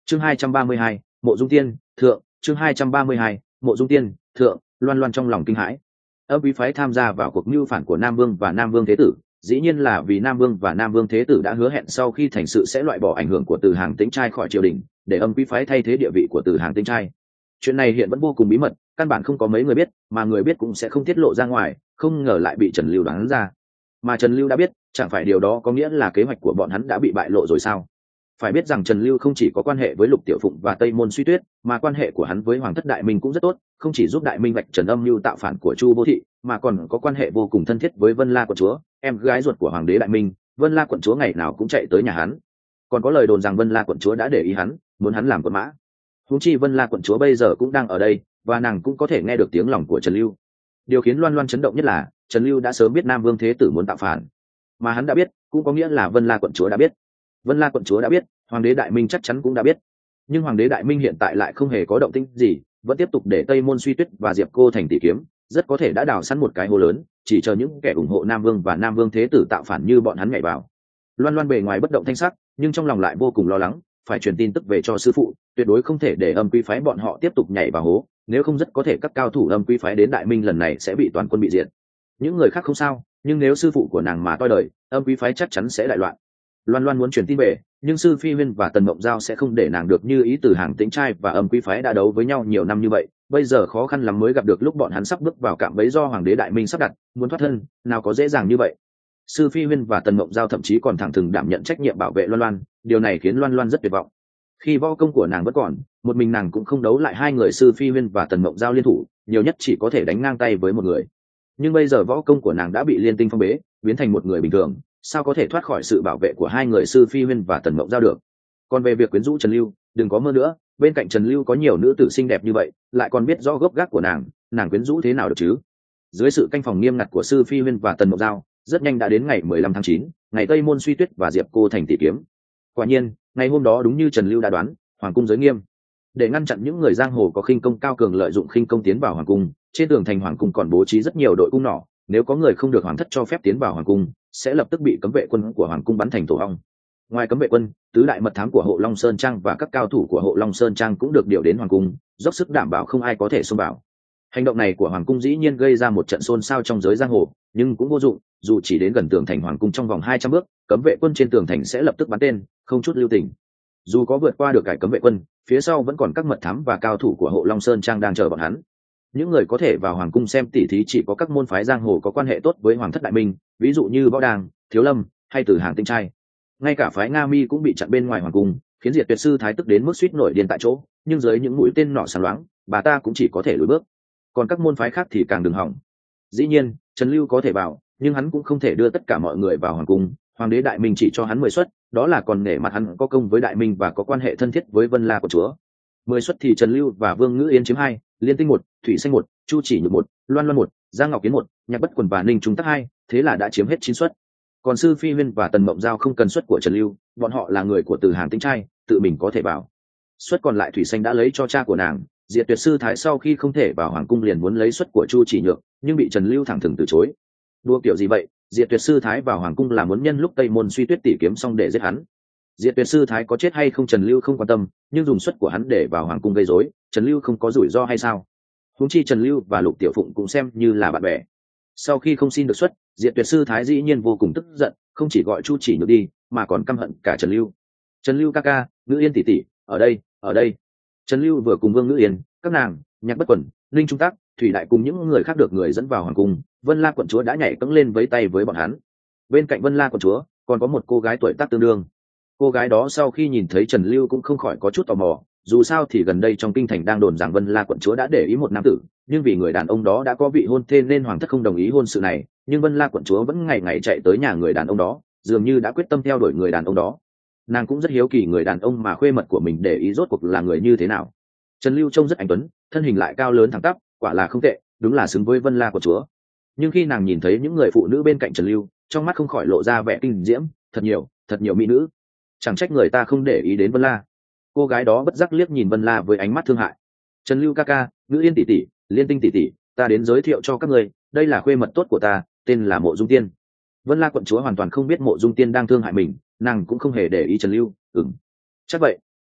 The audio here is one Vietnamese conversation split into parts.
chương 232, mộ dung tiên thượng. chương 232, mộ dung tiên thượng. Loan Loan trong lòng kinh hãi. Âm quý phái tham gia vào cuộc mưu phản của Nam Vương và Nam Vương Thế Tử, dĩ nhiên là vì Nam Vương và Nam Vương Thế Tử đã hứa hẹn sau khi thành sự sẽ loại bỏ ảnh hưởng của Từ Hàng Tĩnh Trai khỏi triều đình, để âm quý phái thay thế địa vị của Từ Hàng Tĩnh Trai. Chuyện này hiện vẫn vô cùng bí mật, căn bản không có mấy người biết, mà người biết cũng sẽ không tiết lộ ra ngoài, không ngờ lại bị Trần Lưu đoán ra. Mà Trần Lưu đã biết, chẳng phải điều đó có nghĩa là kế hoạch của bọn hắn đã bị bại lộ rồi sao? Phải biết rằng Trần Lưu không chỉ có quan hệ với Lục Tiểu Phụng và Tây Môn Suy Tuyết, mà quan hệ của hắn với Hoàng thất Đại Minh cũng rất tốt, không chỉ giúp Đại Minh vạch trần âm mưu tạo phản của Chu Vô Thị, mà còn có quan hệ vô cùng thân thiết với Vân La quận chúa, em gái ruột của Hoàng đế Đại Minh. Vân La quận chúa ngày nào cũng chạy tới nhà hắn, còn có lời đồn rằng Vân La quận chúa đã để ý hắn, muốn hắn làm con mã. Huống chi Vân La quận chúa bây giờ cũng đang ở đây, và nàng cũng có thể nghe được tiếng lòng của Trần Lưu. Điều khiến Loan Loan chấn động nhất là Trần Lưu đã sớm biết Nam Vương Thế Tử muốn tạo phản, mà hắn đã biết cũng có nghĩa là Vân La quận chúa đã biết. Vân La quận chúa đã biết, Hoàng đế Đại Minh chắc chắn cũng đã biết. Nhưng Hoàng đế Đại Minh hiện tại lại không hề có động tĩnh gì, vẫn tiếp tục để Tây Môn Suy Tuyết và Diệp Cô Thành tỉ kiếm, rất có thể đã đào sẵn một cái hố lớn, chỉ chờ những kẻ ủng hộ Nam Vương và Nam Vương Thế Tử tạo phản như bọn hắn nhảy vào. Loan Loan bề ngoài bất động thanh sắc, nhưng trong lòng lại vô cùng lo lắng, phải truyền tin tức về cho sư phụ, tuyệt đối không thể để âm quý phái bọn họ tiếp tục nhảy vào hố, nếu không rất có thể các cao thủ âm quý phái đến Đại Minh lần này sẽ bị toàn quân bị diệt. Những người khác không sao, nhưng nếu sư phụ của nàng mà toi đời, âm quý phái chắc chắn sẽ đại loạn. Loan Loan muốn truyền tin về, nhưng Sư Phi Huyên và Tần Mộng Giao sẽ không để nàng được như ý. Từ Hàng Tĩnh Trai và âm quý phái đã đấu với nhau nhiều năm như vậy, bây giờ khó khăn lắm mới gặp được lúc bọn hắn sắp bước vào cạm bẫy do Hoàng đế Đại Minh sắp đặt, muốn thoát thân, nào có dễ dàng như vậy. Sư Phi Huyên và Tần Mộng Giao thậm chí còn thẳng thừng đảm nhận trách nhiệm bảo vệ Loan Loan, điều này khiến Loan Loan rất tuyệt vọng. Khi võ công của nàng vẫn còn, một mình nàng cũng không đấu lại hai người Sư Phi Huyên và Tần Mộng Giao liên thủ, nhiều nhất chỉ có thể đánh ngang tay với một người. Nhưng bây giờ võ công của nàng đã bị liên tinh phong bế, biến thành một người bình thường, sao có thể thoát khỏi sự bảo vệ của hai người Sư Phi Huyên và Tần Mộng Giao được. Còn về việc quyến rũ Trần Lưu, đừng có mơ nữa, bên cạnh Trần Lưu có nhiều nữ tử xinh đẹp như vậy, lại còn biết rõ gốc gác của nàng quyến rũ thế nào được chứ? Dưới sự canh phòng nghiêm ngặt của Sư Phi Huyên và Tần Mộng Giao, rất nhanh đã đến ngày 15 tháng 9, ngày Tây Môn Suy Tuyết và Diệp Cô Thành tỉ kiếm. Quả nhiên, ngày hôm đó đúng như Trần Lưu đã đoán, hoàng cung giới nghiêm. Để ngăn chặn những người giang hồ có khinh công cao cường lợi dụng khinh công tiến vào hoàng cung, trên tường thành hoàng cung còn bố trí rất nhiều đội cung nỏ, nếu có người không được hoàng thất cho phép tiến vào hoàng cung, sẽ lập tức bị cấm vệ quân của hoàng cung bắn thành tổ ong. Ngoài cấm vệ quân, tứ đại mật thám của Hộ Long Sơn Trang và các cao thủ của Hộ Long Sơn Trang cũng được điều đến hoàng cung, dốc sức đảm bảo không ai có thể xông vào. Hành động này của hoàng cung dĩ nhiên gây ra một trận xôn xao trong giới giang hồ, nhưng cũng vô dụng, dù chỉ đến gần tường thành hoàng cung trong vòng 200 bước, cấm vệ quân trên tường thành sẽ lập tức bắn tên, không chút lưu tình. Dù có vượt qua được cải cấm vệ quân, phía sau vẫn còn các mật thám và cao thủ của Hộ Long Sơn Trang đang chờ bọn hắn. Những người có thể vào hoàng cung xem tỉ thí chỉ có các môn phái giang hồ có quan hệ tốt với Hoàng thất Đại Minh, ví dụ như Võ Đàng, Thiếu Lâm hay Từ Hàng Tĩnh Trai. Ngay cả phái Nga Mi cũng bị chặn bên ngoài hoàng cung, khiến Diệt Tuyệt sư thái tức đến mức suýt nổi điên tại chỗ, nhưng dưới những mũi tên nỏ sáng loáng, bà ta cũng chỉ có thể lùi bước. Còn các môn phái khác thì càng đừng hỏng. Dĩ nhiên, Trần Lưu có thể vào, nhưng hắn cũng không thể đưa tất cả mọi người vào hoàng cung. Hoàng đế Đại Minh chỉ cho hắn 10 suất, đó là còn nể mặt hắn có công với Đại Minh và có quan hệ thân thiết với Vân La của chúa. 10 suất thì Trần Lưu và Vương Ngữ Yên chiếm 2, Liên Tinh 1, Thủy Xanh 1, Chu Chỉ Nhược 1, Loan Loan 1, Giang Ngọc Kiến 1, Nhạc Bất Quần và Ninh Trung Tắc 2, thế là đã chiếm hết 9 suất. Còn Sư Phi Huyên và Tần Mộng Giao không cần suất của Trần Lưu, bọn họ là người của Từ Hàng Tĩnh Trai, tự mình có thể vào. Suất còn lại Thủy Xanh đã lấy cho cha của nàng. Diệt Tuyệt sư thái sau khi không thể vào hoàng cung liền muốn lấy suất của Chu Chỉ Nhược, nhưng bị Trần Lưu thẳng thừng từ chối. Đua kiểu gì vậy? Diệt Tuyệt sư thái vào hoàng cung là muốn nhân lúc Tây Môn Suy Tuyết tỉ kiếm xong để giết hắn. Diệt Tuyệt sư thái có chết hay không Trần Lưu không quan tâm, nhưng dùng suất của hắn để vào hoàng cung gây rối, Trần Lưu không có rủi ro hay sao? Huống chi Trần Lưu và Lục Tiểu Phụng cũng xem như là bạn bè. Sau khi không xin được suất, Diệt Tuyệt sư thái dĩ nhiên vô cùng tức giận, không chỉ gọi Chu Chỉ Nhược đi, mà còn căm hận cả Trần Lưu. Trần Lưu ca ca, Ngữ Yên tỷ tỷ, ở đây. Trần Lưu vừa cùng Vương Ngữ Yên, các nàng, Nhạc Bất Quần, Linh Trung Tắc, Thủy Đại cùng những người khác được người dẫn vào hoàng cung. Vân La quận chúa đã nhảy cẫng lên với tay với bọn hắn. Bên cạnh Vân La quận chúa còn có một cô gái tuổi tác tương đương. Cô gái đó sau khi nhìn thấy Trần Lưu cũng không khỏi có chút tò mò, dù sao thì gần đây trong kinh thành đang đồn rằng Vân La quận chúa đã để ý một nam tử, nhưng vì người đàn ông đó đã có vị hôn thê nên hoàng thất không đồng ý hôn sự này, nhưng Vân La quận chúa vẫn ngày ngày chạy tới nhà người đàn ông đó, dường như đã quyết tâm theo đuổi người đàn ông đó. Nàng cũng rất hiếu kỳ người đàn ông mà khuê mật của mình để ý rốt cuộc là người như thế nào. Trần Lưu trông rất anh tuấn, thân hình lại cao lớn thẳng tắp, quả là không tệ, đúng là xứng với Vân La quận chúa. Nhưng khi nàng nhìn thấy những người phụ nữ bên cạnh Trần Lưu, trong mắt không khỏi lộ ra vẻ kinh diễm, thật nhiều mỹ nữ, chẳng trách người ta không để ý đến Vân La. Cô gái đó bất giác liếc nhìn Vân La với ánh mắt thương hại. Trần Lưu ca ca, Ngữ Yên tỷ tỷ, Liên Tinh tỷ tỷ, ta đến giới thiệu cho các người, đây là khuê mật tốt của ta, tên là Mộ Dung Tiên. Vân La quận chúa hoàn toàn không biết Mộ Dung Tiên đang thương hại mình, nàng cũng không hề để ý Trần Lưu. Chắc vậy.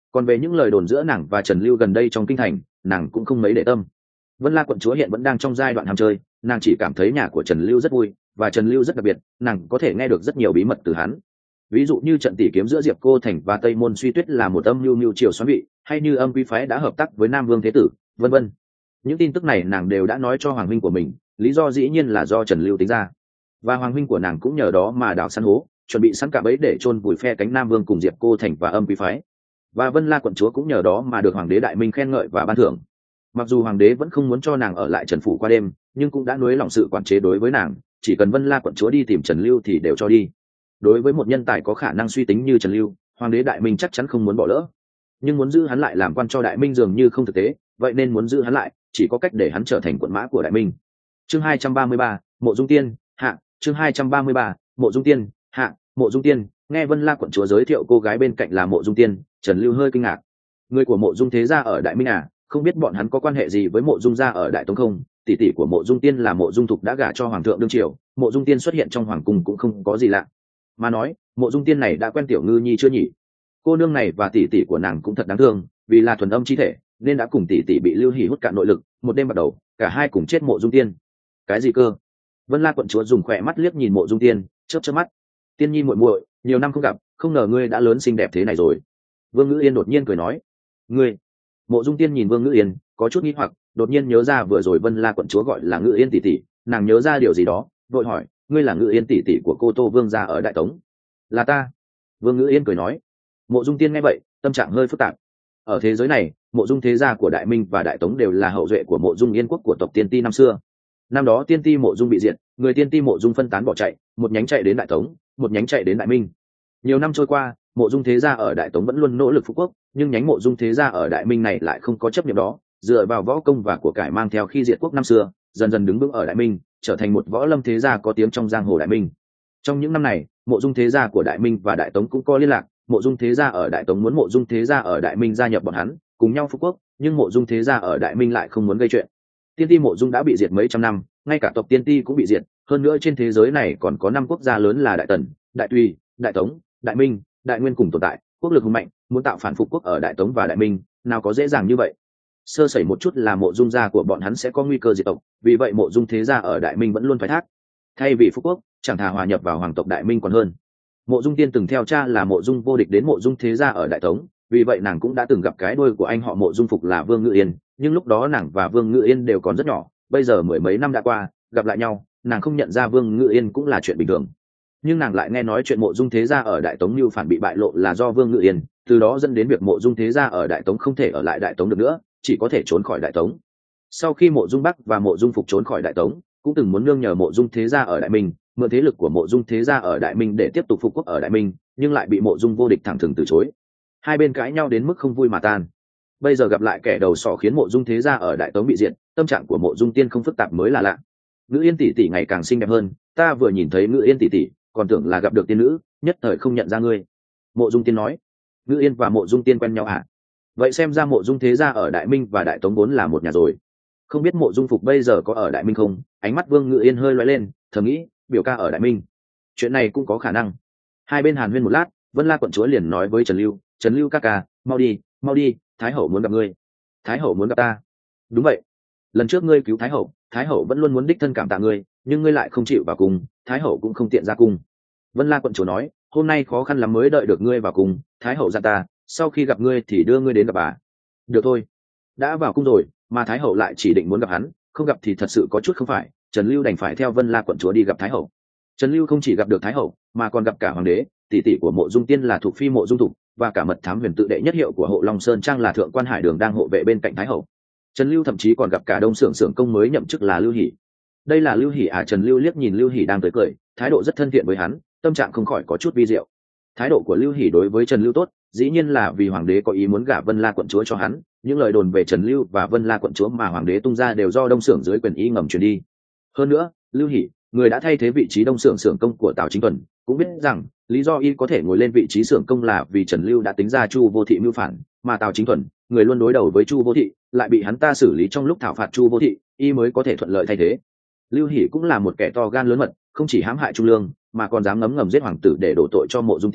Còn về những lời đồn giữa nàng và Trần Lưu gần đây trong kinh thành, nàng cũng không mấy để tâm. Vân La quận chúa hiện vẫn đang trong giai đoạn ham chơi, nàng chỉ cảm thấy nhà của Trần Lưu rất vui, và Trần Lưu rất đặc biệt, nàng có thể nghe được rất nhiều bí mật từ hắn. Ví dụ như trận tỷ kiếm giữa Diệp Cô Thành và Tây Môn Suy Tuyết là một âm mưu triều xoắn vị, hay như Âm Quý phái đã hợp tác với Nam Vương Thế Tử, vân vân. Những tin tức này nàng đều đã nói cho hoàng huynh của mình, lý do dĩ nhiên là do Trần Lưu tính ra, và hoàng huynh của nàng cũng nhờ đó mà đào săn hố, chuẩn bị sẵn cả bẫy để chôn vùi phe cánh Nam Vương cùng Diệp Cô Thành và Âm Quý phái. Và Vân La quận chúa cũng nhờ đó mà được hoàng đế Đại Minh khen ngợi và ban thưởng. Mặc dù hoàng đế vẫn không muốn cho nàng ở lại Trần phủ qua đêm, nhưng cũng đã nuối lòng sự quản chế đối với nàng, chỉ cần Vân La quận chúa đi tìm Trần Lưu thì đều cho đi. Đối với một nhân tài có khả năng suy tính như Trần Lưu, hoàng đế Đại Minh chắc chắn không muốn bỏ lỡ. Nhưng muốn giữ hắn lại làm quan cho Đại Minh dường như không thực tế, vậy nên muốn giữ hắn lại chỉ có cách để hắn trở thành quận mã của Đại Minh. Chương 233, Mộ Dung Tiên hạ. Chương 233, Mộ Dung Tiên hạ. Mộ Dung Tiên. Nghe Vân La quận chúa giới thiệu cô gái bên cạnh là Mộ Dung Tiên, Trần Lưu hơi kinh ngạc. Người của Mộ Dung thế gia ở Đại Minh à? Không biết bọn hắn có quan hệ gì với Mộ Dung gia ở Đại Tống không? Tỷ tỷ của Mộ Dung Tiên là Mộ Dung Thục đã gả cho hoàng thượng đương triều, Mộ Dung Tiên xuất hiện trong hoàng cung cũng không có gì lạ. Mà nói, Mộ Dung Tiên này đã quen Tiểu Ngư Nhi chưa nhỉ? Cô nương này và tỷ tỷ của nàng cũng thật đáng thương, vì là thuần âm chi thể nên đã cùng tỷ tỷ bị Lưu Hỉ hút cạn nội lực, một đêm bắt đầu, cả hai cùng chết Mộ Dung Tiên. Cái gì cơ? Vân La quận chúa dùng khỏe mắt liếc nhìn Mộ Dung Tiên, chớp chớp mắt. Tiên nhi muội muội, nhiều năm không gặp, không ngờ ngươi đã lớn xinh đẹp thế này rồi. Vương Ngữ Yên đột nhiên cười nói. Ngươi? Mộ Dung Tiên nhìn Vương Ngữ Yên, có chút nghi hoặc, đột nhiên nhớ ra vừa rồi Vân La quận chúa gọi là Ngữ Yên tỷ tỷ, nàng nhớ ra điều gì đó, vội hỏi, ngươi là Ngữ Yên tỷ tỷ của cô Tô Vương gia ở Đại Tống? Là ta. Vương Ngữ Yên cười nói. Mộ Dung Tiên nghe vậy, tâm trạng hơi phức tạp. Ở thế giới này, Mộ Dung thế gia của Đại Minh và Đại Tống đều là hậu duệ của Mộ Dung Yên quốc của tộc Tiên Ti năm xưa. Năm đó Tiên Ti Mộ Dung bị diệt, người Tiên Ti Mộ Dung phân tán bỏ chạy, một nhánh chạy đến Đại Tống, một nhánh chạy đến Đại Minh. Nhiều năm trôi qua, Mộ Dung thế gia ở Đại Tống vẫn luôn nỗ lực phục quốc, nhưng nhánh Mộ Dung thế gia ở Đại Minh này lại không có chấp niệm đó, dựa vào võ công và của cải mang theo khi diệt quốc năm xưa, dần dần đứng vững ở Đại Minh, trở thành một võ lâm thế gia có tiếng trong giang hồ Đại Minh. Trong những năm này, Mộ Dung thế gia của Đại Minh và Đại Tống cũng có liên lạc, Mộ Dung thế gia ở Đại Tống muốn Mộ Dung thế gia ở Đại Minh gia nhập bọn hắn, cùng nhau phục quốc, nhưng Mộ Dung thế gia ở Đại Minh lại không muốn gây chuyện. Tiên Ti Mộ Dung đã bị diệt mấy trăm năm, ngay cả tộc Tiên Ti cũng bị diệt, hơn nữa trên thế giới này còn có 5 quốc gia lớn là Đại Tần, Đại Tùy, Đại Tống, Đại Minh, Đại Nguyên cùng tồn tại, quốc lực hùng mạnh, muốn tạo phản phục quốc ở Đại Tống và Đại Minh, nào có dễ dàng như vậy. Sơ sẩy một chút là Mộ Dung gia của bọn hắn sẽ có nguy cơ diệt tộc, vì vậy Mộ Dung thế gia ở Đại Minh vẫn luôn phải thác. Thay vì phục quốc, chẳng thà hòa nhập vào hoàng tộc Đại Minh còn hơn. Mộ Dung Tiên từng theo cha là Mộ Dung vô địch đến Mộ Dung thế gia ở Đại Tống, vì vậy nàng cũng đã từng gặp cái đôi của anh họ Mộ Dung Phục là Vương Ngự Yên, nhưng lúc đó nàng và Vương Ngự Yên đều còn rất nhỏ, bây giờ mười mấy năm đã qua, gặp lại nhau, nàng không nhận ra Vương Ngự Yên cũng là chuyện bình thường. Nhưng nàng lại nghe nói chuyện Mộ Dung thế gia ở Đại Tống như phản bị bại lộ là do Vương Ngự Yên, từ đó dẫn đến việc Mộ Dung thế gia ở Đại Tống không thể ở lại Đại Tống được nữa, chỉ có thể trốn khỏi Đại Tống. Sau khi Mộ Dung Bắc và Mộ Dung Phục trốn khỏi Đại Tống, cũng từng muốn nương nhờ Mộ Dung thế gia ở Đại Minh, mượn thế lực của Mộ Dung thế gia ở Đại Minh để tiếp tục phục quốc ở Đại Minh, nhưng lại bị Mộ Dung vô địch thẳng thừng từ chối. Hai bên cãi nhau đến mức không vui mà tan. Bây giờ gặp lại kẻ đầu sỏ khiến Mộ Dung thế gia ở Đại Tống bị diệt, tâm trạng của Mộ Dung Tiên không phức tạp mới là lạ. Ngữ Yên tỷ tỷ ngày càng xinh đẹp hơn, ta vừa nhìn thấy Ngữ Yên tỷ tỷ, còn tưởng là gặp được tiên nữ, nhất thời không nhận ra ngươi. Mộ Dung Tiên nói. Ngữ Yên và Mộ Dung Tiên quen nhau à? Vậy xem ra Mộ Dung thế gia ở Đại Minh và Đại Tống vốn là một nhà rồi. Không biết Mộ Dung Phục bây giờ có ở Đại Minh không? Ánh mắt Vương Ngự Yên hơi lóe lên, thầm nghĩ, biểu ca ở Đại Minh, chuyện này cũng có khả năng. Hai bên hàn huyên một lát, Vân La quận chúa liền nói với Trần Lưu, Trần Lưu ca ca, mau đi, Thái hậu muốn gặp ngươi. Thái hậu muốn gặp ta? Đúng vậy, lần trước ngươi cứu Thái hậu vẫn luôn muốn đích thân cảm tạ ngươi, nhưng ngươi lại không chịu vào cung, Thái hậu cũng không tiện ra cung. Vân La quận chúa nói, hôm nay khó khăn lắm mới đợi được ngươi vào cung, Thái hậu dặn ta, sau khi gặp ngươi thì đưa ngươi đến gặp bà. Được thôi, đã vào cung rồi, mà Thái hậu lại chỉ định muốn gặp hắn, không gặp thì thật sự có chút không phải. Trần Lưu đành phải theo Vân La quận chúa đi gặp Thái hậu. Trần Lưu không chỉ gặp được Thái hậu, mà còn gặp cả hoàng đế, tỷ tỷ của Mộ Dung Tiên là thuộc phi Mộ Dung Thục, và cả mật thám huyền tự đệ nhất hiệu của Hộ Long Sơn Trang là thượng quan Hải Đường đang hộ vệ bên cạnh Thái hậu. Trần Lưu thậm chí còn gặp cả Đông Xưởng Xưởng công mới nhậm chức là Lưu Hỉ. Đây là Lưu Hỉ à? Trần Lưu liếc nhìn Lưu Hỉ đang tới cười, thái độ rất thân thiện với hắn, tâm trạng không khỏi có chút vi diệu. Thái độ của Lưu Hỉ đối với Trần Lưu tốt, dĩ nhiên là vì hoàng đế có ý muốn gả Vân La quận chúa cho hắn. Những lời đồn về Trần Lưu và Vân La quận chúa mà hoàng đế tung ra đều do Đông Xưởng dưới quyền ý ngầm truyền đi. Hơn nữa, Lưu Hỉ, người đã thay thế vị trí Đông Xưởng Xưởng công của Tào Chính Tuần, cũng biết rằng lý do y có thể ngồi lên vị trí xưởng công là vì Trần Lưu đã tính ra Chu Vô Thị mưu phản, mà Tào Chính Tuần, người luôn đối đầu với Chu Vô Thị, lại bị hắn ta xử lý trong lúc thảo phạt Chu Vô Thị, y mới có thể thuận lợi thay thế. Lưu Hỉ cũng là một kẻ to gan lớn mật, không chỉ hãm hại Trung Lương, mà còn dám ngấm ngầm giết hoàng tử để đổ tội cho Mộ Dung Tiên,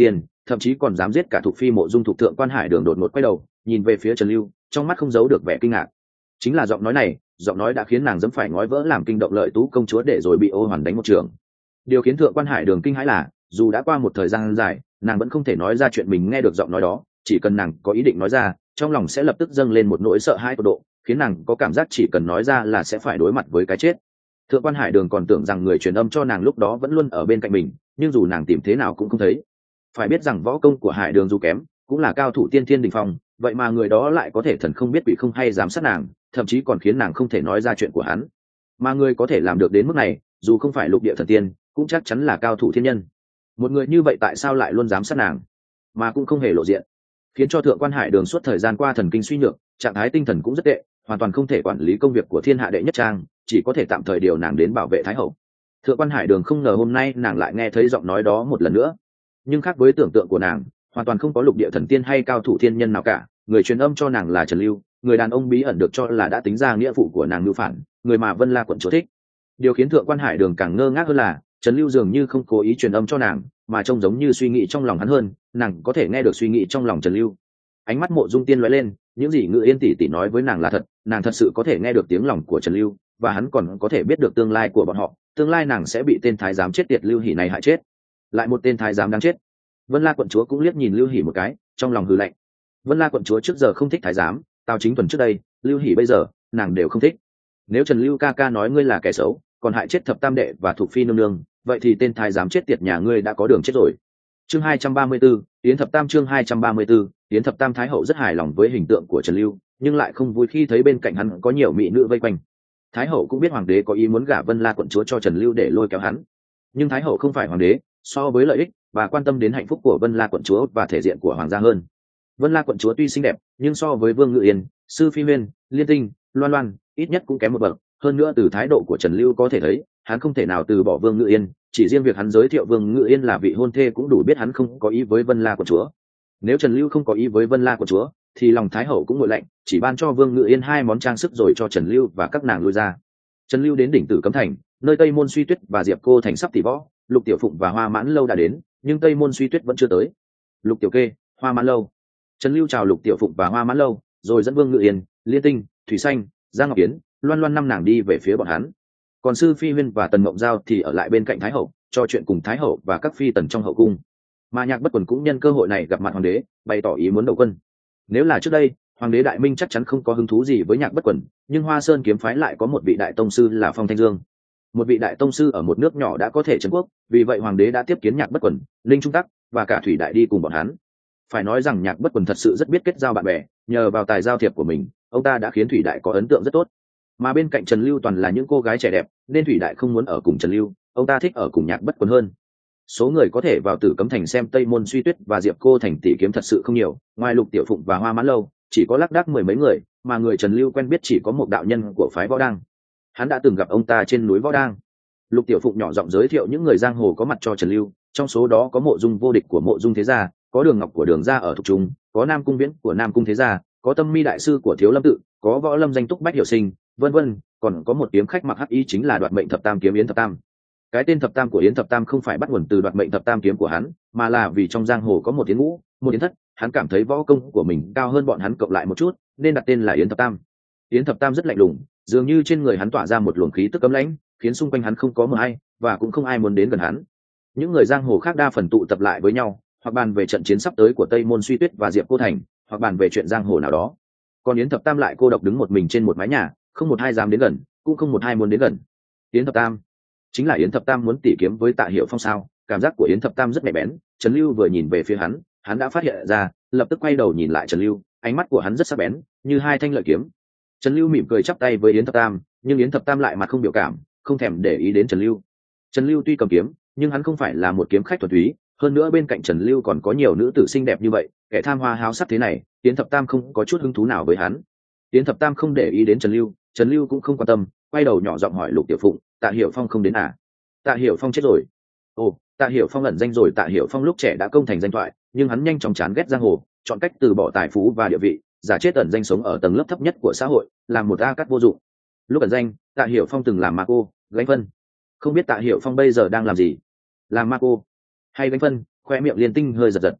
thậm chí còn dám giết cả Thục phi Mộ Dung Thục Thượng Quan Hải Đường đột ngột quay đầu nhìn về phía Trần Lưu, trong mắt không giấu được vẻ kinh ngạc. Chính là giọng nói này, giọng nói đã khiến nàng dẫm phải ngói vỡ làm kinh động Lợi Tú công chúa để rồi bị Ô Hoàn đánh một trường. Điều khiến Thượng Quan Hải Đường kinh hãi là dù đã qua một thời gian dài, nàng vẫn không thể nói ra chuyện mình nghe được giọng nói đó. Chỉ cần nàng có ý định nói ra, trong lòng sẽ lập tức dâng lên một nỗi sợ hãi tột độ, khiến nàng có cảm giác chỉ cần nói ra là sẽ phải đối mặt với cái chết. Thượng Quan Hải Đường còn tưởng rằng người truyền âm cho nàng lúc đó vẫn luôn ở bên cạnh mình, nhưng dù nàng tìm thế nào cũng không thấy. Phải biết rằng võ công của Hải Đường dù kém, cũng là cao thủ tiên thiên đỉnh phong, vậy mà người đó lại có thể thần không biết quỷ không hay giám sát nàng, thậm chí còn khiến nàng không thể nói ra chuyện của hắn. Mà người có thể làm được đến mức này, dù không phải lục địa thần tiên, cũng chắc chắn là cao thủ thiên nhân. Một người như vậy tại sao lại luôn giám sát nàng, mà cũng không hề lộ diện, khiến cho Thượng Quan Hải Đường suốt thời gian qua thần kinh suy nhược, trạng thái tinh thần cũng rất tệ, hoàn toàn không thể quản lý công việc của thiên hạ đệ nhất trang, chỉ có thể tạm thời điều nàng đến bảo vệ Thái hậu. Thượng Quan Hải Đường không ngờ hôm nay nàng lại nghe thấy giọng nói đó một lần nữa, nhưng khác với tưởng tượng của nàng, hoàn toàn không có lục địa thần tiên hay cao thủ thiên nhân nào cả. Người truyền âm cho nàng là Trần Lưu, người đàn ông bí ẩn được cho là đã tính ra nghĩa phụ của nàng Lưu Phản, người mà Vân La quận chúa thích. Điều khiến Thượng Quan Hải Đường càng ngơ ngác hơn là Trần Lưu dường như không cố ý truyền âm cho nàng, mà trông giống như suy nghĩ trong lòng hắn hơn, nàng có thể nghe được suy nghĩ trong lòng Trần Lưu. Ánh mắt Mộ Dung Tiên lóe lên, những gì Ngự Yên tỷ tỷ nói với nàng là thật, nàng thật sự có thể nghe được tiếng lòng của Trần Lưu, và hắn còn có thể biết được tương lai của bọn họ, tương lai nàng sẽ bị tên thái giám chết tiệt Lưu Hỷ này hại chết. Lại một tên thái giám đáng chết. Vân La quận chúa cũng liếc nhìn Lưu Hỷ một cái, trong lòng hừ lạnh. Vân La quận chúa trước giờ không thích thái giám, Tào Chính Tuần trước đây, Lưu Hỷ bây giờ, nàng đều không thích. Nếu Trần Lưu ca ca nói ngươi là kẻ xấu, còn hại chết thập tam đệ và Thục phi nương nương, vậy thì tên thái giám chết tiệt nhà ngươi đã có đường chết rồi. Chương 234, Yến Thập Tam. Chương 234, Yến Thập Tam. Thái hậu rất hài lòng với hình tượng của Trần Lưu, nhưng lại không vui khi thấy bên cạnh hắn có nhiều mỹ nữ vây quanh. Thái hậu cũng biết hoàng đế có ý muốn gả Vân La quận chúa cho Trần Lưu để lôi kéo hắn, nhưng Thái hậu không phải hoàng đế, so với lợi ích và quan tâm đến hạnh phúc của Vân La quận chúa và thể diện của hoàng gia hơn. Vân La quận chúa tuy xinh đẹp, nhưng so với Vương Ngự Yên, Sư Phi Huyên, Liên Tinh, Loan Loan, ít nhất cũng kém một bậc. Hơn nữa từ thái độ của Trần Lưu có thể thấy, hắn không thể nào từ bỏ Vương Ngự Yên, chỉ riêng việc hắn giới thiệu Vương Ngự Yên là vị hôn thê cũng đủ biết hắn không có ý với Vân La quận chúa. Nếu Trần Lưu không có ý với Vân La quận chúa, thì lòng thái hậu cũng nguội lạnh, chỉ ban cho Vương Ngự Yên 2 món trang sức rồi cho Trần Lưu và các nàng lui ra. Trần Lưu đến đỉnh Tử Cấm Thành, nơi Tây Môn Suy Tuyết và Diệp Cô Thành sắp tỷ võ, Lục Tiểu Phụng và Hoa Mãn Lâu đã đến, nhưng Tây Môn Suy Tuyết vẫn chưa tới. Lục Tiểu Kê, Hoa Mãn Lâu. Trần Lưu chào Lục Tiểu Phụng và Hoa Mãn Lâu, rồi dẫn Vương Ngự Yên, Liên Tinh, Thủy Xanh, Giang Ngọc Yến, Loan Loan 5 nàng đi về phía bọn hắn. Còn Sư Phi Huyên và Tần Mộng Giao thì ở lại bên cạnh Thái hậu, trò chuyện cùng Thái hậu và các phi tần trong hậu cung. Mà Nhạc Bất Quần cũng nhân cơ hội này gặp mặt hoàng đế, bày tỏ ý muốn đầu quân. Nếu là trước đây, hoàng đế Đại Minh chắc chắn không có hứng thú gì với Nhạc Bất Quần, nhưng Hoa Sơn kiếm phái lại có một vị đại tông sư là Phong Thanh Dương. Một vị đại tông sư ở một nước nhỏ đã có thể trấn quốc, vì vậy hoàng đế đã tiếp kiến Nhạc Bất Quần, Linh Trung Tắc và cả Thủy Đại đi cùng bọn hắn. Phải nói rằng Nhạc Bất Quần thật sự rất biết kết giao bạn bè, nhờ vào tài giao thiệp của mình, ông ta đã khiến Thủy Đại có ấn tượng rất tốt. Mà bên cạnh Trần Lưu toàn là những cô gái trẻ đẹp, nên Thủy Đại không muốn ở cùng Trần Lưu, ông ta thích ở cùng Nhạc Bất Quần hơn. Số người có thể vào Tử Cấm Thành xem Tây Môn Suy Tuyết và Diệp Cô Thành tỷ kiếm thật sự không nhiều, ngoài Lục Tiểu Phụng và Hoa Mãn Lâu, chỉ có lác đác 10 mấy người, mà người Trần Lưu quen biết chỉ có một đạo nhân của phái Võ Đang. Hắn đã từng gặp ông ta trên núi Võ Đang. Lục Tiểu Phụng nhỏ giọng giới thiệu những người giang hồ có mặt cho Trần Lưu, trong số đó có Mộ Dung vô địch của Mộ Dung thế gia, có Đường Ngọc của Đường gia ở Thục Trung, có Nam Cung Viễn của Nam Cung thế gia, có Tâm Mi đại sư của Thiếu Lâm tự, có Võ Lâm danh túc Bách Hiểu Sinh, vân vân, còn có một kiếm khách mặc hắc y chính là Đoạt Mệnh Thập Tam kiếm Yến Thập Tam. Cái tên Thập Tam của Yến Thập Tam không phải bắt nguồn từ Đoạt Mệnh Thập Tam kiếm của hắn, mà là vì trong giang hồ có một Yến Ngũ, một Yến Thất, hắn cảm thấy võ công của mình cao hơn bọn hắn cộng lại một chút, nên đặt tên là Yến Thập Tam. Yến Thập Tam rất lạnh lùng, dường như trên người hắn tỏa ra một luồng khí tức cấm lãnh, khiến xung quanh hắn không có mờ hay, và cũng không ai muốn đến gần hắn. Những người giang hồ khác đa phần tụ tập lại với nhau, hoặc bàn về trận chiến sắp tới của Tây Môn Suy Tuyết và Diệp Cô Thành, hoặc bàn về chuyện giang hồ nào đó. Còn Yến Thập Tam lại cô độc đứng một mình trên một mái nhà, không một ai dám đến gần, cũng không một ai muốn đến gần. Yến Thập Tam chính là Yến Thập Tam muốn tỉ kiếm với Tạ Hiểu Phong sao? Cảm giác của Yến Thập Tam rất nhạy bén. Trần Lưu vừa nhìn về phía hắn đã phát hiện ra, lập tức quay đầu nhìn lại Trần Lưu, ánh mắt của hắn rất sắc bén, như hai thanh lợi kiếm. Trần Lưu mỉm cười chắp tay với Yến Thập Tam, nhưng Yến Thập Tam lại mặt không biểu cảm, không thèm để ý đến Trần Lưu. Trần Lưu tuy cầm kiếm, nhưng hắn không phải là một kiếm khách thuần túy, hơn nữa bên cạnh Trần Lưu còn có nhiều nữ tử xinh đẹp như vậy, kẻ tham hoa háo sắc thế này, Yến Thập Tam không có chút hứng thú nào với hắn. Yến Thập Tam không để ý đến Trần Lưu cũng không quan tâm, quay đầu nhỏ giọng hỏi Lục Tiểu Phụng, Tạ Hiểu Phong không đến à? Tạ Hiểu Phong chết rồi. Ồ, Tạ Hiểu Phong ẩn danh rồi. Tạ Hiểu Phong lúc trẻ đã công thành danh thoại, nhưng hắn nhanh chóng chán ghét giang hồ, chọn cách từ bỏ tài phú và địa vị, giả chết ẩn danh sống ở tầng lớp thấp nhất của xã hội, làm một a cắt vô dụng. Lúc ẩn danh, Tạ Hiểu Phong từng làm ma cô, gánh phân. Không biết Tạ Hiểu Phong bây giờ đang làm gì? Làm ma cô hay gánh phân? Khoe miệng Liên Tinh hơi giật giật.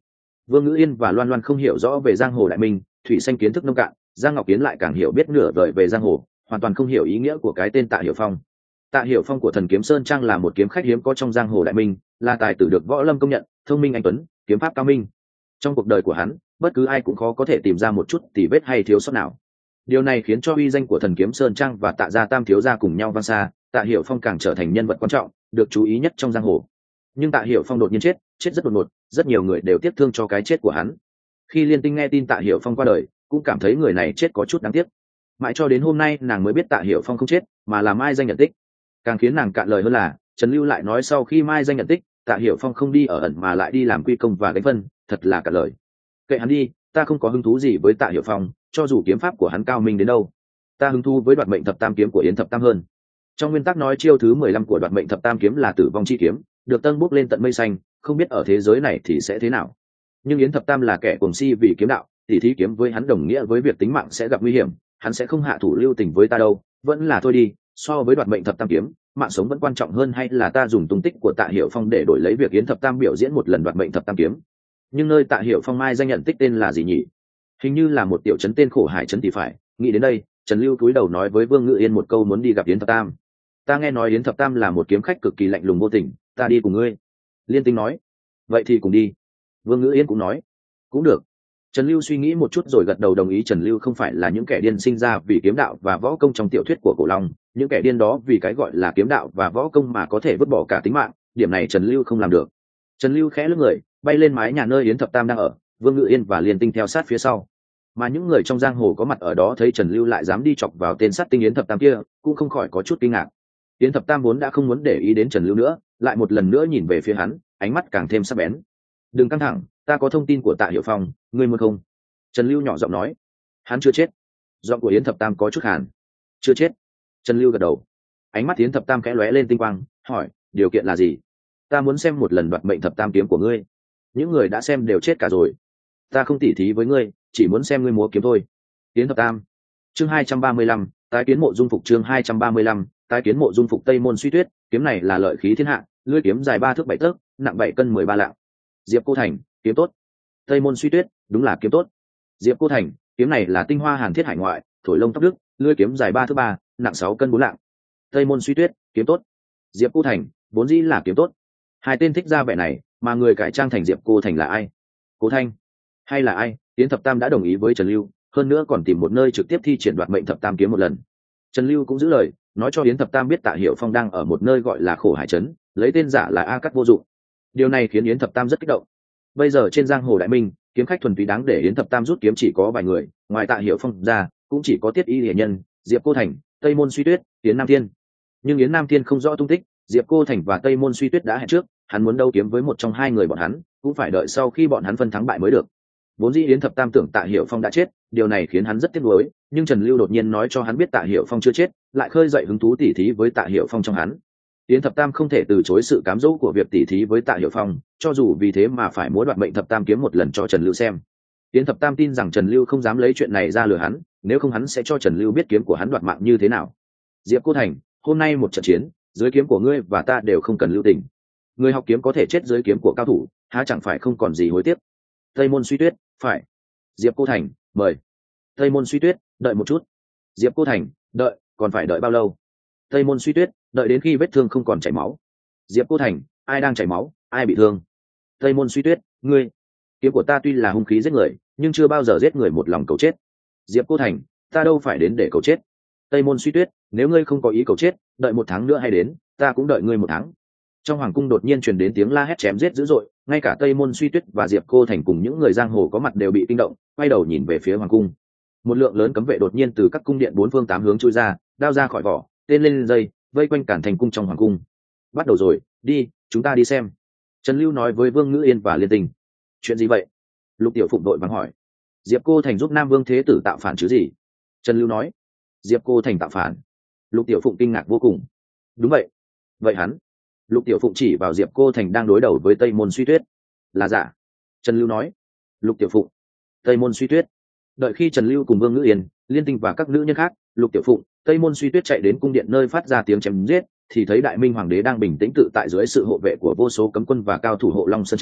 Vương Ngữ Yên và Loan Loan không hiểu rõ về giang hồ đại minh, Thủy Xanh kiến thức nông cạn, Giang Ngọc Kiến lại càng hiểu biết nửa vời về giang hồ, hoàn toàn không hiểu ý nghĩa của cái tên Tạ Hiểu Phong. Tạ Hiểu Phong của Thần Kiếm Sơn Trang là một kiếm khách hiếm có trong giang hồ đại minh, là tài tử được võ lâm công nhận, thông minh anh tuấn, kiếm pháp cao minh. Trong cuộc đời của hắn, bất cứ ai cũng khó có thể tìm ra một chút tỉ vết hay thiếu sót nào. Điều này khiến cho uy danh của Thần Kiếm Sơn Trang và Tạ gia Tam thiếu gia cùng nhau vang xa, Tạ Hiểu Phong càng trở thành nhân vật quan trọng, được chú ý nhất trong giang hồ. Nhưng Tạ Hiểu Phong đột nhiên chết rất đột ngột, rất nhiều người đều tiếc thương cho cái chết của hắn. Khi Liên Tinh nghe tin Tạ Hiểu Phong qua đời, cũng cảm thấy người này chết có chút đáng tiếc. Mãi cho đến hôm nay nàng mới biết Tạ Hiểu Phong không chết, mà là mai danh nhận tích. Càng khiến nàng cạn lời hơn là Trần Lưu lại nói sau khi mai danh nhận tích, Tạ Hiểu Phong không đi ở ẩn mà lại đi làm quy công và gánh phân, thật là cạn lời. Kệ hắn đi, ta không có hứng thú gì với Tạ Hiểu Phong, cho dù kiếm pháp của hắn cao minh đến đâu. Ta hứng thú với Đoạt Mệnh Thập Tam kiếm của Yến Thập Tam hơn. Trong nguyên tắc nói chiêu thứ 15 của Đoạt Mệnh Thập Tam kiếm là Tử Vong chi kiếm, được tân bốc lên tận mây xanh, không biết ở thế giới này thì sẽ thế nào. Nhưng Yến Thập Tam là kẻ cuồng si vì kiếm đạo, tỉ thí kiếm với hắn đồng nghĩa với việc tính mạng sẽ gặp nguy hiểm, hắn sẽ không hạ thủ lưu tình với ta đâu, vẫn là thôi đi, so với Đoạt Mệnh Thập Tam kiếm, mạng sống vẫn quan trọng hơn, hay là ta dùng tung tích của Tạ Hiểu Phong để đổi lấy việc Yến Thập Tam biểu diễn một lần Đoạt Mệnh Thập Tam kiếm. Nhưng nơi Tạ Hiểu Phong mai danh nhận tích tên là gì nhỉ? Hình như là một tiểu trấn tên Khổ Hải trấn thì phải. Nghĩ đến đây, Trần Lưu cúi đầu nói với Vương Ngự Yên một câu muốn đi gặp Yến Thập Tam. Ta nghe nói Yến Thập Tam là một kiếm khách cực kỳ lạnh lùng vô tình, ta đi cùng ngươi. Liên Tinh nói. Vậy thì cùng đi. Vương Ngự Yên cũng nói. Cũng được. Trần Lưu suy nghĩ một chút rồi gật đầu đồng ý. Trần Lưu không phải là những kẻ điên sinh ra vì kiếm đạo và võ công trong tiểu thuyết của Cổ Long, những kẻ điên đó vì cái gọi là kiếm đạo và võ công mà có thể vứt bỏ cả tính mạng, điểm này Trần Lưu không làm được. Trần Lưu khẽ lướt người, bay lên mái nhà nơi Yến Thập Tam đang ở, Vương Ngự Yên và Liên Tinh theo sát phía sau. Mà những người trong giang hồ có mặt ở đó thấy Trần Lưu lại dám đi chọc vào tên sát tinh Yến Thập Tam kia, cũng không khỏi có chút kinh ngạc. Yến Thập Tam vốn đã không muốn để ý đến Trần Lưu nữa, lại một lần nữa nhìn về phía hắn, ánh mắt càng thêm sắc bén. Đừng căng thẳng, ta có thông tin của Tạ Hiểu Phong, ngươi muốn không? Trần Lưu nhỏ giọng nói. Hắn chưa chết. Giọng của Yến Thập Tam có chút hàn. Chưa chết. Trần Lưu gật đầu. Ánh mắt Yến Thập Tam khẽ lóe lên tinh quang, hỏi, điều kiện là gì? Ta muốn xem một lần Đoạt Mệnh Thập Tam kiếm của ngươi. Những người đã xem đều chết cả rồi. Ta không tỉ thí với ngươi, chỉ muốn xem ngươi múa kiếm thôi. Yến Thập Tam. Chương 235, tái kiến Mộ Dung Phục. Chương 235, tái kiến Mộ Dung Phục. Tây Môn Suy Tuyết, kiếm này là lợi khí thiên hạ, lưỡi kiếm dài 3 thước 7 tấc, nặng 7 cân 13 lạng. Diệp Cô Thành, kiếm tốt. Tây Môn Suy Tuyết, đúng là kiếm tốt. Diệp Cô Thành, kiếm này là tinh hoa Hàn Thiết hải ngoại, thổi lông tóc đức, lưỡi kiếm dài 3 thước 3, nặng 6 cân 4 lạng. Tây Môn Suy Tuyết, kiếm tốt. Diệp Cô Thành, vốn dĩ là kiếm tốt. Hai tên thích ra vẻ này, mà người cải trang thành Diệp Cô Thành là ai? Cố Thanh hay là ai? Yến Thập Tam đã đồng ý với Trần Lưu, hơn nữa còn tìm một nơi trực tiếp thi triển Đoạt Mệnh Thập Tam kiếm một lần. Trần Lưu cũng giữ lời, nói cho Yến Thập Tam biết Tạ Hiểu Phong đang ở một nơi gọi là Khổ Hải trấn, lấy tên giả là A Cắt Vô Dụng. Điều này khiến Yến Thập Tam rất kích động. Bây giờ trên giang hồ đại minh, kiếm khách thuần túy đáng để Yến Thập Tam rút kiếm chỉ có vài người, ngoài Tạ Hiểu Phong ra, cũng chỉ có Tiết Y Lệ Nhân, Diệp Cô Thành, Tây Môn Suy Tuyết, Yến Nam Thiên. Nhưng Yến Nam Thiên không rõ tung tích, Diệp Cô Thành và Tây Môn Suy Tuyết đã hẹn trước, hắn muốn đấu kiếm với một trong hai người bọn hắn, cũng phải đợi sau khi bọn hắn phân thắng bại mới được. Vốn dĩ Yến Thập Tam tưởng Tạ Hiểu Phong đã chết, điều này khiến hắn rất tiếc nuối, nhưng Trần Lưu đột nhiên nói cho hắn biết Tạ Hiểu Phong chưa chết, lại khơi dậy hứng thú tỉ thí với Tạ Hiểu Phong trong hắn. Yến Thập Tam không thể từ chối sự cám dỗ của việc tỉ thí với Tạ Hiểu Phong, cho dù vì thế mà phải muốn Đoạt Mệnh Thập Tam kiếm một lần cho Trần Lưu xem. Yến Thập Tam tin rằng Trần Lưu không dám lấy chuyện này ra lừa hắn, nếu không hắn sẽ cho Trần Lưu biết kiếm của hắn đoạt mạng như thế nào. Diệp Cô Thành, hôm nay một trận chiến, dưới kiếm của ngươi và ta đều không cần lưu tình. Người học kiếm có thể chết dưới kiếm của cao thủ, há chẳng phải không còn gì hối tiếc. Tây Môn Suy Tuyết, phải. Diệp Cô Thành, mời. Tây Môn Suy Tuyết, đợi một chút. Diệp Cô Thành, đợi, còn phải đợi bao lâu? Tây Môn Suy Tuyết, đợi đến khi vết thương không còn chảy máu. Diệp Cô Thành, ai đang chảy máu, ai bị thương? Tây Môn Suy Tuyết, ngươi. Kiếm của ta tuy là hung khí giết người, nhưng chưa bao giờ giết người một lòng cầu chết. Diệp Cô Thành, ta đâu phải đến để cầu chết. Tây Môn Suy Tuyết, nếu ngươi không có ý cầu chết, đợi 1 tháng nữa hay đến, ta cũng đợi ngươi 1 tháng. Trong hoàng cung đột nhiên truyền đến tiếng la hét chém giết dữ dội, ngay cả Tây Môn Suy Tuyết và Diệp Cô Thành cùng những người giang hồ có mặt đều bị kinh động, quay đầu nhìn về phía hoàng cung. Một lượng lớn cấm vệ đột nhiên từ các cung điện 4 phương 8 hướng chui ra, đao ra khỏi vỏ, tên lên dây, vây quanh cản thành cung trong hoàng cung. Bắt đầu rồi, đi, chúng ta đi xem. Trần Lưu nói với Vương Ngữ Yên và Liên Tình. Chuyện gì vậy? Lục Tiểu Phụng đội vàng hỏi. Diệp Cô Thành giúp Nam Vương Thế Tử tạo phản chứ gì? Trần Lưu nói. Diệp Cô Thành tạo phản? Lục Tiểu Phụng kinh ngạc vô cùng. Đúng vậy. Vậy hắn? Lục Tiểu Phụng chỉ vào Diệp Cô Thành đang đối đầu với Tây Môn Suy Tuyết. Là giả. Trần Lưu nói. Lục Tiểu Phụng, Tây Môn Suy Tuyết. Đợi khi Trần Lưu cùng Vương Ngữ Yên, Liên Tinh và các nữ nhân khác, Lục Tiểu Phụng, Tây Môn Suy Tuyết chạy đến cung điện nơi phát ra tiếng chém giết, thì thấy Đại Minh Hoàng đế đang bình tĩnh tự tại dưới sự hộ vệ của vô số cấm quân và cao thủ hộ Long Sơn Trang,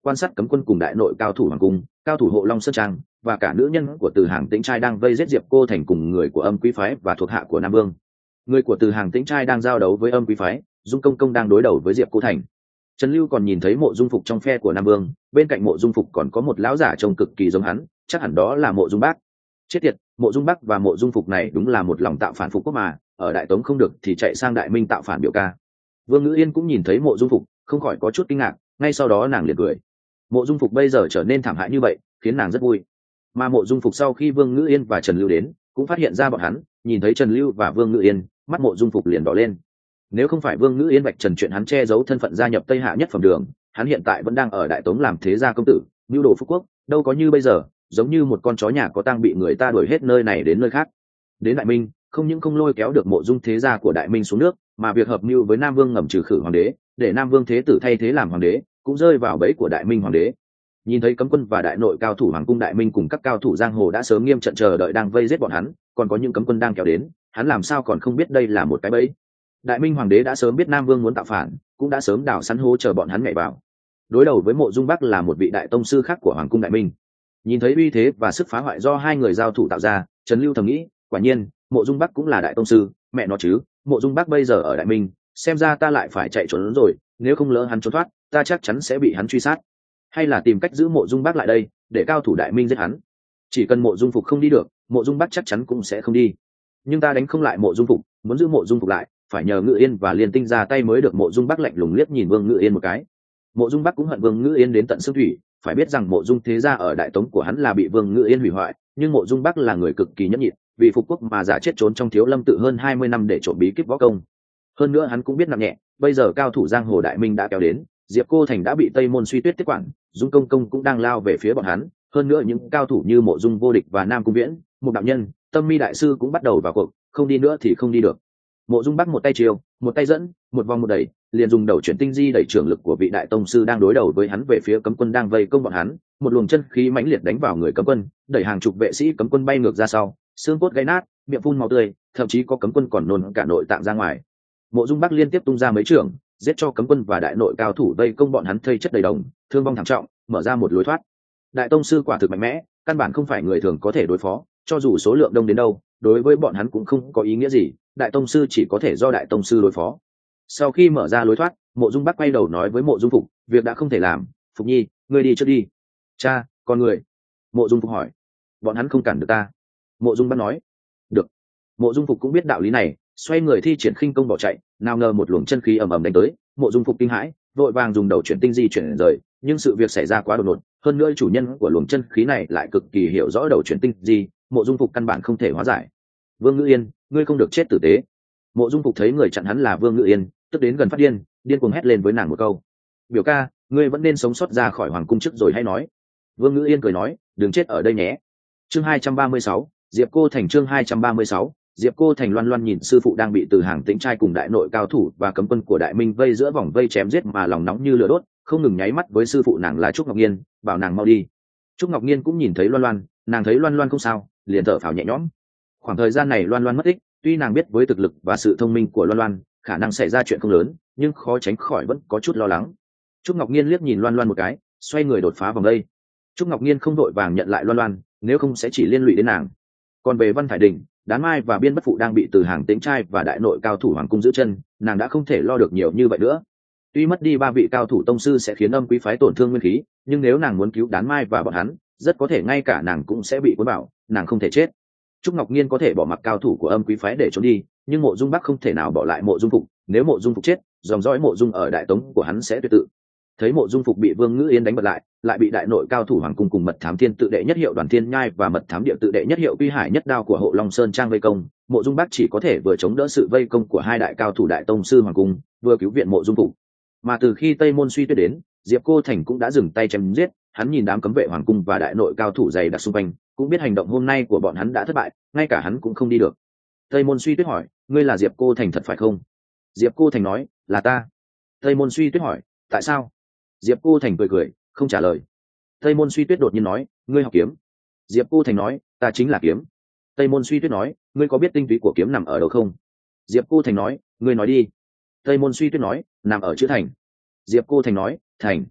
quan sát cấm quân cùng đại nội cao thủ hoàng cung, cao thủ hộ long sơn trang và cả nữ nhân của Từ Hàng Tĩnh trai đang vây giết Diệp Cô Thành cùng người của Âm Quý phái và thuộc hạ của Nam Vương. Người của Từ Hàng Tĩnh trai đang giao đấu với Âm Quý phái, Dung Công Công đang đối đầu với Diệp Cô Thành. Trần Lưu còn nhìn thấy Mộ Dung Phục trong phe của Nam Vương, bên cạnh Mộ Dung Phục còn có một lão giả trông cực kỳ giống hắn, chắc hẳn đó là Mộ Dung Bác. Chết tiệt, Mộ Dung Bác và Mộ Dung Phục này đúng là một lòng tạo phản phục quốc mà, ở Đại Tống không được thì chạy sang Đại Minh tạo phản biểu ca. Vương Ngữ Yên cũng nhìn thấy Mộ Dung Phục, không khỏi có chút kinh ngạc, ngay sau đó nàng liền cười. Mộ Dung Phục bây giờ trở nên thảm hại như vậy, khiến nàng rất vui. Mà Mộ Dung Phục sau khi Vương Ngữ Yên và Trần Lưu đến, cũng phát hiện ra bọn hắn, nhìn thấy Trần Lưu và Vương Ngữ Yên, mắt Mộ Dung Phục liền đỏ lên. Nếu không phải Vương Ngữ Yên vạch trần chuyện hắn che giấu thân phận gia nhập Tây Hạ Nhất Phẩm Đường, hắn hiện tại vẫn đang ở Đại Tống làm thế gia công tử, nhu đồ phú quốc, đâu có như bây giờ, giống như một con chó nhà có tang bị người ta đuổi hết nơi này đến nơi khác. Đến Đại Minh, không những không lôi kéo được Mộ Dung thế gia của Đại Minh xuống nước, mà việc hợp mưu với Nam Vương ngầm trừ khử hoàng đế, để Nam Vương thế tử thay thế làm hoàng đế, cũng rơi vào bẫy của Đại Minh hoàng đế. Nhìn thấy cấm quân và đại nội cao thủ hoàng cung Đại Minh cùng các cao thủ giang hồ đã sớm nghiêm trận chờ đợi đang vây giết bọn hắn, còn có những cấm quân đang kéo đến, hắn làm sao còn không biết đây là một cái bẫy. Đại Minh hoàng đế đã sớm biết Nam Vương muốn tạo phản, cũng đã sớm đào sẵn hố chờ bọn hắn nhảy vào. Đối đầu với Mộ Dung Bắc là một vị đại tông sư khác của hoàng cung Đại Minh. Nhìn thấy uy thế và sức phá hoại do hai người giao thủ tạo ra, Trần Lưu thầm nghĩ, quả nhiên, Mộ Dung Bắc cũng là đại tông sư, mẹ nó chứ, Mộ Dung Bắc bây giờ ở Đại Minh, xem ra ta lại phải chạy trốn rồi, nếu không lỡ hắn trốn thoát, ta chắc chắn sẽ bị hắn truy sát. Hay là tìm cách giữ Mộ Dung Bắc lại đây, để cao thủ Đại Minh giết hắn. Chỉ cần Mộ Dung Phục không đi được, Mộ Dung Bắc chắc chắn cũng sẽ không đi. Nhưng ta đánh không lại Mộ Dung Phục, muốn giữ Mộ Dung Phục lại, phải nhờ Ngự Yên và Liên Tinh ra tay mới được. Mộ Dung Bắc lạnh lùng liếc nhìn Vương Ngự Yên một cái. Mộ Dung Bắc cũng hận Vương Ngự Yên đến tận xương thủy, phải biết rằng Mộ Dung thế gia ở Đại Tống của hắn là bị Vương Ngự Yên hủy hoại, nhưng Mộ Dung Bắc là người cực kỳ nhẫn nhịn, vì phục quốc mà giả chết trốn trong Thiếu Lâm tự hơn 20 năm để trộm bí kíp võ công. Hơn nữa hắn cũng biết nặng nhẹ, bây giờ cao thủ giang hồ Đại Minh đã kéo đến, Diệp Cô Thành đã bị Tây Môn Suy Tuyết tiếp quản, Dung Công Công cũng đang lao về phía bọn hắn, hơn nữa những cao thủ như Mộ Dung Vô Địch và Nam Cung Viễn, một đạo nhân, Tâm Mi đại sư cũng bắt đầu vào cuộc, không đi nữa thì không đi được. Mộ Dung Bắc một tay chiều, một tay dẫn, một vòng một đẩy, liền dùng đầu chuyển tinh di đẩy trưởng lực của vị đại tông sư đang đối đầu với hắn về phía cấm quân đang vây công bọn hắn, một luồng chân khí mãnh liệt đánh vào người cấm quân, đẩy hàng chục vệ sĩ cấm quân bay ngược ra sau, xương cốt gãy nát, miệng phun máu tươi, thậm chí có cấm quân còn nôn cả nội tạng ra ngoài. Mộ Dung Bắc liên tiếp tung ra mấy trưởng, giết cho cấm quân và đại nội cao thủ vây công bọn hắn thây chất đầy đồng, thương vong thảm trọng, mở ra một lối thoát. Đại tông sư quả thực mạnh mẽ, căn bản không phải người thường có thể đối phó, cho dù số lượng đông đến đâu, đối với bọn hắn cũng không có ý nghĩa gì, đại tông sư chỉ có thể do đại tông sư đối phó. Sau khi mở ra lối thoát, Mộ Dung Bắc quay đầu nói với Mộ Dung Phục, việc đã không thể làm, Phục Nhi, ngươi đi trước đi. Cha, con người. Mộ Dung Phục hỏi. Bọn hắn không cản được ta. Mộ Dung Bắc nói. Được. Mộ Dung Phục cũng biết đạo lý này, xoay người thi triển khinh công bỏ chạy, nào ngờ một luồng chân khí ầm ầm đánh tới, Mộ Dung Phục kinh hãi, vội vàng dùng đầu chuyển tinh di chuyển rời, nhưng sự việc xảy ra quá đột ngột, hơn nữa chủ nhân của luồng chân khí này lại cực kỳ hiểu rõ đầu chuyển tinh di, Mộ Dung Phục căn bản không thể hóa giải. Vương Ngữ Yên, ngươi không được chết tử tế. Mộ Dung Phục thấy người chặn hắn là Vương Ngữ Yên, tức đến gần phát điên, điên cuồng hét lên với nàng một câu. Biểu ca, ngươi vẫn nên sống sót ra khỏi hoàng cung trước rồi hay nói. Vương Ngữ Yên cười nói, đừng chết ở đây nhé. Chương 236, Diệp Cô Thành. Chương 236, Diệp Cô Thành. Loan Loan nhìn sư phụ đang bị Từ Hàng Tĩnh trai cùng đại nội cao thủ và cấm quân của Đại Minh vây giữa vòng vây chém giết mà lòng nóng như lửa đốt, không ngừng nháy mắt với sư phụ nàng là Trúc Ngọc Nhiên, bảo nàng mau đi. Trúc Ngọc Nhiên cũng nhìn thấy Loan Loan, nàng thấy Loan Loan không sao, liền thở phào nhẹ nhõm. Khoảng thời gian này Loan Loan mất tích, tuy nàng biết với thực lực và sự thông minh của Loan Loan, khả năng xảy ra chuyện không lớn, nhưng khó tránh khỏi vẫn có chút lo lắng. Trúc Ngọc Nhiên liếc nhìn Loan Loan một cái, xoay người đột phá vòng đây. Trúc Ngọc Nhiên không vội vàng nhận lại Loan Loan, nếu không sẽ chỉ liên lụy đến nàng. Còn về Văn Thải Đình, Đán Mai và Biên Bất Phụ đang bị Từ Hàng Tĩnh trai và đại nội cao thủ hoàng cung giữ chân, nàng đã không thể lo được nhiều như vậy nữa. Tuy mất đi 3 vị cao thủ tông sư sẽ khiến Âm Quý phái tổn thương nguyên khí, nhưng nếu nàng muốn cứu Đán Mai và bọn hắn, rất có thể ngay cả nàng cũng sẽ bị cuốn vào, nàng không thể chết. Trúc Ngọc Nhiên có thể bỏ mặc cao thủ của Âm Quý phái để trốn đi, nhưng Mộ Dung Bắc không thể nào bỏ lại Mộ Dung Phục, nếu Mộ Dung Phục chết, dòng dõi Mộ Dung ở Đại Tống của hắn sẽ tuyệt tự. Thấy Mộ Dung Phục bị Vương Ngữ Yên đánh bật lại bị đại nội cao thủ hoàng cung cùng Mật Thám Thiên tự đệ nhất hiệu Đoàn Thiên Nhai và Mật Thám Địa tự đệ nhất hiệu Quy Hải nhất đao của Hộ Long Sơn trang vây công, Mộ Dung Bắc chỉ có thể vừa chống đỡ sự vây công của hai đại cao thủ đại tông sư hoàng cung, vừa cứu viện Mộ Dung Phục. Mà từ khi Tây Môn Suy Tuyết đến, Diệp Cô Thành cũng đã dừng tay chém giết, hắn nhìn đám cấm vệ hoàng cung và đại nội cao thủ dày đặc xung quanh, cũng biết hành động hôm nay của bọn hắn đã thất bại, ngay cả hắn cũng không đi được. Tây Môn Suy Tuyết hỏi, ngươi là Diệp Cô Thành thật phải không? Diệp Cô Thành nói, là ta. Tây Môn Suy Tuyết hỏi, tại sao? Diệp Cô Thành cười, không trả lời. Tây Môn Suy Tuyết đột nhiên nói, ngươi học kiếm. Diệp Cô Thành nói, ta chính là kiếm. Tây Môn Suy Tuyết nói, ngươi có biết tinh túy của kiếm nằm ở đâu không? Diệp Cô Thành nói, ngươi nói đi. Tây Môn Suy Tuyết nói, nằm ở chữ thành. Diệp Cô Thành nói, thành.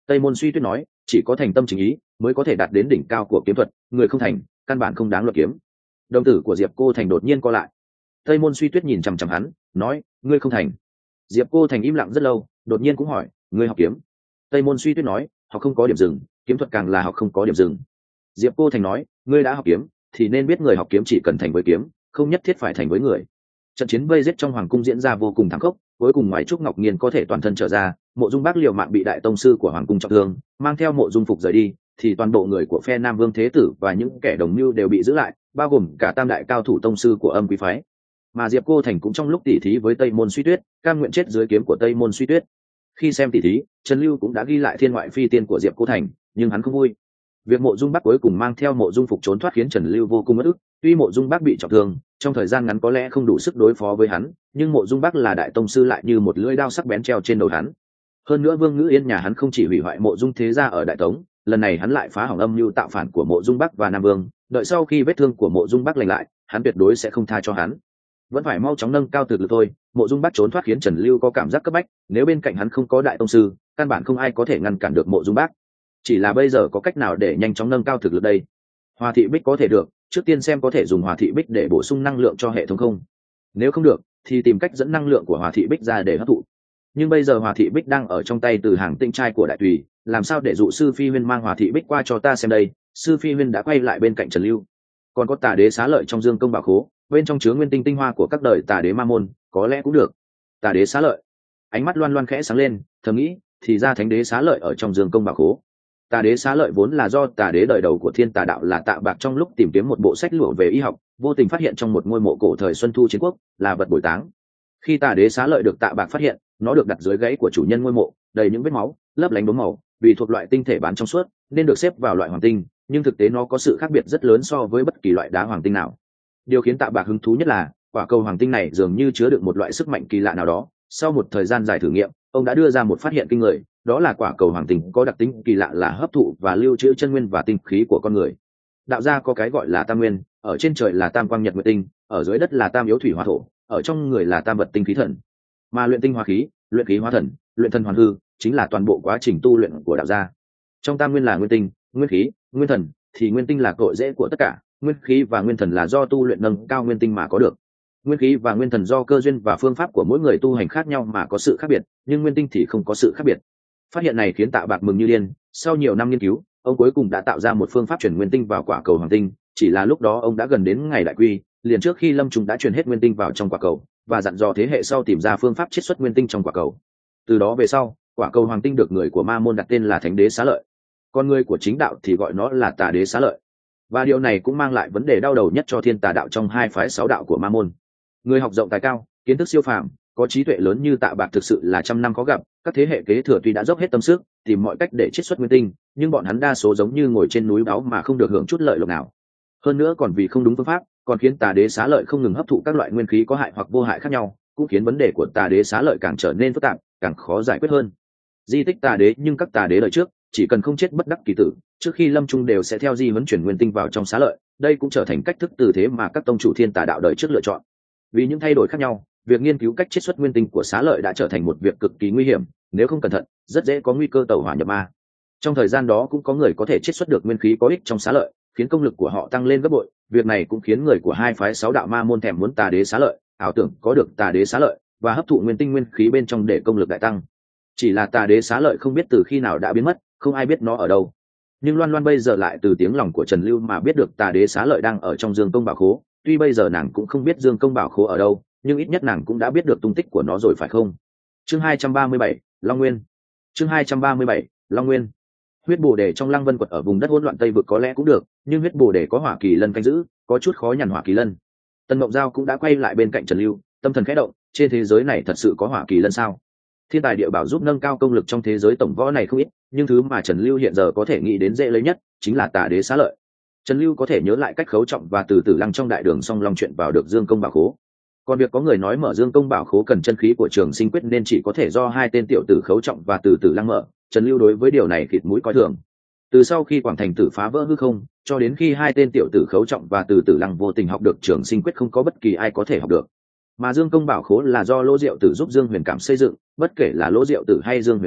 Tây Môn Suy Tuyết nói, chỉ có thành tâm chính ý mới có thể đạt đến đỉnh cao của kiếm thuật, người không thành căn bản không đáng luận kiếm. Đồng tử của Diệp Cô Thành đột nhiên co lại. Tây Môn Suy Tuyết nhìn chằm chằm hắn, nói, ngươi không thành. Diệp Cô Thành im lặng rất lâu, đột nhiên cũng hỏi, ngươi học kiếm? Tây Môn Suy Tuyết nói, học không có điểm dừng, kiếm thuật càng là học không có điểm dừng. Diệp Cô Thành nói, ngươi đã học kiếm thì nên biết người học kiếm chỉ cần thành với kiếm, không nhất thiết phải thành với người. Trận chiến vây giết trong hoàng cung diễn ra vô cùng thảm khốc, cuối cùng ngoài Trúc Ngọc Nghiên có thể toàn thân trở ra, Mộ Dung Bác liều mạng bị đại tông sư của hoàng cung trọng thương, mang theo Mộ Dung Phục rời đi, thì toàn bộ người của phe Nam Vương Thế Tử và những kẻ đồng mưu đều bị giữ lại, bao gồm cả tam đại cao thủ tông sư của Âm Quý phái. Mà Diệp Cô Thành cũng trong lúc tỉ thí với Tây Môn Suy Tuyết, cam nguyện chết dưới kiếm của Tây Môn Suy Tuyết. Khi xem tỉ thí, Trần Lưu cũng đã ghi lại thiên ngoại phi tiên của Diệp Cô Thành, nhưng hắn không vui. Việc Mộ Dung Bác cuối cùng mang theo Mộ Dung Phục trốn thoát khiến Trần Lưu vô cùng uất ức. Tuy Mộ Dung Bác bị trọng thương, trong thời gian ngắn có lẽ không đủ sức đối phó với hắn, nhưng Mộ Dung Bác là đại tông sư lại như một lưỡi đao sắc bén treo trên đầu hắn. Hơn nữa Vương Ngữ Yên nhà hắn không chỉ hủy hoại Mộ Dung thế gia ở Đại Tống, lần này hắn lại phá hỏng âm mưu tạo phản của Mộ Dung Bắc và Nam Vương. Đợi sau khi vết thương của Mộ Dung Bắc lành lại, hắn tuyệt đối sẽ không tha cho hắn. Vẫn phải mau chóng nâng cao thực lực thôi. Mộ Dung Bắc trốn thoát khiến Trần Lưu có cảm giác cấp bách, nếu bên cạnh hắn không có đại tông sư, căn bản không ai có thể ngăn cản được Mộ Dung Bắc. Chỉ là bây giờ có cách nào để nhanh chóng nâng cao thực lực đây? Hòa thị bích có thể được, trước tiên xem có thể dùng Hòa thị bích để bổ sung năng lượng cho hệ thống không. Nếu không được, thì tìm cách dẫn năng lượng của Hòa thị bích ra để hấp thụ. Nhưng bây giờ Hòa thị bích đang ở trong tay Từ Hàng tinh trai của Đại Tùy, làm sao để dụ sư phi huyên mang Hòa thị bích qua cho ta xem đây? Sư phi huyên đã quay lại bên cạnh Trần Lưu. Còn có Tà Đế xá lợi trong dương công bảo khố, bên trong chứa nguyên tinh tinh hoa của các đời Tà Đế ma môn, có lẽ cũng được. Tà Đế xá lợi. Ánh mắt Loan Loan khẽ sáng lên, thầm nghĩ, thì ra Thánh Đế xá lợi ở trong dương công bảo khố. Tà Đế xá lợi vốn là do Tà Đế đời đầu của Thiên Tà đạo là Tạ Bạc trong lúc tìm kiếm một bộ sách lụa về y học, vô tình phát hiện trong một ngôi mộ cổ thời Xuân Thu chiến quốc, là vật bồi táng. Khi Tà Đế xá lợi được Tạ Bạc phát hiện, nó được đặt dưới gáy của chủ nhân ngôi mộ, đầy những vết máu, lấp lánh đốm màu, vì thuộc loại tinh thể bán trong suốt, nên được xếp vào loại hoàng tinh, nhưng thực tế nó có sự khác biệt rất lớn so với bất kỳ loại đá hoàng tinh nào. Điều khiến Tạ Bạc hứng thú nhất là, quả cầu hoàng tinh này dường như chứa đựng một loại sức mạnh kỳ lạ nào đó. Sau một thời gian dài thử nghiệm, ông đã đưa ra một phát hiện kinh người, đó là quả cầu hoàng tinh có đặc tính kỳ lạ là hấp thụ và lưu trữ chân nguyên và tinh khí của con người. Đạo gia có cái gọi là tam nguyên, ở trên trời là tam quang nhật nguyệt tinh, ở dưới đất là tam yếu thủy hỏa thổ, ở trong người là tam vật tinh khí thần. Mà luyện tinh hóa khí, luyện khí hóa thần, luyện thần hoàn hư, chính là toàn bộ quá trình tu luyện của đạo gia. Trong tam nguyên là nguyên tinh, nguyên khí, nguyên thần, thì nguyên tinh là cội rễ của tất cả, nguyên khí và nguyên thần là do tu luyện nâng cao nguyên tinh mà có được. Nguyên khí và nguyên thần do cơ duyên và phương pháp của mỗi người tu hành khác nhau mà có sự khác biệt, nhưng nguyên tinh thì không có sự khác biệt. Phát hiện này khiến Tạ Bạc mừng như điên. Sau nhiều năm nghiên cứu, ông cuối cùng đã tạo ra một phương pháp chuyển nguyên tinh vào quả cầu hoàng tinh. Chỉ là lúc đó ông đã gần đến ngày đại quy, liền trước khi lâm trùng đã chuyển hết nguyên tinh vào trong quả cầu, và dặn dò thế hệ sau tìm ra phương pháp chiết xuất nguyên tinh trong quả cầu. Từ đó về sau, quả cầu hoàng tinh được người của ma môn đặt tên là Thánh Đế xá lợi, còn người của chính đạo thì gọi nó là Tà Đế xá lợi. Và điều này cũng mang lại vấn đề đau đầu nhất cho Thiên Tà đạo trong hai phái 6 đạo của ma môn. Người học rộng tài cao, kiến thức siêu phàm, có trí tuệ lớn như Tạ Bạc thực sự là trăm năm khó gặp. Các thế hệ kế thừa tuy đã dốc hết tâm sức tìm mọi cách để chiết xuất nguyên tinh, nhưng bọn hắn đa số giống như ngồi trên núi báu mà không được hưởng chút lợi lộc nào. Hơn nữa còn vì không đúng phương pháp, còn khiến Tà Đế xá lợi không ngừng hấp thụ các loại nguyên khí có hại hoặc vô hại khác nhau, cũng khiến vấn đề của Tà Đế xá lợi càng trở nên phức tạp, càng khó giải quyết hơn. Di tích Tà Đế, nhưng các Tà Đế đời trước chỉ cần không chết bất đắc kỳ tử, trước khi lâm chung đều sẽ theo di huấn chuyển nguyên tinh vào trong xá lợi. Đây cũng trở thành cách thức từ thế mà các tông chủ Thiên Tà đạo đời trước lựa chọn. Vì những thay đổi khác nhau, việc nghiên cứu cách chiết xuất nguyên tinh của xá lợi đã trở thành một việc cực kỳ nguy hiểm, nếu không cẩn thận rất dễ có nguy cơ tẩu hỏa nhập ma. Trong thời gian đó cũng có người có thể chiết xuất được nguyên khí có ích trong xá lợi, khiến công lực của họ tăng lên gấp bội. Việc này cũng khiến người của hai phái 6 đạo ma môn thèm muốn Tà Đế xá lợi, ảo tưởng có được Tà Đế xá lợi và hấp thụ nguyên tinh nguyên khí bên trong để công lực đại tăng. Chỉ là Tà Đế xá lợi không biết từ khi nào đã biến mất, không ai biết nó ở đâu. Nhưng Loan Loan bây giờ lại từ tiếng lòng của Trần Lưu mà biết được Tà Đế xá lợi đang ở trong dương công bảo khố. Tuy bây giờ nàng cũng không biết dương công bảo khố ở đâu, nhưng ít nhất nàng cũng đã biết được tung tích của nó rồi phải không? Chương 237, Long Nguyên. Chương 237, Long Nguyên. Huyết bồ đề trong Lăng Vân quật ở vùng đất hỗn loạn Tây vực có lẽ cũng được, nhưng huyết bồ đề có hỏa kỳ lân canh giữ, có chút khó nhằn hỏa kỳ lân. Tần Mộng Giao cũng đã quay lại bên cạnh Trần Lưu, tâm thần khẽ động, trên thế giới này thật sự có hỏa kỳ lân sao? Thiên tài địa bảo giúp nâng cao công lực trong thế giới tổng võ này không ít, nhưng thứ mà Trần Lưu hiện giờ có thể nghĩ đến dễ lấy nhất chính là Tà Đế xá lợi. Trần Lưu có thể nhớ lại cách Khấu Trọng và Từ Tử Lăng trong đại đường song long chuyện vào được dương công bảo khố. Còn việc có người nói mở dương công bảo khố cần chân khí của Trường Sinh quyết nên chỉ có thể do hai tên tiểu tử Khấu Trọng và Từ Tử Lăng mở, Trần Lưu đối với điều này khịt mũi coi thường. Từ sau khi Quảng Thành Tử phá vỡ hư không, cho đến khi hai tên tiểu tử Khấu Trọng và Từ Tử Lăng vô tình học được Trường Sinh quyết, không có bất kỳ ai có thể học được. Mà dương công bảo khố là do Lỗ Diệu Tử giúp Dương Huyền Cảm xây dựng, bất kể là Lỗ Diệu Tử hay Dương Huyền Cảm,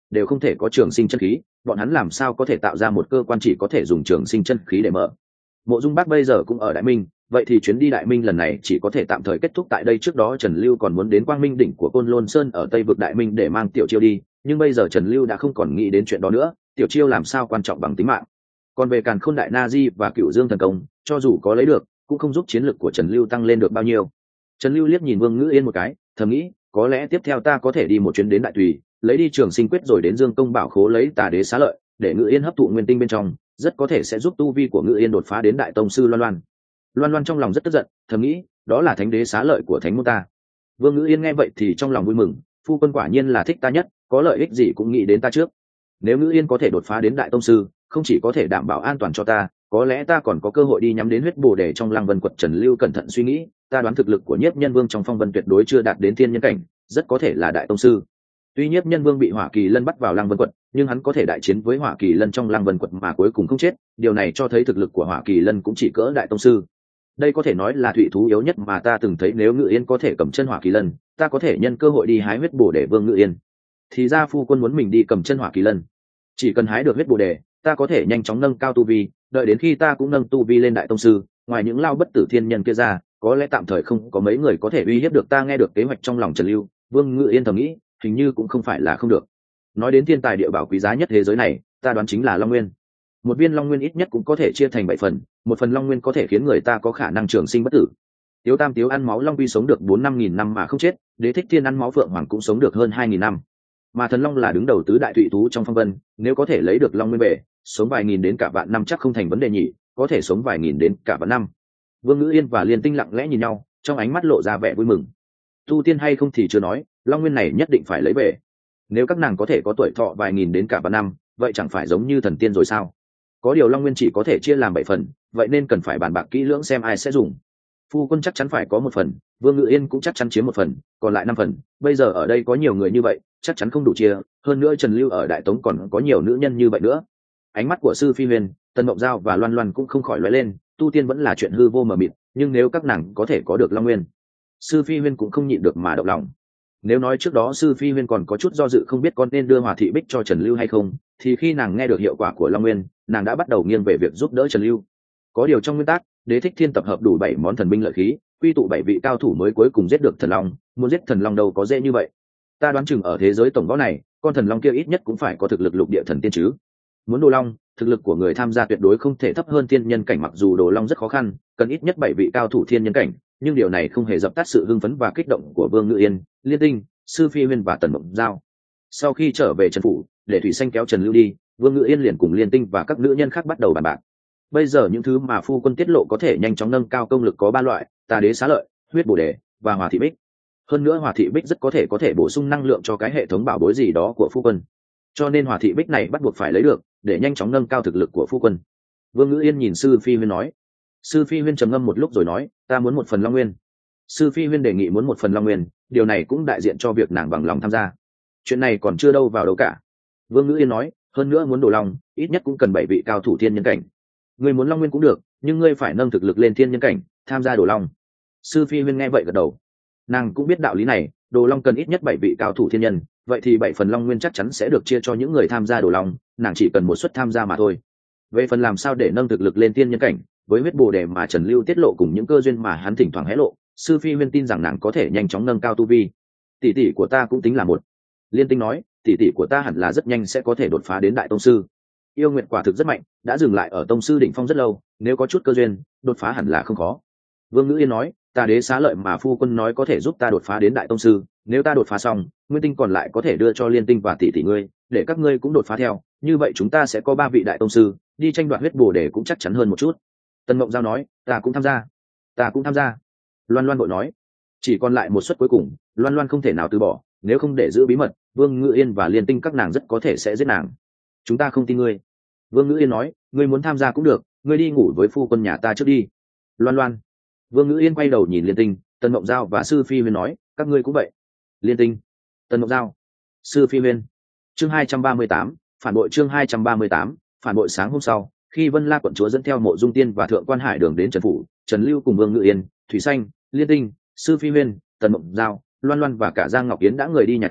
đều không thể có trường sinh chân khí, bọn hắn làm sao có thể tạo ra một cơ quan chỉ có thể dùng trường sinh chân khí để mở. Mộ Dung Bác bây giờ cũng ở Đại Minh, vậy thì chuyến đi Đại Minh lần này chỉ có thể tạm thời kết thúc tại đây. Trước đó Trần Lưu còn muốn đến Quang Minh đỉnh của Côn Lôn Sơn ở Tây vực Đại Minh để mang Tiểu Chiêu đi, nhưng bây giờ Trần Lưu đã không còn nghĩ đến chuyện đó nữa, Tiểu Chiêu làm sao quan trọng bằng tính mạng. Còn về Càn Khôn Đại Na Di và Cửu Dương thần công, cho dù có lấy được, cũng không giúp chiến lực của Trần Lưu tăng lên được bao nhiêu. Trần Lưu liếc nhìn Vương Ngữ Yên một cái, thầm nghĩ, có lẽ tiếp theo ta có thể đi một chuyến đến Đại Tùy, lấy đi Trường Sinh quyết rồi đến Dương Công Bảo Khố lấy Tà Đế Xá Lợi, để Ngữ Yên hấp thụ nguyên tinh bên trong, rất có thể sẽ giúp tu vi của Ngữ Yên đột phá đến Đại Tông sư Loan Loan. Loan Loan trong lòng rất tức giận, thầm nghĩ, đó là Thánh Đế Xá Lợi của Thánh môn ta. Vương Ngữ Yên nghe vậy thì trong lòng vui mừng, phu quân quả nhiên là thích ta nhất, có lợi ích gì cũng nghĩ đến ta trước. Nếu Ngữ Yên có thể đột phá đến Đại Tông sư, không chỉ có thể đảm bảo an toàn cho ta, có lẽ ta còn có cơ hội đi nhắm đến huyết bồ đề trong Lăng Vân quật. Trần Lưu cẩn thận suy nghĩ, ta đoán thực lực của Nhiếp Nhân Vương trong Phong Vân tuyệt đối chưa đạt đến thiên nhân cảnh, rất có thể là Đại Tông sư. Tuy Nhiếp Nhân Vương bị Hỏa Kỳ Lân bắt vào Lăng Vân quật, nhưng hắn có thể đại chiến với Hỏa Kỳ Lân trong Lăng Vân quật mà cuối cùng không chết, điều này cho thấy thực lực của Hỏa Kỳ Lân cũng chỉ cỡ Đại Tông sư. Đây có thể nói là thủy thú yếu nhất mà ta từng thấy. Nếu Ngự Yên có thể cầm chân Hỏa Kỳ Lân, ta có thể nhân cơ hội đi hái huyết bồ đề Vương Ngự Yên. Thì ra phu quân muốn mình đi cầm chân Hỏa Kỳ Lân, chỉ cần hái được huyết bồ đề, ta có thể nhanh chóng nâng cao tu vi, đợi đến khi ta cũng nâng tu vi lên Đại Tông sư, ngoài những lao bất tử thiên nhân kia ra, có lẽ tạm thời không có mấy người có thể uy hiếp được ta. Nghe được kế hoạch trong lòng Trần Lưu, Vương Ngự Yên thầm nghĩ, hình như cũng không phải là không được. Nói đến thiên tài địa bảo quý giá nhất thế giới này, ta đoán chính là Long Nguyên. Một viên Long Nguyên ít nhất cũng có thể chia thành 7 phần, một phần Long Nguyên có thể khiến người ta có khả năng trường sinh bất tử. Tiếu Tam Tiếu ăn máu Long Vi sống được 4-5 nghìn năm mà không chết, Đế Thích Thiên ăn máu Phượng Hoàng cũng sống được hơn 2.000 năm. Mà Thần Long là đứng đầu tứ đại thủy thú trong Phong Vân, nếu có thể lấy được Long Nguyên về, sống vài nghìn đến cả vạn năm chắc không thành vấn đề nhỉ, có thể sống vài nghìn đến cả vạn năm. Vương Ngữ Yên và Liên Tinh lặng lẽ nhìn nhau, trong ánh mắt lộ ra vẻ vui mừng. Tu tiên hay không thì chưa nói, Long Nguyên này nhất định phải lấy về. Nếu các nàng có thể có tuổi thọ vài nghìn đến cả vạn năm, vậy chẳng phải giống như thần tiên rồi sao? Có điều Long Nguyên chỉ có thể chia làm 7 phần, vậy nên cần phải bàn bạc kỹ lưỡng xem ai sẽ dùng. Phu quân chắc chắn phải có 1 phần, Vương Ngự Yên cũng chắc chắn chiếm 1 phần, còn lại 5 phần. Bây giờ ở đây có nhiều người như vậy, chắc chắn không đủ chia, hơn nữa Trần Lưu ở Đại Tống còn có nhiều nữ nhân như vậy nữa. Ánh mắt của Sư Phi Huyền, Tần Mộng Giao và Loan Loan cũng không khỏi lóe lên, tu tiên vẫn là chuyện hư vô mờ mịt, nhưng nếu các nàng có thể có được Long Nguyên, Sư Phi Huyền cũng không nhịn được mà động lòng. Nếu nói trước đó Sư Phi Huyền còn có chút do dự không biết con nên đưa Hòa Thị Bích cho Trần Lưu hay không, thì khi nàng nghe được hiệu quả của Long Nguyên, nàng đã bắt đầu nghiêng về việc giúp đỡ Trần Lưu. Có điều trong nguyên tắc, Đế Thích Thiên tập hợp đủ 7 món thần binh lợi khí, quy tụ 7 vị cao thủ mới cuối cùng giết được Thần Long, muốn giết Thần Long đâu có dễ như vậy. Ta đoán chừng ở thế giới tổng võ này, con Thần Long kia ít nhất cũng phải có thực lực lục địa thần tiên chứ. Muốn đồ long, thực lực của người tham gia tuyệt đối không thể thấp hơn thiên nhân cảnh, mặc dù đồ long rất khó khăn, cần ít nhất 7 vị cao thủ thiên nhân cảnh, nhưng điều này không hề dập tắt sự hưng phấn và kích động của Vương Ngự Yên, Liên Tinh, Sư Phi Huyền và Tần Mộng Giao. Sau khi trở về Trần phủ, để Thủy Xanh kéo Trần Lưu đi, Vương Ngự Yên liền cùng Liên Tinh và các nữ nhân khác bắt đầu bàn bạc. Bây giờ những thứ mà phu quân tiết lộ có thể nhanh chóng nâng cao công lực có 3 loại: Tà Đế Xá Lợi, huyết bồ đề và Hòa Thị Bích. Hơn nữa Hòa Thị Bích rất có thể bổ sung năng lượng cho cái hệ thống bảo bối gì đó của phu quân, cho nên Hòa Thị Bích này bắt buộc phải lấy được để nhanh chóng nâng cao thực lực của phu quân. Vương Ngữ Yên nhìn Sư Phi Huyên nói. Sư Phi Huyên trầm ngâm một lúc rồi nói, ta muốn 1 phần Long Nguyên. Sư Phi Huyên đề nghị muốn 1 phần Long Nguyên, điều này cũng đại diện cho việc nàng bằng lòng tham gia. Chuyện này còn chưa đâu vào đâu cả. Vương Ngữ Yên nói, hơn nữa muốn đồ long, ít nhất cũng cần 7 vị cao thủ thiên nhân cảnh. Ngươi muốn Long Nguyên cũng được, nhưng ngươi phải nâng thực lực lên thiên nhân cảnh, tham gia đồ long. Sư Phi Huyên nghe vậy gật đầu. Nàng cũng biết đạo lý này, đồ long cần ít nhất 7 vị cao thủ thiên nhân, vậy thì 7 phần Long Nguyên chắc chắn sẽ được chia cho những người tham gia đồ long, nàng chỉ cần một suất tham gia mà thôi. Về phần làm sao để nâng thực lực lên thiên nhân cảnh, với huyết bồ đề mà Trần Lưu tiết lộ cùng những cơ duyên mà hắn thỉnh thoảng hé lộ, Sư Phi Huyên tin rằng nàng có thể nhanh chóng nâng cao tu vi. Tỷ tỷ của ta cũng tính là một. Liên Tinh nói, tỷ tỷ của ta hẳn là rất nhanh sẽ có thể đột phá đến đại tông sư. Yêu Nguyệt quả thực rất mạnh, đã dừng lại ở tông sư đỉnh phong rất lâu, nếu có chút cơ duyên, đột phá hẳn là không khó. Vương Ngữ Yên nói, Tà Đế Xá Lợi mà phu quân nói có thể giúp ta đột phá đến đại tông sư, nếu ta đột phá xong, nguyên tinh còn lại có thể đưa cho Liên Tinh và tỷ tỷ ngươi, để các ngươi cũng đột phá theo, như vậy chúng ta sẽ có 3 vị đại tông sư, đi tranh đoạt huyết bồ đề cũng chắc chắn hơn một chút. Tần Mộng Giao nói, ta cũng tham gia. Ta cũng tham gia. Loan Loan vội nói, chỉ còn lại một suất cuối cùng, Loan Loan không thể nào từ bỏ, nếu không để giữ bí mật, Vương Ngữ Yên và Liên Tinh các nàng rất có thể sẽ giết nàng. Chúng ta không tin ngươi. Vương Ngữ Yên nói, ngươi muốn tham gia cũng được, ngươi đi ngủ với phu quân nhà ta trước đi. Loan Loan. Vương Ngữ Yên quay đầu nhìn Liên Tinh, Tần Mộng Giao và Sư Phi Huyên nói, các ngươi cũng vậy. Liên Tinh, Tần Mộng Giao, Sư Phi Huyên. Chương 238, phản bội. Chương 238, phản bội. Sáng hôm sau, khi Vân La quận chúa dẫn theo Mộ Dung Tiên và Thượng Quan Hải Đường đến Trần phủ, Trần Lưu cùng Vương Ngữ Yên, Thủy Xanh, Liên Tinh, Sư Phi Huyên, Tần Mộng Giao, Loan Loan và cả Giang Ngọc Yến đã người đi nhà trống,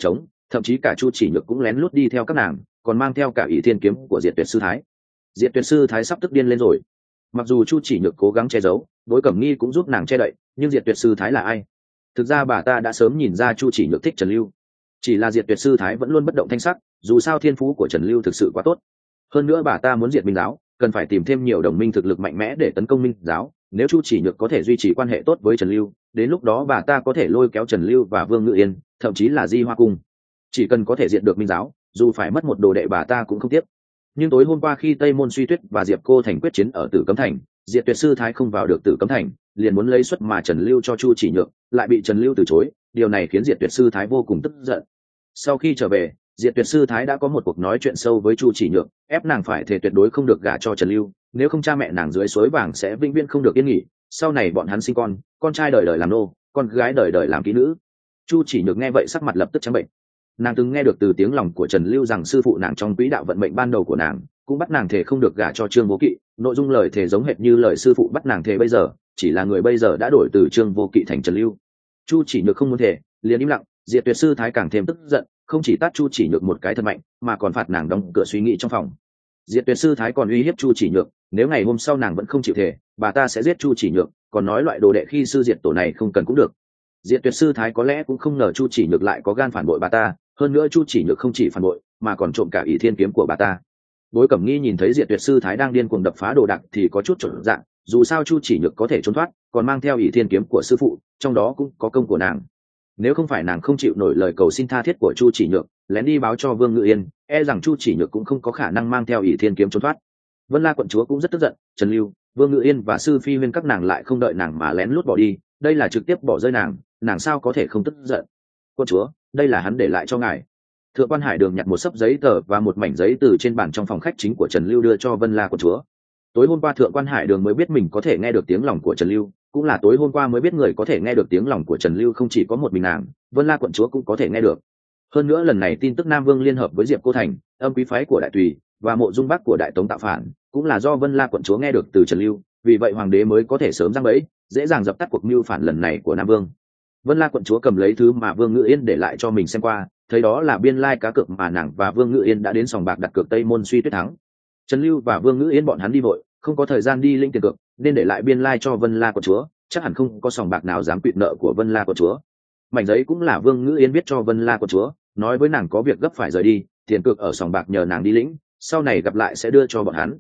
thậm chí cả chu chỉ nhược cũng lén lút đi theo các nàng, còn mang theo cả ỷ thiên kiếm của diệt tuyệt sư thái. Diệt tuyệt sư thái sắp tức điên lên rồi. Mặc dù chu chỉ nhược cố gắng che giấu, đối cẩm nghi cũng giúp nàng che đậy, nhưng diệt tuyệt sư thái là ai? Thực ra bà ta đã sớm nhìn ra chu chỉ nhược thích Trần Lưu, chỉ là diệt tuyệt sư thái vẫn luôn bất động thanh sắc, dù sao thiên phú của Trần Lưu thực sự quá tốt. Hơn nữa bà ta muốn diệt Minh giáo, cần phải tìm thêm nhiều đồng minh thực lực mạnh mẽ để tấn công Minh giáo. Nếu chu chỉ nhược có thể duy trì quan hệ tốt với Trần Lưu, đến lúc đó bà ta có thể lôi kéo Trần Lưu và Vương Ngự Yên, thậm chí là Di Hoa Cung. Chỉ cần có thể diệt được Minh giáo, dù phải mất một đồ đệ bà ta cũng không tiếc. Nhưng tối hôm qua khi Tây Môn Suy Tuyết và Diệp Cô Thành quyết chiến ở Tử Cấm Thành, diệt tuyệt sư thái không vào được Tử Cấm Thành, liền muốn lấy suất mà Trần Lưu cho chu chỉ nhược, lại bị Trần Lưu từ chối. Điều này khiến diệt tuyệt sư thái vô cùng tức giận. Sau khi trở về, diệt tuyệt sư thái đã có một cuộc nói chuyện sâu với chu chỉ nhược, ép nàng phải thề tuyệt đối không được gả cho Trần Lưu, nếu không cha mẹ nàng dưới suối vàng sẽ vĩnh viễn không được yên nghỉ. Sau này bọn hắn sinh con trai đời đời làm nô, con gái đời đời làm kỹ nữ. Chu chỉ nhược nghe vậy sắc mặt lập tức trắng bệnh. Nàng từng nghe được từ tiếng lòng của Trần Lưu rằng sư phụ nàng trong quỹ đạo vận mệnh ban đầu của nàng cũng bắt nàng thề không được gả cho Trương Vô Kỵ, nội dung lời thề giống hệt như lời sư phụ bắt nàng thề bây giờ, chỉ là người bây giờ đã đổi từ Trương Vô Kỵ thành Trần Lưu. Chu chỉ nhược không muốn thề, liền im lặng. Diệt tuyệt sư thái càng thêm tức giận, không chỉ tát chu chỉ nhược một cái thật mạnh, mà còn phạt nàng đóng cửa suy nghĩ trong phòng. Diệt tuyệt sư thái còn uy hiếp chu chỉ nhược, nếu ngày hôm sau nàng vẫn không chịu thề, bà ta sẽ giết chu chỉ nhược, còn nói loại đồ đệ khi sư diệt tổ này không cần cũng được. Diệt tuyệt sư thái có lẽ cũng không ngờ chu chỉ nhược lại có gan phản bội bà ta, hơn nữa chu chỉ nhược không chỉ phản bội mà còn trộm cả ỷ thiên kiếm của bà ta. Bối Cẩm Nghi nhìn thấy diệt tuyệt sư thái đang điên cuồng đập phá đồ đạc thì có chút trộn dạng, dù sao chu chỉ nhược có thể trốn thoát, còn mang theo ỷ thiên kiếm của sư phụ, trong đó cũng có công của nàng. Nếu không phải nàng không chịu nổi lời cầu xin tha thiết của chu chỉ nhược, lén đi báo cho Vương Ngự Yên, e rằng chu chỉ nhược cũng không có khả năng mang theo ỷ thiên kiếm trốn thoát. Vân La quận chúa cũng rất tức giận, Trần Lưu, Vương Ngự Yên và sư phi huyên các nàng lại không đợi nàng mà lén lút bỏ đi, đây là trực tiếp bỏ rơi nàng sao có thể không tức giận. Quận chúa, đây là hắn để lại cho ngài. Thượng quan Hải Đường nhặt một xấp giấy tờ và một mảnh giấy từ trên bàn trong phòng khách chính của Trần Lưu đưa cho Vân La quận chúa. Tối hôm qua Thượng quan Hải Đường mới biết mình có thể nghe được tiếng lòng của Trần Lưu, cũng là tối hôm qua mới biết người có thể nghe được tiếng lòng của Trần Lưu không chỉ có một mình nàng, Vân La quận chúa cũng có thể nghe được. Hơn nữa lần này tin tức Nam Vương liên hợp với Diệp Cô Thành, âm quý phái của Đại Tùy và Mộ Dung Bắc của Đại Tống tạo phản, cũng là do Vân La quận chúa nghe được từ Trần Lưu, vì vậy hoàng đế mới có thể sớm giăng bẫy, dễ dàng dập tắt cuộc mưu phản lần này của Nam Vương. Vân La quận chúa cầm lấy thứ mà Vương Ngự Yên để lại cho mình xem qua, thấy đó là biên lai cá cược mà nàng và Vương Ngự Yên đã đến sòng bạc đặt cược Tây Môn Suy Tuyết thắng. Trần Lưu và Vương Ngự Yên bọn hắn đi vội, không có thời gian đi lĩnh tiền cược, nên để lại biên lai cho Vân La quận chúa, chắc hẳn không có sòng bạc nào dám quỵt nợ của Vân La quận chúa. Mảnh giấy cũng là Vương Ngự Yên viết cho Vân La quận chúa, nói với nàng có việc gấp phải rời đi, tiền cược ở sòng bạc nhờ nàng đi lĩnh, sau này gặp lại sẽ đưa cho bọn hắn.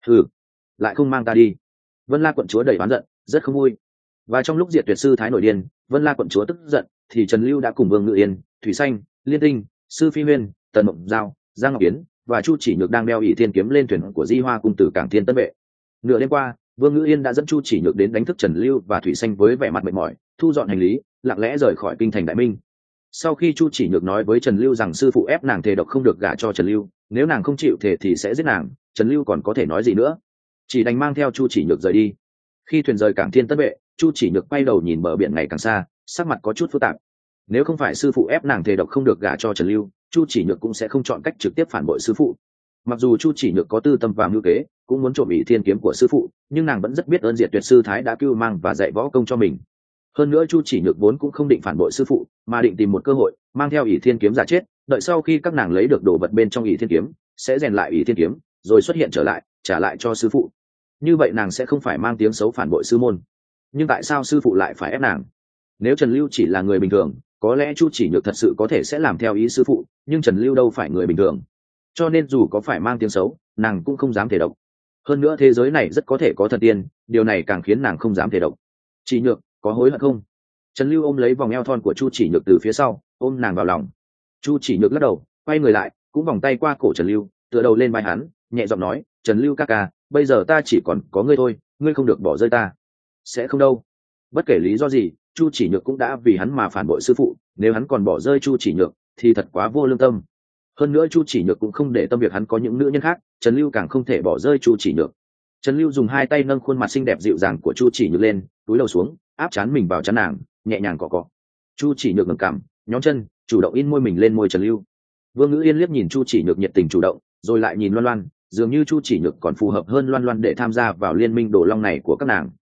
Lại không mang ta đi. Vân La quận chúa đầy oán giận, rất không vui. Và trong lúc diệt tuyệt sư thái nổi điên, Vân La quận chúa tức giận, thì Trần Lưu đã cùng Vương Ngự Yên, Thủy Xanh, Liên Tinh, sư phi huyên, Tần Mộng Giao, Giang Ngọc Yến và chu chỉ nhược đang đeo ỷ thiên kiếm lên thuyền của Di Hoa cung từ cảng Thiên Tân Vệ. Nửa đêm qua, Vương Ngự Yên đã dẫn chu chỉ nhược đến đánh thức Trần Lưu và Thủy Xanh với vẻ mặt mệt mỏi, thu dọn hành lý, lặng lẽ rời khỏi kinh thành Đại Minh. Sau khi chu chỉ nhược nói với Trần Lưu rằng sư phụ ép nàng thề độc không được gả cho Trần Lưu, nếu nàng không chịu thề thì sẽ giết nàng, Trần Lưu còn có thể nói gì nữa, chỉ đành mang theo chu chỉ nhược rời đi. Khi thuyền rời cảng Thiên Tân Vệ, chu chỉ nhược quay đầu nhìn bờ biển ngày càng xa, sắc mặt có chút phức tạp. Nếu không phải sư phụ ép nàng thề độc không được gả cho Trần Lưu, chu chỉ nhược cũng sẽ không chọn cách trực tiếp phản bội sư phụ. Mặc dù chu chỉ nhược có tư tâm và mưu kế, cũng muốn trộm ỷ thiên kiếm của sư phụ, nhưng nàng vẫn rất biết ơn diệt tuyệt sư thái đã cưu mang và dạy võ công cho mình. Hơn nữa chu chỉ nhược vốn cũng không định phản bội sư phụ, mà định tìm một cơ hội mang theo ỷ thiên kiếm giả chết, đợi sau khi các nàng lấy được đồ vật bên trong ỷ thiên kiếm, sẽ rèn lại ỷ thiên kiếm, rồi xuất hiện trở lại, trả lại cho sư phụ. Như vậy nàng sẽ không phải mang tiếng xấu phản bội sư môn. Nhưng tại sao sư phụ lại phải ép nàng? Nếu Trần Lưu chỉ là người bình thường, có lẽ chu chỉ nhược thật sự có thể sẽ làm theo ý sư phụ, nhưng Trần Lưu đâu phải người bình thường, cho nên dù có phải mang tiếng xấu, nàng cũng không dám thể độc. Hơn nữa thế giới này rất có thể có thần tiên, điều này càng khiến nàng không dám thể độc. Chỉ nhược, có hối hận không? Trần Lưu ôm lấy vòng eo thon của chu chỉ nhược từ phía sau, ôm nàng vào lòng. Chu chỉ nhược lắc đầu, quay người lại, cũng vòng tay qua cổ Trần Lưu, tựa đầu lên vai hắn, nhẹ giọng nói, Trần Lưu ca ca, bây giờ ta chỉ còn có ngươi thôi, ngươi không được bỏ rơi ta. Sẽ không đâu. Bất kể lý do gì, chu chỉ nhược cũng đã vì hắn mà phản bội sư phụ, nếu hắn còn bỏ rơi chu chỉ nhược thì thật quá vô lương tâm. Hơn nữa chu chỉ nhược cũng không để tâm việc hắn có những nữ nhân khác, Trần Lưu càng không thể bỏ rơi chu chỉ nhược. Trần Lưu dùng hai tay nâng khuôn mặt xinh đẹp dịu dàng của chu chỉ nhược lên, cúi đầu xuống, áp trán mình vào trán nàng, nhẹ nhàng cọ cọ. Chu chỉ nhược ngẩng cằm, nhón chân, chủ động in môi mình lên môi Trần Lưu. Vương Ngữ Yên liếc nhìn chu chỉ nhược nhiệt tình chủ động, rồi lại nhìn Loan Loan, dường như chu chỉ nhược còn phù hợp hơn Loan Loan để tham gia vào liên minh Đồ Long này của các nàng.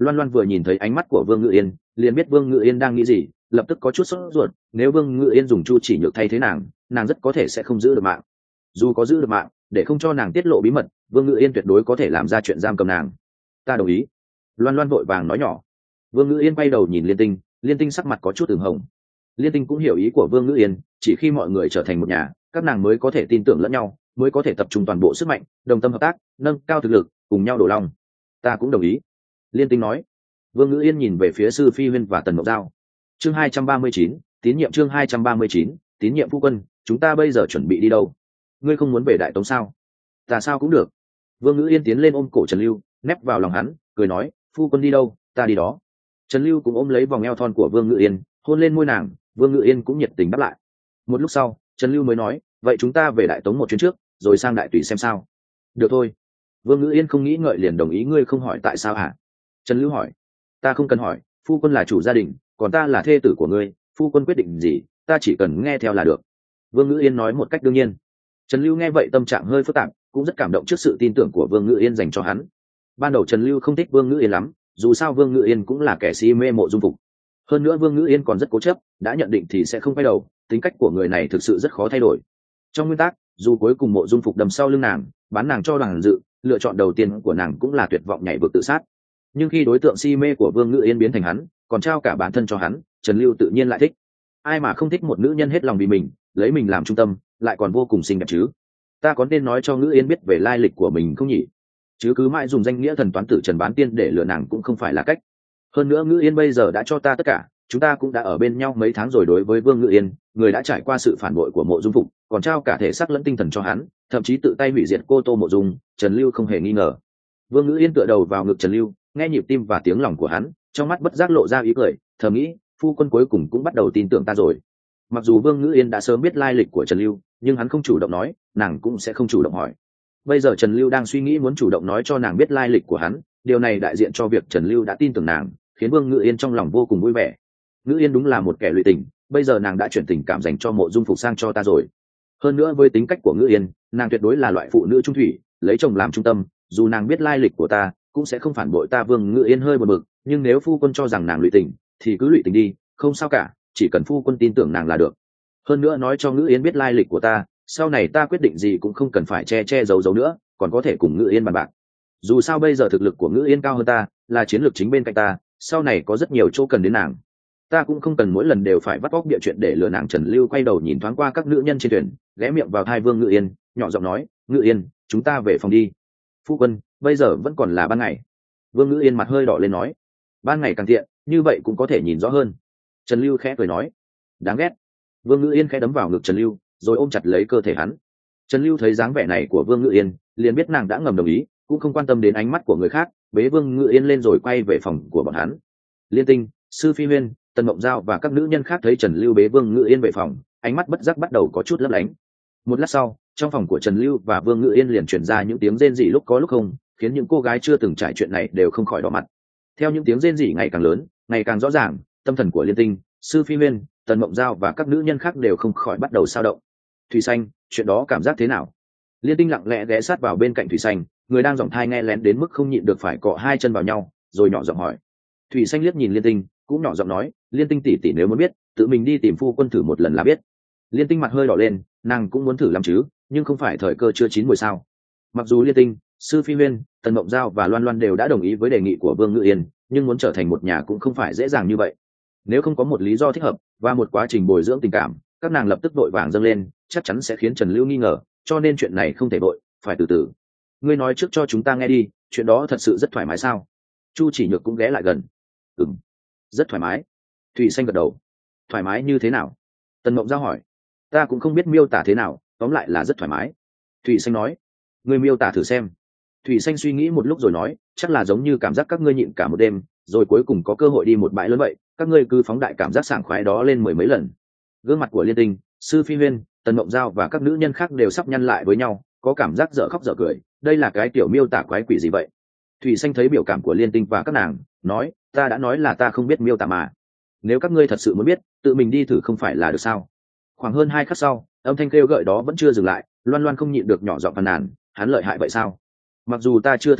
Loan Loan vừa nhìn thấy ánh mắt của Vương Ngự Yên liền biết Vương Ngự Yên đang nghĩ gì, lập tức có chút sốt ruột. Nếu Vương Ngự Yên dùng Chu Chỉ Nhược thay thế nàng rất có thể sẽ không giữ được mạng. Dù có giữ được mạng, để không cho nàng tiết lộ bí mật, Vương Ngự Yên tuyệt đối có thể làm ra chuyện giam cầm nàng. Ta đồng ý. Loan Loan vội vàng nói nhỏ. Vương Ngự Yên quay đầu nhìn Liên Tinh sắc mặt có chút ửng hồng. Liên Tinh cũng hiểu ý của Vương Ngự Yên, chỉ khi mọi người trở thành một nhà, các nàng mới có thể tin tưởng lẫn nhau, mới có thể tập trung toàn bộ sức mạnh, đồng tâm hợp tác, nâng cao thực lực, cùng nhau đổ long. Ta cũng đồng ý. Liên Tinh nói. Vương Ngự Yên nhìn về phía Sư Phi Huyên và Tần Mộng Giao. Chương 239, tín nhiệm. Chương 239, tín nhiệm. Phu quân, chúng ta bây giờ chuẩn bị đi đâu? Ngươi không muốn về Đại Tống sao? Ta sao cũng được. Vương Ngự Yên tiến lên ôm cổ Trần Lưu, nép vào lòng hắn, cười nói, phu quân đi đâu, ta đi đó. Trần Lưu cũng ôm lấy vòng eo thon của Vương Ngự Yên, hôn lên môi nàng. Vương Ngự Yên cũng nhiệt tình đáp lại. Một lúc sau, Trần Lưu mới nói, vậy chúng ta về Đại Tống một chuyến trước, rồi sang Đại Tùy xem sao? Được thôi. Vương Ngự Yên không nghĩ ngợi liền đồng ý. Ngươi không hỏi tại sao hả? Trần Lưu hỏi. Ta không cần hỏi, phu quân là chủ gia đình, còn ta là thê tử của ngươi, phu quân quyết định gì ta chỉ cần nghe theo là được. Vương Ngự Yên nói một cách đương nhiên. Trần Lưu nghe vậy tâm trạng hơi phức tạp, cũng rất cảm động trước sự tin tưởng của Vương Ngự Yên dành cho hắn. Ban đầu Trần Lưu không thích Vương Ngự Yên lắm, dù sao Vương Ngự Yên cũng là kẻ si mê Mộ Dung Phục. Hơn nữa Vương Ngự Yên còn rất cố chấp, đã nhận định thì sẽ không quay đầu, tính cách của người này thực sự rất khó thay đổi. Trong nguyên tắc, dù cuối cùng Mộ Dung Phục đâm sau lưng nàng, bán nàng cho Đoàn Dự, lựa chọn đầu tiên của nàng cũng là tuyệt vọng nhảy vực tự sát. Nhưng khi đối tượng si mê của Vương Ngự Yên biến thành hắn, còn trao cả bản thân cho hắn, Trần Lưu tự nhiên lại thích. Ai mà không thích một nữ nhân hết lòng vì mình, lấy mình làm trung tâm, lại còn vô cùng xinh đẹp chứ? Ta có nên nói cho Ngự Yên biết về lai lịch của mình không nhỉ? Chứ cứ mãi dùng danh nghĩa thần toán tử Trần Bán Tiên để lừa nàng cũng không phải là cách. Hơn nữa Ngự Yên bây giờ đã cho ta tất cả, chúng ta cũng đã ở bên nhau mấy tháng rồi. Đối với Vương Ngự Yên, người đã trải qua sự phản bội của Mộ Dung Phục, còn trao cả thể xác lẫn tinh thần cho hắn, thậm chí tự tay hủy diệt cô Tô Mộ Dung, Trần Lưu không hề nghi ngờ. Vương Ngự Yên tựa đầu vào ngực Trần Lưu, nghe nhịp tim và tiếng lòng của hắn, trong mắt bất giác lộ ra ý cười, thầm nghĩ, phu quân cuối cùng cũng bắt đầu tin tưởng ta rồi. Mặc dù Vương Ngự Yên đã sớm biết lai lịch của Trần Lưu, nhưng hắn không chủ động nói, nàng cũng sẽ không chủ động hỏi. Bây giờ Trần Lưu đang suy nghĩ muốn chủ động nói cho nàng biết lai lịch của hắn, điều này đại diện cho việc Trần Lưu đã tin tưởng nàng, khiến Vương Ngự Yên trong lòng vô cùng vui vẻ. Ngự Yên đúng là một kẻ lụy tình, bây giờ nàng đã chuyển tình cảm dành cho Mộ Dung Phục sang cho ta rồi. Hơn nữa với tính cách của Ngự Yên, nàng tuyệt đối là loại phụ nữ trung thủy, lấy chồng làm trung tâm, dù nàng biết lai lịch của ta, cũng sẽ không phản bội ta. Vương Ngự Yên hơi buồn bực, nhưng nếu phu quân cho rằng nàng lụy tình, thì cứ lụy tình đi, không sao cả, chỉ cần phu quân tin tưởng nàng là được. Hơn nữa nói cho Ngự Yên biết lai lịch của ta, sau này ta quyết định gì cũng không cần phải che giấu nữa, còn có thể cùng Ngự Yên bàn bạc. Dù sao bây giờ thực lực của Ngự Yên cao hơn ta, là chiến lược chính bên cạnh ta, sau này có rất nhiều chỗ cần đến nàng, ta cũng không cần mỗi lần đều phải vắt óc bịa chuyện để lừa nàng. Trần Lưu quay đầu nhìn thoáng qua các nữ nhân trên thuyền, ghé miệng vào tai Vương Ngự Yên, nhỏ giọng nói, Ngự Yên, chúng ta về phòng đi. Phu quân, bây giờ vẫn còn là ban ngày. Vương Ngự Yên mặt hơi đỏ lên nói, ban ngày càng tiện, như vậy cũng có thể nhìn rõ hơn. Trần Lưu khẽ cười nói, đáng ghét. Vương Ngự Yên khẽ đấm vào ngực Trần Lưu, rồi ôm chặt lấy cơ thể hắn. Trần Lưu thấy dáng vẻ này của Vương Ngự Yên, liền biết nàng đã ngầm đồng ý, cũng không quan tâm đến ánh mắt của người khác, bế Vương Ngự Yên lên rồi quay về phòng của bọn hắn. Liên Tinh, Sư Phi Huyên, Tần Mộng Giao và các nữ nhân khác thấy Trần Lưu bế Vương Ngự Yên về phòng, ánh mắt bất giác bắt đầu có chút lấp lánh. Một lát sau, trong phòng của Trần Lưu và Vương Ngự Yên liền truyền ra những tiếng rên rỉ lúc có lúc không, khiến những cô gái chưa từng trải chuyện này đều không khỏi đỏ mặt. Theo những tiếng rên rỉ ngày càng lớn, ngày càng rõ ràng, tâm thần của Liên Tinh, Sư Phi Huyên, Tần Mộng Giao và các nữ nhân khác đều không khỏi bắt đầu xao động. Thủy Xanh, chuyện đó cảm giác thế nào? Liên Tinh lặng lẽ ghé sát vào bên cạnh Thủy Xanh, người đang giọng thai nghe lén đến mức không nhịn được phải cọ hai chân vào nhau, rồi nhỏ giọng hỏi. Thủy Xanh liếc nhìn Liên Tinh, cũng nhỏ giọng nói, Liên Tinh tỷ tỷ nếu muốn biết, tự mình đi tìm phu quân thử một lần là biết. Liên Tinh mặt hơi đỏ lên, nàng cũng muốn thử làm chứ, nhưng không phải thời cơ chưa chín mùi sao? Mặc dù Liên Tinh, Sư Phi Huyên, Tần Mộng Giao và Loan Loan đều đã đồng ý với đề nghị của Vương Ngự Yên, nhưng muốn trở thành một nhà cũng không phải dễ dàng như vậy. Nếu không có một lý do thích hợp và một quá trình bồi dưỡng tình cảm, các nàng lập tức vội vàng dâng lên, chắc chắn sẽ khiến Trần Lưu nghi ngờ, cho nên chuyện này không thể vội, phải từ từ. Ngươi nói trước cho chúng ta nghe đi, chuyện đó thật sự rất thoải mái sao? Chu Chỉ Nhược cũng ghé lại gần. Ừm, rất thoải mái. Thủy Xanh gật đầu. Thoải mái như thế nào? Tần Mộng Giao hỏi. Ta cũng không biết miêu tả thế nào, tóm lại là rất thoải mái. Thủy Xanh nói. Ngươi miêu tả thử xem. Thủy Xanh suy nghĩ một lúc rồi nói, chắc là giống như cảm giác các ngươi nhịn cả một đêm, rồi cuối cùng có cơ hội đi một bãi lớn vậy, các ngươi cứ phóng đại cảm giác sảng khoái đó lên mười mấy lần. Gương mặt của Liên Tinh, Sư Phi Huyên, Tần Mộng Giao và các nữ nhân khác đều sắp nhăn lại với nhau, có cảm giác dở khóc dở cười. Đây là cái tiểu miêu tả quái quỷ gì vậy? Thủy Xanh thấy biểu cảm của Liên Tinh và các nàng, nói, ta đã nói là ta không biết miêu tả mà. Nếu các ngươi thật sự muốn biết, tự mình đi thử không phải là được sao? Khoảng hơn 2 khắc sau, âm thanh kêu gợi đó vẫn chưa dừng lại, Loan Loan không nhịn được nhỏ giọng phàn nàn, hắn lợi hại vậy sao? Mặc dù ta chưa thử qua,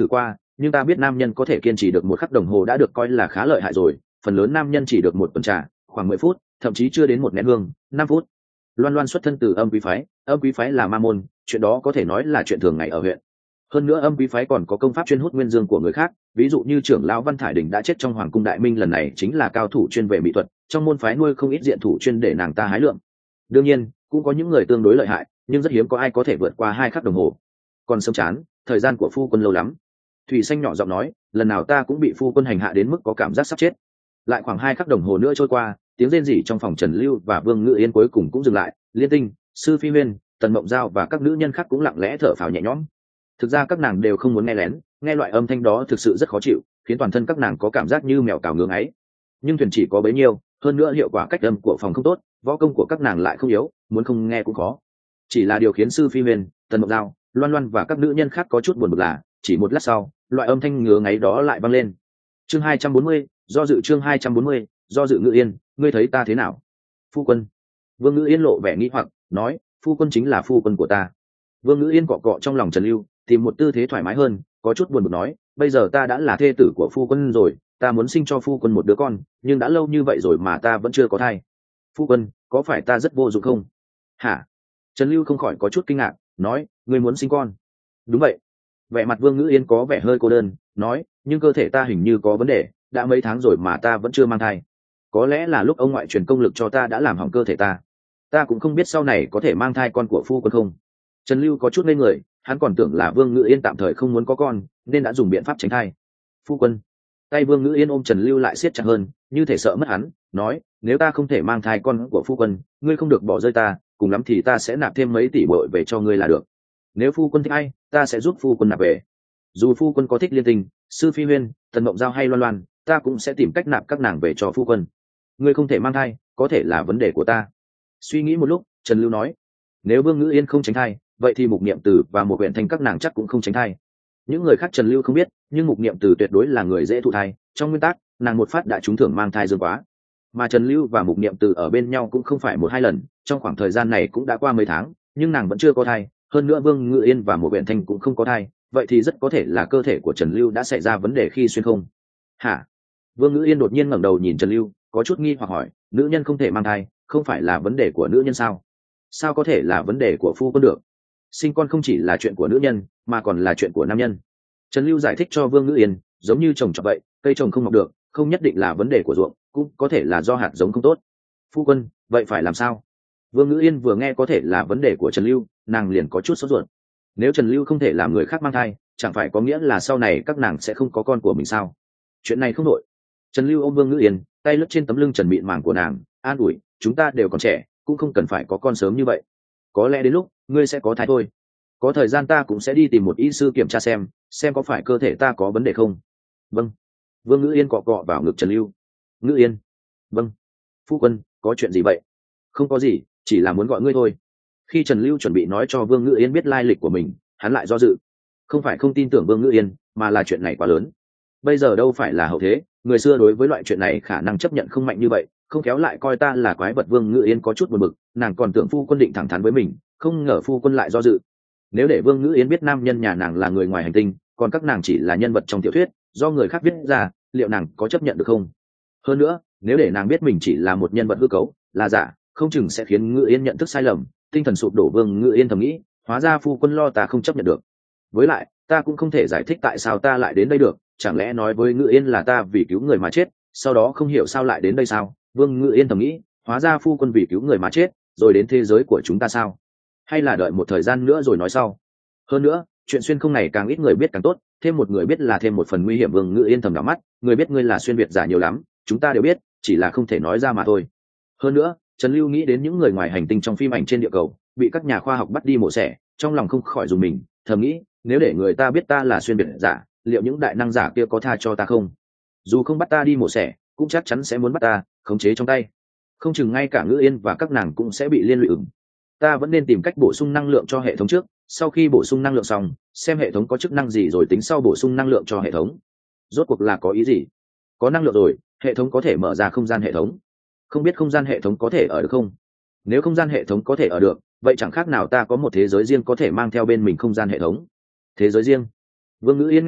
nhưng ta biết nam nhân có thể kiên trì được một khắc đồng hồ đã được coi là khá lợi hại rồi, phần lớn nam nhân chỉ được một tuần trà, khoảng 10 phút, thậm chí chưa đến một nén hương, 5 phút. Loan Loan xuất thân từ Âm Quý phái là ma môn, chuyện đó có thể nói là chuyện thường ngày ở huyện. Hơn nữa Âm Quý phái còn có công pháp chuyên hút nguyên dương của người khác, ví dụ như trưởng lão Văn Thải Đình đã chết trong Hoàng cung Đại Minh lần này chính là cao thủ chuyên về mỹ thuật, trong môn phái nuôi không ít diện thủ chuyên để nàng ta hái lượng. Đương nhiên, cũng có những người tương đối lợi hại, nhưng rất hiếm có ai có thể vượt qua 2 khắc đồng hồ. Còn sớm chán, thời gian của phu quân lâu lắm. Thủy Xanh nhỏ giọng nói, lần nào ta cũng bị phu quân hành hạ đến mức có cảm giác sắp chết. Lại khoảng 2 khắc đồng hồ nữa trôi qua, tiếng rên rỉ trong phòng Trần Lưu và Vương Ngự Yên cuối cùng cũng dừng lại. Liên Tinh, Sư Phi Huyên, Tần Mộng Giao và các nữ nhân khác cũng lặng lẽ thở phào nhẹ nhõm. Thực ra các nàng đều không muốn nghe lén, nghe loại âm thanh đó thực sự rất khó chịu, khiến toàn thân các nàng có cảm giác như mèo cào ngưỡng ấy. Nhưng thuyền chỉ có bấy nhiêu, hơn nữa hiệu quả cách âm của phòng không tốt, võ công của các nàng lại không yếu, muốn không nghe cũng khó. Chỉ là điều khiến Sư Phi Huyền, Tần Mộng Giao, Loan Loan và các nữ nhân khác có chút buồn bực là, chỉ một lát sau, loại âm thanh ngứa ngáy đó lại vang lên. Chương 240, do dự chương 240, do dự Ngự Yên, ngươi thấy ta thế nào? Phu quân. Vương Ngự Yên lộ vẻ nghi hoặc, nói, phu quân chính là phu quân của ta. Vương Ngự Yên cọ cọ trong lòng Trần Lưu, tìm một tư thế thoải mái hơn, có chút buồn bực nói, bây giờ ta đã là thê tử của phu quân rồi, ta muốn sinh cho phu quân một đứa con, nhưng đã lâu như vậy rồi mà ta vẫn chưa có thai. Phu quân, có phải ta rất vô dụng không? Hả? Trần Lưu không khỏi có chút kinh ngạc, nói, ngươi muốn sinh con? Đúng vậy. Vẻ mặt Vương Ngữ Yên có vẻ hơi cô đơn, nói, nhưng cơ thể ta hình như có vấn đề, đã mấy tháng rồi mà ta vẫn chưa mang thai. Có lẽ là lúc ông ngoại truyền công lực cho ta đã làm hỏng cơ thể ta cũng không biết sau này có thể mang thai con của phu quân không. Trần Lưu có chút ngây người, hắn còn tưởng là Vương Ngữ Yên tạm thời không muốn có con nên đã dùng biện pháp tránh thai. Phu quân. Tay Vương Ngữ Yên ôm Trần Lưu lại siết chặt hơn, như thể sợ mất hắn, nói, nếu ta không thể mang thai con của phu quân, ngươi không được bỏ rơi ta, cùng lắm thì ta sẽ nạp thêm mấy tỷ bội về cho ngươi là được. Nếu phu quân thích ai, ta sẽ giúp phu quân nạp về. Dù phu quân có thích Liên Tình, Sư Phi Huyên, Tần Mộng Giao hay Loan Loan, ta cũng sẽ tìm cách nạp các nàng về cho phu quân. Ngươi không thể mang thai, có thể là vấn đề của ta. Suy nghĩ một lúc, Trần Lưu nói, nếu Vương Ngữ Yên không tránh thai, vậy thì Mục Niệm Từ và một huyện thành các nàng chắc cũng không tránh thai. Những người khác Trần Lưu không biết, nhưng Mục Niệm Từ tuyệt đối là người dễ thụ thai, trong nguyên tắc, nàng một phát đã trúng thưởng mang thai dương quá. Mà Trần Lưu và Mục Niệm Từ ở bên nhau cũng không phải 1-2 lần, trong khoảng thời gian này cũng đã qua mấy tháng, nhưng nàng vẫn chưa có thai, hơn nữa Vương Ngự Yên và một huyện thành cũng không có thai, vậy thì rất có thể là cơ thể của Trần Lưu đã xảy ra vấn đề khi xuyên không. Hả? Vương Ngự Yên đột nhiên ngẩng đầu nhìn Trần Lưu, có chút nghi hoặc hỏi, nữ nhân không thể mang thai, không phải là vấn đề của nữ nhân sao? Sao có thể là vấn đề của phu quân được? Sinh con không chỉ là chuyện của nữ nhân, mà còn là chuyện của nam nhân. Trần Lưu giải thích cho Vương Ngữ Yên, giống như trồng trọt vậy, cây trồng không mọc được, không nhất định là vấn đề của ruộng, cũng có thể là do hạt giống không tốt. Phu quân, vậy phải làm sao? Vương Ngữ Yên vừa nghe có thể là vấn đề của Trần Lưu, nàng liền có chút sốt ruột. Nếu Trần Lưu không thể làm người khác mang thai, chẳng phải có nghĩa là sau này các nàng sẽ không có con của mình sao? Chuyện này không đổi. Trần Lưu ôm Vương Ngữ Yên, tay lướt trên tấm lưng trần mịn màng của nàng, an ủi, chúng ta đều còn trẻ, cũng không cần phải có con sớm như vậy. Có lẽ đến lúc ngươi sẽ có thai thôi. Có thời gian ta cũng sẽ đi tìm một y sư kiểm tra xem có phải cơ thể ta có vấn đề không. Vâng. Vương Ngữ Yên cọ cọ vào ngực Trần Lưu. Ngữ Yên. Vâng. Phu quân, có chuyện gì vậy? Không có gì, chỉ là muốn gọi ngươi thôi. Khi Trần Lưu chuẩn bị nói cho Vương Ngữ Yên biết lai lịch của mình, hắn lại do dự. Không phải không tin tưởng Vương Ngữ Yên, mà là chuyện này quá lớn. Bây giờ đâu phải là hậu thế, người xưa đối với loại chuyện này khả năng chấp nhận không mạnh như vậy, không kéo lại coi ta là quái vật. Vương Ngữ Yên có chút buồn bực, nàng còn tưởng phu quân định thẳng thắn với mình, không ngờ phu quân lại do dự. Nếu để Vương Ngữ Yên biết nam nhân nhà nàng là người ngoài hành tinh, còn các nàng chỉ là nhân vật trong tiểu thuyết do người khác viết ra, liệu nàng có chấp nhận được không? Hơn nữa, nếu để nàng biết mình chỉ là một nhân vật hư cấu, là giả, không chừng sẽ khiến Ngữ Yên nhận thức sai lầm, tinh thần sụp đổ. Vương Ngữ Yên thầm nghĩ, hóa ra phu quân lo ta không chấp nhận được. Với lại, ta cũng không thể giải thích tại sao ta lại đến đây được, chẳng lẽ nói với Ngữ Yên là ta vì cứu người mà chết, sau đó không hiểu sao lại đến đây sao? Vương Ngữ Yên thầm nghĩ, hóa ra phu quân vì cứu người mà chết, rồi đến thế giới của chúng ta sao? Hay là đợi một thời gian nữa rồi nói sau? Hơn nữa, chuyện xuyên không này càng ít người biết càng tốt, thêm một người biết là thêm một phần nguy hiểm. Vương Ngữ Yên thầm đảo mắt, người biết ngươi là xuyên việt giả nhiều lắm, chúng ta đều biết, chỉ là không thể nói ra mà thôi. Hơn nữa, Trần Lưu nghĩ đến những người ngoài hành tinh trong phim ảnh trên địa cầu bị các nhà khoa học bắt đi mổ xẻ, trong lòng không khỏi dùng mình, thầm nghĩ, nếu để người ta biết ta là xuyên việt giả, liệu những đại năng giả kia có tha cho ta không? Dù không bắt ta đi mổ xẻ, cũng chắc chắn sẽ muốn bắt ta khống chế trong tay, không chừng ngay cả Ngữ Yên và các nàng cũng sẽ bị liên lụy. Ta vẫn nên tìm cách bổ sung năng lượng cho hệ thống trước, sau khi bổ sung năng lượng xong, xem hệ thống có chức năng gì rồi tính sau bổ sung năng lượng cho hệ thống. Rốt cuộc là có ý gì? Có năng lượng rồi, hệ thống có thể mở ra không gian hệ thống. Không biết không gian hệ thống có thể ở được không? Nếu không gian hệ thống có thể ở được, vậy chẳng khác nào ta có một thế giới riêng có thể mang theo bên mình không gian hệ thống. Thế giới riêng? Vương Ngữ Yên nghe vậy,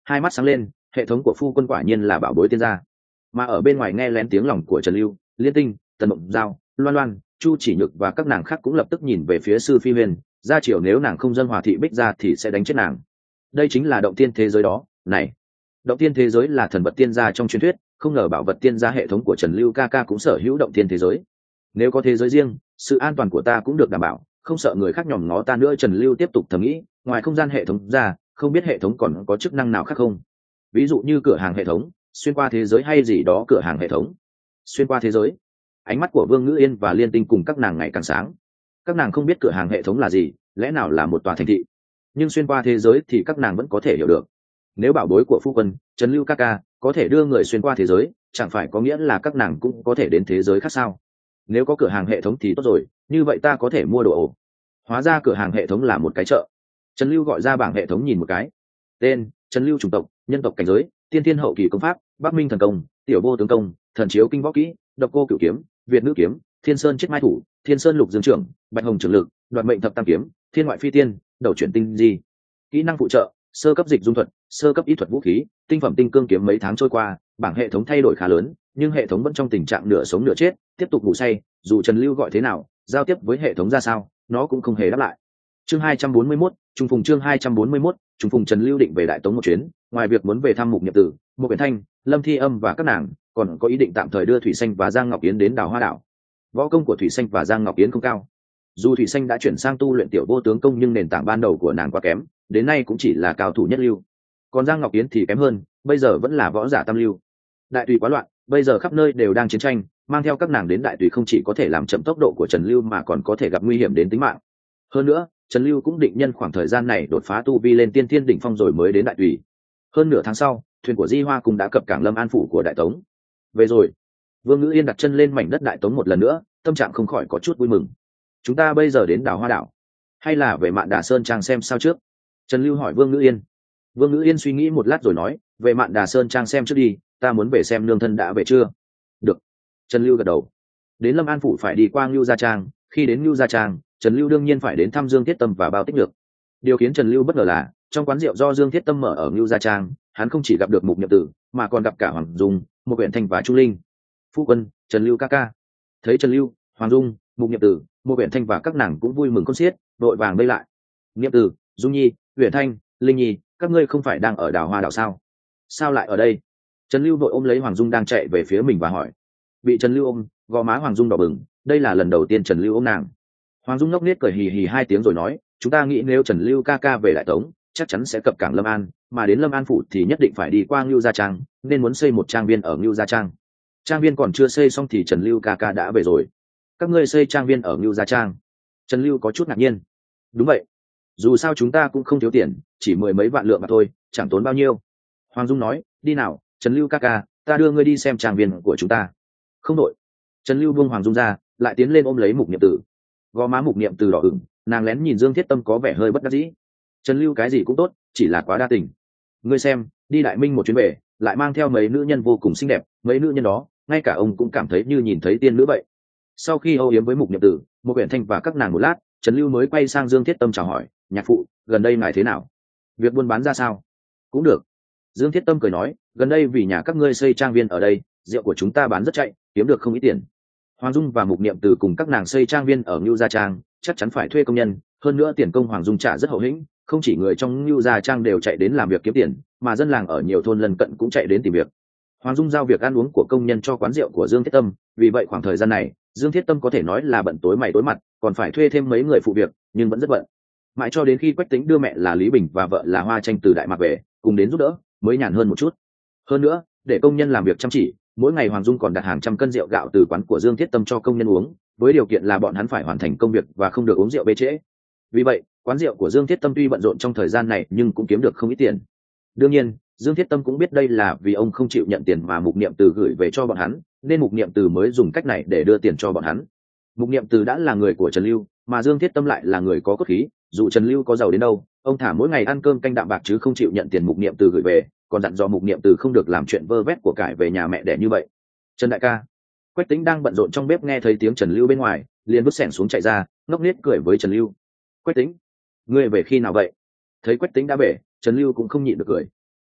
hai mắt sáng lên, hệ thống của phu quân quả nhiên là bảo bối tiên gia. Mà ở bên ngoài nghe lén tiếng lòng của Trần Lưu, Liên Tinh, Tần Mộng Giao, Loan Loan, Chu Chỉ Nhược và các nàng khác cũng lập tức nhìn về phía sư phi huyền, ra chiều nếu nàng không dâng hòa thị bích ra thì sẽ đánh chết nàng. Đây chính là động tiên thế giới đó. Này, động tiên thế giới là thần vật tiên gia trong truyền thuyết, không ngờ bảo vật tiên gia hệ thống của Trần Lưu ca ca cũng sở hữu động tiên thế giới. Nếu có thế giới riêng, sự an toàn của ta cũng được đảm bảo, không sợ người khác nhòm ngó ta nữa. Trần Lưu tiếp tục thầm nghĩ, ngoài không gian hệ thống ra, không biết hệ thống còn có chức năng nào khác không, ví dụ như cửa hàng hệ thống, xuyên qua thế giới hay gì đó. Cửa hàng hệ thống, xuyên qua thế giới. Ánh mắt của Vương Ngữ Yên và Liên Tinh cùng các nàng ngày càng sáng. Các nàng không biết cửa hàng hệ thống là gì, lẽ nào là một tòa thành thị, nhưng xuyên qua thế giới thì các nàng vẫn có thể hiểu được. Nếu bảo bối của phu quân Trần Lưu ca ca có thể đưa người xuyên qua thế giới, chẳng phải có nghĩa là các nàng cũng có thể đến thế giới khác sao? Nếu có cửa hàng hệ thống thì tốt rồi, như vậy ta có thể mua đồ ổ. Hóa ra cửa hàng hệ thống là một cái chợ. Trần Lưu gọi ra bảng hệ thống nhìn một cái. Tên: Trần Lưu, chủng tộc nhân tộc, cảnh giới tiên thiên hậu kỳ, công pháp Bắc Minh thần công, tiểu vô tướng công, thần chiếu kinh võ kỹ, độc cô cửu kiếm, Việt ngữ kiếm, Thiên Sơn chiết mai thủ, Thiên Sơn lục dương trưởng, Bạch hồng trường lực, đoạt mệnh thập tam kiếm, thiên ngoại phi tiên, đầu chuyển tinh di. Kỹ năng phụ trợ: sơ cấp dịch dung thuật, sơ cấp y thuật vũ khí, tinh phẩm tinh cương kiếm. Mấy tháng trôi qua, bảng hệ thống thay đổi khá lớn, nhưng hệ thống vẫn trong tình trạng nửa sống nửa chết, tiếp tục ngủ say. Dù Trần Lưu gọi thế nào, giao tiếp với hệ thống ra sao, nó cũng không hề đáp lại. Chương 241, trùng phùng. Chương 241, trùng phùng. Trần Lưu định về Đại Tống một chuyến, ngoài việc muốn về thăm Mục Niệm Tử, Mục Uyển Thanh, Lâm Thi Âm và các nàng, còn có ý định tạm thời đưa Thủy Xanh và Giang Ngọc Yến đến Đào Hoa đảo. Võ công của Thủy Xanh và Giang Ngọc Yến không cao. Dù Thủy Xanh đã chuyển sang tu luyện tiểu vô tướng công, nhưng nền tảng ban đầu của nàng quá kém, đến nay cũng chỉ là cao thủ nhất lưu. Còn Giang Ngọc Yến thì kém hơn, bây giờ vẫn là võ giả tam lưu. Đại Tùy quá loạn, bây giờ khắp nơi đều đang chiến tranh, mang theo các nàng đến Đại Tùy không chỉ có thể làm chậm tốc độ của Trần Lưu mà còn có thể gặp nguy hiểm đến tính mạng. Hơn nữa, Trần Lưu cũng định nhân khoảng thời gian này đột phá tu vi lên tiên thiên đỉnh phong rồi mới đến Đại Tùy. Hơn nửa tháng sau, thuyền của Di Hoa cũng đã cập cảng Lâm An phủ của Đại Tống. Về rồi. Vương Ngữ Yên đặt chân lên mảnh đất Đại Tống một lần nữa, tâm trạng không khỏi có chút vui mừng. Chúng ta bây giờ đến Đào Hoa đảo, hay là về Mạn Đà Sơn Trang xem sao trước? Trần Lưu hỏi Vương Ngữ Yên. Vương Ngữ Yên suy nghĩ một lát rồi nói, về Mạn Đà Sơn Trang xem trước đi, ta muốn về xem nương thân đã về chưa. Được. Trần Lưu gật đầu. Đến Lâm An phủ phải đi qua Ngưu Gia Trang, khi đến Ngưu Gia Trang, Trần Lưu đương nhiên phải đến thăm Dương Thiết Tâm và Bao Tích Nhược. Điều khiến Trần Lưu bất ngờ là, trong quán rượu do Dương Thiết Tâm mở ở Ngưu Gia Trang, hắn không chỉ gặp được Mục Niệm Tử, mà còn gặp cả Hoàng Dung, Mục Uyển Thanh và Chu Linh. Phu quân, Trần Lưu ca ca. Thấy Trần Lưu, Hoàng Dung, Mục Niệm Tử, Mục Uyển Thanh và các nàng cũng vui mừng khôn xiết, đội vàng vây lại. Niệm Tử, Dung Nhi, Uyển Thanh, Linh Nhi, các ngươi không phải đang ở Đào Hoa đảo sao? Sao lại ở đây? Trần Lưu vội ôm lấy Hoàng Dung đang chạy về phía mình và hỏi. Bị Trần Lưu ôm, gò má Hoàng Dung đỏ bừng, đây là lần đầu tiên Trần Lưu ôm nàng. Hoàng Dung ngốc nghếch cười hì hì hai tiếng rồi nói, chúng ta nghĩ nếu Trần Lưu ca ca về Đại Tống, chắc chắn sẽ cập cảng Lâm An, mà đến Lâm An phủ thì nhất định phải đi qua Ngưu Gia Trang, nên muốn xây một trang viên ở Ngưu Gia Trang. Trang viên còn chưa xây xong thì Trần Lưu ca ca đã về rồi. Các ngươi xây trang viên ở Ngưu Gia Trang? Trần Lưu có chút ngạc nhiên. Đúng vậy, dù sao chúng ta cũng không thiếu tiền, chỉ mười mấy vạn lượng mà thôi, chẳng tốn bao nhiêu. Hoàng Dung nói, đi nào, Trần Lưu ca ca, ta đưa ngươi đi xem trang viên của chúng ta. Không đội. Trần Lưu buông Hoàng Dung ra, lại tiến lên ôm lấy Mục Niệm Tử. Gò má Mục Niệm Tử đỏ ửng, nàng lén nhìn Dương Thiết Tâm có vẻ hơi bất đắc dĩ. Trần Lưu cái gì cũng tốt, chỉ là quá đa tình. Ngươi xem, đi Đại Minh một chuyến về, lại mang theo mấy nữ nhân vô cùng xinh đẹp, mấy nữ nhân đó, ngay cả ông cũng cảm thấy như nhìn thấy tiên nữ vậy. Sau khi âu yếm với Mục Niệm Tử, Mục Uyển Thanh và các nàng một lát, Trần Lưu mới quay sang Dương Thiết Tâm chào hỏi, nhạc phụ, gần đây ngài thế nào? Việc buôn bán ra sao? Cũng được. Dương Thiết Tâm cười nói, gần đây vì nhà các ngươi xây trang viên ở đây, rượu của chúng ta bán rất chạy, kiếm được không ít tiền. Hoàng Dung và Mục Niệm Tử cùng các nàng xây trang viên ở Ngưu Gia Trang, chắc chắn phải thuê công nhân, hơn nữa tiền công Hoàng Dung trả rất hậu hĩnh, không chỉ người trong Ngưu Gia Trang đều chạy đến làm việc kiếm tiền, mà dân làng ở nhiều thôn lân cận cũng chạy đến tìm việc. Hoàng Dung giao việc ăn uống của công nhân cho quán rượu của Dương Thiết Tâm, vì vậy khoảng thời gian này, Dương Thiết Tâm có thể nói là bận tối mày tối mặt, còn phải thuê thêm mấy người phụ việc, nhưng vẫn rất bận. Mãi cho đến khi Quách Tĩnh đưa mẹ là Lý Bình và vợ là Hoa Tranh từ Đại Mạc về, cùng đến giúp đỡ, mới nhàn hơn một chút. Hơn nữa, để công nhân làm việc chăm chỉ, mỗi ngày Hoàng Dung còn đặt hàng trăm cân rượu gạo từ quán của Dương Thiết Tâm cho công nhân uống, với điều kiện là bọn hắn phải hoàn thành công việc và không được uống rượu bê trễ. Vì vậy, quán rượu của Dương Thiết Tâm tuy bận rộn trong thời gian này nhưng cũng kiếm được không ít tiền. Đương nhiên, Dương Thiết Tâm cũng biết đây là vì ông không chịu nhận tiền mà Mục Niệm Từ gửi về cho bọn hắn, nên Mục Niệm Từ mới dùng cách này để đưa tiền cho bọn hắn. Mục Niệm Từ đã là người của Trần Lưu, mà Dương Thiết Tâm lại là người có cốt khí, dù Trần Lưu có giàu đến đâu, ông thả mỗi ngày ăn cơm canh đạm bạc chứ không chịu nhận tiền Mục Niệm Từ gửi về, còn dặn dò Mục Niệm Từ không được làm chuyện vơ vét của cải về nhà mẹ đẻ như vậy. Trần đại ca. Quách Tĩnh đang bận rộn trong bếp nghe thấy tiếng Trần Lưu bên ngoài, liền vứt xẻng xuống chạy ra, ngốc nghếch cười với Trần Lưu. Quách Tĩnh, ngươi về khi nào vậy? Thấy Quách Tĩnh đã về, Trần Lưu cũng không nhịn được cười.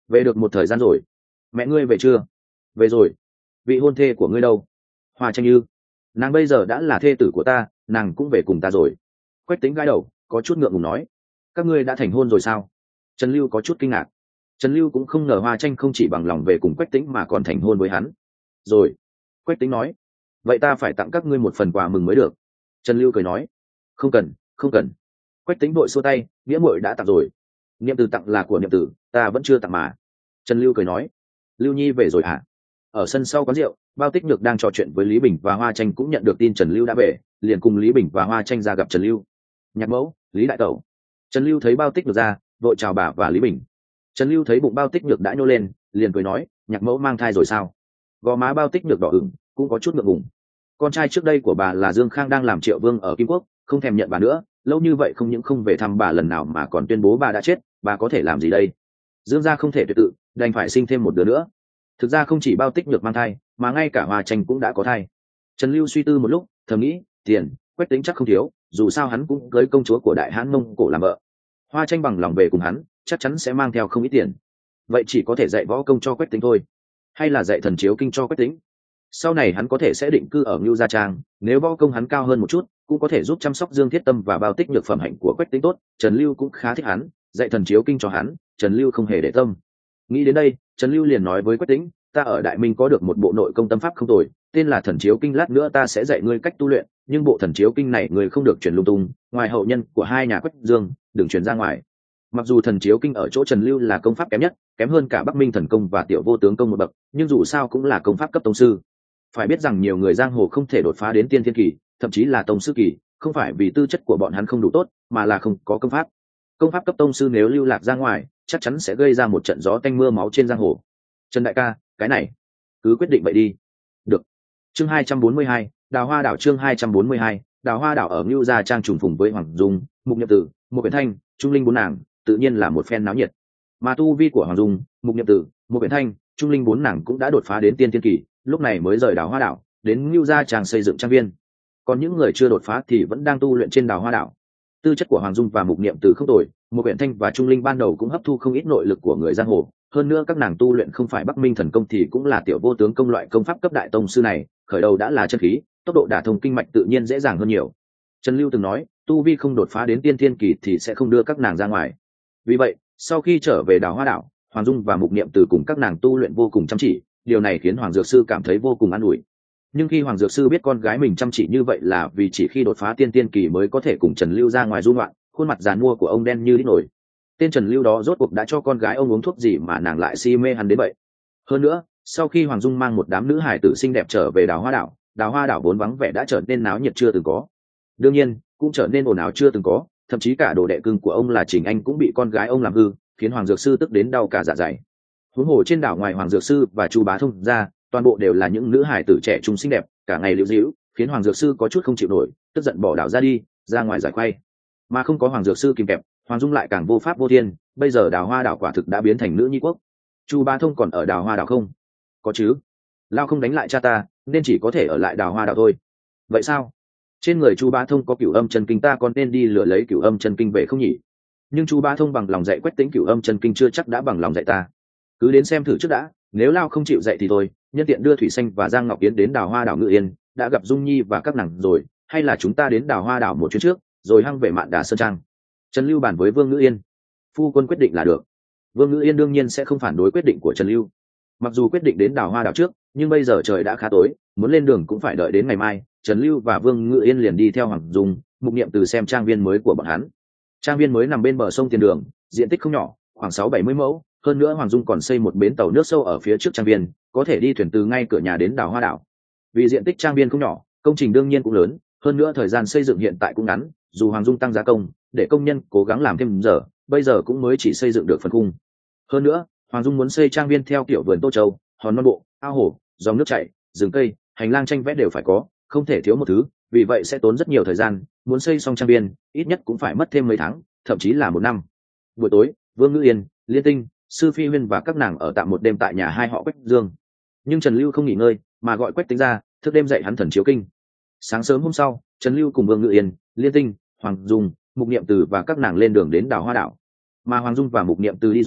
về được một thời gian rồi. Mẹ ngươi về chưa? Về rồi. Vị hôn thê của ngươi đâu? Hoa Tranh Như. Nàng bây giờ đã là thê tử của ta, nàng cũng về cùng ta rồi. Quách Tĩnh gãi đầu, có chút ngượng ngùng nói. Các ngươi đã thành hôn rồi sao? Trần Lưu có chút kinh ngạc. Trần Lưu cũng không ngờ Hoa Tranh không chỉ bằng lòng về cùng Quách Tĩnh mà còn thành hôn với hắn. Rồi. Quách Tĩnh nói. Vậy ta phải tặng các ngươi một phần quà mừng mới được. Trần Lưu cười nói. Không cần, không cần. Quách Tĩnh vội xua tay, nghĩa muội đã tặng rồi. Niệm Từ tặng là của Niệm Từ, ta vẫn chưa tặng mà. Trần Lưu cười nói. Lưu Nhi về rồi hả? Ở sân sau quán rượu, Bao Tích Nhược đang trò chuyện với Lý Bình và Hoa Tranh cũng nhận được tin Trần Lưu đã về, liền cùng Lý Bình và Hoa Tranh ra gặp Trần Lưu. Nhạc mẫu, Lý đại tẩu. Trần Lưu thấy Bao Tích Nhược ra, vội chào bà và Lý Bình. Trần Lưu thấy bụng Bao Tích Nhược đã nhô lên, liền cười nói, nhạc mẫu mang thai rồi sao? Gò má Bao Tích Nhược đỏ ửng, cũng có chút ngượng ngùng. Con trai trước đây của bà là Dương Khang đang làm Triệu Vương ở Kim Quốc, không thèm nhận bà nữa, lâu như vậy không những không về thăm bà lần nào mà còn tuyên bố bà đã chết, bà có thể làm gì đây? Dương gia không thể tuyệt tự, đành phải sinh thêm một đứa nữa. Thực ra không chỉ Bao Tích Nhược mang thai, mà ngay cả Hoa Tranh cũng đã có thai. Trần Lưu suy tư một lúc, thầm nghĩ, tiền, Quách Tĩnh chắc không thiếu, dù sao hắn cũng cưới công chúa của Đại Hán Mông Cổ làm vợ. Hoa Tranh bằng lòng về cùng hắn, chắc chắn sẽ mang theo không ít tiền. Vậy chỉ có thể dạy võ công cho Quách Tĩnh thôi, hay là dạy thần chiếu kinh cho Quách Tĩnh. Sau này hắn có thể sẽ định cư ở Ngưu Gia Trang, nếu võ công hắn cao hơn một chút, cũng có thể giúp chăm sóc Dương Thiết Tâm và Bao Tích Nhược phẩm hạnh của Quách Tĩnh tốt. Trần Lưu cũng khá thích hắn, dạy thần chiếu kinh cho hắn, Trần Lưu không hề để tâm. Nghĩ đến đây, Trần Lưu liền nói với Quách Tĩnh, ta ở Đại Minh có được một bộ nội công tâm pháp không tồi, tên là thần chiếu kinh, lát nữa ta sẽ dạy ngươi cách tu luyện, nhưng bộ thần chiếu kinh này ngươi không được truyền lung tung, ngoài hậu nhân của hai nhà Quách Dương, đừng truyền ra ngoài. Mặc dù thần chiếu kinh ở chỗ Trần Lưu là công pháp kém nhất, kém hơn cả Bắc Minh thần công và Tiểu Vô tướng công một bậc, nhưng dù sao cũng là công pháp cấp tông sư. Phải biết rằng nhiều người giang hồ không thể đột phá đến tiên thiên kỳ, thậm chí là tông sư kỳ, không phải vì tư chất của bọn hắn không đủ tốt, mà là không có công pháp. Công pháp cấp tông sư nếu lưu lạc ra ngoài, chắc chắn sẽ gây ra một trận gió tanh mưa máu trên giang hồ. Trần đại ca, cái này cứ quyết định vậy đi. Được. Chương 242, Đào Hoa đảo. Chương 242, Đào Hoa đảo. Ở Ngưu Gia Trang trùng phùng với Hoàng Dung, Mục Niệm Tử, Một Quyển Thanh, Trung Linh bốn nàng, tự nhiên là một phen náo nhiệt. Mà tu vi của Hoàng Dung, Mục Niệm Tử, Một Quyển Thanh, Trung Linh bốn nàng cũng đã đột phá đến tiên thiên kỳ, lúc này mới rời Đào Hoa đảo, đến Ngưu Gia Trang xây dựng trang viên. Còn những người chưa đột phá thì vẫn đang tu luyện trên Đào Hoa đảo. Tư chất của Hoàng Dung và Mục Niệm Tử không tồi, Một Quyển Thanh và Trung Linh ban đầu cũng hấp thu không ít nội lực của người giang hồ, hơn nữa các nàng tu luyện không phải Bắc Minh thần công thì cũng là Tiểu Vô tướng công loại công pháp cấp đại tông sư này, khởi đầu đã là chân khí, tốc độ đả thông kinh mạch tự nhiên dễ dàng hơn nhiều. Trần Lưu từng nói, tu vi không đột phá đến tiên thiên kỳ thì sẽ không đưa các nàng ra ngoài. Vì vậy, sau khi trở về Đào Hoa đảo, Hoàng Dung và Mục Niệm Tử cùng các nàng tu luyện vô cùng chăm chỉ, điều này khiến Hoàng Dược Sư cảm thấy vô cùng an ủi. Nhưng khi Hoàng Dược Sư biết con gái mình chăm chỉ như vậy là vì chỉ khi đột phá tiên thiên kỳ mới có thể cùng Trần Lưu ra ngoài du ngoạn, khuôn mặt giàn mua của ông đen như đít nổi. Tên Trần Lưu đó rốt cuộc đã cho con gái ông uống thuốc gì mà nàng lại si mê hắn đến vậy. Hơn nữa, sau khi Hoàng Dung mang một đám nữ hài tử xinh đẹp trở về Đào Hoa đảo vốn vắng vẻ đã trở nên náo nhiệt chưa từng có. Đương nhiên, cũng trở nên ồn ào chưa từng có, thậm chí cả đồ đệ cưng của ông là Trình Anh cũng bị con gái ông làm hư, khiến Hoàng Dược Sư tức đến đau cả dạ dày. Huống hồ trên đảo ngoài Hoàng Dược Sư và Chu Bá Thông ra, toàn bộ đều là những nữ hài tử trẻ trung xinh đẹp, cả ngày liễu díu, khiến Hoàng Dược Sư có chút không chịu nổi, tức giận bỏ đảo ra đi, ra ngoài giải khuây. Mà không có Hoàng Dược Sư kìm kẹp, Hoàng Dung lại càng vô pháp vô thiên, bây giờ Đào Hoa đảo quả thực đã biến thành nữ nhi quốc. Chu Bá Thông còn ở Đào Hoa đảo không? Có chứ. Lao không đánh lại cha ta, nên chỉ có thể ở lại Đào Hoa đảo thôi. Vậy sao? Trên người Chu Bá Thông có Cửu Âm Chân Kinh, ta còn nên đi lừa lấy Cửu Âm Chân Kinh về không nhỉ? Nhưng Chu Bá Thông bằng lòng dạy Quách Tĩnh Cửu Âm Chân Kinh chưa chắc đã bằng lòng dạy ta. Cứ đến xem thử trước đã, nếu Lao không chịu dạy thì thôi, nhân tiện đưa Thủy Xanh và Giang Ngọc Yến đến Đào Hoa đảo Ngự Yên, đã gặp Dung Nhi và các nàng rồi, hay là chúng ta đến Đào Hoa đảo một chuyến trước, rồi hăng về Mạn Đà Sơn Trang. Trần Lưu bàn với Vương Ngữ Yên. Phu quân quyết định là được. Vương Ngữ Yên đương nhiên sẽ không phản đối quyết định của Trần Lưu. Mặc dù quyết định đến Đào Hoa đảo trước, nhưng bây giờ trời đã khá tối, muốn lên đường cũng phải đợi đến ngày mai. Trần Lưu và Vương Ngữ Yên liền đi theo Hoàng Dung, Mục Niệm Từ xem trang viên mới của bọn hắn. Trang viên mới nằm bên bờ sông Tiền Đường, diện tích không nhỏ, khoảng 6-70 mẫu. Hơn nữa Hoàng Dung còn xây một bến tàu nước sâu ở phía trước trang viên, có thể đi thuyền từ ngay cửa nhà đến Đào Hoa đảo. Vì diện tích trang viên không nhỏ, công trình đương nhiên cũng lớn, hơn nữa thời gian xây dựng hiện tại cũng ngắn, dù Hoàng Dung tăng giá công để công nhân cố gắng làm thêm giờ, bây giờ cũng mới chỉ xây dựng được phần khung. Hơn nữa, Hoàng Dung muốn xây trang viên theo kiểu vườn Tô Châu, hòn non bộ, ao hồ, dòng nước chảy, rừng cây, hành lang tranh vẽ đều phải có, không thể thiếu một thứ, vì vậy sẽ tốn rất nhiều thời gian, muốn xây xong trang viên, ít nhất cũng phải mất thêm mấy tháng, thậm chí là một năm. Buổi tối, Vương Ngữ Yên, Liên Tinh, Sư Phi Huyên và các nàng ở tạm một đêm tại nhà hai họ Quách Dương. Nhưng Trần Lưu không nghỉ ngơi, mà gọi Quách Tĩnh ra, thức đêm dạy hắn thần chiếu kinh. Sáng sớm hôm sau, Trần Lưu cùng Vương Ngữ Yên, Liên Tinh, Hoàng Dung, Mục Niệm Từ và các nàng lên đường đến Đào Hoa đảo. Mà Hoàng Dung và Mục Niệm Từ đi rồi,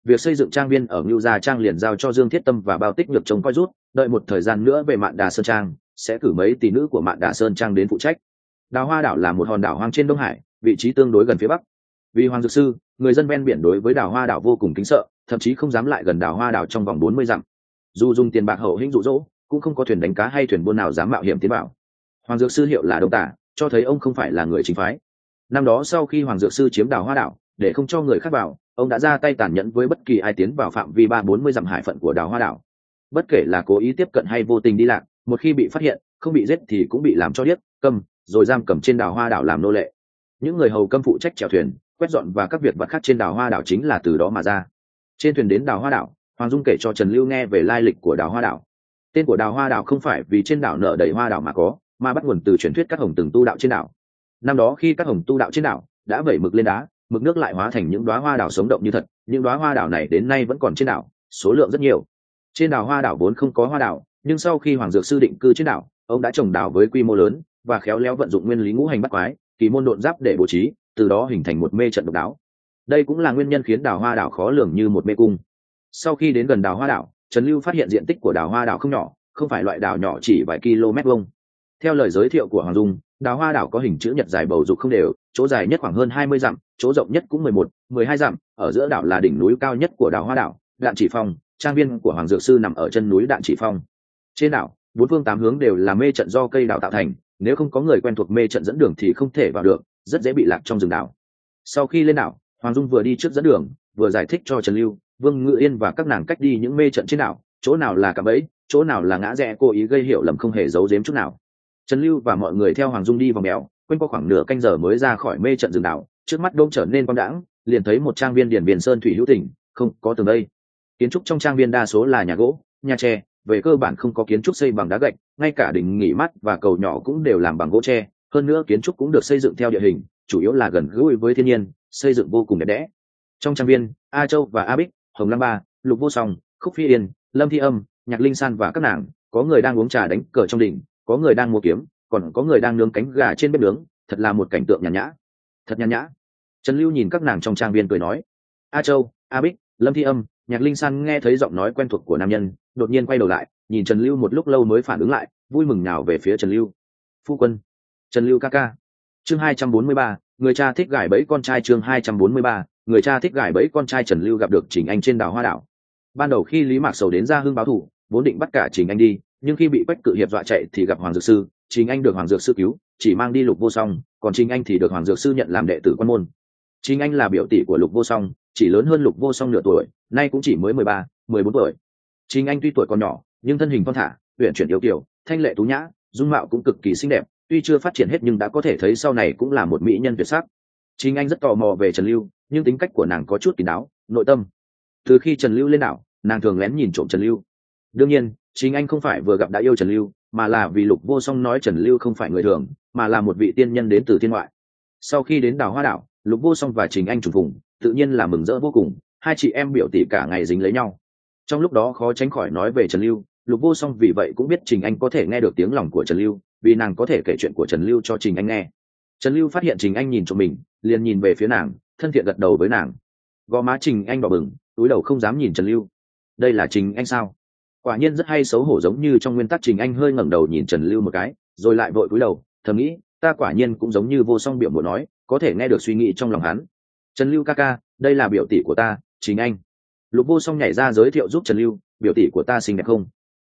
việc xây dựng trang viên ở Ngưu Gia Trang liền giao cho Dương Thiết Tâm và Bao Tích Nhược trông coi rút, đợi một thời gian nữa về Mạn Đà Sơn Trang sẽ cử mấy tỷ nữ của Mạn Đà Sơn Trang đến phụ trách. Đào Hoa đảo là một hòn đảo hoang trên Đông Hải, vị trí tương đối gần phía bắc. Vì Hoàng Dược Sư, người dân ven biển đối với Đào Hoa đảo vô cùng kính sợ, thậm chí không dám lại gần Đào Hoa đảo trong vòng 40 dặm. Dù dùng tiền bạc hậu hĩnh dụ dỗ, cũng không có thuyền đánh cá hay thuyền buôn nào dám mạo hiểm tiến vào. Hoàng Dược Sư hiệu là Đông Tả, cho thấy ông không phải là người chính phái. Năm đó sau khi Hoàng Dược Sư chiếm Đào Hoa đảo, để không cho người khác vào, ông đã ra tay tàn nhẫn với bất kỳ ai tiến vào phạm vi 340 dặm hải phận của Đào Hoa đảo. Bất kể là cố ý tiếp cận hay vô tình đi lạc, một khi bị phát hiện, không bị giết thì cũng bị làm cho điếc, câm, rồi giam cầm trên Đào Hoa đảo làm nô lệ. Những người hầu câm phụ trách chèo thuyền, quét dọn và các việc vặt khác trên Đào Hoa đảo chính là từ đó mà ra. Trên thuyền đến Đào Hoa đảo, Hoàng Dung kể cho Trần Lưu nghe về lai lịch của Đào Hoa đảo. Tên của Đào Hoa đảo không phải vì trên đảo nở đầy hoa đảo mà có, mà bắt nguồn từ truyền thuyết các hồng từng tu đạo trên đảo. Năm đó khi các hồng tu đạo trên đảo đã vẩy mực lên đá, mực nước lại hóa thành những đóa hoa đảo sống động như thật. Những đóa hoa đảo này đến nay vẫn còn trên đảo, số lượng rất nhiều. Trên Đào Hoa đảo vốn không có hoa đảo, nhưng sau khi Hoàng Dược Sư định cư trên đảo, ông đã trồng đảo với quy mô lớn và khéo léo vận dụng nguyên lý ngũ hành bắt quái, kỳ môn độn giáp để bố trí, từ đó hình thành một mê trận độc đáo. Đây cũng là nguyên nhân khiến Đào Hoa đảo khó lường như một mê cung. Sau khi đến gần Đào Hoa đảo, Trần Lưu phát hiện diện tích của Đào Hoa đảo không nhỏ, không phải loại đảo nhỏ chỉ vài km vuông. Theo lời giới thiệu của Hoàng Dung, Đào Hoa đảo có hình chữ nhật dài bầu dục không đều, chỗ dài nhất khoảng hơn 20 dặm, chỗ rộng nhất cũng 11, 12 dặm. Ở giữa đảo là đỉnh núi cao nhất của Đào Hoa đảo, Đạn Chỉ Phong. Trang viên của Hoàng Dược Sư nằm ở chân núi Đạn Chỉ Phong. Trên đảo, bốn phương tám hướng đều là mê trận do cây đào tạo thành, nếu không có người quen thuộc mê trận dẫn đường thì không thể vào được, rất dễ bị lạc trong rừng đảo. Sau khi lên đảo, Hoàng Dung vừa đi trước dẫn đường, vừa giải thích cho Trần Lưu, Vương Ngự Yên và các nàng cách đi những mê trận trên đảo, chỗ nào là cạm bẫy, chỗ nào là ngã rẽ, cố ý gây hiểu lầm không hề giấu giếm chút nào. Trần Lưu và mọi người theo Hoàng Dung đi vòng mèo, quanh qua khoảng nửa canh giờ mới ra khỏi mê trận rừng đảo. Trước mắt đông trở nên quang đãng, liền thấy một trang viên điển biển sơn thủy hữu tình, không có tường đây. Kiến trúc trong trang viên đa số là nhà gỗ, nhà tre, về cơ bản không có kiến trúc xây bằng đá gạch, ngay cả đình nghỉ mát và cầu nhỏ cũng đều làm bằng gỗ tre. Hơn nữa kiến trúc cũng được xây dựng theo địa hình, chủ yếu là gần gũi với thiên nhiên, xây dựng vô cùng đẹp đẽ. Trong trang viên, A Châu và A Bích, Hồng Lam Ba, Lục Vô Song, Khúc Phi Yên, Lâm Thi Âm, Nhạc Linh San và các nàng, có người đang uống trà đánh cờ trong đình, có người đang mua kiếm, còn có người đang nướng cánh gà trên bếp nướng, thật là một cảnh tượng nhàn nhã. Thật nhàn nhã. Trần Lưu nhìn các nàng trong trang viên cười nói. A Châu, A Bích, Lâm Thi Âm, Nhạc Linh San nghe thấy giọng nói quen thuộc của nam nhân, đột nhiên quay đầu lại, nhìn Trần Lưu một lúc lâu mới phản ứng lại, vui mừng nhào về phía Trần Lưu. Phu quân, Trần Lưu ca ca. Chương 243, người cha thích gài bẫy con trai. Chương 243, người cha thích gài bẫy con trai. Trần Lưu gặp được Trình Anh trên Đào Hoa đảo. Ban đầu khi Lý Mạc Sầu đến Gia Hưng báo thù, vốn định bắt cả Trình Anh đi, nhưng khi bị Quách Cự Hiệp dọa chạy thì gặp Hoàng Dược Sư, Trình Anh được Hoàng Dược Sư cứu, chỉ mang đi Lục Vô Song, còn Trình Anh thì được Hoàng Dược Sư nhận làm đệ tử quan môn. Trình Anh là biểu tỷ của Lục Vô Song, chỉ lớn hơn Lục Vô Song nửa tuổi, nay cũng chỉ mới 13, 14 tuổi. Trình Anh tuy tuổi còn nhỏ, nhưng thân hình thon thả, uyển chuyển yếu kiều, thanh lệ tú nhã, dung mạo cũng cực kỳ xinh đẹp, tuy chưa phát triển hết nhưng đã có thể thấy sau này cũng là một mỹ nhân tuyệt sắc. Trình Anh rất tò mò về Trần Lưu, nhưng tính cách của nàng có chút kín đáo, nội tâm. Từ khi Trần Lưu lên đảo, nàng thường lén nhìn trộm Trần Lưu. Đương nhiên, Trình Anh không phải vừa gặp đã yêu Trần Lưu, mà là vì Lục Vô Song nói Trần Lưu không phải người thường, mà là một vị tiên nhân đến từ thiên ngoại. Sau khi đến Đào Hoa đảo, Lục Vô Song và Trình Anh trùng phùng, tự nhiên là mừng rỡ vô cùng, hai chị em biểu tỷ cả ngày dính lấy nhau. Trong lúc đó khó tránh khỏi nói về Trần Lưu, Lục Vô Song vì vậy cũng biết Trình Anh có thể nghe được tiếng lòng của Trần Lưu, vì nàng có thể kể chuyện của Trần Lưu cho Trình Anh nghe. Trần Lưu phát hiện Trình Anh nhìn trộm mình, liền nhìn về phía nàng, thân thiện gật đầu với nàng. Gò má Trình Anh đỏ bừng, túi đầu không dám nhìn Trần Lưu. Đây là Trình Anh sao? Quả nhiên rất hay xấu hổ, giống như trong nguyên tắc. Trình Anh hơi ngẩng đầu nhìn Trần Lưu một cái, rồi lại vội cúi đầu, thầm nghĩ, ta quả nhiên cũng giống như Vô Song biểu muội nói, có thể nghe được suy nghĩ trong lòng hắn. Trần Lưu ca ca, đây là biểu tỷ của ta, Trình Anh. Lục Vô Song nhảy ra giới thiệu giúp Trần Lưu, biểu tỷ của ta xinh đẹp không?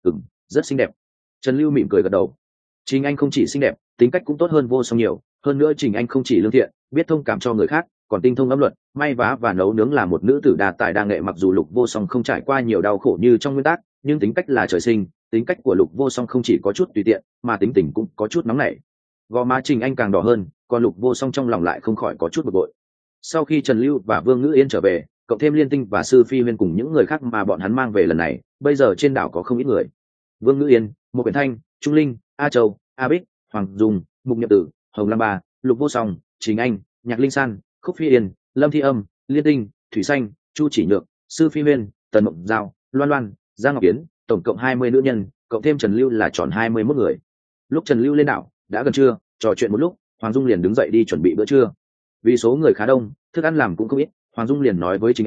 Rất xinh đẹp. Trần Lưu mỉm cười gật đầu. Trình Anh không chỉ xinh đẹp, tính cách cũng tốt hơn Vô Song nhiều, hơn nữa Trình Anh không chỉ lương thiện, biết thông cảm cho người khác, còn tinh thông âm luật, may vá và nấu nướng, là một nữ tử đa tài đa nghệ. Mặc dù Lục Vô Song không trải qua nhiều đau khổ như trong nguyên tắc, nhưng tính cách là trời sinh, tính cách của Lục Vô Song không chỉ có chút tùy tiện, mà tính tình cũng có chút nóng nảy. Gò má Trình Anh càng đỏ hơn, còn Lục Vô Song trong lòng lại không khỏi có chút bực bội. Sau khi Trần Lưu và Vương Ngữ Yên trở về, cộng thêm Liên Tinh và Sư Phi Huyên cùng những người khác mà bọn hắn mang về lần này, bây giờ trên đảo có không ít người. Vương Ngữ Yên, Một Quyển Thanh, Trung Linh, A Châu, A Bích, Hoàng Dung, Mục Nhậm Tử, Hồng Lam Ba, Lục Vô Song, Trình Anh, Nhạc Linh San, Khúc Phi Yên, Lâm Thi Âm, Liên Tinh, Thủy Xanh, Chu Chỉ Nhược, Sư Phi Huyên, Tần Mộng Giao, Loan Loan, Giang Ngọc Yến, tổng cộng 20 nữ nhân, cộng thêm Trần Lưu là tròn 21 người. Lúc Trần Lưu lên đảo, đã gần trưa, trò chuyện một lúc, Hoàng Dung liền đứng dậy đi chuẩn bị bữa trưa. Vì số người khá đông, thức ăn làm cũng không ít, Hoàng Dung liền nói với Trình Anh,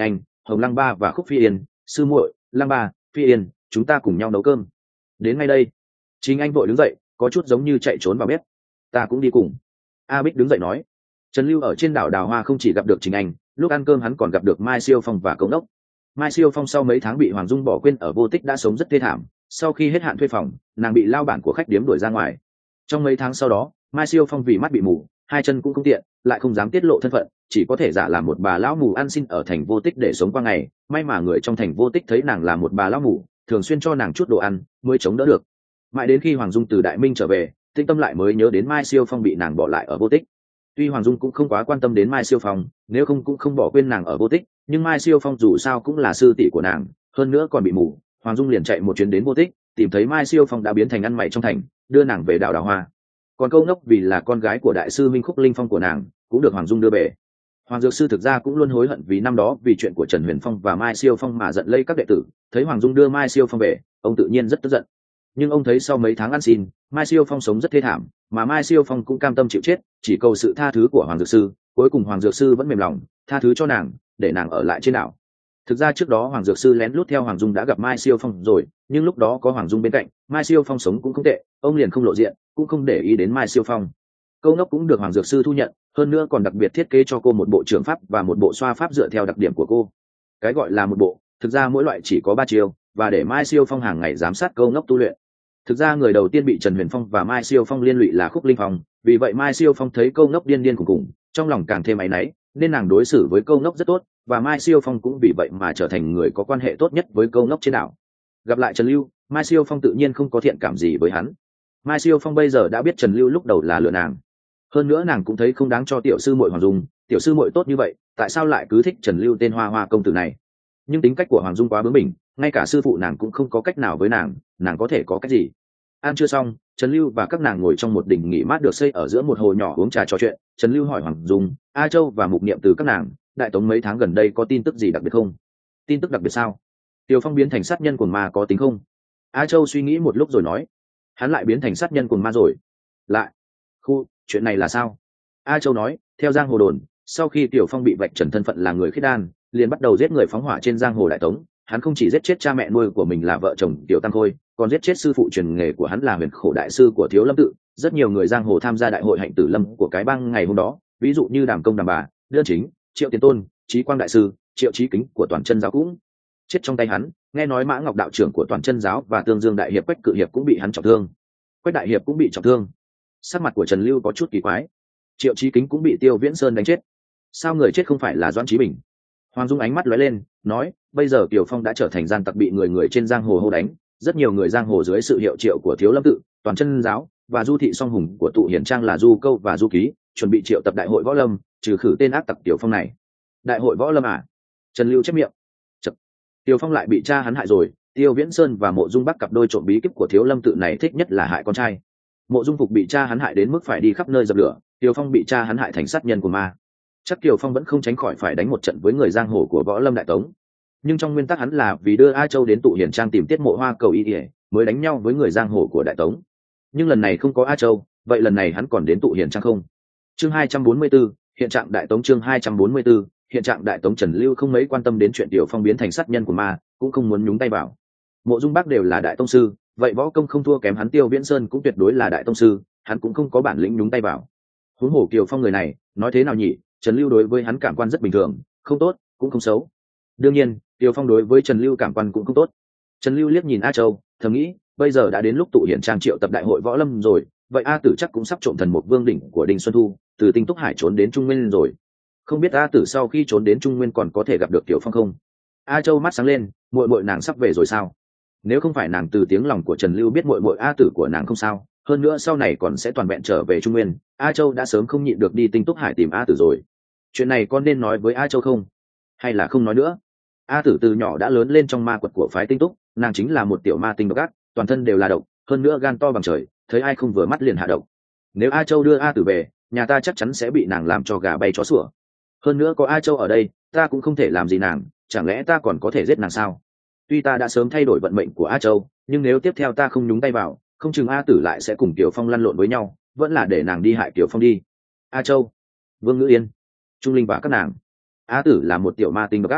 Hồng Lăng Ba và Khúc Phi Yên, sư muội, Lăng Ba, Phi Yên, chúng ta cùng nhau nấu cơm. Đến ngay đây. Chính Anh vội đứng dậy, có chút giống như chạy trốn vào bếp. Ta cũng đi cùng. A Bích đứng dậy nói. Trần Lưu ở trên đảo Đào Hoa không chỉ gặp được Chính Anh, lúc ăn cơm hắn còn gặp được Mai Siêu Phong và Cống Đốc. Mai Siêu Phong sau mấy tháng bị Hoàng Dung bỏ quên ở Vô Tích đã sống rất thê thảm, sau khi hết hạn thuê phòng, nàng bị lao bản của khách điếm đuổi ra ngoài. Trong mấy tháng sau đó, Mai Siêu Phong vì mắt bị mù, hai chân cũng không tiện, lại không dám tiết lộ thân phận, chỉ có thể giả làm một bà lão mù ăn xin ở thành Vô Tích để sống qua ngày. May mà người trong thành Vô Tích thấy nàng là một bà lão mù, thường xuyên cho nàng chút đồ ăn, mới chống đỡ được. Mãi đến khi Hoàng Dung từ Đại Minh trở về, Tĩnh Tâm lại mới nhớ đến Mai Siêu Phong bị nàng bỏ lại ở Vô Tích. Tuy Hoàng Dung cũng không quá quan tâm đến Mai Siêu Phong, nếu không cũng không bỏ quên nàng ở Vô Tích, nhưng Mai Siêu Phong dù sao cũng là sư tỷ của nàng, hơn nữa còn bị mù, Hoàng Dung liền chạy một chuyến đến Vô Tích, tìm thấy Mai Siêu Phong đã biến thành ăn mày trong thành, đưa nàng về đảo Đào Hoa. Còn Câu Ngốc vì là con gái của đại sư Minh Khúc Linh Phong của nàng, cũng được Hoàng Dung đưa về. Hoàng Dược Sư thực ra cũng luôn hối hận vì năm đó vì chuyện của Trần Huyền Phong và Mai Siêu Phong mà giận lây các đệ tử, thấy Hoàng Dung đưa Mai Siêu Phong về, ông tự nhiên rất tức giận. Nhưng ông thấy sau mấy tháng ăn xin, Mai Siêu Phong sống rất thê thảm, mà Mai Siêu Phong cũng cam tâm chịu chết, chỉ cầu sự tha thứ của Hoàng Dược Sư. Cuối cùng Hoàng Dược Sư vẫn mềm lòng, tha thứ cho nàng, để nàng ở lại trên đảo. Thực ra trước đó Hoàng Dược Sư lén lút theo Hoàng Dung đã gặp Mai Siêu Phong rồi, nhưng lúc đó có Hoàng Dung bên cạnh, Mai Siêu Phong sống cũng không tệ, ông liền không lộ diện, cũng không để ý đến Mai Siêu Phong. Câu Ngốc cũng được Hoàng Dược Sư thu nhận, hơn nữa còn đặc biệt thiết kế cho cô một bộ trường pháp và một bộ xoa pháp dựa theo đặc điểm của cô. Cái gọi là một bộ, thực ra mỗi loại chỉ có 3 chiều, và để Mai Siêu Phong hàng ngày giám sát Câu Ngốc tu luyện. Thực ra người đầu tiên bị Trần Huyền Phong và Mai Siêu Phong liên lụy là Khúc Linh Phong, vì vậy Mai Siêu Phong thấy Câu Ngốc điên điên khủng khủng, trong lòng càng thêm áy náy, nên nàng đối xử với Câu Ngốc rất tốt, và Mai Siêu Phong cũng vì vậy mà trở thành người có quan hệ tốt nhất với Câu Ngốc trên đảo. Gặp lại Trần Lưu, Mai Siêu Phong tự nhiên không có thiện cảm gì với hắn. Mai Siêu Phong bây giờ đã biết Trần Lưu lúc đầu là lừa nàng, hơn nữa nàng cũng thấy không đáng cho tiểu sư muội Hoàng Dung, tiểu sư muội tốt như vậy, tại sao lại cứ thích Trần Lưu tên hoa hoa công tử này? Nhưng tính cách của Hoàng Dung quá bướng bỉnh, ngay cả sư phụ nàng cũng không có cách nào với nàng có thể có cách gì? Ăn chưa xong, Trần Lưu và các nàng ngồi trong một đình nghỉ mát được xây ở giữa một hồ nhỏ uống trà trò chuyện. Trần Lưu hỏi Hoàng Dung, A Châu và Mục Niệm từ các nàng, Đại Tống mấy tháng gần đây có tin tức gì đặc biệt không? Tin tức đặc biệt sao? Tiêu Phong biến thành sát nhân cuồng ma có tính không? A Châu suy nghĩ một lúc rồi nói, hắn lại biến thành sát nhân cuồng ma rồi. Lại? Chuyện này là sao? A Châu nói, theo giang hồ đồn, sau khi Tiểu Phong bị vạch trần thân phận là người khiết đan, liền bắt đầu giết người phóng hỏa trên giang hồ Đại Tống. Hắn không chỉ giết chết cha mẹ nuôi của mình là vợ chồng Tiểu Tăng Khôi, còn giết chết sư phụ truyền nghề của hắn là Huyền Khổ đại sư của Thiếu Lâm tự. Rất nhiều người giang hồ tham gia đại hội hạnh tử lâm của cái bang ngày hôm đó, ví dụ như Đàm Công Đàm Bà, Đơn Chính, Triệu Tiền Tôn, Chí Quang đại sư, Triệu Chí Kính của Toàn Chân giáo cũng chết trong tay hắn. Nghe nói Mã Ngọc đạo trưởng của Toàn Chân giáo và Tương Dương đại hiệp Quách Cự hiệp cũng bị hắn trọng thương. Quách đại hiệp cũng bị trọng thương. Sắc mặt của Trần Lưu có chút kỳ quái. Triệu Chí Kính cũng bị Tiêu Viễn Sơn đánh chết. Sao người chết không phải là Doãn Chí Bình? Hoàng Dung ánh mắt lóe lên, nói, bây giờ Kiều Phong đã trở thành gian tặc bị người trên giang hồ hô đánh, rất nhiều người giang hồ dưới sự hiệu triệu của Thiếu Lâm tự, Toàn Chân giáo và Du thị song hùng của Tụ Hiển Trang là Du Câu và Du Ký, chuẩn bị triệu tập đại hội võ lâm, trừ khử tên ác tặc Kiều Phong này. Đại hội võ lâm à? Trần Lưu chép miệng. Chật. Kiều Phong lại bị cha hắn hại rồi. Tiêu Viễn Sơn và Mộ Dung Bắc cặp đôi trộm bí kíp của Thiếu Lâm tự này thích nhất là hại con trai. Mộ Dung Phục bị cha hắn hại đến mức phải đi khắp nơi dập lửa, Kiều Phong bị cha hắn hại thành sát nhân của ma. Chắc Kiều Phong vẫn không tránh khỏi phải đánh một trận với người giang hồ của võ lâm Đại Tống, nhưng trong nguyên tắc hắn là vì đưa A Châu đến Tụ Hiển Trang tìm Tiết Mộ Hoa cầu y mới đánh nhau với người giang hồ của Đại Tống. Nhưng lần này không có A Châu, vậy lần này hắn còn đến Tụ Hiển Trang không? Chương 244, hiện trạng Đại Tống. Chương 244, hiện trạng Đại Tống. Trần Lưu không mấy quan tâm đến chuyện Kiều Phong biến thành sát nhân của ma, cũng không muốn nhúng tay vào. Mộ Dung Bắc đều là đại tông sư, vậy võ công không thua kém hắn. Tiêu Viễn Sơn cũng tuyệt đối là đại tông sư, hắn cũng không có bản lĩnh nhúng tay vào. Huống hồ Kiều Phong người này, nói thế nào nhỉ? Trần Lưu đối với hắn cảm quan rất bình thường, không tốt cũng không xấu. Đương nhiên, Kiều Phong đối với Trần Lưu cảm quan cũng không tốt. Trần Lưu liếc nhìn A Châu, thầm nghĩ, bây giờ đã đến lúc Tụ Hiển Trang triệu tập đại hội võ lâm rồi, vậy A Tử chắc cũng sắp trộm thần một vương đỉnh của Đinh Xuân Thu, từ Tinh Túc Hải trốn đến Trung Nguyên rồi. Không biết A Tử sau khi trốn đến Trung Nguyên còn có thể gặp được Kiều Phong không? A Châu mắt sáng lên, muội muội nàng sắp về rồi sao? Nếu không phải nàng từ tiếng lòng của Trần Lưu biết muội muội A Tử của nàng không sao, hơn nữa sau này còn sẽ toàn vẹn trở về Trung Nguyên, A Châu đã sớm không nhịn được đi Tinh Túc Hải tìm A Tử rồi. Chuyện này con nên nói với A Châu không, hay là không nói nữa? A Tử từ nhỏ đã lớn lên trong ma quật của phái Tinh Túc, nàng chính là một tiểu ma tinh độc ác, toàn thân đều là độc, hơn nữa gan to bằng trời, thấy ai không vừa mắt liền hạ độc. Nếu A Châu đưa A Tử về, nhà ta chắc chắn sẽ bị nàng làm cho gà bay chó sủa. Hơn nữa có A Châu ở đây, ta cũng không thể làm gì nàng, chẳng lẽ ta còn có thể giết nàng sao? Tuy ta đã sớm thay đổi vận mệnh của A Châu, nhưng nếu tiếp theo ta không nhúng tay vào, không chừng A Tử lại sẽ cùng Kiều Phong lăn lộn với nhau, vẫn là để nàng đi hại Kiều Phong đi. A Châu, Vương Ngữ Yên, Trung Linh và các nàng. A Tử là một tiểu ma tinh độc ác,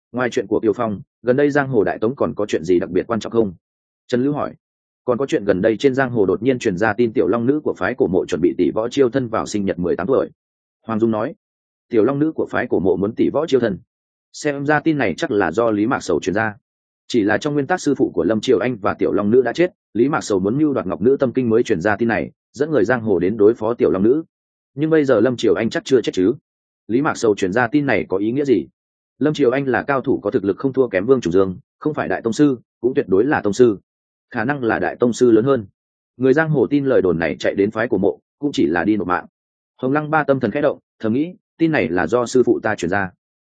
Ngoài chuyện của Kiều Phong, gần đây giang hồ đại tống còn có chuyện gì đặc biệt quan trọng không? Trần Lưu hỏi. Còn có chuyện gần đây trên giang hồ đột nhiên truyền ra tin tiểu long nữ của phái cổ mộ chuẩn bị tỷ võ chiêu thân vào sinh nhật 18 tuổi. Hoàng Dung nói. Tiểu long nữ của phái cổ mộ muốn tỷ võ chiêu thân. Xem ra tin này chắc là do Lý Mạc Sầu truyền ra. Chỉ là trong nguyên tắc sư phụ của Lâm Triều Anh và tiểu long nữ đã chết, Lý Mạc Sầu muốn mưu đoạt ngọc nữ tâm kinh mới truyền ra tin này, dẫn người giang hồ đến đối phó tiểu long nữ. Nhưng bây giờ Lâm Triều Anh chắc chưa chết chứ? Lý Mạc Sầu truyền ra tin này có ý nghĩa gì? Lâm Triều Anh là cao thủ có thực lực không thua kém Vương Trùng Dương, không phải đại tông sư, cũng tuyệt đối là tông sư, khả năng là đại tông sư lớn hơn. Người giang hồ tin lời đồn này chạy đến phái của mộ, cũng chỉ là đi nộp mạng. Hồng Lăng Ba tâm thần khẽ động, thầm nghĩ, tin này là do sư phụ ta truyền ra.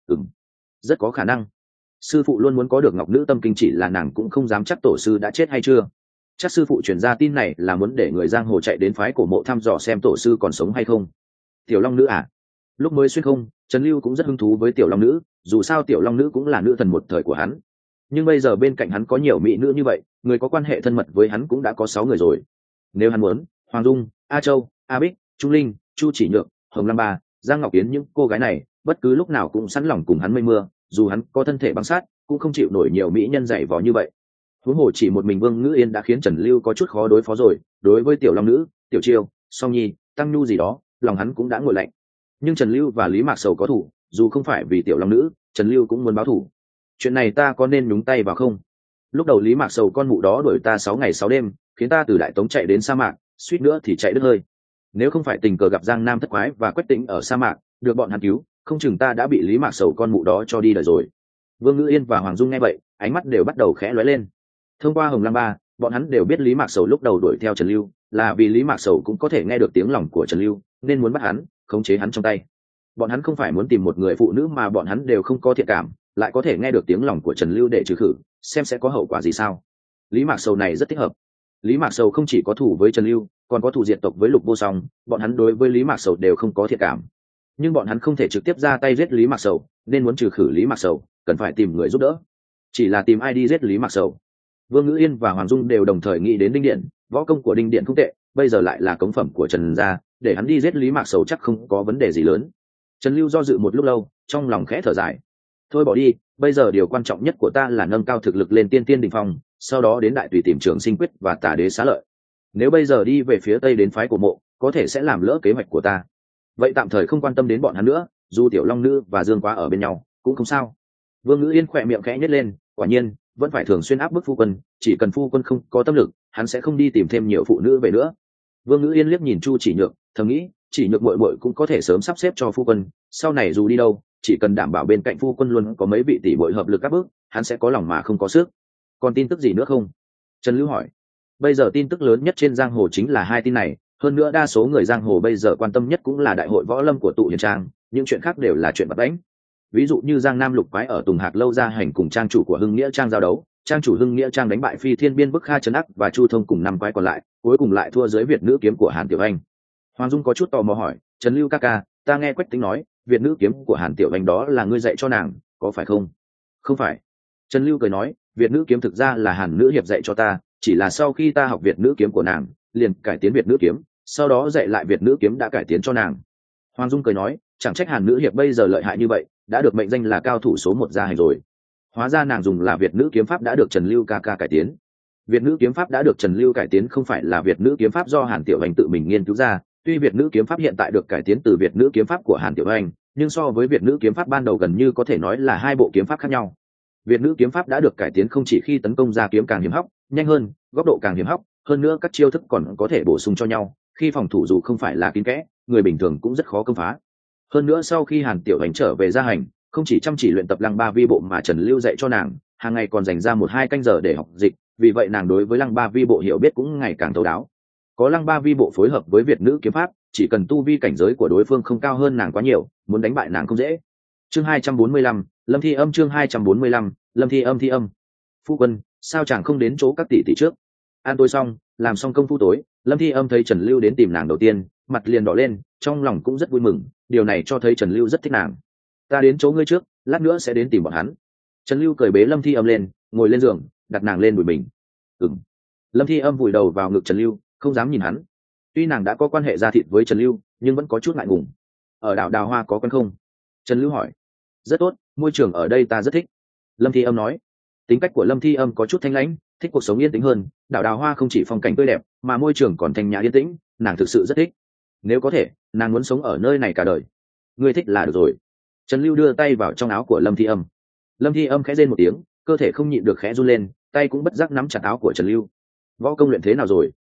Rất có khả năng. Sư phụ luôn muốn có được ngọc nữ tâm kinh, chỉ là nàng cũng không dám chắc tổ sư đã chết hay chưa. Chắc sư phụ truyền ra tin này là muốn để người giang hồ chạy đến phái cổ mộ thăm dò xem tổ sư còn sống hay không. Tiểu long nữ à? Lúc mới xuyên không, Trần Lưu cũng rất hứng thú với tiểu long nữ, dù sao tiểu long nữ cũng là nữ thần một thời của hắn. Nhưng bây giờ bên cạnh hắn có nhiều mỹ nữ như vậy, người có quan hệ thân mật với hắn cũng đã có 6 người rồi. Nếu hắn muốn, Hoàng Dung, A Châu, A Bích, Trung Linh, Chu Chỉ Nhược, Hồng Lam Ba, Giang Ngọc Yến, những cô gái này bất cứ lúc nào cũng sẵn lòng cùng hắn mây mưa, dù hắn có thân thể băng sát cũng không chịu nổi nhiều mỹ nhân dày vò như vậy. Huống hồ chỉ một mình Vương Ngữ Yên đã khiến Trần Lưu có chút khó đối phó rồi, đối với tiểu long nữ, tiểu chiêu, song nhi, tăng nhu gì đó, lòng hắn cũng đã nguội lạnh. Nhưng Trần Lưu và Lý Mạc Sầu có thủ, dù không phải vì tiểu long nữ, Trần Lưu cũng muốn báo thủ. Chuyện này ta có nên nhúng tay vào không? Lúc đầu Lý Mạc Sầu con mụ đó đuổi ta 6 ngày 6 đêm, khiến ta từ Đại Tống chạy đến sa mạc, suýt nữa thì chạy đứt hơi. Nếu không phải tình cờ gặp Giang Nam Thất Quái và Quách Tĩnh ở sa mạc, được bọn hắn cứu, không chừng ta đã bị Lý Mạc Sầu con mụ đó cho đi đời rồi. Vương Ngữ Yên và Hoàng Dung nghe vậy, ánh mắt đều bắt đầu khẽ lóe lên. Thông qua Hồng Lam Ba, bọn hắn đều biết Lý Mạc Sầu lúc đầu đuổi theo Trần Lưu, là vì Lý Mạc Sầu cũng có thể nghe được tiếng lòng của Trần Lưu, nên muốn bắt hắn, khống chế hắn trong tay. Bọn hắn không phải muốn tìm một người phụ nữ mà bọn hắn đều không có thiện cảm, lại có thể nghe được tiếng lòng của Trần Lưu để trừ khử, xem sẽ có hậu quả gì sao. Lý Mạc Sầu này rất thích hợp. Lý Mạc Sầu không chỉ có thù với Trần Lưu, còn có thù diệt tộc với Lục Vô Song, bọn hắn đối với Lý Mạc Sầu đều không có thiện cảm. Nhưng bọn hắn không thể trực tiếp ra tay giết Lý Mạc Sầu, nên muốn trừ khử Lý Mạc Sầu, cần phải tìm người giúp đỡ. Chỉ là tìm ai đi giết Lý Mạc Sầu? Vương Ngữ Yên và Hoàng Dung đều đồng thời nghĩ đến Đinh Điện, võ công của Đinh Điện không tệ, bây giờ lại là cống phẩm của Trần gia, để hắn đi giết Lý Mạc Sầu chắc không có vấn đề gì lớn. Trần Lưu do dự một lúc lâu, trong lòng khẽ thở dài. Thôi bỏ đi, bây giờ điều quan trọng nhất của ta là nâng cao thực lực lên tiên tiên đỉnh phong, sau đó đến đại tùy tìm Trường Sinh Quyết và Tả Đế Xá Lợi. Nếu bây giờ đi về phía tây đến phái của mộ, có thể sẽ làm lỡ kế hoạch của ta. Vậy tạm thời không quan tâm đến bọn hắn nữa, dù tiểu long nữ và Dương Quá ở bên nhau cũng không sao. Vương Ngữ Yên khỏe miệng khẽ nhếch lên, quả nhiên vẫn phải thường xuyên áp bức phu quân, chỉ cần phu quân không có tâm lực, hắn sẽ không đi tìm thêm nhiều phụ nữ về nữa. Vương Ngữ Yên liếc nhìn Chu Chỉ Nhược, thầm nghĩ, Chỉ Nhược muội muội cũng có thể sớm sắp xếp cho phu quân, sau này dù đi đâu, chỉ cần đảm bảo bên cạnh phu quân luôn có mấy vị tỷ muội hợp lực áp bức, hắn sẽ có lòng mà không có sức. Còn tin tức gì nữa không? Trần Lưu hỏi. Bây giờ tin tức lớn nhất trên giang hồ chính là 2 tin này, hơn nữa đa số người giang hồ bây giờ quan tâm nhất cũng là đại hội võ lâm của tụ hiền trang, những chuyện khác đều là chuyện bập bẽnh. Ví dụ như Giang Nam Lục Quái ở Tùng Hạc lâu ra hành cùng trang chủ của Hưng Nghĩa Trang giao đấu, trang chủ Hưng Nghĩa Trang đánh bại Phi Thiên Biên Bức Kha Trấn Ác và Chu Thông cùng 5 quái còn lại, cuối cùng lại thua dưới Việt nữ kiếm của Hàn Tiểu Anh. Hoàng Dung có chút tò mò hỏi, Trần Lưu ca ca, ta nghe Quách Tĩnh nói, Việt nữ kiếm của Hàn Tiểu Anh đó là ngươi dạy cho nàng, có phải không? Không phải. Trần Lưu cười nói, Việt nữ kiếm thực ra là Hàn nữ hiệp dạy cho ta, chỉ là sau khi ta học Việt nữ kiếm của nàng, liền cải tiến Việt nữ kiếm, sau đó dạy lại Việt nữ kiếm đã cải tiến cho nàng. Hoàng Dung cười nói, chẳng trách Hàn nữ hiệp bây giờ lợi hại như vậy, đã được mệnh danh là cao thủ số 1 gia hành rồi. Hóa ra nàng dùng là Việt nữ kiếm pháp đã được Trần Lưu ca ca cải tiến. Việt nữ kiếm pháp đã được Trần Lưu cải tiến không phải là Việt nữ kiếm pháp do Hàn Tiểu Anh tự mình nghiên cứu ra, tuy Việt nữ kiếm pháp hiện tại được cải tiến từ Việt nữ kiếm pháp của Hàn Tiểu Anh, nhưng so với Việt nữ kiếm pháp ban đầu gần như có thể nói là 2 bộ kiếm pháp khác nhau. Việt nữ kiếm pháp đã được cải tiến không chỉ khi tấn công ra kiếm càng hiểm hóc, nhanh hơn, góc độ càng hiểm hóc, hơn nữa các chiêu thức còn có thể bổ sung cho nhau, khi phòng thủ dù không phải là kín kẽ, người bình thường cũng rất khó công phá. Hơn nữa sau khi Hàn Tiểu Hành trở về gia hành, không chỉ chăm chỉ luyện tập Lăng Ba Vi bộ mà Trần Lưu dạy cho nàng, hàng ngày còn dành ra 1-2 canh giờ để học dịch, vì vậy nàng đối với Lăng Ba Vi bộ hiểu biết cũng ngày càng thấu đáo. Có Lăng Ba Vi bộ phối hợp với Việt nữ kiếm pháp, chỉ cần tu vi cảnh giới của đối phương không cao hơn nàng quá nhiều, muốn đánh bại nàng không dễ. Chương 245, Lâm Thi Âm. Chương 245, Lâm Thi Âm. Thi Âm. Phu quân, sao chàng không đến chỗ các tỷ tỷ trước? Ăn tối xong, làm xong công phu tối, Lâm Thi Âm thấy Trần Lưu đến tìm nàng đầu tiên, mặt liền đỏ lên, trong lòng cũng rất vui mừng, điều này cho thấy Trần Lưu rất thích nàng. Ta đến chỗ ngươi trước, lát nữa sẽ đến tìm bọn hắn. Trần Lưu cởi bế Lâm Thi Âm lên, ngồi lên giường, đặt nàng lên đùi mình. Lâm Thi Âm vùi đầu vào ngực Trần Lưu, không dám nhìn hắn. Tuy nàng đã có quan hệ gia thịt với Trần Lưu, nhưng vẫn có chút ngại ngùng. Ở đảo Đào Hoa có quen không? Trần Lưu hỏi. Rất tốt, môi trường ở đây ta rất thích. Lâm Thi Âm nói. Tính cách của Lâm Thi Âm có chút thanh lãnh, thích cuộc sống yên tĩnh hơn. Đảo Đào Hoa không chỉ phong cảnh tươi đẹp mà môi trường còn thanh nhã yên tĩnh, nàng thực sự rất thích. Nếu có thể, nàng muốn sống ở nơi này cả đời. Ngươi thích là được rồi. Trần Lưu đưa tay vào trong áo của Lâm Thi Âm. Lâm Thi Âm khẽ rên một tiếng, cơ thể không nhịn được khẽ run lên, tay cũng bất giác nắm chặt áo của Trần Lưu. Võ công luyện thế nào rồi?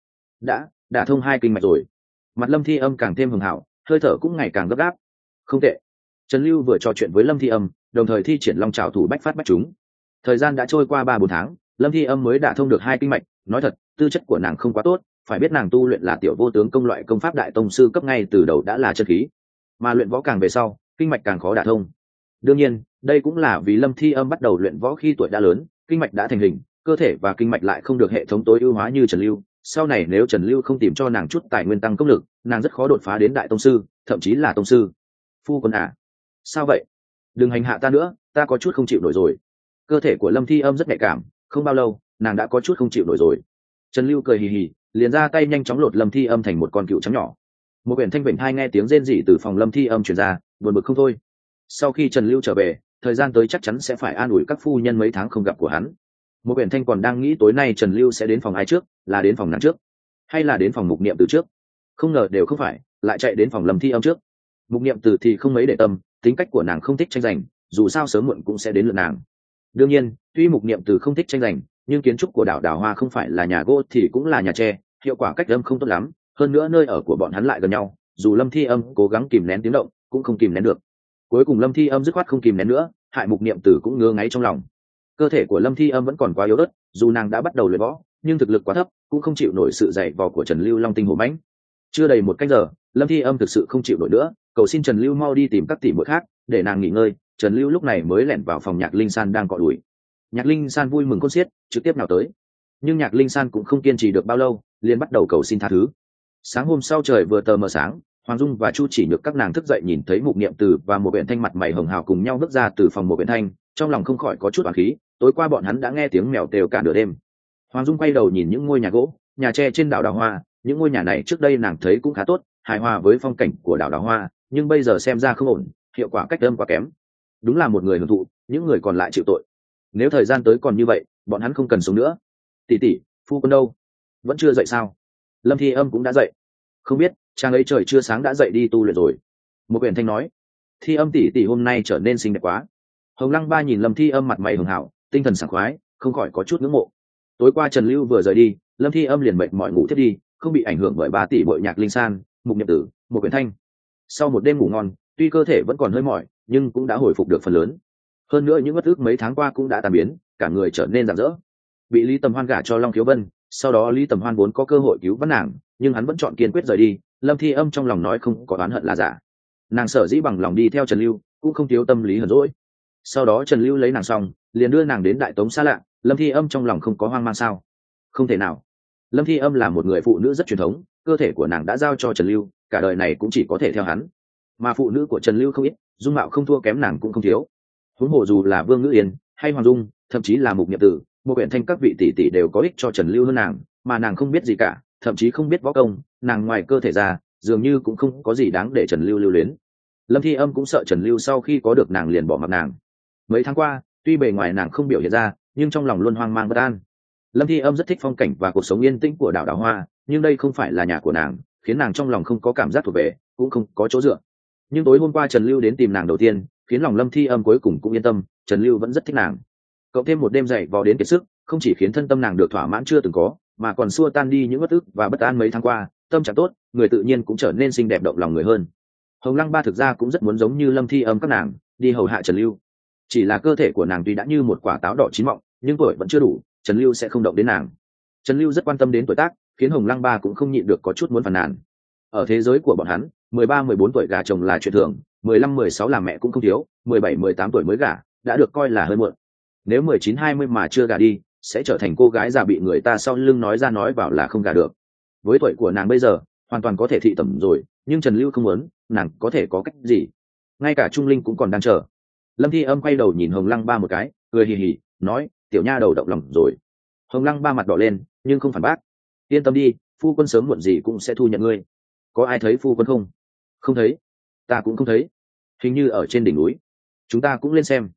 Đã thông 2 kinh mạch rồi. Mặt Lâm Thi Âm càng thêm hường hảo, hơi thở cũng ngày càng gấp gáp. Không tệ. Trần Lưu vừa trò chuyện với Lâm Thi Âm, đồng thời thi triển long trảo thủ bách phát bách trúng. Thời gian đã trôi qua 3-4 tháng, Lâm Thi Âm mới đả thông được 2 kinh mạch. Nói thật, tư chất của nàng không quá tốt, phải biết nàng tu luyện là tiểu vô tướng công loại công pháp đại tông sư cấp ngay từ đầu đã là chân khí, mà luyện võ càng về sau, kinh mạch càng khó đả thông. Đương nhiên, đây cũng là vì Lâm Thi Âm bắt đầu luyện võ khi tuổi đã lớn, kinh mạch đã thành hình, cơ thể và kinh mạch lại không được hệ thống tối ưu hóa như Trần Lưu. Sau này nếu Trần Lưu không tìm cho nàng chút tài nguyên tăng công lực, nàng rất khó đột phá đến đại tông sư, thậm chí là tông sư. Phu quân à? Sao vậy? Đừng hành hạ ta nữa, ta có chút không chịu nổi rồi. Cơ thể của Lâm Thi Âm rất nhạy cảm, không bao lâu, nàng đã có chút không chịu nổi rồi. Trần Lưu cười hì hì, liền ra tay nhanh chóng lột Lâm Thi Âm thành một con cựu trắng nhỏ. Một quyển thanh vịnh hai nghe tiếng rên rỉ từ phòng Lâm Thi Âm truyền ra, buồn bực không thôi. Sau khi Trần Lưu trở về, thời gian tới chắc chắn sẽ phải an ủi các phu nhân mấy tháng không gặp của hắn. Một quyển thanh còn đang nghĩ tối nay Trần Lưu sẽ đến phòng ai trước, là đến phòng nàng trước, hay là đến phòng Mục Niệm Từ trước. Không ngờ đều không phải, lại chạy đến phòng Lâm Thi Âm trước. Mục Niệm Từ thì không mấy để tâm, tính cách của nàng không thích tranh giành, dù sao sớm muộn cũng sẽ đến lượt nàng. Đương nhiên, tuy Mục Niệm Từ không thích tranh giành, nhưng kiến trúc của đảo Đào Hoa không phải là nhà gỗ thì cũng là nhà tre, hiệu quả cách âm không tốt lắm. Hơn nữa nơi ở của bọn hắn lại gần nhau, dù Lâm Thi Âm cố gắng kìm nén tiếng động, cũng không kìm nén được. Cuối cùng Lâm Thi Âm dứt khoát không kìm nén nữa, hại Mục Niệm Tử cũng ngứa ngáy trong lòng. Cơ thể của Lâm Thi Âm vẫn còn quá yếu ớt, dù nàng đã bắt đầu luyện võ, nhưng thực lực quá thấp, cũng không chịu nổi sự dày vò của Trần Lưu Long tinh hổ mãnh. Chưa đầy 1 canh giờ, Lâm Thi Âm thực sự không chịu nổi nữa, cầu xin Trần Lưu mau đi tìm các tỷ muội khác, để nàng nghỉ ngơi. Trần Lưu lúc này mới lẻn vào phòng Nhạc Linh San đang cọ đuổi. Nhạc Linh San vui mừng khôn xiết, trực tiếp nào tới. Nhưng Nhạc Linh San cũng không kiên trì được bao lâu, liền bắt đầu cầu xin tha thứ. Sáng hôm sau trời vừa tờ mờ sáng, Hoàng Dung và Chu Chỉ Nhược các nàng thức dậy nhìn thấy Mục Niệm Từ và một Uyển Thanh mặt mày hồng hào cùng nhau bước ra từ phòng một Uyển Thanh, trong lòng không khỏi có chút oán khí. Tối qua bọn hắn đã nghe tiếng mèo kêu cả nửa đêm. Hoàng Dung quay đầu nhìn những ngôi nhà gỗ, nhà tre trên đảo Đào Hoa, những ngôi nhà này trước đây nàng thấy cũng khá tốt, hài hòa với phong cảnh của đảo Đào Hoa, nhưng bây giờ xem ra không ổn, hiệu quả cách âm quá kém. Đúng là một người hưởng thụ, những người còn lại chịu tội. Nếu thời gian tới còn như vậy, bọn hắn không cần sống nữa. Tỷ tỷ, phu quân đâu? Vẫn chưa dậy sao? Lâm Thi Âm cũng đã dậy. Không biết, chàng ấy trời chưa sáng đã dậy đi tu luyện rồi. Một Uyển Thanh nói. Thi Âm tỷ tỷ hôm nay trở nên xinh đẹp quá. Hồng Lăng Ba nhìn Lâm Thi Âm mặt mày hường hảo, tinh thần sảng khoái, không khỏi có chút ngưỡng mộ. Tối qua Trần Lưu vừa rời đi, Lâm Thi Âm liền mệt mỏi ngủ thiếp đi, không bị ảnh hưởng bởi 3 tỷ bội Nhạc Linh San, Mục Niệm Tử, một Uyển Thanh. Sau một đêm ngủ ngon, tuy cơ thể vẫn còn hơi mỏi, nhưng cũng đã hồi phục được phần lớn. Hơn nữa những uất ức mấy tháng qua cũng đã tan biến, cả người trở nên rạng rỡ. Bị Lý Tầm Hoan gả cho Long Thiếu Vân, sau đó Lý Tầm Hoan vốn có cơ hội cứu vãn nàng, nhưng hắn vẫn chọn kiên quyết rời đi. Lâm Thi Âm trong lòng nói không có oán hận là giả. Nàng sở dĩ bằng lòng đi theo Trần Lưu, cũng không thiếu tâm lý hờn dỗi. Sau đó Trần Lưu lấy nàng xong, liền đưa nàng đến Đại Tống xa lạ. Lâm Thi Âm trong lòng không có hoang mang sao? Không thể nào. Lâm Thi Âm là một người phụ nữ rất truyền thống, cơ thể của nàng đã giao cho Trần Lưu, cả đời này cũng chỉ có thể theo hắn. Mà phụ nữ của Trần Lưu không ít, dung mạo không thua kém nàng cũng không thiếu. Huống hồ dù là Vương Ngữ Yên hay Hoàng Dung, thậm chí là Mục Niệm Tử, một Uyển Thanh các vị tỷ tỷ đều có ích cho Trần Lưu hơn nàng, mà nàng không biết gì cả, thậm chí không biết võ công, nàng ngoài cơ thể ra, dường như cũng không có gì đáng để Trần Lưu lưu luyến. Lâm Thi Âm cũng sợ Trần Lưu sau khi có được nàng liền bỏ mặc nàng. Mấy tháng qua, tuy bề ngoài nàng không biểu hiện ra, nhưng trong lòng luôn hoang mang bất an. Lâm Thi Âm rất thích phong cảnh và cuộc sống yên tĩnh của đảo Đào Hoa, nhưng đây không phải là nhà của nàng, khiến nàng trong lòng không có cảm giác thuộc về, cũng không có chỗ dựa. Nhưng tối hôm qua Trần Lưu đến tìm nàng đầu tiên, khiến lòng Lâm Thi Âm cuối cùng cũng yên tâm, Trần Lưu vẫn rất thích nàng. Cộng thêm một đêm dậy vò đến kiệt sức, không chỉ khiến thân tâm nàng được thỏa mãn chưa từng có, mà còn xua tan đi những uất ức và bất an mấy tháng qua, tâm trạng tốt, người tự nhiên cũng trở nên xinh đẹp động lòng người hơn. Hồng Lăng Ba thực ra cũng rất muốn giống như Lâm Thi Âm các nàng, đi hầu hạ Trần Lưu. Chỉ là cơ thể của nàng tuy đã như một quả táo đỏ chín mọng, nhưng tuổi vẫn chưa đủ, Trần Lưu sẽ không động đến nàng. Trần Lưu rất quan tâm đến tuổi tác, khiến Hồng Lăng Ba cũng không nhịn được có chút muốn phàn nàn. Ở thế giới của bọn hắn, 13-14 tuổi gả chồng là chuyện thường, 15-16 làm mẹ cũng không thiếu, 17-18 tuổi mới gả, đã được coi là hơi muộn. Nếu 19-20 mà chưa gả đi, sẽ trở thành cô gái già bị người ta sau lưng nói ra nói vào là không gả được. Với tuổi của nàng bây giờ, hoàn toàn có thể thị tẩm rồi, nhưng Trần Lưu không muốn, nàng có thể có cách gì? Ngay cả Trung Linh cũng còn đang chờ. Lâm Thi Âm quay đầu nhìn Hồng Lăng Ba một cái, cười hì hì, nói, tiểu nha đầu động lòng rồi. Hồng Lăng Ba mặt đỏ lên, nhưng không phản bác. Yên tâm đi, phu quân sớm muộn gì cũng sẽ thu nhận ngươi. Có ai thấy phu quân không? Không thấy. Ta cũng không thấy. Hình như ở trên đỉnh núi. Chúng ta cũng lên xem.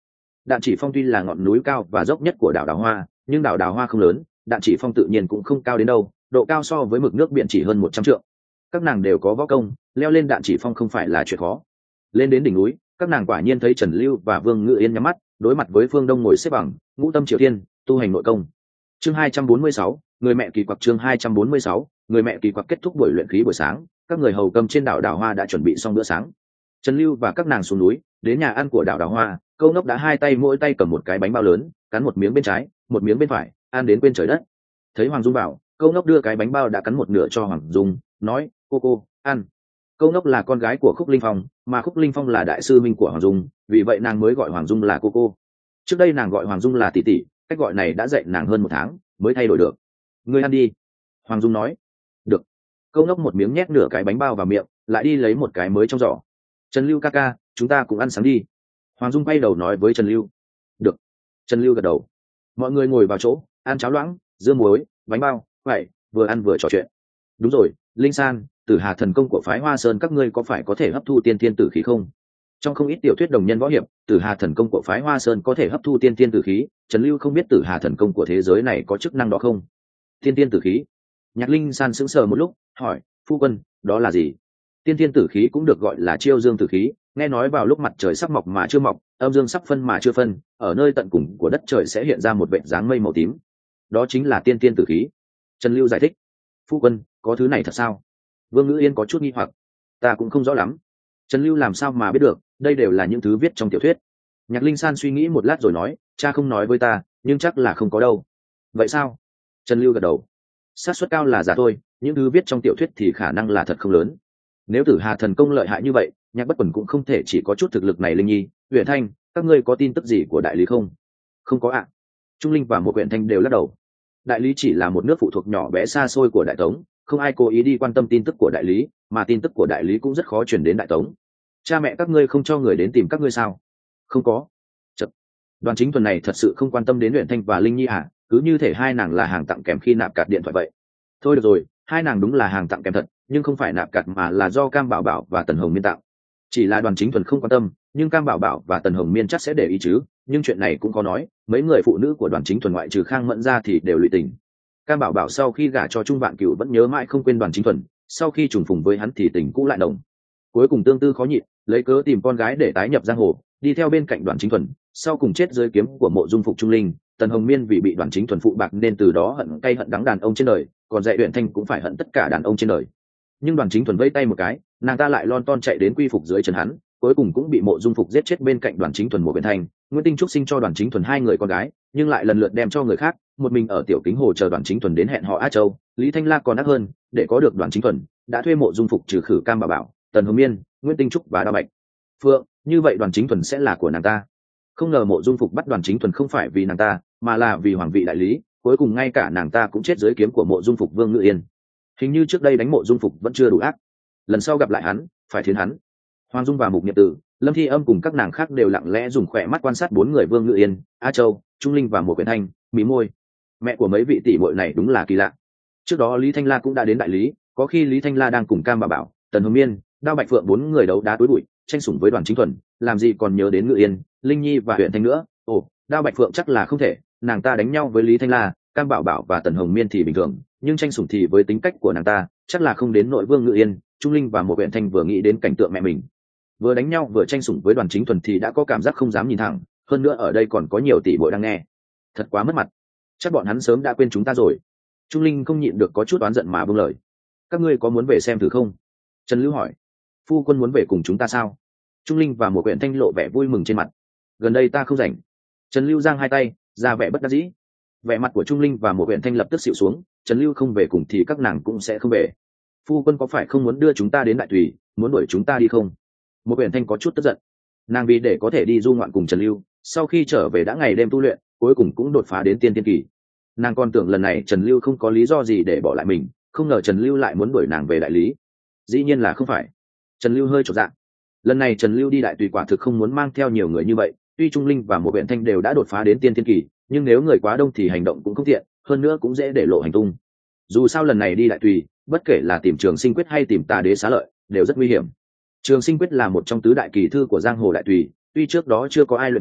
Đạn Chỉ Phong tuy là ngọn núi cao và dốc nhất của đảo Đào Hoa, nhưng đảo Đào Hoa không lớn, Đạn Chỉ Phong tự nhiên cũng không cao đến đâu, độ cao so với mực nước biển chỉ hơn 100 trượng. Các nàng đều có võ công, leo lên Đạn Chỉ Phong không phải là chuyện khó. Lên đến đỉnh núi, các nàng quả nhiên thấy Trần Lưu và Vương Ngự Yên nhắm mắt, đối mặt với phương đông ngồi xếp bằng, ngũ tâm triều thiên, tu hành nội công. Chương 246, người mẹ kỳ quặc. Chương 246, người mẹ kỳ quặc. Kết thúc buổi luyện khí buổi sáng, các người hầu cầm trên đảo Đào Hoa đã chuẩn bị xong bữa sáng. Trần Lưu và các nàng xuống núi, đến nhà ăn của đảo Đào Hoa, Câu Nốc đã hai tay mỗi tay cầm một cái bánh bao lớn, cắn một miếng bên trái, một miếng bên phải, ăn đến quên trời đất. Thấy Hoàng Dung bảo, Câu Nốc đưa cái bánh bao đã cắn một nửa cho Hoàng Dung, nói: cô ăn. Câu Nốc là con gái của Khúc Linh Phong, mà Khúc Linh Phong là đại sư minh của Hoàng Dung, vì vậy nàng mới gọi Hoàng Dung là cô. Trước đây nàng gọi Hoàng Dung là tỷ tỷ, cách gọi này đã dạy nàng hơn 1 tháng mới thay đổi được. Ngươi ăn đi. Hoàng Dung nói. Được. Câu Nốc một miếng nhét nửa cái bánh bao vào miệng, lại đi lấy một cái mới trong giỏ. Trần Lưu ca ca, chúng ta cùng ăn sáng đi. Hoàng Dung quay đầu nói với Trần Lưu. Được. Trần Lưu gật đầu. Mọi người ngồi vào chỗ, ăn cháo loãng, dưa muối, bánh bao, vậy vừa ăn vừa trò chuyện. Đúng rồi, Linh San, Tử Hà thần công của phái Hoa Sơn các ngươi có phải có thể hấp thu tiên thiên tử khí không? Trong không ít tiểu thuyết đồng nhân võ hiệp, Tử Hà thần công của phái Hoa Sơn có thể hấp thu tiên thiên tử khí. Trần Lưu không biết Tử Hà thần công của thế giới này có chức năng đó không? Tiên thiên tử khí. Nhạc Linh San sững sờ một lúc, hỏi: phu quân, đó là gì? Tiên thiên tử khí cũng được gọi là chiêu dương tử khí, nghe nói vào lúc mặt trời sắp mọc mà chưa mọc, âm dương sắp phân mà chưa phân, ở nơi tận cùng của đất trời sẽ hiện ra một vệt dáng mây màu tím. Đó chính là tiên thiên tử khí. Trần Lưu giải thích. Phu quân, có thứ này thật sao? Vương Ngữ Yên có chút nghi hoặc. Ta cũng không rõ lắm. Trần Lưu làm sao mà biết được, đây đều là những thứ viết trong tiểu thuyết. Nhạc Linh San suy nghĩ một lát rồi nói: cha không nói với ta, nhưng chắc là không có đâu. Vậy sao? Trần Lưu gật đầu. Xác suất cao là giả thôi, những thứ viết trong tiểu thuyết thì khả năng là thật không lớn. Nếu Tử Hà thần công lợi hại như vậy, Nhạc Bất Quần cũng không thể chỉ có chút thực lực này. Linh Nhi, Uyển Thanh, các ngươi có tin tức gì của đại lý không? Không có ạ. Trung Linh và một Uyển Thanh đều lắc đầu. Đại lý chỉ là một nước phụ thuộc nhỏ bé xa xôi của Đại Tống, không ai cố ý đi quan tâm tin tức của đại lý, mà tin tức của đại lý cũng rất khó truyền đến Đại Tống. Cha mẹ các ngươi không cho người đến tìm các ngươi sao? Không có. Chật. Đoàn Chính Tuần này thật sự không quan tâm đến Uyển Thanh và Linh Nhi à? Cứ như thể hai nàng là hàng tặng kèm khi nạp card điện thoại vậy. Thôi được rồi, hai nàng đúng là hàng tặng kèm thật, nhưng không phải nạp card mà là do Cam Bảo Bảo và Tần Hồng Miên tặng. Chỉ là Đoàn Chính Thuần không quan tâm, nhưng Cam Bảo Bảo và Tần Hồng Miên chắc sẽ để ý chứ. Nhưng chuyện này cũng có nói, mấy người phụ nữ của Đoàn Chính Thuần ngoại trừ Khang Mẫn ra thì đều lụy tình. Cam Bảo Bảo sau khi gả cho Trung Vạn Cửu vẫn nhớ mãi không quên Đoàn Chính Thuần, sau khi trùng phùng với hắn thì tình cũ lại nồng. Cuối cùng tương tư khó nhịn, lấy cớ tìm con gái để tái nhập giang hồ, đi theo bên cạnh Đoàn Chính Thuần, sau cùng chết dưới kiếm của Mộ Dung Phục Trung Linh. Tần Hồng Miên vì bị Đoàn Chính Thuần phụ bạc nên từ đó hận cay hận đắng đàn ông trên đời, còn dạy Uyển Thanh cũng phải hận tất cả đàn ông trên đời. Nhưng Đoàn Chính Thuần vẫy tay một cái, nàng ta lại lon ton chạy đến quy phục dưới chân hắn, cuối cùng cũng bị Mộ Dung Phục giết chết bên cạnh Đoàn Chính Thuần. Một Uyển Thanh, Nguyễn Tinh Trúc sinh cho Đoàn Chính Thuần 2 người con gái, nhưng lại lần lượt đem cho người khác, một mình ở Tiểu Kính Hồ chờ Đoàn Chính Thuần đến hẹn họ Á Châu. Lý Thanh La còn ác hơn, để có được Đoàn Chính Thuần, đã thuê Mộ Dung Phục trừ khử Cam Bảo Bảo, Tần Hồng Miên, Nguyễn Tinh Trúc và Đao Bạch Phượng, như vậy Đoàn Chính Thuần sẽ là của nàng ta. Không ngờ Mộ Dung Phục bắt Đoàn Chính Thuần không phải vì nàng ta, mà là vì hoàng vị đại lý, cuối cùng ngay cả nàng ta cũng chết dưới kiếm của Mộ Dung Phục Vương Ngự Yên. Hình như trước đây đánh Mộ Dung Phục vẫn chưa đủ ác, lần sau gặp lại hắn phải thiến hắn. Hoàng Dung và Mục Niệm Tử, Lâm Thi Âm cùng các nàng khác đều lặng lẽ dùng khỏe mắt quan sát 4 người Vương Ngự Yên, A Châu, Trung Linh và một Uyển Thanh, mí môi. Mẹ của mấy vị tỷ muội này đúng là kỳ lạ. Trước đó Lý Thanh La cũng đã đến đại lý, có khi Lý Thanh La đang cùng Cam Bảo Bảo, Tần Hồng Miên, Đao Bạch Phượng 4 người đấu đá túi bụi, tranh sủng với Đoàn Chính Thuần, làm gì còn nhớ đến Ngự Yên, Linh Nhi và Uyển Thanh nữa. Ồ, Đao Bạch Phượng chắc là không thể, nàng ta đánh nhau với Lý Thanh La, Cam Bảo Bảo và Tần Hồng Miên thì bình thường, nhưng tranh sủng thì với tính cách của nàng ta, chắc là không đến nội Vương Ngự Yên. Trung Linh và một Uyển Thanh vừa nghĩ đến cảnh tượng mẹ mình vừa đánh nhau vừa tranh sủng với Đoàn Chính Thuần thì đã có cảm giác không dám nhìn thẳng, hơn nữa ở đây còn có nhiều tỷ muội đang nghe, thật quá mất mặt. Chắc bọn hắn sớm đã quên chúng ta rồi. Trung Linh không nhịn được có chút oán giận mà buông lời. Các ngươi có muốn về xem thử không? Trần Lưu hỏi. Phu quân muốn về cùng chúng ta sao? Trung Linh và một Uyển Thanh lộ vẻ vui mừng trên mặt. Gần đây ta không rảnh. Trần Lưu giang hai tay ra vẻ bất đắc dĩ. Vẻ mặt của Trung Linh và một Uyển Thanh lập tức xịu xuống. Trần Lưu không về cùng thì các nàng cũng sẽ không về. Phu quân có phải không muốn đưa chúng ta đến Đại Tùy, muốn đuổi chúng ta đi không? Một Uyển Thanh có chút tức giận. Nàng vì để có thể đi du ngoạn cùng Trần Lưu, sau khi trở về đã ngày đêm tu luyện, cuối cùng cũng đột phá đến tiên tiên kỳ. Nàng còn tưởng lần này Trần Lưu không có lý do gì để bỏ lại mình, không ngờ Trần Lưu lại muốn đuổi nàng về đại lý. Dĩ nhiên là không phải. Trần Lưu hơi chột dạ. Lần này Trần Lưu đi Đại Tùy quả thực không muốn mang theo nhiều người như vậy, tuy Trung Linh và một Uyển Thanh đều đã đột phá đến tiên tiên kỳ, nhưng nếu người quá đông thì hành động cũng không tiện, hơn nữa cũng dễ để lộ hành tung. Dù sao lần này đi Đại Tùy, bất kể là tìm Trường Sinh Quyết hay tìm Tà Đế Xá Lợi, đều rất nguy hiểm. Trường Sinh Quyết là một trong tứ đại kỳ thư của giang hồ Đại Tùy, tuy trước đó chưa có ai luyện thành,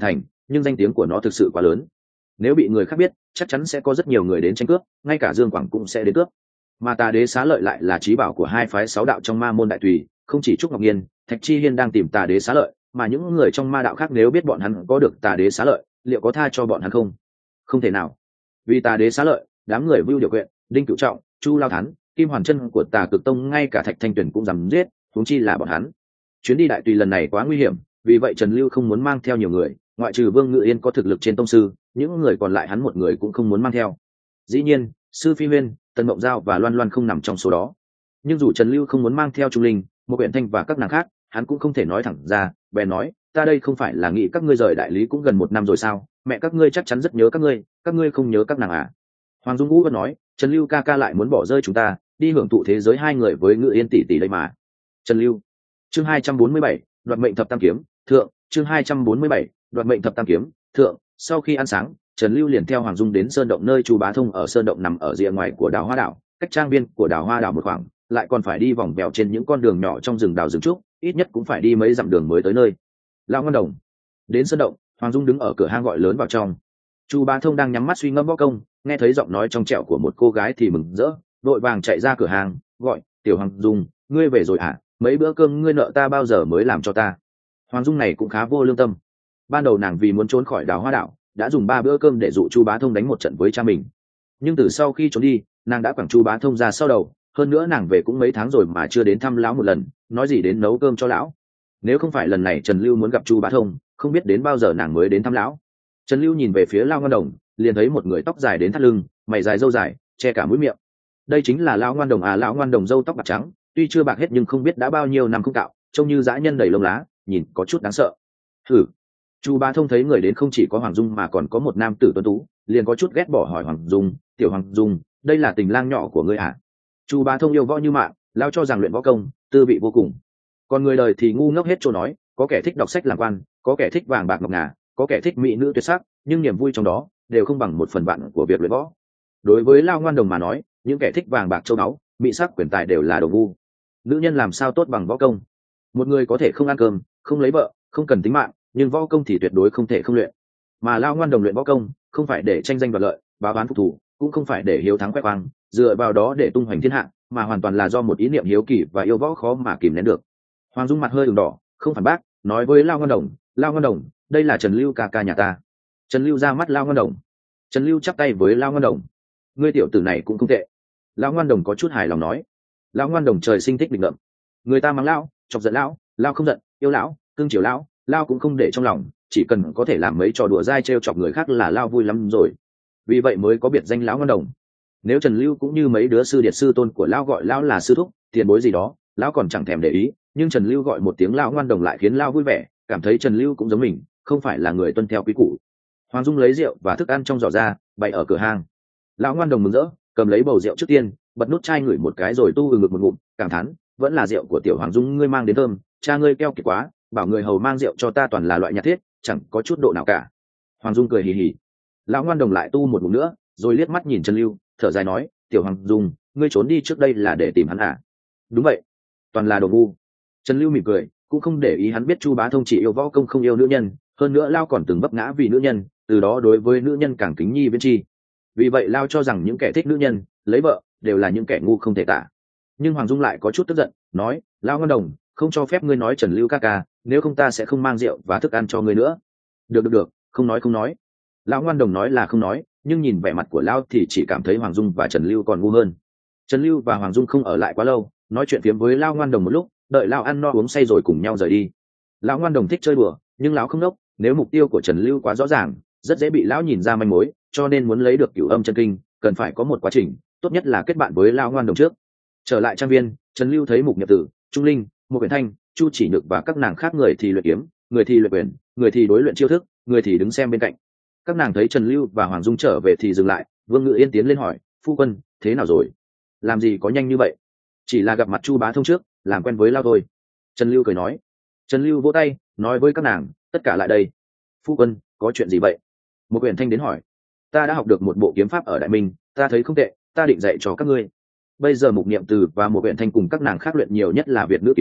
nhưng danh tiếng của nó thực sự quá lớn, nếu bị người khác biết chắc chắn sẽ có rất nhiều người đến tranh cướp, ngay cả Dương Quảng cũng sẽ đến cướp. Mà Tà Đế Xá Lợi lại là trí bảo của hai phái sáu đạo trong Ma môn Đại Tùy, không chỉ Trúc Ngọc Nhiên, Thạch Chi Hiên đang tìm Tà Đế Xá Lợi, mà những người trong ma đạo khác nếu biết bọn hắn có được Tà Đế Xá Lợi, liệu có tha cho bọn hắn không? Không thể nào. Vì Tà Đế Xá Lợi, đám người Vưu Điều Quyện, Đinh Cửu Trọng, Chu Lao Thán, Kim Hoàn Chân của Tà Cực Tông, ngay cả Thạch Thanh Tuyển cũng dám giết, huống chi là bọn hắn. Chuyến đi Đại Tùy lần này quá nguy hiểm, vì vậy Trần Lưu không muốn mang theo nhiều người, ngoại trừ Vương Ngự Yên có thực lực trên tông sư, những người còn lại hắn một người cũng không muốn mang theo. Dĩ nhiên, Sư Phi Huyên, Tần Mộng Giao và Loan Loan không nằm trong số đó. Nhưng dù Trần Lưu không muốn mang theo Trung Linh, một Uyển Thanh và các nàng khác, hắn cũng không thể nói thẳng ra, bèn nói, ta đây không phải là nghĩ các ngươi rời đại lý cũng gần 1 năm rồi sao, mẹ các ngươi chắc chắn rất nhớ các ngươi không nhớ các nàng à? Hoàng Dung Vũ vẫn nói, Trần Lưu ca ca lại muốn bỏ rơi chúng ta, đi hưởng thụ thế giới hai người với Ngự Yên tỷ tỷ đây mà. Trần Lưu. Chương 247, đoạt mệnh thập tam kiếm, thượng, chương 247, đoạt mệnh thập tam kiếm, thượng. Sau khi ăn sáng, Trần Lưu liền theo Hoàng Dung đến sơn động nơi Chu Bá Thông ở sơn động nằm ở rìa ngoài của Đào Hoa đảo, cách trang viên của Đào Hoa đảo một khoảng, lại còn phải đi vòng vèo trên những con đường nhỏ trong rừng đào rừng trúc, ít nhất cũng phải đi mấy dặm đường mới tới nơi. Lão Ngân Đồng. Đến sơn động, Hoàng Dung đứng ở cửa hang gọi lớn vào trong. Chu Bá Thông đang nhắm mắt suy ngẫm võ công, nghe thấy giọng nói trong trẻo của một cô gái thì mừng rỡ, vội vàng chạy ra cửa hàng, gọi, "Tiểu Hoàng Dung, ngươi về rồi à? Mấy bữa cơm ngươi nợ ta bao giờ mới làm cho ta?" Hoàng Dung này cũng khá vô lương tâm. Ban đầu nàng vì muốn trốn khỏi Đào Hoa đảo, đã dùng 3 bữa cơm để dụ Chu Bá Thông đánh một trận với cha mình. Nhưng từ sau khi trốn đi, nàng đã quẳng Chu Bá Thông ra sau đầu, hơn nữa nàng về cũng mấy tháng rồi mà chưa đến thăm lão một lần, nói gì đến nấu cơm cho lão. Nếu không phải lần này Trần Lưu muốn gặp Chu Bá Thông, không biết đến bao giờ nàng mới đến thăm lão. Trần Lưu nhìn về phía Lão Ngoan Đồng, liền thấy một người tóc dài đến thắt lưng, mày dài râu dài, che cả mũi miệng. Đây chính là Lão Ngoan Đồng à? Lão Ngoan Đồng râu tóc bạc trắng, tuy chưa bạc hết nhưng không biết đã bao nhiêu năm không cạo, trông như dã nhân đầy lông lá, nhìn có chút đáng sợ. Hử. Chu Bá Thông thấy người đến không chỉ có Hoàng Dung mà còn có một nam tử tuấn tú, liền có chút ghét bỏ hỏi Hoàng Dung, "Tiểu Hoàng Dung, đây là tình lang nhỏ của ngươi à?" Chu Bá Thông yêu võ như mạng, lao cho rằng luyện võ công tư vị vô cùng. Còn người đời thì ngu ngốc hết chỗ nói, có kẻ thích đọc sách làm quan, có kẻ thích vàng bạc ngọc ngà, có kẻ thích mỹ nữ tuyệt sắc, nhưng niềm vui trong đó đều không bằng 1/3 của việc luyện võ. Đối với Lao Ngoan Đồng mà nói, những kẻ thích vàng bạc châu báu, mỹ sắc quyền tài đều là đồ ngu. Nữ nhân làm sao tốt bằng võ công? Một người có thể không ăn cơm, không lấy vợ, không cần tính mạng, nhưng võ công thì tuyệt đối không thể không luyện. Mà Lao Ngoan Đồng luyện võ công không phải để tranh danh đoạt lợi, báo oán phục thù, cũng không phải để hiếu thắng khoe khoang, dựa vào đó để tung hoành thiên hạ, mà hoàn toàn là do một ý niệm hiếu kỳ và yêu võ khó mà kìm nén được. Hoàng Dung mặt hơi ửng đỏ, không phản bác, nói với Lao Ngoan Đồng, "Lao Ngoan Đồng, đây là Trần Lưu ca ca nhà ta." Trần Lưu ra mắt Lao Ngoan Đồng. Trần Lưu chắp tay với Lao Ngoan Đồng, "Ngươi tiểu tử này cũng không tệ." Lão Ngoan Đồng có chút hài lòng nói. Lão Ngoan Đồng trời sinh thích định ngậm, người ta mắng lão, chọc giận lão, lão không giận, yêu lão, cưng chiều lão, lão cũng không để trong lòng, chỉ cần có thể làm mấy trò đùa dai trêu chọc người khác là lão vui lắm rồi. Vì vậy mới có biệt danh Lão Ngoan Đồng. Nếu Trần Lưu cũng như mấy đứa sư điệt sư tôn của lão gọi lão là sư thúc, tiền bối gì đó, lão còn chẳng thèm để ý, nhưng Trần Lưu gọi một tiếng Lão Ngoan Đồng lại khiến lão vui vẻ, cảm thấy Trần Lưu cũng giống mình, không phải là người tuân theo quy củ. Hoàng Dung lấy rượu và thức ăn trong giỏ ra, bày ở cửa hàng. Lão Ngoan Đồng mừng rỡ, cầm lấy bầu rượu trước tiên, bật nút chai ngửi một cái rồi tu ngực một ngụm, cảm thán, "Vẫn là rượu của tiểu Hoàng Dung ngươi mang đến thơm, cha ngươi keo kiệt quá, bảo người hầu mang rượu cho ta toàn là loại nhạt thiết, chẳng có chút độ nào cả." Hoàng Dung cười hì hì. Lão Ngoan Đồng lại tu một ngụm nữa, rồi liếc mắt nhìn Trần Lưu, thở dài nói, "Tiểu Hoàng Dung, ngươi trốn đi trước đây là để tìm hắn à?" "Đúng vậy, toàn là đồ ngu." Trần Lưu mỉm cười, cũng không để ý hắn biết Chu Bá Thông chỉ yêu võ công không yêu nữ nhân, hơn nữa Lao còn từng vấp ngã vì nữ nhân, từ đó đối với nữ nhân càng kính nhi viễn chi. Vì vậy Lao cho rằng những kẻ thích nữ nhân, lấy vợ, đều là những kẻ ngu không thể tả. Nhưng Hoàng Dung lại có chút tức giận, nói, "Lao Ngoan Đồng, không cho phép ngươi nói Trần Lưu ca ca, nếu không ta sẽ không mang rượu và thức ăn cho ngươi nữa." Được, không nói." Lão Ngoan Đồng nói là không nói, nhưng nhìn vẻ mặt của Lao thì chỉ cảm thấy Hoàng Dung và Trần Lưu còn ngu hơn. Trần Lưu và Hoàng Dung không ở lại quá lâu, nói chuyện phiếm với Lao Ngoan Đồng một lúc, đợi Lao ăn no uống say rồi cùng nhau rời đi. Lão Ngoan Đồng thích chơi đùa, nhưng lão không đốc, nếu mục tiêu của Trần Lưu quá rõ ràng, rất dễ bị lão nhìn ra manh mối, cho nên muốn lấy được Cửu Âm chân kinh, cần phải có một quá trình, tốt nhất là kết bạn với Lão Ngoan Đồng trước. Trở lại trang viên, Trần Lưu thấy Mục Nhập Tử, Trung Linh, Mục Uyển Thanh, Chu Chỉ Nhược và các nàng khác, người thì luyện kiếm, người thì luyện quyền, người thì đối luyện chiêu thức, người thì đứng xem bên cạnh. Các nàng thấy Trần Lưu và Hoàng Dung trở về thì dừng lại. Vương Ngự Yên tiến lên hỏi, "Phu quân, thế nào rồi? Làm gì có nhanh như vậy?" "Chỉ là gặp mặt Chu Bá Thông trước, làm quen với Lao thôi." Trần Lưu cười nói. Trần Lưu vỗ tay, nói với các nàng, "Tất cả lại đây." "Phu quân, có chuyện gì vậy?" Một Uyển Thanh đến hỏi. "Ta đã học được một bộ kiếm pháp ở Đại Minh, ta thấy không tệ, ta định dạy cho các ngươi." Bây giờ Mục Niệm Từ và Một Uyển Thanh cùng các nàng khác luyện nhiều nhất là Việt nữ kiếm,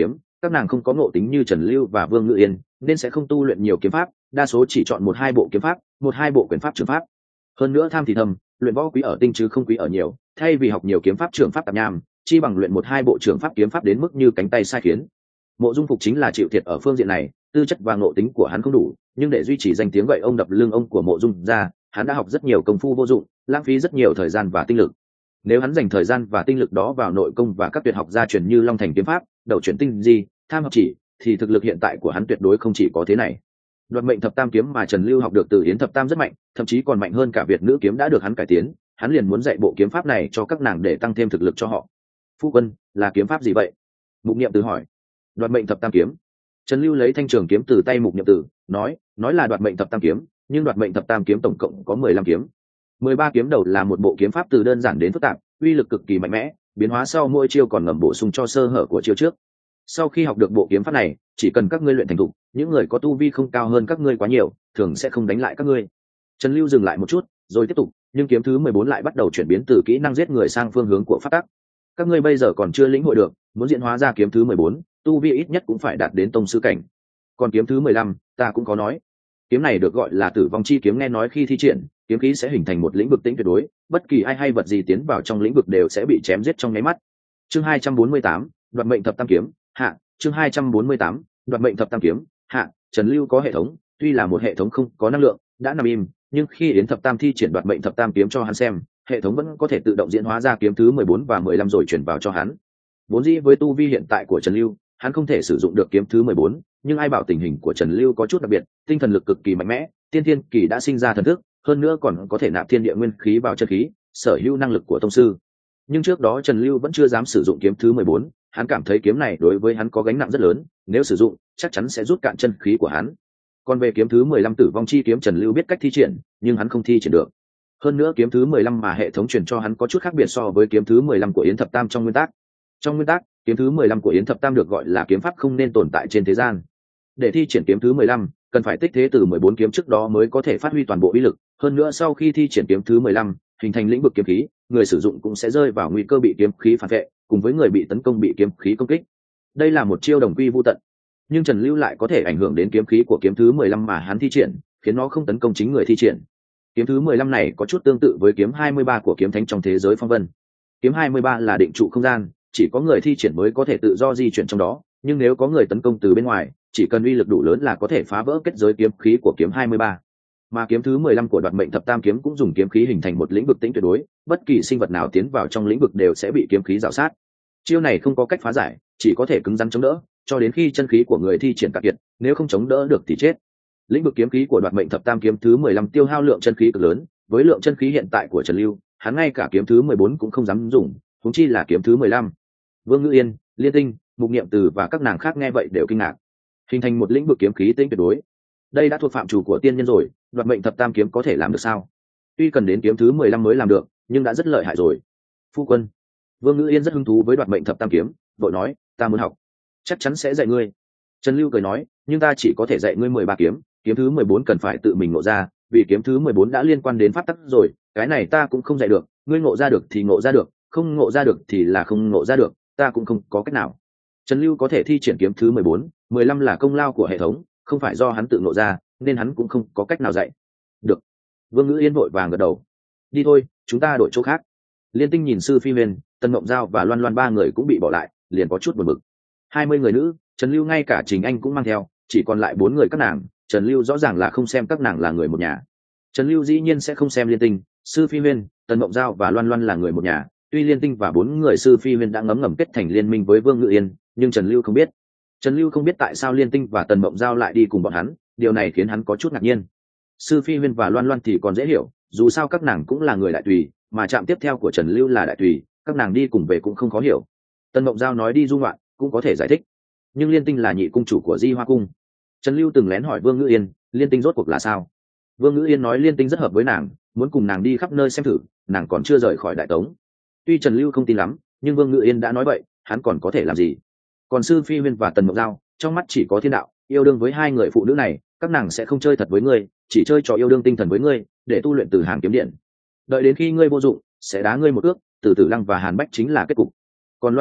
các nàng không có ngộ tính như Trần Lưu và Vương Ngự Yên, nên sẽ không tu luyện nhiều kiếm pháp, đa số chỉ chọn một hai bộ kiếm pháp, một hai bộ quyền pháp trường pháp. Hơn nữa tham thì thầm, luyện võ quý ở tinh chứ không quý ở nhiều, thay vì học nhiều kiếm pháp trường pháp tạp nham, chi bằng luyện một hai bộ trường pháp kiếm pháp đến mức như cánh tay sai khiến. Mộ Dung Phục chính là chịu thiệt ở phương diện này, tư chất và ngộ tính của hắn không đủ, nhưng để duy trì danh tiếng gậy ông đập lưng ông của Mộ Dung gia, hắn đã học rất nhiều công phu vô dụng, lãng phí rất nhiều thời gian và tinh lực. Nếu hắn dành thời gian và tinh lực đó vào nội công và các tuyệt học gia truyền như Long Thành kiếm pháp, Đậu chuyển tinh di, Tham hợp chỉ, thì thực lực hiện tại của hắn tuyệt đối không chỉ có thế này. Đoạt mệnh thập tam kiếm mà Trần Lưu học được từ Yến thập tam rất mạnh, thậm chí còn mạnh hơn cả Việt nữ kiếm đã được hắn cải tiến, hắn liền muốn dạy bộ kiếm pháp này cho các nàng để tăng thêm thực lực cho họ. Phu quân, là kiếm pháp gì vậy? Mục Niệm Từ hỏi. Đoạt mệnh thập tam kiếm. Trần Lưu lấy thanh trường kiếm từ tay Mục Niệm Từ, nói là đoạt mệnh thập tam kiếm, nhưng đoạt mệnh thập tam kiếm tổng cộng có 15 kiếm. 13 kiếm đầu là một bộ kiếm pháp từ đơn giản đến phức tạp, uy lực cực kỳ mạnh mẽ, biến hóa sau mỗi chiêu còn ngầm bổ sung cho sơ hở của chiêu trước. Sau khi học được bộ kiếm pháp này, chỉ cần các ngươi luyện thành thục, những người có tu vi không cao hơn các ngươi quá nhiều, thường sẽ không đánh lại các ngươi. Trần Lưu dừng lại một chút, rồi tiếp tục, nhưng kiếm thứ 14 lại bắt đầu chuyển biến từ kỹ năng giết người sang phương hướng của pháp tắc. Các ngươi bây giờ còn chưa lĩnh hội được, muốn diễn hóa ra kiếm thứ 14, tu vi ít nhất cũng phải đạt đến tông sư cảnh. Còn kiếm thứ 15, ta cũng có nói. Kiếm này được gọi là Tử Vong Chi kiếm, nghe nói khi thi triển, kiếm khí sẽ hình thành một lĩnh vực tĩnh tuyệt đối, bất kỳ ai hay vật gì tiến vào trong lĩnh vực đều sẽ bị chém giết trong nháy mắt. Chương 248, Đoạt mệnh thập tam kiếm, hạ. Chương 248, Đoạt mệnh thập tam kiếm, hạ. Trần Lưu có hệ thống, tuy là một hệ thống không có năng lượng, đã nằm im, nhưng khi Yến thập tam thi triển Đoạt mệnh thập tam kiếm cho hắn xem, hệ thống vẫn có thể tự động diễn hóa ra kiếm thứ 14 và 15 rồi chuyển vào cho hắn. Vốn dĩ với tu vi hiện tại của Trần Lưu, hắn không thể sử dụng được kiếm thứ 14, nhưng ai bảo tình hình của Trần Lưu có chút đặc biệt, tinh thần lực cực kỳ mạnh mẽ, tiên thiên kỳ đã sinh ra thần thức, hơn nữa còn có thể nạp thiên địa nguyên khí vào chân khí, sở hữu năng lực của tông sư. Nhưng trước đó Trần Lưu vẫn chưa dám sử dụng kiếm thứ 14, hắn cảm thấy kiếm này đối với hắn có gánh nặng rất lớn, nếu sử dụng, chắc chắn sẽ rút cạn chân khí của hắn. Còn về kiếm thứ 15 Tử Vong Chi kiếm, Trần Lưu biết cách thi triển, nhưng hắn không thi triển được. Hơn nữa kiếm thứ 15 mà hệ thống truyền cho hắn có chút khác biệt so với kiếm thứ 15 của Yến thập tam trong nguyên tắc. Trong nguyên tắc, kiếm thứ 15 của Yến thập tam được gọi là kiếm pháp không nên tồn tại trên thế gian. Để thi triển kiếm thứ 15, cần phải tích thế từ 14 kiếm trước đó mới có thể phát huy toàn bộ uy lực, hơn nữa sau khi thi triển kiếm thứ 15, hình thành lĩnh vực kiếm khí, người sử dụng cũng sẽ rơi vào nguy cơ bị kiếm khí phản vệ, cùng với người bị tấn công bị kiếm khí công kích. Đây là một chiêu đồng quy vu tận. Nhưng Trần Lưu lại có thể ảnh hưởng đến kiếm khí của kiếm thứ 15 mà hắn thi triển, khiến nó không tấn công chính người thi triển. Kiếm thứ 15 này có chút tương tự với kiếm 23 của kiếm thánh trong thế giới phong vân. Kiếm 23 là định trụ không gian, chỉ có người thi triển mới có thể tự do di chuyển trong đó, nhưng nếu có người tấn công từ bên ngoài, chỉ cần uy lực đủ lớn là có thể phá vỡ kết giới kiếm khí của kiếm 23. Mà kiếm thứ 15 của Đoạt mệnh thập tam kiếm cũng dùng kiếm khí hình thành một lĩnh vực tĩnh tuyệt đối, bất kỳ sinh vật nào tiến vào trong lĩnh vực đều sẽ bị kiếm khí rào sát. Chiêu này không có cách phá giải, chỉ có thể cứng rắn chống đỡ, cho đến khi chân khí của người thi triển cạn kiệt, nếu không chống đỡ được thì chết. Lĩnh vực kiếm khí của Đoạt mệnh thập tam kiếm thứ 15 tiêu hao lượng chân khí cực lớn, với lượng chân khí hiện tại của Trần Lưu, hắn ngay cả kiếm thứ 14 cũng không dám dùng, huống chi là kiếm thứ 15. Vương Ngữ Yên, Liên Tinh, Mục Niệm Từ và các nàng khác nghe vậy đều kinh ngạc. Hình thành một lĩnh vực kiếm khí tĩnh tuyệt đối, đây đã thuộc phạm chủ của tiên nhân rồi, Đoạt mệnh thập tam kiếm có thể làm được sao? Tuy cần đến kiếm thứ 15 mới làm được, nhưng đã rất lợi hại rồi. Phu quân. Vương Ngữ Yên rất hứng thú với Đoạt mệnh thập tam kiếm, vội nói, ta muốn học. Chắc chắn sẽ dạy ngươi. Trần Lưu cười nói, nhưng ta chỉ có thể dạy ngươi 13 kiếm, kiếm thứ 14 cần phải tự mình ngộ ra, vì kiếm thứ 14 đã liên quan đến pháp tắc rồi, cái này ta cũng không dạy được, ngươi ngộ ra được thì ngộ ra được, không ngộ ra được thì là không ngộ ra được, ta cũng không có cách nào. Trần Lưu có thể thi triển kiếm thứ 14, 15 là công lao của hệ thống, không phải do hắn tự ngộ ra, nên hắn cũng không có cách nào dạy. Được. Vương Ngữ Yên vội vàng gật đầu. Đi thôi, chúng ta đổi chỗ khác. Liên Tinh nhìn Sư Phi Huyền, Tân Mộng Giao và Loan Loan ba người cũng bị bỏ lại, liền có chút buồn bực. 20 người nữ, Trần Lưu ngay cả Trình Anh cũng mang theo, chỉ còn lại 4 người các nàng, Trần Lưu rõ ràng là không xem các nàng là người một nhà. Trần Lưu dĩ nhiên sẽ không xem Liên Tinh, Sư Phi Huyền, Tân Mộng Giao và Loan Loan là người một nhà, tuy Liên Tinh và 4 người Sư Phi Huyền đã ngấm ngầm kết thành liên minh với Vương Ngự Yên, nhưng Trần Lưu không biết. Trần Lưu không biết tại sao Liên Tinh và Tần Mộng Giao lại đi cùng bọn hắn, điều này khiến hắn có chút ngạc nhiên. Sư Phi Huyên và Loan Loan thì còn dễ hiểu, dù sao các nàng cũng là người đại tùy, mà trạm tiếp theo của Trần Lưu là đại tùy, các nàng đi cùng về cũng không khó hiểu. Tần Mộng Giao nói đi du ngoạn, cũng có thể giải thích. Nhưng Liên Tinh là nhị cung chủ của Di Hoa cung. Trần Lưu từng lén hỏi Vương Ngữ Yên, Liên Tinh rốt cuộc là sao? Vương Ngữ Yên nói Liên Tinh rất hợp với nàng, muốn cùng nàng đi khắp nơi xem thử, nàng còn chưa rời khỏi Đại Tống. Tuy Trần Lưu không tin lắm, nhưng Vương Ngữ Yên đã nói vậy, hắn còn có thể làm gì? Còn Sư Phi Huyên và Tần Mộng Giao, trong mắt chỉ có thiên đạo, yêu đương với hai người phụ nữ này, các nàng sẽ không chơi thật với ngươi, chỉ chơi trò yêu đương tinh thần với ngươi, để tu luyện từ hàng kiếm điện. Đợi đến khi ngươi vô dụng, sẽ đá ngươi một ước, từ Tử Lăng và Hàn Bách chính là kết cục. Còn Loan Loan,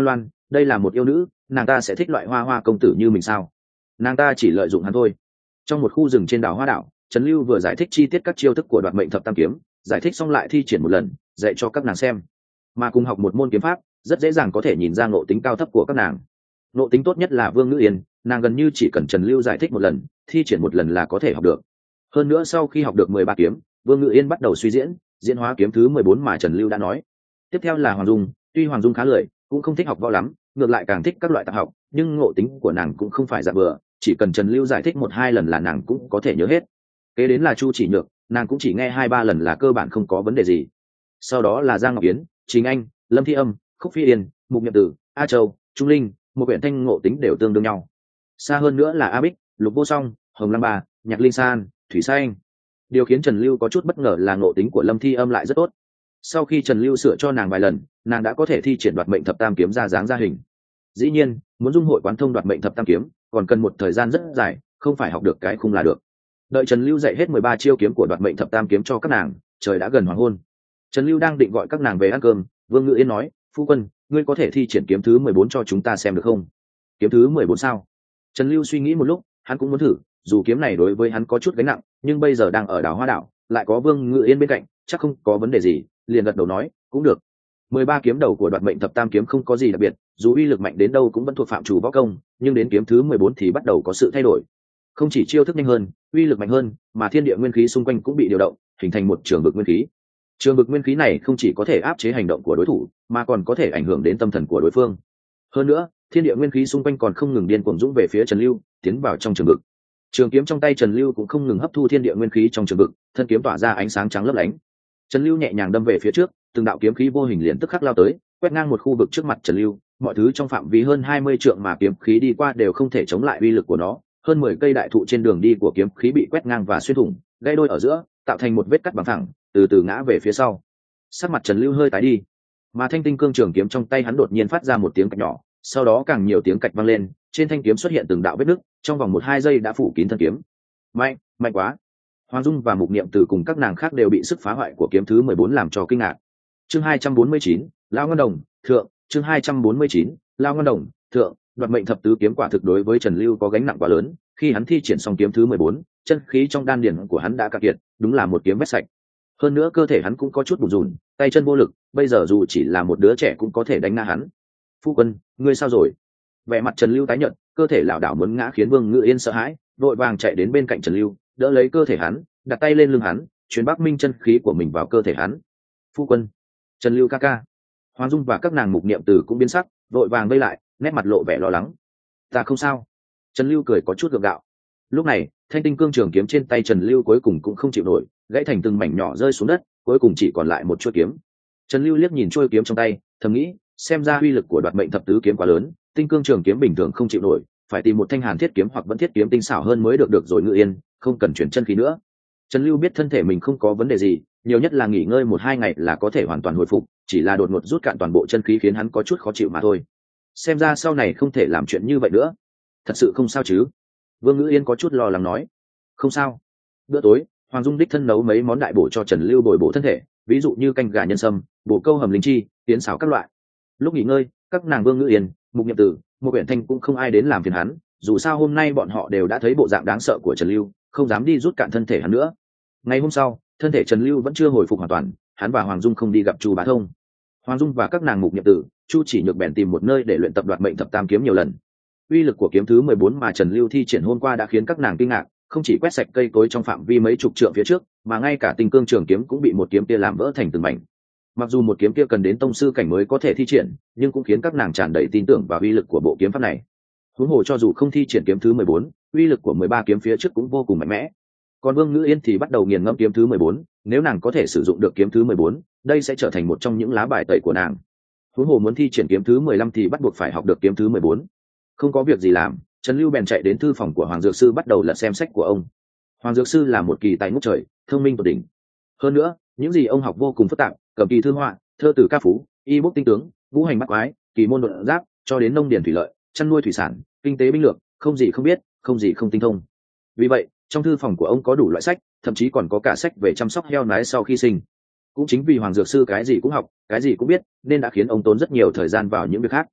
đây là một yêu nữ, nàng ta sẽ thích loại hoa hoa công tử như mình sao? Nàng ta chỉ lợi dụng hắn thôi. Trong một khu rừng trên đảo Hoa Đảo, Trần Lưu vừa giải thích chi tiết các chiêu thức của Đoạt Mệnh Thập Tam Kiếm, giải thích xong lại thi triển một lần, dạy cho các nàng xem. Mà cùng học một môn kiếm pháp, rất dễ dàng có thể nhìn ra ngộ tính cao thấp của các nàng. Ngộ tính tốt nhất là Vương Ngữ Yên, nàng gần như chỉ cần Trần Lưu giải thích một lần, thi triển một lần là có thể học được. Hơn nữa sau khi học được 13 kiếm, Vương Ngữ Yên bắt đầu suy diễn hóa kiếm thứ 14 mà Trần Lưu đã nói. Tiếp theo là Hoàng Dung, tuy Hoàng Dung khá lười, cũng không thích học võ lắm, ngược lại càng thích các loại tạp học, nhưng ngộ tính của nàng cũng không phải dạng bừa, chỉ cần Trần Lưu giải thích 1-2 lần là nàng cũng có thể nhớ hết. Kế đến là Chu Chỉ Nhược, nàng cũng chỉ nghe 2-3 lần là cơ bản không có vấn đề gì. Sau đó là Giang Ngọc Yến, Trình Anh, Lâm Thi Âm, Khúc Phi Yên, Mục Nhậm Tử, A Châu, Trung Linh, một quyển thanh ngộ tính đều tương đương nhau. Xa hơn nữa là A Bích, Lục Vô Song, Hồng Lăng Ba, Nhạc Linh San, Thủy Sa Anh. Điều khiến Trần Lưu có chút bất ngờ là ngộ tính của Lâm Thi Âm lại rất tốt. Sau khi Trần Lưu sửa cho nàng vài lần, nàng đã có thể thi triển Đoạt Mệnh Thập Tam Kiếm ra dáng ra hình. Dĩ nhiên, muốn dung hội quán thông Đoạt Mệnh Thập Tam Kiếm, còn cần một thời gian rất dài, không phải học được cái khung là được. Đợi Trần Lưu dạy hết 13 chiêu kiếm của Đoạt Mệnh Thập Tam Kiếm cho các nàng, trời đã gần hoàng hôn. Trần Lưu đang định gọi các nàng về ăn cơm, Vương Ngữ Yên nói, phu quân, ngươi có thể thi triển kiếm thứ 14 cho chúng ta xem được không? Kiếm thứ 14 sao? Trần Lưu suy nghĩ một lúc, hắn cũng muốn thử, dù kiếm này đối với hắn có chút gánh nặng, nhưng bây giờ đang ở đảo Hoa Đảo, lại có Vương Ngữ Yên bên cạnh, chắc không có vấn đề gì, liền gật đầu nói, cũng được. 13 kiếm đầu của Đoạt Mệnh Thập Tam Kiếm không có gì đặc biệt, dù uy lực mạnh đến đâu cũng vẫn thuộc phạm chủ võ công, nhưng đến kiếm thứ 14 thì bắt đầu có sự thay đổi. Không chỉ chiêu thức nhanh hơn, uy lực mạnh hơn, mà thiên địa nguyên khí xung quanh cũng bị điều động, hình thành một trường vực nguyên khí. Trường vực nguyên khí này không chỉ có thể áp chế hành động của đối thủ, mà còn có thể ảnh hưởng đến tâm thần của đối phương. Hơn nữa, thiên địa nguyên khí xung quanh còn không ngừng điên cuồng dũng về phía Trần Lưu, tiến vào trong trường vực. Trường kiếm trong tay Trần Lưu cũng không ngừng hấp thu thiên địa nguyên khí trong trường vực, thân kiếm tỏa ra ánh sáng trắng lấp lánh. Trần Lưu nhẹ nhàng đâm về phía trước, từng đạo kiếm khí vô hình liền tức khắc lao tới, quét ngang một khu vực trước mặt Trần Lưu, mọi thứ trong phạm vi hơn 20 trượng mà kiếm khí đi qua đều không thể chống lại uy lực của nó. Hơn 10 cây đại thụ trên đường đi của kiếm khí bị quét ngang và xuyên thủng, gãy đôi ở giữa, tạo thành một vết cắt bằng thẳng, từ từ ngã về phía sau. Sắc mặt Trần Lưu hơi tái đi, mà thanh tinh cương trường kiếm trong tay hắn đột nhiên phát ra một tiếng cạch nhỏ, sau đó càng nhiều tiếng cạch vang lên, trên thanh kiếm xuất hiện từng đạo vết nứt, trong vòng 1-2 giây đã phủ kín thân kiếm. Mạnh quá! Hoàng Dung và Mục Niệm Từ cùng các nàng khác đều bị sức phá hoại của kiếm thứ 14 làm cho kinh ngạc. Chương 249, Lão Ngân Đồng, thượng, chương 249, Lão Ngân Đồng, thượng, Đoạt Mệnh Thập Tứ Kiếm quả thực đối với Trần Lưu có gánh nặng quá lớn, khi hắn thi triển xong kiếm thứ 14, chân khí trong đan điền của hắn đã cạn kiệt, đúng là một kiếm vét sạch. Hơn nữa cơ thể hắn cũng có chút bủn rủn, tay chân vô lực, bây giờ dù chỉ là một đứa trẻ cũng có thể đánh ngã hắn. Phu quân, ngươi sao rồi? Vẻ mặt Trần Lưu tái nhợt, cơ thể lảo đảo muốn ngã khiến Vương Ngữ Yên sợ hãi, vội vàng chạy đến bên cạnh Trần Lưu, đỡ lấy cơ thể hắn, đặt tay lên lưng hắn, truyền Bắc Minh chân khí của mình vào cơ thể hắn. Phu quân, Trần Lưu ca ca. Hoàng Dung và các nàng Mục Niệm Từ cũng biến sắc, vội vàng vây lại, nét mặt lộ vẻ lo lắng. Ta không sao. Trần Lưu cười có chút gượng gạo. Lúc này, thanh tinh cương trường kiếm trên tay Trần Lưu cuối cùng cũng không chịu nổi, gãy thành từng mảnh nhỏ rơi xuống đất, cuối cùng chỉ còn lại một chuôi kiếm. Trần Lưu liếc nhìn chuôi kiếm trong tay, thầm nghĩ, xem ra uy lực của Đoạt Mệnh Thập Tứ Kiếm quá lớn, tinh cương trường kiếm bình thường không chịu nổi, phải tìm một thanh hàn thiết kiếm hoặc vẫn thiết kiếm tinh xảo hơn mới được rồi. Ngự Yên, không cần chuyển chân khí nữa. Trần Lưu biết thân thể mình không có vấn đề gì, nhiều nhất là nghỉ ngơi 1-2 ngày là có thể hoàn toàn hồi phục, chỉ là đột ngột rút cạn toàn bộ chân khí khiến hắn có chút khó chịu mà thôi. Xem ra sau này không thể làm chuyện như vậy nữa. Thật sự không sao chứ? Vương Ngữ Yên có chút lo lắng nói. Không sao. Bữa tối, Hoàng Dung đích thân nấu mấy món đại bổ cho Trần Lưu bồi bổ thân thể, ví dụ như canh gà nhân sâm, bổ câu hầm linh chi, tiến xào các loại. Lúc nghỉ ngơi, các nàng Vương Ngữ Yên, Mục Niệm Tử, Một Uyển Thanh cũng không ai đến làm phiền hắn, dù sao hôm nay bọn họ đều đã thấy bộ dạng đáng sợ của Trần Lưu, không dám đi rút cạn thân thể hắn nữa. Ngày hôm sau, thân thể Trần Lưu vẫn chưa hồi phục hoàn toàn, hắn và Hoàng Dung không đi gặp Chu Bá Thông. Hoàng Dung và các nàng Mục Niệm Tử, Chu Chỉ Nhược bèn tìm một nơi để luyện tập Đoạt Mệnh Thập Tam Kiếm nhiều lần. Uy lực của kiếm thứ 14 mà Trần Lưu thi triển hôm qua đã khiến các nàng kinh ngạc, không chỉ quét sạch cây cối trong phạm vi mấy chục trượng phía trước, mà ngay cả tinh cương trường kiếm cũng bị một kiếm kia làm vỡ thành từng mảnh. Mặc dù một kiếm kia cần đến tông sư cảnh mới có thể thi triển, nhưng cũng khiến các nàng tràn đầy tin tưởng vào uy lực của bộ kiếm pháp này. Huống hồ cho dù không thi triển kiếm thứ 14, uy lực của 13 kiếm phía trước cũng vô cùng mạnh mẽ. Còn Vương Ngữ Yên thì bắt đầu nghiền ngẫm kiếm thứ 14, nếu nàng có thể sử dụng được kiếm thứ 14, đây sẽ trở thành một trong những lá bài tẩy của nàng. Huống hồ muốn thi triển kiếm thứ 15 thì bắt buộc phải học được kiếm thứ 14. Không có việc gì làm, Trần Lưu bèn chạy đến thư phòng của Hoàng Dược Sư bắt đầu lật xem sách của ông. Hoàng Dược Sư là một kỳ tài ngút trời, thông minh tột đỉnh. Hơn nữa, những gì ông học vô cùng phức tạp, cầm kỳ thư họa, thơ từ ca phú, y bút tinh tướng, ngũ hành bắt quái, kỳ môn đột giáp, cho đến nông điển thủy lợi, chăn nuôi thủy sản, kinh tế binh lược, không gì không biết, không gì không tinh thông. Vì vậy, trong thư phòng của ông có đủ loại sách, thậm chí còn có cả sách về chăm sóc heo nái sau khi sinh. Cũng chính vì Hoàng Dược Sư cái gì cũng học, cái gì cũng biết, nên đã khiến ông tốn rất nhiều thời gian vào những việc khác.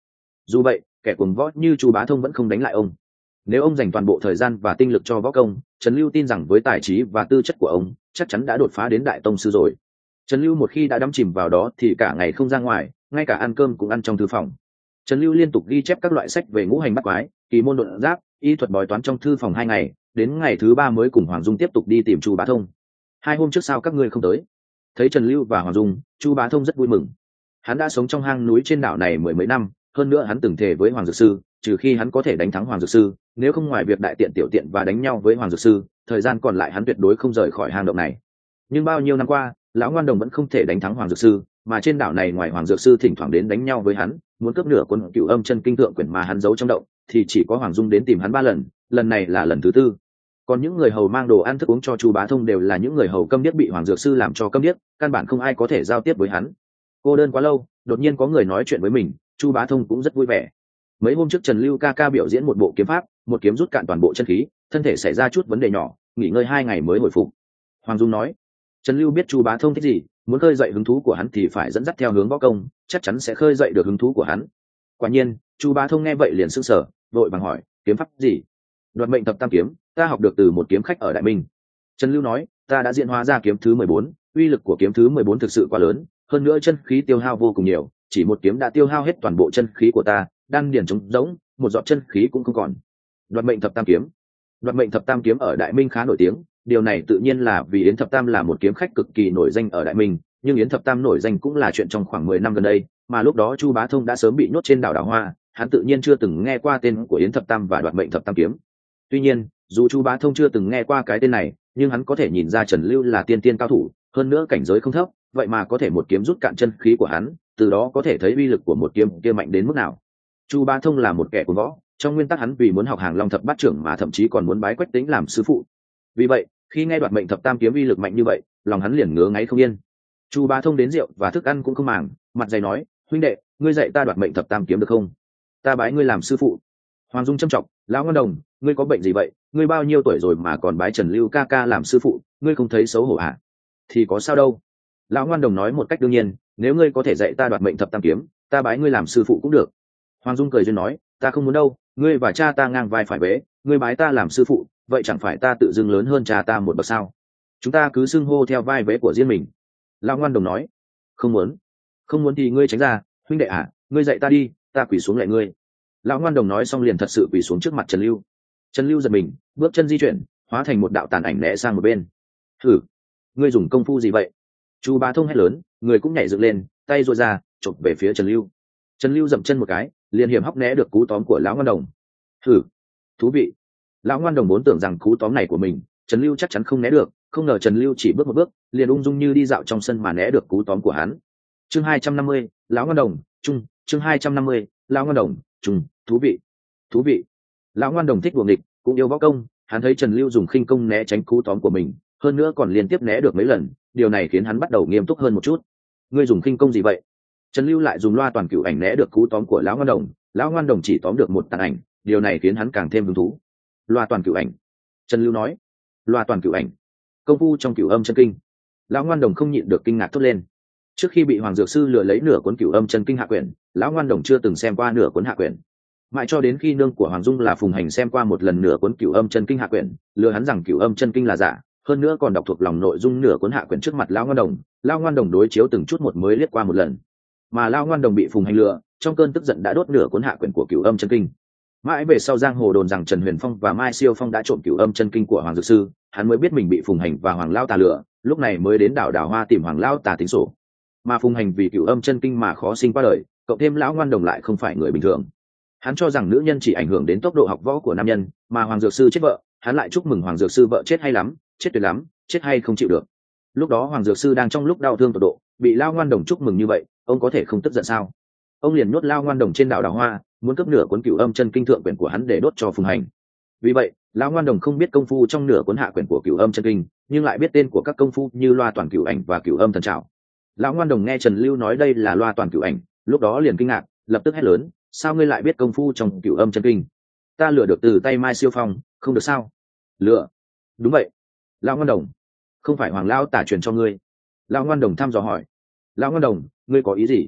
Dù vậy kẻ cuồng võ như Chu Bá Thông vẫn không đánh lại ông. Nếu ông dành toàn bộ thời gian và tinh lực cho võ công, Trần Lưu tin rằng với tài trí và tư chất của ông chắc chắn đã đột phá đến đại tông sư rồi. Trần Lưu một khi đã đắm chìm vào đó thì cả ngày không ra ngoài, ngay cả ăn cơm cũng ăn trong thư phòng. Trần Lưu liên tục ghi chép các loại sách về ngũ hành bắt quái, kỳ môn độn giáp, y thuật bói toán trong thư phòng 2 ngày, đến ngày thứ 3 mới cùng Hoàng Dung tiếp tục đi tìm Chu Bá Thông. 2 hôm trước sao các ngươi không tới? Thấy Trần Lưu và Hoàng Dung, Chu Bá Thông rất vui mừng. Hắn đã sống trong hang núi trên đảo này 10 mấy năm, hơn nữa hắn từng thề với Hoàng Dược Sư, trừ khi hắn có thể đánh thắng Hoàng Dược Sư, nếu không ngoài việc đại tiện tiểu tiện và đánh nhau với Hoàng Dược Sư, thời gian còn lại hắn tuyệt đối không rời khỏi hang động này. Nhưng bao nhiêu năm qua, lão ngoan đồng vẫn không thể đánh thắng Hoàng Dược Sư, mà trên đảo này ngoài Hoàng Dược Sư thỉnh thoảng đến đánh nhau với hắn, muốn cướp nửa quân Cửu Âm Chân Kinh thượng quyển mà hắn giấu trong động, thì chỉ có Hoàng Dung đến tìm hắn 3 lần, lần này là lần thứ 4. Còn những người hầu mang đồ ăn thức uống cho Chu Bá Thông đều là những người hầu câm điếc bị Hoàng Dược Sư làm cho câm điếc, căn bản không ai có thể giao tiếp với hắn. Cô đơn quá lâu, đột nhiên có người nói chuyện với mình, Chu Bá Thông cũng rất vui vẻ. Mấy hôm trước Trần Lưu ca ca biểu diễn một bộ kiếm pháp, một kiếm rút cạn toàn bộ chân khí, thân thể xảy ra chút vấn đề nhỏ, nghỉ ngơi 2 ngày mới hồi phục. Hoàng Dung nói. Trần Lưu biết Chu Bá Thông thích gì, muốn khơi dậy hứng thú của hắn thì phải dẫn dắt theo hướng võ công, chắc chắn sẽ khơi dậy được hứng thú của hắn. Quả nhiên, Chu Bá Thông nghe vậy liền sững sờ, vội vàng hỏi, kiếm pháp gì? Đoạt mệnh thập tam kiếm, ta học được từ một kiếm khách ở Đại Minh. Trần Lưu nói, ta đã diễn hóa ra kiếm thứ 14, uy lực của kiếm thứ 14 thực sự quá lớn, hơn nữa chân khí tiêu hao vô cùng nhiều, chỉ một kiếm đã tiêu hao hết toàn bộ chân khí của ta, đan điền trống rỗng, một giọt chân khí cũng không còn. Đoạt mệnh thập tam kiếm. Đoạt mệnh thập tam kiếm ở Đại Minh khá nổi tiếng, điều này tự nhiên là vì Yến Thập Tam là một kiếm khách cực kỳ nổi danh ở Đại Minh, nhưng Yến Thập Tam nổi danh cũng là chuyện trong khoảng 10 năm gần đây, mà lúc đó Chu Bá Thông đã sớm bị nhốt trên đảo Đào Hoa, hắn tự nhiên chưa từng nghe qua tên của Yến Thập Tam và Đoạt mệnh thập tam kiếm. Tuy nhiên, dù Chu Bá Thông chưa từng nghe qua cái tên này, nhưng hắn có thể nhìn ra Trần Lưu là tiên cao thủ, hơn nữa cảnh giới không thấp, vậy mà có thể một kiếm rút cạn chân khí của hắn, từ đó có thể thấy uy lực của một kiếm kia mạnh đến mức nào. Chu Bá Thông là một kẻ cuồng võ, trong nguyên tắc hắn vì muốn học Hàng Long thập bát trưởng mà thậm chí còn muốn bái Quách Tĩnh làm sư phụ. Vì vậy, khi nghe Đoạt mệnh thập tam kiếm uy lực mạnh như vậy, lòng hắn liền ngứa ngáy không yên. Chu Bá Thông đến rượu và thức ăn cũng không màng, mặt dày nói, huynh đệ, ngươi dạy ta đoạt mệnh thập tam kiếm được không? Ta bái ngươi làm sư phụ. Hoàng Dung châm trọng, lão ngân đồng, ngươi có bệnh gì vậy? Ngươi bao nhiêu tuổi rồi mà còn bái Trần Lưu ca ca làm sư phụ, ngươi không thấy xấu hổ à? Thì có sao đâu. Lão ngoan đồng nói một cách đương nhiên, nếu ngươi có thể dạy ta đoạt mệnh thập tam kiếm, ta bái ngươi làm sư phụ cũng được. Hoàng Dung cười duyên nói, ta không muốn đâu, ngươi và cha ta ngang vai phải bế, ngươi bái ta làm sư phụ, vậy chẳng phải ta tự dưng lớn hơn cha ta một bậc sao? Chúng ta cứ xưng hô theo vai vế của riêng mình. Lão ngoan đồng nói, không muốn thì ngươi tránh ra, huynh đệ à, ngươi dạy ta đi, ta quỳ xuống lại ngươi. Lão ngoan đồng nói xong liền thật sự quỳ xuống trước mặt Trần Lưu. Trần Lưu giật mình, bước chân di chuyển, hóa thành một đạo tàn ảnh né sang một bên. Thử, ngươi dùng công phu gì vậy? Chu Bá Thông hét lớn, người cũng nhảy dựng lên, tay duỗi ra, chộp về phía Trần Lưu. Trần Lưu dậm chân một cái, liền hiểm hóc né được cú tóm của lão ngoan đồng. Thử, thú vị. Lão ngoan đồng vốn tưởng rằng cú tóm này của mình, Trần Lưu chắc chắn không né được, không ngờ Trần Lưu chỉ bước một bước, liền ung dung như đi dạo trong sân mà né được cú tóm của hắn. Chương 250, lão ngoan đồng, trung, chương 250, lão ngoan đồng, trung, thú vị. Lão ngoan đồng thích đùa nghịch, cũng yêu võ công, hắn thấy Trần Lưu dùng khinh công né tránh cú tóm của mình, hơn nữa còn liên tiếp né được mấy lần, điều này khiến hắn bắt đầu nghiêm túc hơn một chút. Ngươi dùng khinh công gì vậy? Trần Lưu lại dùng loa toàn cửu ảnh né được cú tóm của lão ngoan đồng chỉ tóm được một tàn ảnh, điều này khiến hắn càng thêm hứng thú. Loa toàn cửu ảnh. Trần Lưu nói, loa toàn cửu ảnh, công phu trong Cửu Âm Chân Kinh. Lão ngoan đồng không nhịn được kinh ngạc thốt lên. Trước khi bị Hoàng Dược Sư lừa lấy nửa cuốn Cửu Âm Chân Kinh hạ quyển, lão ngoan đồng chưa từng xem qua nửa cuốn hạ quyển. Mãi cho đến khi nương của Hoàng Dung là Phùng Hành xem qua một lần nửa cuốn Cửu Âm Chân Kinh hạ quyển, lừa hắn rằng Cửu Âm Chân Kinh là giả, hơn nữa còn đọc thuộc lòng nội dung nửa cuốn hạ quyển trước mặt lão ngoan đồng đối chiếu từng chút một mới liếc qua một lần. Mà lão ngoan đồng bị Phùng Hành lừa, trong cơn tức giận đã đốt nửa cuốn hạ quyển của Cửu Âm Chân Kinh. Mãi về sau giang hồ đồn rằng Trần Huyền Phong và Mai Siêu Phong đã trộm Cửu Âm Chân Kinh của Hoàng Dược Sư, hắn mới biết mình bị Phùng Hành và Hoàng Lao Tà lừa, lúc này mới đến đảo Đào Hoa tìm Hoàng Lao Tà tính sổ. Mà Phùng Hành vì Cửu Âm Chân Kinh mà khó sinh qua đời, cộng thêm lão ngoan đồng lại không phải người bình thường. Hắn cho rằng nữ nhân chỉ ảnh hưởng đến tốc độ học võ của nam nhân, mà Hoàng Dược Sư chết vợ, hắn lại chúc mừng Hoàng Dược Sư vợ chết hay lắm, chết tuyệt lắm, chết hay không chịu được. Lúc đó Hoàng Dược Sư đang trong lúc đau thương tột độ, bị lão ngoan đồng chúc mừng như vậy, ông có thể không tức giận sao? Ông liền nhốt lão ngoan đồng trên đảo Đào Hoa, muốn cướp nửa cuốn Cửu Âm Chân Kinh thượng quyển của hắn để đốt cho Phùng Hành. Vì vậy, lão ngoan đồng không biết công phu trong nửa cuốn hạ quyển của Cửu Âm Chân Kinh, nhưng lại biết tên của các công phu như loa toàn cửu ảnh và Cửu Âm thần trảo. Lão ngoan đồng nghe Trần Lưu nói đây là loa toàn cửu ảnh, lúc đó liền kinh ngạc, lập tức hét lớn, sao ngươi lại biết công phu trong Cửu Âm Chân Kinh? Ta lừa được từ tay Mai Siêu Phong, không được sao? Lừa? Đúng vậy. Lão ngoan đồng, không phải Hoàng Lao Tả truyền cho ngươi? Lão ngoan đồng thăm dò hỏi. Lão ngoan đồng, ngươi có ý gì?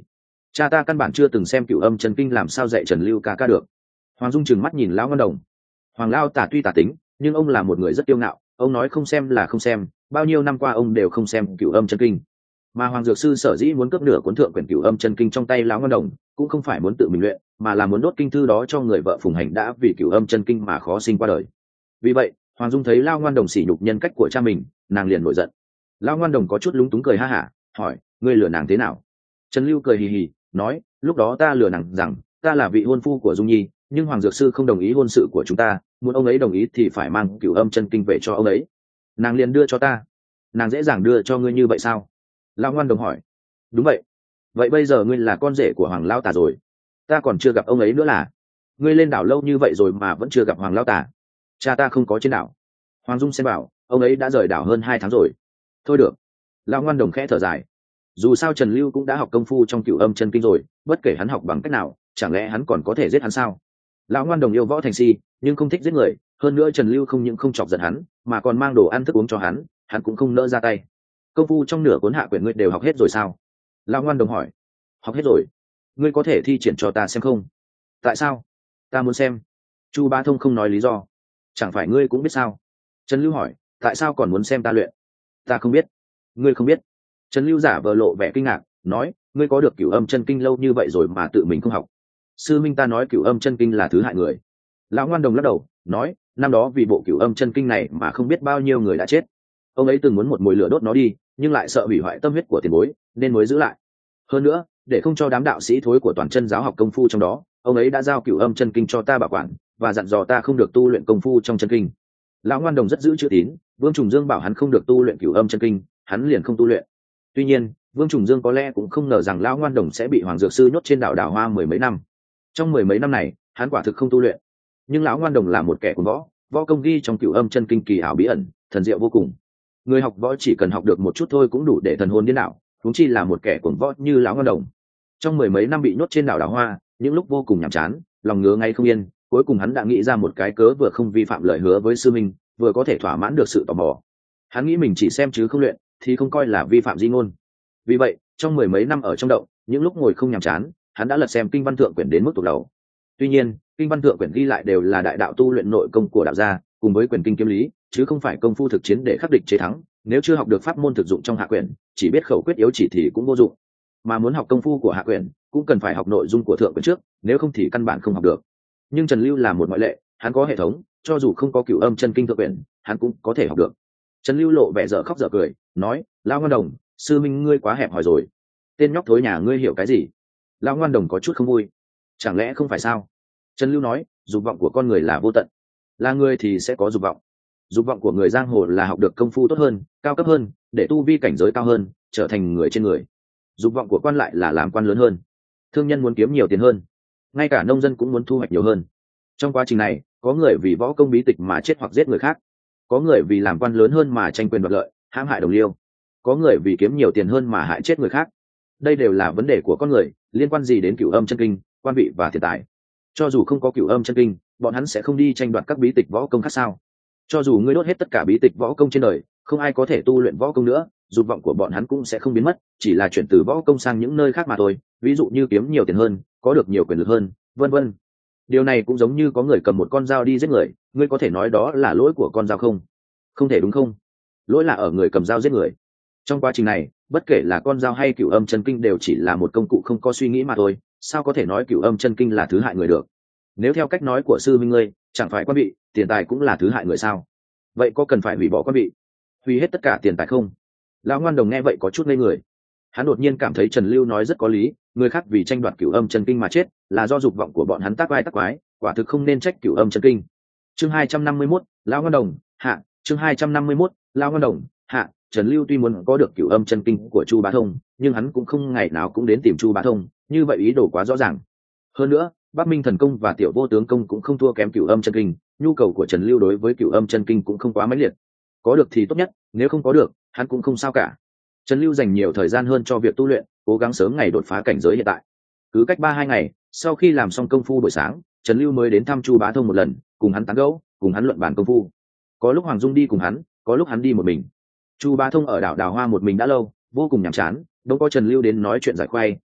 Cha ta căn bản chưa từng xem Cửu Âm Chân Kinh, làm sao dạy Trần Lưu ca ca được? Hoàng Dung trừng mắt nhìn lão ngân đồng. Hoàng Lao Tả tuy tả tính, nhưng ông là một người rất kiêu ngạo, ông nói không xem là không xem, bao nhiêu năm qua ông đều không xem Cửu Âm Chân Kinh. Mà Hoàng Dược Sư sở dĩ muốn cướp nửa cuốn thượng quyển Cửu Âm Chân Kinh trong tay lão ngân đồng, cũng không phải muốn tự mình luyện, mà là muốn đốt kinh thư đó cho người vợ Phùng Hành đã vì Cửu Âm Chân Kinh mà khó sinh qua đời. Vì vậy, Hoàng Dung thấy lão ngân đồng sỉ nhục nhân cách của cha mình, nàng liền nổi giận. Lão ngân đồng có chút lúng túng cười ha hả, hỏi: ngươi lừa nàng thế nào? Trần Lưu cười hì hì, nói: lúc đó ta lừa nàng rằng ta là vị hôn phu của Dung Nhi, nhưng Hoàng Dược Sư không đồng ý hôn sự của chúng ta, muốn ông ấy đồng ý thì phải mang Cửu Âm Chân Kinh về cho ông ấy. Nàng liền đưa cho ta. Nàng dễ dàng đưa cho ngươi như vậy sao? Lão ngoan đồng hỏi. Đúng vậy. Vậy bây giờ ngươi là con rể của Hoàng Lao Tả rồi. Ta còn chưa gặp ông ấy nữa là. Ngươi lên đảo lâu như vậy rồi mà vẫn chưa gặp Hoàng Lao Tả. Cha ta không có trên đảo. Hoàng Dung xem bảo ông ấy đã rời đảo hơn 2 tháng rồi. Thôi được. Lão ngoan đồng khẽ thở dài. Dù sao Trần Lưu cũng đã học công phu trong Cửu Âm Chân Kinh rồi, bất kể hắn học bằng cách nào, chẳng lẽ hắn còn có thể giết hắn sao? Lão ngoan đồng yêu võ thành si, nhưng không thích giết người, hơn nữa Trần Lưu không những không chọc giận hắn, mà còn mang đồ ăn thức uống cho hắn cũng không nỡ ra tay. Công phu trong nửa cuốn hạ quyển ngươi đều học hết rồi sao? Lão ngoan đồng hỏi. Học hết rồi. Ngươi có thể thi triển cho ta xem không? Tại sao? Ta muốn xem. Chu Bá Thông không nói lý do. Chẳng phải ngươi cũng biết sao? Trần Lưu hỏi. Tại sao còn muốn xem ta luyện? Ta không biết. Ngươi không biết. Trần Lưu giả vờ lộ vẻ kinh ngạc, nói: ngươi có được Cửu Âm Chân Kinh lâu như vậy rồi mà tự mình không học? Sư minh ta nói Cửu Âm Chân Kinh là thứ hại người. Lão ngoan đồng lắc đầu, nói: năm đó vì bộ Cửu Âm Chân Kinh này mà không biết bao nhiêu người đã chết. Ông ấy từng muốn một mồi lửa đốt nó đi, nhưng lại sợ hủy hoại tâm huyết của tiền bối, nên mới giữ lại. Hơn nữa, để không cho đám đạo sĩ thối của toàn chân giáo học công phu trong đó, ông ấy đã giao Cửu Âm Chân Kinh cho ta bảo quản, và dặn dò ta không được tu luyện công phu trong chân kinh. Lão ngoan đồng rất giữ chữ tín, Vương Trùng Dương bảo hắn không được tu luyện Cửu Âm Chân Kinh, hắn liền không tu luyện. Tuy nhiên, Vương Trùng Dương có lẽ cũng không ngờ rằng lão ngoan đồng sẽ bị Hoàng Dược Sư nhốt trên đảo Đào Hoa 10 mấy năm. Trong 10 mấy năm này, hắn quả thực không tu luyện. Nhưng lão ngoan đồng là một kẻ cuồng võ, võ công ghi trong Cửu Âm Chân Kinh kỳ ảo bí ẩn, thần diệu vô cùng. Người học võ chỉ cần học được một chút thôi cũng đủ để thần hồn điên đảo, huống chi là một kẻ cuồng võ như lão ngoan đồng. Trong 10 mấy năm bị nhốt trên đảo Đào Hoa, những lúc vô cùng nhàm chán, lòng ngứa ngay không yên, cuối cùng hắn đã nghĩ ra một cái cớ vừa không vi phạm lời hứa với sư minh, vừa có thể thỏa mãn được sự tò mò. Hắn nghĩ mình chỉ xem chứ không luyện, thì không coi là vi phạm di ngôn. Vì vậy, trong 10 mấy năm ở trong động, những lúc ngồi không nhàm chán, hắn đã lật xem kinh văn thượng quyển đến mức tụt đầu. Tuy nhiên, kinh văn thượng quyển ghi lại đều là đại đạo tu luyện nội công của đạo gia, cùng với quyền kinh kiếm lý, chứ không phải công phu thực chiến để khắc địch chế thắng. Nếu chưa học được pháp môn thực dụng trong hạ quyển, chỉ biết khẩu quyết yếu chỉ thì cũng vô dụng. Mà muốn học công phu của hạ quyển, cũng cần phải học nội dung của thượng quyển trước, nếu không thì căn bản không học được. Nhưng Trần Lưu là một ngoại lệ, hắn có hệ thống, cho dù không có Cửu Âm Chân Kinh thượng quyển, hắn cũng có thể học được. Trần Lưu lộ vẻ dở khóc dở cười, nói: lão ngoan đồng, sư minh ngươi quá hẹp hòi rồi. Tên nhóc thối nhà ngươi hiểu cái gì? Lão ngoan đồng có chút không vui. Chẳng lẽ không phải sao? Trần Lưu nói: dục vọng của con người là vô tận, là người thì sẽ có dục vọng. Dục vọng của người giang hồ là học được công phu tốt hơn, cao cấp hơn, để tu vi cảnh giới cao hơn, trở thành người trên người. Dục vọng của quan lại là làm quan lớn hơn, thương nhân muốn kiếm nhiều tiền hơn, ngay cả nông dân cũng muốn thu hoạch nhiều hơn. Trong quá trình này, có người vì võ công bí tịch mà chết hoặc giết người khác, có người vì làm quan lớn hơn mà tranh quyền đoạt lợi, hãm hại đồng liêu, có người vì kiếm nhiều tiền hơn mà hại chết người khác. Đây đều là vấn đề của con người, liên quan gì đến Cửu Âm Chân Kinh, quan vị và tiền tài. Cho dù không có Cửu Âm Chân Kinh, bọn hắn sẽ không đi tranh đoạt các bí tịch võ công khác sao? Cho dù ngươi đốt hết tất cả bí tịch võ công trên đời, không ai có thể tu luyện võ công nữa, dục vọng của bọn hắn cũng sẽ không biến mất, chỉ là chuyển từ võ công sang những nơi khác mà thôi, ví dụ như kiếm nhiều tiền hơn, có được nhiều quyền lực hơn, vân vân. Điều này cũng giống như có người cầm một con dao đi giết người, ngươi có thể nói đó là lỗi của con dao không? Không thể, đúng không? Lỗi là ở người cầm dao giết người. Trong quá trình này, bất kể là con dao hay Cửu Âm Chân Kinh đều chỉ là một công cụ không có suy nghĩ mà thôi, sao có thể nói Cửu Âm Chân Kinh là thứ hại người được? Nếu theo cách nói của sư minh ngươi, chẳng phải quan vị, tiền tài cũng là thứ hại người sao? Vậy có cần phải hủy bỏ quan vị, hủy hết tất cả tiền tài không? Lão ngoan đồng nghe vậy có chút ngây người. Hắn đột nhiên cảm thấy Trần Lưu nói rất có lý, người khác vì tranh đoạt Cửu Âm Chân Kinh mà chết, là do dục vọng của bọn hắn tác vai tác quái, quả thực không nên trách Cửu Âm Chân Kinh. Chương 251, Lão ngoan đồng hạ. Chương 251, Lão ngoan đồng hạ. Trần Lưu tuy muốn có được Cửu Âm Chân Kinh của Chu Bá Thông, nhưng hắn cũng không ngày nào cũng đến tìm Chu Bá Thông, như vậy ý đồ quá rõ ràng. Hơn nữa, Bắc Minh Thần Công và Tiểu Vô Tướng Công cũng không thua kém Cửu Âm Chân Kinh, nhu cầu của Trần Lưu đối với Cửu Âm Chân Kinh cũng không quá mãnh liệt. Có được thì tốt nhất, nếu không có được, hắn cũng không sao cả. Trần Lưu dành nhiều thời gian hơn cho việc tu luyện, cố gắng sớm ngày đột phá cảnh giới hiện tại. Cứ cách 3-2 ngày, sau khi làm xong công phu buổi sáng, Trần Lưu mới đến thăm Chu Bá Thông một lần, cùng hắn tán gẫu, cùng hắn luận bàn công phu. Có lúc Hoàng Dung đi cùng hắn, có lúc hắn đi một mình. Chu Bá Thông ở đảo Đào Hoa một mình đã lâu, vô cùng nhàm chán, đâu có Trần Lưu đến nói chuyện giải khuây,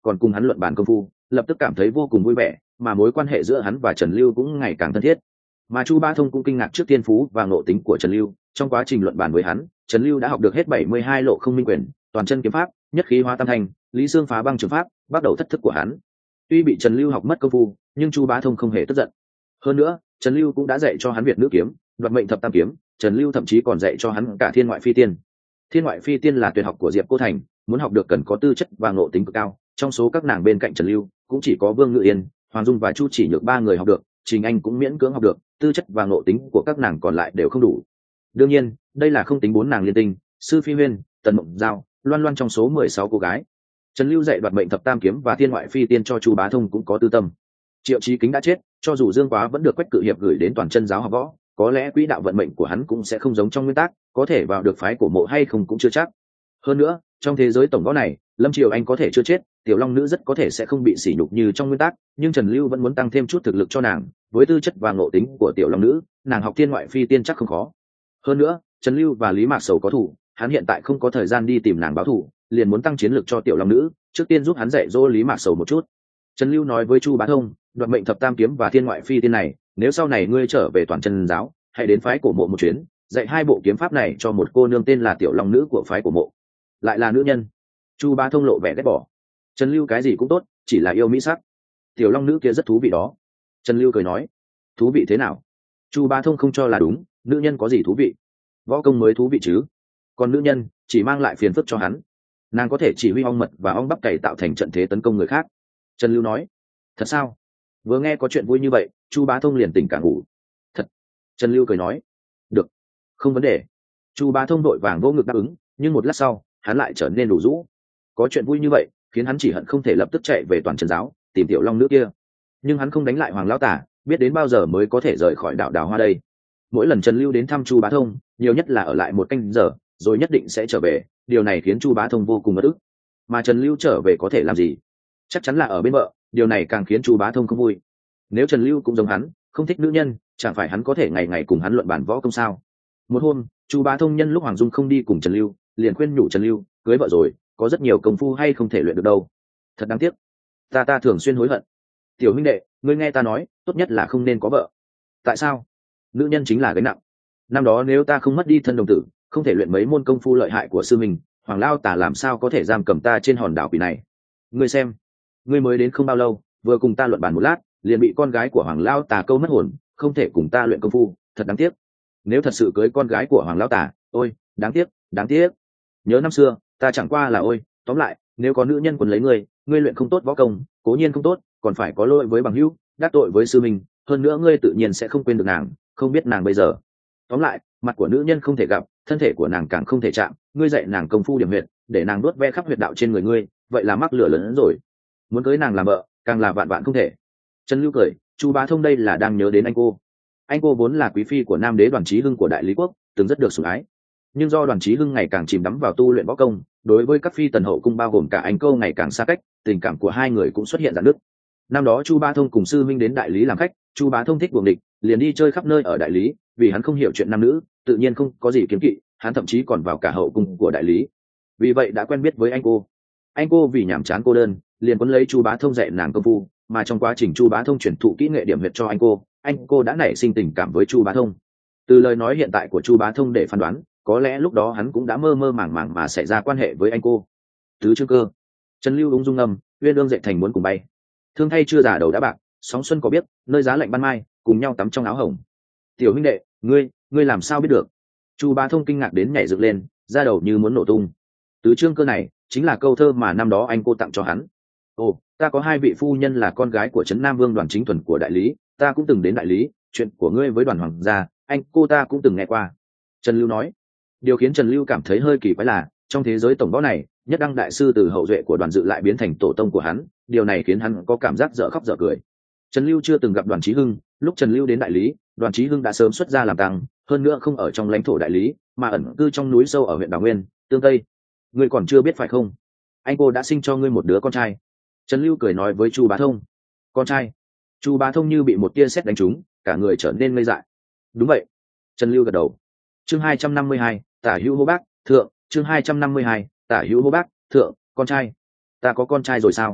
còn cùng hắn luận bàn công phu, lập tức cảm thấy vô cùng vui vẻ, mà mối quan hệ giữa hắn và Trần Lưu cũng ngày càng thân thiết. Mà Chu Bá Thông cũng kinh ngạc trước tiên phú và ngộ tính của Trần Lưu, trong quá trình luận bàn với hắn, Trần Lưu đã học được hết 72 lộ không minh quyền, toàn chân kiếm pháp, nhất khí hóa tam thành, lý xương phá băng trường pháp, bắt đầu thất thức của hắn. Tuy bị Trần Lưu học mất công phu, nhưng Chu Bá Thông không hề tức giận. Hơn nữa, Trần Lưu cũng đã dạy cho hắn Việt nữ kiếm, đoạt mệnh thập tam kiếm, Trần Lưu thậm chí còn dạy cho hắn cả thiên ngoại phi tiên. Thiên ngoại phi tiên là tuyệt học của Diệp Cô Thành, muốn học được cần có tư chất và ngộ tính cực cao. Trong số các nàng bên cạnh Trần Lưu, cũng chỉ có Vương Ngự Yên, Hoàng Dung và Chu Chỉ Nhược ba người học được, Trình Anh cũng miễn cưỡng học được, tư chất và ngộ tính của các nàng còn lại đều không đủ. Đương nhiên, đây là không tính bốn nàng liên tinh, Sư Phi Huyên, Tần Mộng Giao, Loan Loan trong số 16 cô gái. Trần Lưu dạy đoạt mệnh thập tam kiếm và thiên ngoại phi tiên cho Chu Bá Thông cũng có tư tâm. Triệu Chí Kính đã chết, cho dù Dương Quá vẫn được Quách Cự Hiệp gửi đến toàn chân giáo học võ, có lẽ quỹ đạo vận mệnh của hắn cũng sẽ không giống trong nguyên tắc, có thể vào được phái cổ mộ hay không cũng chưa chắc. Hơn nữa, trong thế giới tổng võ này, Lâm Triều Anh có thể chưa chết, Tiểu Long Nữ rất có thể sẽ không bị sỉ nhục như trong nguyên tắc, nhưng Trần Lưu vẫn muốn tăng thêm chút thực lực cho nàng, với tư chất và ngộ tính của Tiểu Long Nữ, nàng học thiên ngoại phi tiên chắc không khó. Hơn nữa, Trần Lưu và Lý Mạc Sầu có thủ, hắn hiện tại không có thời gian đi tìm nàng báo thù, liền muốn tăng chiến lực cho Tiểu Long Nữ, trước tiên giúp hắn dạy dỗ Lý Mạc Sầu một chút. Trần Lưu nói với Chu Bá Thông, đoạt mệnh thập tam kiếm và thiên ngoại phi tiên này, nếu sau này ngươi trở về toàn chân giáo, hãy đến phái cổ mộ một chuyến, dạy hai bộ kiếm pháp này cho một cô nương tên là Tiểu Long Nữ của phái cổ mộ. Lại là nữ nhân. Chu Bá Thông lộ vẻ ghét bỏ. Trần Lưu cái gì cũng tốt, chỉ là yêu mỹ sắc. Tiểu Long Nữ kia rất thú vị đó. Trần Lưu cười nói. Thú vị thế nào? Chu Bá Thông không cho là đúng, nữ nhân có gì thú vị? Võ công mới thú vị chứ. Còn nữ nhân chỉ mang lại phiền phức cho hắn. Nàng có thể chỉ huy ong mật và ong bắp cày tạo thành trận thế tấn công người khác. Trần Lưu nói. Thật sao? Vừa nghe có chuyện vui như vậy, Chu Bá Thông liền tỉnh cả ngủ. Thật. Trần Lưu cười nói. Được, không vấn đề. Chu Bá Thông đội vàng vô ngực đáp ứng, nhưng một lát sau hắn lại trở nên đủ rũ. Có chuyện vui như vậy khiến hắn chỉ hận không thể lập tức chạy về toàn chân giáo tìm Tiểu Long Nữ kia, nhưng hắn không đánh lại Hoàng lão tả, biết đến bao giờ mới có thể rời khỏi đảo Đào Hoa đây. Mỗi lần Trần Lưu đến thăm Chu Bá Thông, nhiều nhất là ở lại một canh giờ rồi nhất định sẽ trở về, điều này khiến Chu Bá Thông vô cùng bất ức. Mà Trần Lưu trở về có thể làm gì? Chắc chắn là ở bên vợ, điều này càng khiến Chu Bá Thông không vui. Nếu Trần Lưu cũng giống hắn, không thích nữ nhân, chẳng phải hắn có thể ngày ngày cùng hắn luận bàn võ công sao? Một hôm, Chu Bá Thông nhân lúc Hoàng Dung không đi cùng Trần Lưu, liền khuyên nhủ Trần Lưu, cưới vợ rồi, có rất nhiều công phu hay không thể luyện được đâu. Thật đáng tiếc. Ta thường xuyên hối hận. Tiểu huynh đệ, ngươi nghe ta nói, tốt nhất là không nên có vợ. Tại sao? Nữ nhân chính là gánh nặng. Năm đó nếu ta không mất đi thân đồng tử, không thể luyện mấy môn công phu lợi hại của sư mình, Hoàng Lao Tả làm sao có thể giam cầm ta trên hòn đảo quỷ này? Ngươi xem, ngươi mới đến không bao lâu, vừa cùng ta luận bàn một lát, liền bị con gái của Hoàng Lao Tả câu mất hồn, không thể cùng ta luyện công phu, thật đáng tiếc. Nếu thật sự cưới con gái của Hoàng Lao Tả, ôi, đáng tiếc, đáng tiếc. Nhớ năm xưa, ta chẳng qua là ôi, tóm lại, nếu có nữ nhân quấn lấy ngươi luyện không tốt võ công, cố nhiên không tốt, còn phải có lỗi với bằng hữu, đắc tội với sư mình, hơn nữa ngươi tự nhiên sẽ không quên được nàng, không biết nàng bây giờ. Tóm lại, mặt của nữ nhân không thể gặp, thân thể của nàng càng không thể chạm, ngươi dạy nàng công phu điểm huyệt, để nàng đuốt ve khắp huyệt đạo trên người ngươi, vậy là mắc lửa lớn hơn rồi. Muốn cưới nàng làm vợ, càng là vạn vạn không thể. Trần Lưu cười, Chu Bá Thông đây là đang nhớ đến anh cô. Anh cô vốn là quý phi của Nam Đế Đoàn Chí Hưng của Đại Lý Quốc, từng rất được sủng ái. Nhưng do Đoàn Chí Hưng ngày càng chìm đắm vào tu luyện võ công, đối với các phi tần hậu cung bao gồm cả anh cô ngày càng xa cách, tình cảm của hai người cũng xuất hiện rạn nứt. Năm đó Chu Bá Thông cùng sư minh đến Đại Lý làm khách, Chu Bá Thông thích buồng địch, liền đi chơi khắp nơi ở Đại Lý, vì hắn không hiểu chuyện nam nữ, tự nhiên không có gì kiếm kỵ, hắn thậm chí còn vào cả hậu cung của Đại Lý. Vì vậy đã quen biết với anh cô. Anh cô vì nhàm chán cô đơn, liền quấn lấy Chu Bá Thông dạy nàng công phu, mà trong quá trình Chu Bá Thông truyền thụ kỹ nghệ điểm huyệt cho anh cô đã nảy sinh tình cảm với Chu Bá Thông. Từ lời nói hiện tại của Chu Bá Thông để phán đoán, có lẽ lúc đó hắn cũng đã mơ mơ màng màng mà xảy ra quan hệ với anh cô. Tứ chương cơ. Trần Lưu ung dung ngâm, uyên ương dậy thành muốn cùng bay. Thương thay chưa già đầu đã bạc, sóng xuân có biết, nơi giá lạnh ban mai, cùng nhau tắm trong áo hồng. Tiểu huynh đệ, ngươi làm sao biết được? Chu Bá Thông kinh ngạc đến nhảy dựng lên, da đầu như muốn nổ tung. Tứ chương cơ này chính là câu thơ mà năm đó anh cô tặng cho hắn. Ồ, ta có hai vị phu nhân là con gái của Trấn Nam Vương Đoàn Chính Thuần của Đại Lý, ta cũng từng đến Đại Lý, chuyện của ngươi với Đoàn Hoàng gia, anh cô ta cũng từng nghe qua. Trần Lưu nói. Điều khiến Trần Lưu cảm thấy hơi kỳ quái là, trong thế giới tổng võ này, Nhất Đăng đại sư từ hậu duệ của Đoàn Dự lại biến thành tổ tông của hắn, điều này khiến hắn có cảm giác dở khóc dở cười. Trần Lưu chưa từng gặp Đoàn Chí Hưng, lúc Trần Lưu đến Đại Lý, Đoàn Chí Hưng đã sớm xuất gia làm tăng, hơn nữa không ở trong lãnh thổ Đại Lý, mà ẩn cư trong núi sâu ở huyện Đào Nguyên, Tương Tây. Ngươi còn chưa biết phải không? Anh cô đã sinh cho ngươi một đứa con trai. Trần Lưu cười nói với Chu Bá Thông. Con trai? Chu Bá Thông như bị một tia sét đánh trúng, cả người trở nên ngây dại. Đúng vậy. Trần Lưu gật đầu. Chương 252, Tả Hữu Hô Bác, thượng, chương 252, Tả Hữu Hô Bác, thượng, con trai. Ta có con trai rồi sao?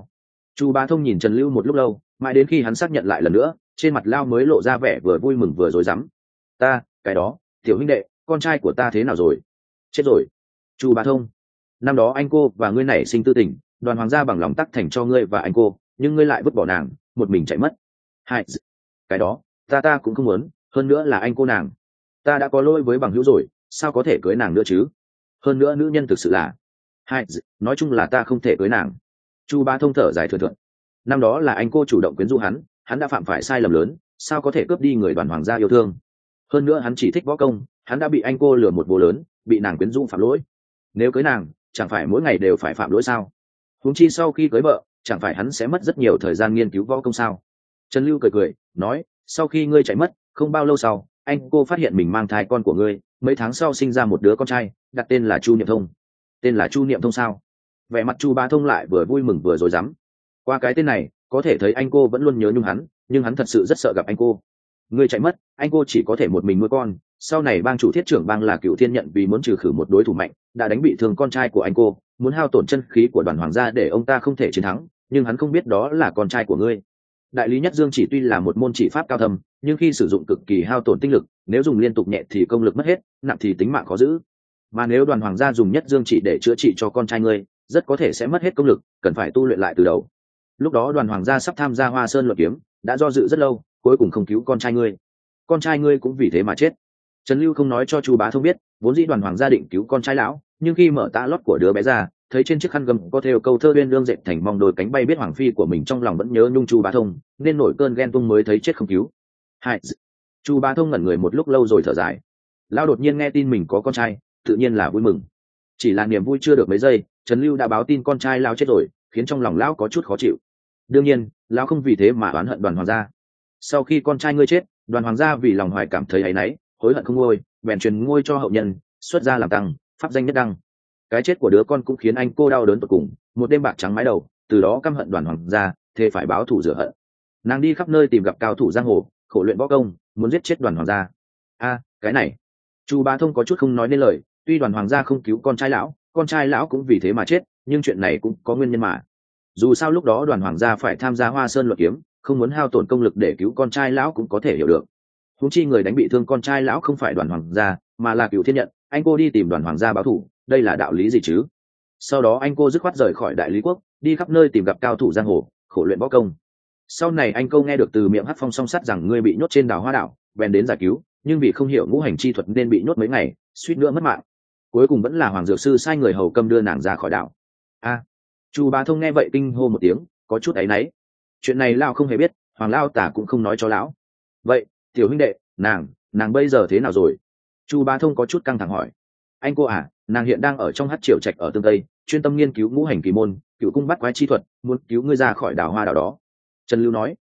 Chu Bá Thông nhìn Trần Lưu một lúc lâu, mãi đến khi hắn xác nhận lại lần nữa, trên mặt Lao mới lộ ra vẻ vừa vui mừng vừa rối rắm. Ta, cái đó, tiểu huynh đệ, con trai của ta thế nào rồi? Chết rồi. Chu Bá Thông, năm đó anh cô và ngươi nảy sinh tư tình, Đoàn Hoàng gia bằng lòng tắc thành cho ngươi và anh cô, nhưng ngươi lại vứt bỏ nàng, một mình chạy mất. Hai, cái đó, ta cũng không muốn, hơn nữa là anh cô nàng. Ta đã có lỗi với bằng hữu rồi, sao có thể cưới nàng nữa chứ? Hơn nữa nữ nhân thực sự là... Hai, nói chung là ta không thể cưới nàng. Chu Bá Thông thở dài thườn thượt. Năm đó là anh cô chủ động quyến rũ hắn đã phạm phải sai lầm lớn, sao có thể cướp đi người Đoàn Hoàng gia yêu thương? Hơn nữa hắn chỉ thích võ công, hắn đã bị anh cô lừa một bố lớn, bị nàng quyến rũ phạm lỗi. Nếu cưới nàng, chẳng phải mỗi ngày đều phải phạm lỗi sao? Huống chi sau khi cưới vợ, chẳng phải hắn sẽ mất rất nhiều thời gian nghiên cứu võ công sao? Trần Lưu cười nói, sau khi ngươi chạy mất, không bao lâu sau, anh cô phát hiện mình mang thai con của ngươi, mấy tháng sau sinh ra một đứa con trai, đặt tên là Chu Niệm Thông. Tên là Chu Niệm Thông sao? Vẻ mặt Chu Bá Thông lại vừa vui mừng vừa rối rắm. Qua cái tên này, có thể thấy anh cô vẫn luôn nhớ nhung hắn, nhưng hắn thật sự rất sợ gặp anh cô. Ngươi chạy mất, anh cô chỉ có thể một mình nuôi con. Sau này bang chủ thiết trưởng bang là Cựu Thiên nhận vì muốn trừ khử một đối thủ mạnh, đã đánh bị thương con trai của anh cô, muốn hao tổn chân khí của Đoàn Hoàng gia để ông ta không thể chiến thắng, nhưng hắn không biết đó là con trai của ngươi. Đại lý nhất dương chỉ tuy là một môn chỉ pháp cao thâm, nhưng khi sử dụng cực kỳ hao tổn tinh lực, nếu dùng liên tục nhẹ thì công lực mất hết, nặng thì tính mạng khó giữ. Mà nếu Đoàn Hoàng gia dùng nhất dương chỉ để chữa trị cho con trai ngươi, rất có thể sẽ mất hết công lực, cần phải tu luyện lại từ đầu. Lúc đó Đoàn Hoàng gia sắp tham gia Hoa Sơn luận kiếm, đã do dự rất lâu, cuối cùng không cứu con trai ngươi. Con trai ngươi cũng vì thế mà chết. Trần Lưu không nói cho Chu Bá Thông biết, vốn dĩ Đoàn Hoàng gia định cứu con trai lão, nhưng khi mở tã lót của đứa bé ra, thấy trên chiếc khăn gấm có thêu câu thơ uyên lương dệt thành mong đôi cánh bay biết hoàng phi của mình, trong lòng vẫn nhớ nhung Chu Bá Thông, nên nổi cơn ghen tuông mới thấy chết không cứu. Hai, Chu Bá Thông ngẩn người một lúc lâu rồi thở dài. Lão đột nhiên nghe tin mình có con trai, tự nhiên là vui mừng. Chỉ là niềm vui chưa được mấy giây, Trần Lưu đã báo tin con trai lão chết rồi, khiến trong lòng lão có chút khó chịu. Đương nhiên, lão không vì thế mà oán hận Đoàn Hoàng gia. Sau khi con trai ngươi chết, Đoàn Hoàng gia vì lòng hoài cảm thấy áy náy, hối hận không nguôi, bèn truyền ngôi cho hậu nhân, xuất gia làm tăng, pháp danh nhất đăng. Cái chết của đứa con cũng khiến anh cô đau đớn tột cùng, một đêm bạc trắng mái đầu, từ đó căm hận Đoàn Hoàng gia, thề phải báo thù rửa hận. Nàng đi khắp nơi tìm gặp cao thủ giang hồ, khổ luyện võ công, muốn giết chết Đoàn Hoàng gia. Cái này, Chu Bá Thông có chút không nói nên lời. Tuy Đoàn Hoàng gia không cứu con trai lão cũng vì thế mà chết, nhưng chuyện này cũng có nguyên nhân mà. Dù sao lúc đó Đoàn Hoàng gia phải tham gia Hoa Sơn luận kiếm, không muốn hao tổn công lực để cứu con trai lão cũng có thể hiểu được. Huống chi người đánh bị thương con trai lão không phải Đoàn Hoàng gia, mà là Cựu Thiên nhận, anh cô đi tìm Đoàn Hoàng gia báo thù, đây là đạo lý gì chứ? Sau đó anh cô dứt khoát rời khỏi Đại Lý quốc, đi khắp nơi tìm gặp cao thủ giang hồ, khổ luyện võ công. Sau này anh cô nghe được từ miệng Hắc Phong song sắt rằng ngươi bị nhốt trên Đào Hoa đảo, bèn đến giải cứu, nhưng vì không hiểu ngũ hành chi thuật nên bị nhốt mấy ngày, suýt nữa mất mạng. Cuối cùng vẫn là Hoàng dược sư sai người hầu câm đưa nàng ra khỏi đảo. Chu Bá Thông nghe vậy kinh hô một tiếng, có chút áy náy. Chuyện này lão không hề biết, Hoàng lão tả cũng không nói cho lão. Vậy, tiểu huynh đệ, nàng bây giờ thế nào rồi? Chu Bá Thông có chút căng thẳng hỏi. Anh cô nàng hiện đang ở trong Hắc Triều Trạch ở tương tây, chuyên tâm nghiên cứu ngũ hành kỳ môn, cựu cung bắt quái chi thuật, muốn cứu ngươi ra khỏi Đào Hoa đảo đó. Trần Lưu nói.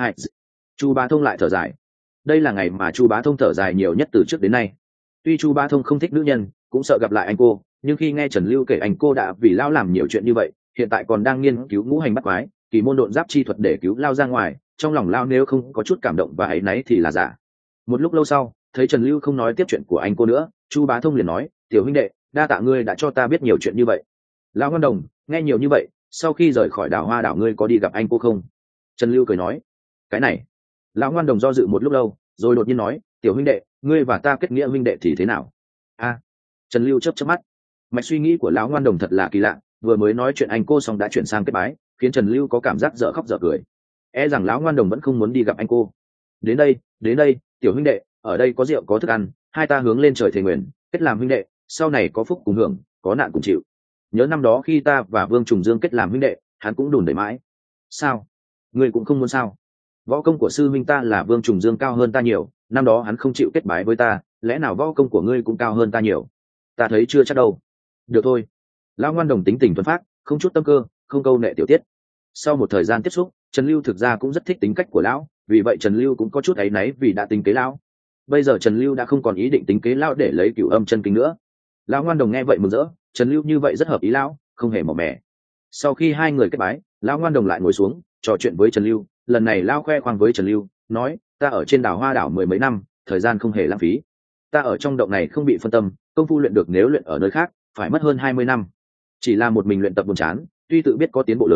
Chu Bá Thông lại thở dài. Đây là ngày mà Chu Bá Thông thở dài nhiều nhất từ trước đến nay. Tuy Chu Bá Thông không thích nữ nhân, cũng sợ gặp lại anh cô, nhưng khi nghe Trần Lưu kể anh cô đã vì lão làm nhiều chuyện như vậy, hiện tại còn đang nghiên cứu ngũ hành bắt quái, kỳ môn độn giáp chi thuật để cứu lao ra ngoài, trong lòng lao nếu không có chút cảm động và áy náy thì là giả. Một lúc lâu sau, thấy Trần Lưu không nói tiếp chuyện của anh cô nữa, Chu Bá Thông liền nói, tiểu huynh đệ, đa tạ ngươi đã cho ta biết nhiều chuyện như vậy. Lão Ngân Đồng, nghe nhiều như vậy, sau khi rời khỏi Đào Hoa đảo ngươi có đi gặp anh cô không? Trần Lưu cười nói. Cái này, lão Ngoan Đồng do dự một lúc lâu, rồi đột nhiên nói, tiểu huynh đệ, ngươi và ta kết nghĩa huynh đệ thì thế nào? Trần Lưu chớp chớp mắt. Mạch suy nghĩ của lão Ngoan Đồng thật là kỳ lạ, vừa mới nói chuyện anh cô xong đã chuyển sang kết bái, khiến Trần Lưu có cảm giác dở khóc dở cười. Rằng lão Ngoan Đồng vẫn không muốn đi gặp anh cô. Đến đây, tiểu huynh đệ, ở đây có rượu có thức ăn, hai ta hướng lên trời thề nguyện, kết làm huynh đệ, sau này có phúc cùng hưởng, có nạn cùng chịu. Nhớ năm đó khi ta và Vương Trùng Dương kết làm huynh đệ, hắn cũng đùn đẩy mãi. Sao? Ngươi cũng không muốn sao? Võ công của sư huynh ta là Vương Trùng Dương cao hơn ta nhiều, năm đó hắn không chịu kết bái với ta, lẽ nào võ công của ngươi cũng cao hơn ta nhiều? Ta thấy chưa chắc đâu. Được thôi. Lão Ngoan Đồng tính tình thuần phác, không chút tâm cơ, không câu nệ tiểu tiết. Sau một thời gian tiếp xúc, Trần Lưu thực ra cũng rất thích tính cách của lão, vì vậy Trần Lưu cũng có chút áy náy vì đã tính kế lão. Bây giờ Trần Lưu đã không còn ý định tính kế lão để lấy Cửu Âm chân kinh nữa. Lão Ngoan Đồng nghe vậy mừng rỡ, Trần Lưu như vậy rất hợp ý lão, không hề mỏ mẻ. Sau khi hai người kết bái, lão Ngoan Đồng lại ngồi xuống trò chuyện với Trần Lưu. Lần này lão khoe khoang với Trần Lưu, nói, ta ở trên Đào Hoa đảo 10 mấy năm, thời gian không hề lãng phí. Ta ở trong động này không bị phân tâm, công phu luyện được nếu luyện ở nơi khác phải mất hơn 20 năm. Chỉ là một mình luyện tập buồn chán, tuy tự biết có tiến bộ lớn,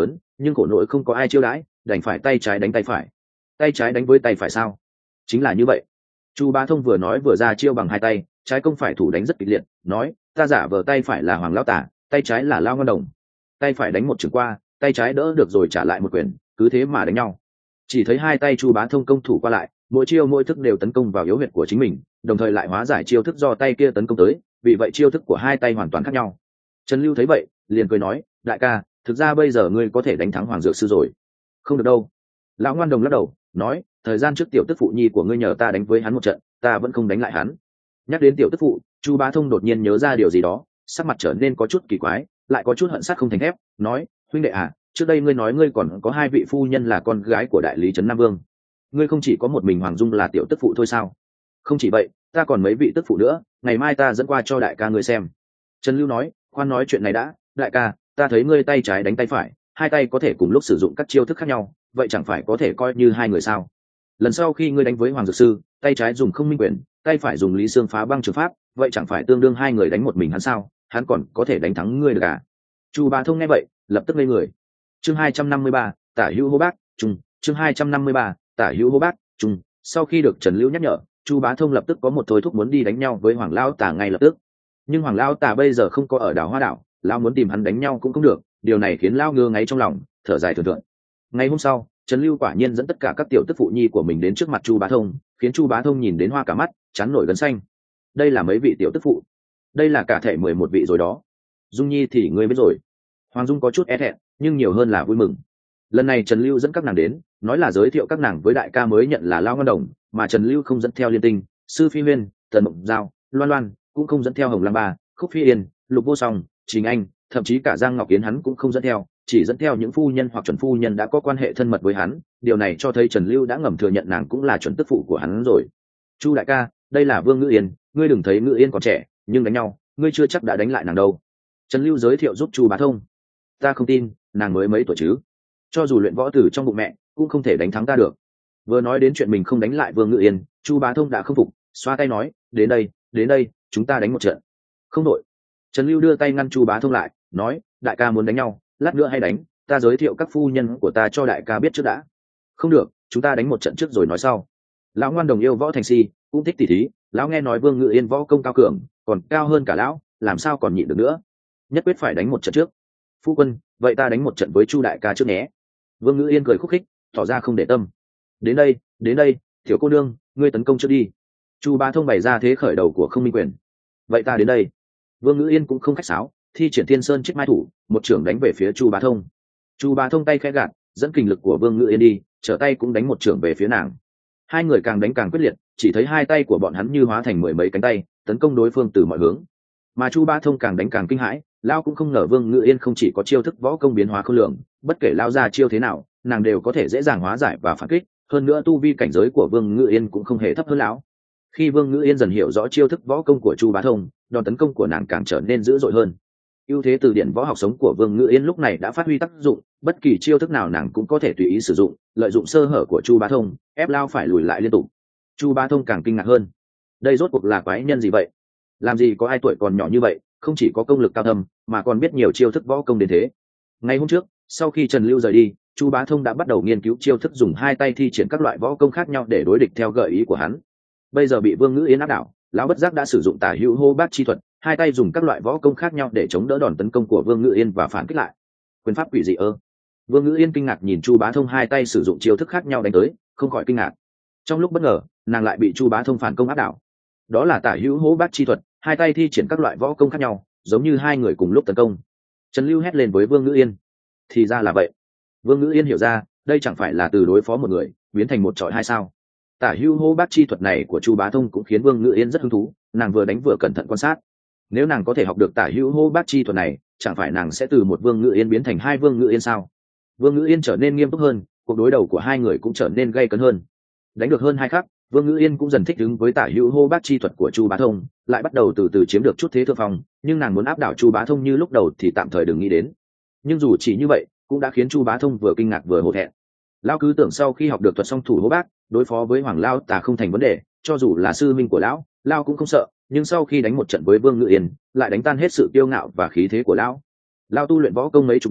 nhưng khổ nỗi không có ai chiêu đãi, đành phải tay trái đánh tay phải. Tay trái đánh với tay phải sao? Chính là như vậy. Chu Bá Thông vừa nói vừa ra chiêu bằng hai tay, trái công phải thủ đánh rất kịch liệt, nói, ta giả vờ tay phải là Hoàng lão tả, tay trái là Lao Ngân Đồng. Tay phải đánh một chưởng qua, tay trái đỡ được rồi trả lại một quyền, cứ thế mà đánh nhau. Chỉ thấy hai tay Chu Bá Thông công thủ qua lại, mỗi chiêu mỗi thức đều tấn công vào yếu huyệt của chính mình, đồng thời lại hóa giải chiêu thức do tay kia tấn công tới, vì vậy chiêu thức của hai tay hoàn toàn khác nhau. Trần Lưu thấy vậy, liền cười nói, đại ca, thực ra bây giờ ngươi có thể đánh thắng Hoàng Dược Sư rồi. Không được đâu. Lão Ngoan Đồng lắc đầu, nói, thời gian trước tiểu tức phụ nhi của ngươi nhờ ta đánh với hắn một trận, ta vẫn không đánh lại hắn. Nhắc đến tiểu tức phụ, Chu Bá Thông đột nhiên nhớ ra điều gì đó, sắc mặt trở nên có chút kỳ quái, lại có chút hận sắt không thành thép, nói, huynh đệ à, trước đây ngươi nói ngươi còn có hai vị phu nhân là con gái của đại lý trấn Nam Vương, ngươi không chỉ có một mình Hoàng Dung là tiểu tức phụ thôi sao? Không chỉ vậy, ta còn mấy vị tức phụ nữa, ngày mai ta dẫn qua cho đại ca ngươi xem. Trần Lưu nói, khoan nói chuyện này đã, đại ca, ta thấy ngươi tay trái đánh tay phải, hai tay có thể cùng lúc sử dụng các chiêu thức khác nhau, vậy chẳng phải có thể coi như hai người sao? Lần sau khi ngươi đánh với Hoàng Dược Sư, tay trái dùng Không Minh Quyền, tay phải dùng Lý Xương Phá Băng Trường Pháp, vậy chẳng phải tương đương hai người đánh một mình hắn sao? Hắn còn có thể đánh thắng ngươi được à? Chu Bá Thông nghe vậy, lập tức ngây người. Chương 253, Tả Hữu Hô Bác, Trung, chương 253, Tả Hữu Hô Bác, Trung. Sau khi được Trần Lưu nhắc nhở, Chu Bá Thông lập tức có một thôi thúc muốn đi đánh nhau với Hoàng Lão Tả ngay lập tức. Nhưng Hoàng Lão Tả bây giờ không có ở đảo Hoa Đảo, lão muốn tìm hắn đánh nhau cũng không được, điều này khiến lão ngơ ngáy trong lòng, thở dài thườn thượt. Ngày hôm sau, Trần Lưu quả nhiên dẫn tất cả các tiểu tức phụ nhi của mình đến trước mặt Chu Bá Thông, khiến Chu Bá Thông nhìn đến hoa cả mắt, chán nổi gân xanh. Đây là mấy vị tiểu tức phụ? Đây là cả thể 11 vị rồi đó. Dung Nhi thì ngươi biết rồi. Hoàng Dung có chút e thẹn, nhưng nhiều hơn là vui mừng. Lần này Trần Lưu dẫn các nàng đến, nói là giới thiệu các nàng với đại ca mới nhận là Lao Ngân Đồng, mà Trần Lưu không dẫn theo Liên Tinh, Sư Phi Huyên, Tần Mộng Giao, Loan Loan, cũng không dẫn theo Hồng Lam Ba, Khúc Phi Yên, Lục Vô Song, Trình Anh, thậm chí cả Giang Ngọc Yến hắn cũng không dẫn theo, chỉ dẫn theo những phu nhân hoặc chuẩn phu nhân đã có quan hệ thân mật với hắn. Điều này cho thấy Trần Lưu đã ngầm thừa nhận nàng cũng là chuẩn tức phụ của hắn rồi. Chu đại ca, đây là Vương Ngữ Yên, ngươi đừng thấy Ngữ Yên còn trẻ, nhưng đánh nhau, ngươi chưa chắc đã đánh lại nàng đâu. Trần Lưu giới thiệu giúp Chu Bá Thông. Ta không tin, nàng mới mấy tuổi chứ? Cho dù luyện võ tử trong bụng mẹ, cũng không thể đánh thắng ta được. Vừa nói đến chuyện mình không đánh lại Vương Ngữ Yên, Chu Bá Thông đã không phục, xoa tay nói, đến đây, chúng ta đánh một trận. Không đội. Trần Lưu đưa tay ngăn Chu Bá Thông lại, nói, đại ca muốn đánh nhau, lát nữa hay đánh, ta giới thiệu các phu nhân của ta cho đại ca biết trước đã. Không được, chúng ta đánh một trận trước rồi nói sau. Lão Ngoan Đồng yêu võ thành si, cũng thích tỉ thí, lão nghe nói Vương Ngữ Yên võ công cao cường, còn cao hơn cả lão, làm sao còn nhịn được nữa. Nhất quyết phải đánh một trận trước. Phu quân, vậy ta đánh một trận với Chu đại ca trước nhé. Vương Ngữ Yên cười khúc khích, tỏ ra không để tâm. Đến đây, tiểu cô nương, ngươi tấn công trước đi. Chu Bá Thông bày ra thế khởi đầu của Không Minh Quyền. Vậy ta đến đây. Vương Ngữ Yên cũng không khách sáo, thi triển Thiên Sơn Chiếc Mai Thủ, một chưởng đánh về phía Chu Bá Thông. Chu Bá Thông tay khẽ gạt, dẫn kình lực của Vương Ngữ Yên đi, trở tay cũng đánh một chưởng về phía nàng. Hai người càng đánh càng quyết liệt, chỉ thấy hai tay của bọn hắn như hóa thành mười mấy cánh tay, tấn công đối phương từ mọi hướng. Mà Chu Bá Thông càng đánh càng kinh hãi, lão cũng không ngờ Vương Ngữ Yên không chỉ có chiêu thức võ công biến hóa khôn lường, bất kể lão ra chiêu thế nào, nàng đều có thể dễ dàng hóa giải và phản kích. Hơn nữa tu vi cảnh giới của Vương Ngữ Yên cũng không hề thấp hơn lão. Khi Vương Ngữ Yên dần hiểu rõ chiêu thức võ công của Chu Bá Thông, đòn tấn công của nàng càng trở nên dữ dội hơn. Ưu thế từ điển võ học sống của Vương Ngữ Yên lúc này đã phát huy tác dụng, bất kỳ chiêu thức nào nàng cũng có thể tùy ý sử dụng, lợi dụng sơ hở của Chu Bá Thông, ép lao phải lùi lại liên tục. Chu Bá Thông càng kinh ngạc hơn. Đây rốt cuộc là quái nhân gì vậy? Làm gì có ai tuổi còn nhỏ như vậy, không chỉ có công lực cao thâm, mà còn biết nhiều chiêu thức võ công đến thế. Ngày hôm trước, sau khi Trần Lưu rời đi, Chu Bá Thông đã bắt đầu nghiên cứu chiêu thức dùng hai tay thi triển các loại võ công khác nhau để đối địch theo gợi ý của hắn. Bây giờ bị Vương Ngữ Yên áp đảo, lão bất giác đã sử dụng Tả Hữu Hô Bác chi thuật, hai tay dùng các loại võ công khác nhau để chống đỡ đòn tấn công của Vương Ngữ Yên và phản kích lại. Quyền pháp quỷ dị ơ? Vương Ngữ Yên kinh ngạc nhìn Chu Bá Thông hai tay sử dụng chiêu thức khác nhau đánh tới, không khỏi kinh ngạc. Trong lúc bất ngờ, nàng lại bị Chu Bá Thông phản công áp đảo. Đó là Tả Hữu Hô Bác chi thuật, hai tay thi triển các loại võ công khác nhau, giống như hai người cùng lúc tấn công. Trần Lưu hét lên với Vương Ngữ Yên. Thì ra là vậy. Vương Ngữ Yên hiểu ra, đây chẳng phải là từ đối phó một người biến thành một chọi hai sao. Tả Hữu Hô Bác chi thuật này của Chu Bá Thông cũng khiến Vương Ngữ Yên rất hứng thú, nàng vừa đánh vừa cẩn thận quan sát. Nếu nàng có thể học được Tả Hữu Hô Bác chi thuật này, chẳng phải nàng sẽ từ một Vương Ngữ Yên biến thành hai Vương Ngữ Yên sao? Vương Ngữ Yên trở nên nghiêm túc hơn, cuộc đối đầu của hai người cũng trở nên gay cấn hơn. Đánh được hơn hai khắc, Vương Ngữ Yên cũng dần thích ứng với Tả Hữu Hô Bác chi thuật của Chu Bá Thông, lại bắt đầu từ từ chiếm được chút thế thượng phong, nhưng nàng muốn áp đảo Chu Bá Thông như lúc đầu thì tạm thời đừng nghĩ đến. Nhưng dù chỉ như vậy, cũng đã khiến Chu Bá Thông vừa kinh ngạc vừa hổ thẹn. Lão cứ tưởng sau khi học được thuật song thủ hô bác, đối phó với Hoàng Lao Tà không thành vấn đề, cho dù là sư minh của lão, lão cũng không sợ, nhưng sau khi đánh một trận với Vương Ngữ Yên, lại đánh tan hết sự kiêu ngạo và khí thế của lão. Lão tu luyện võ công mấy chục năm,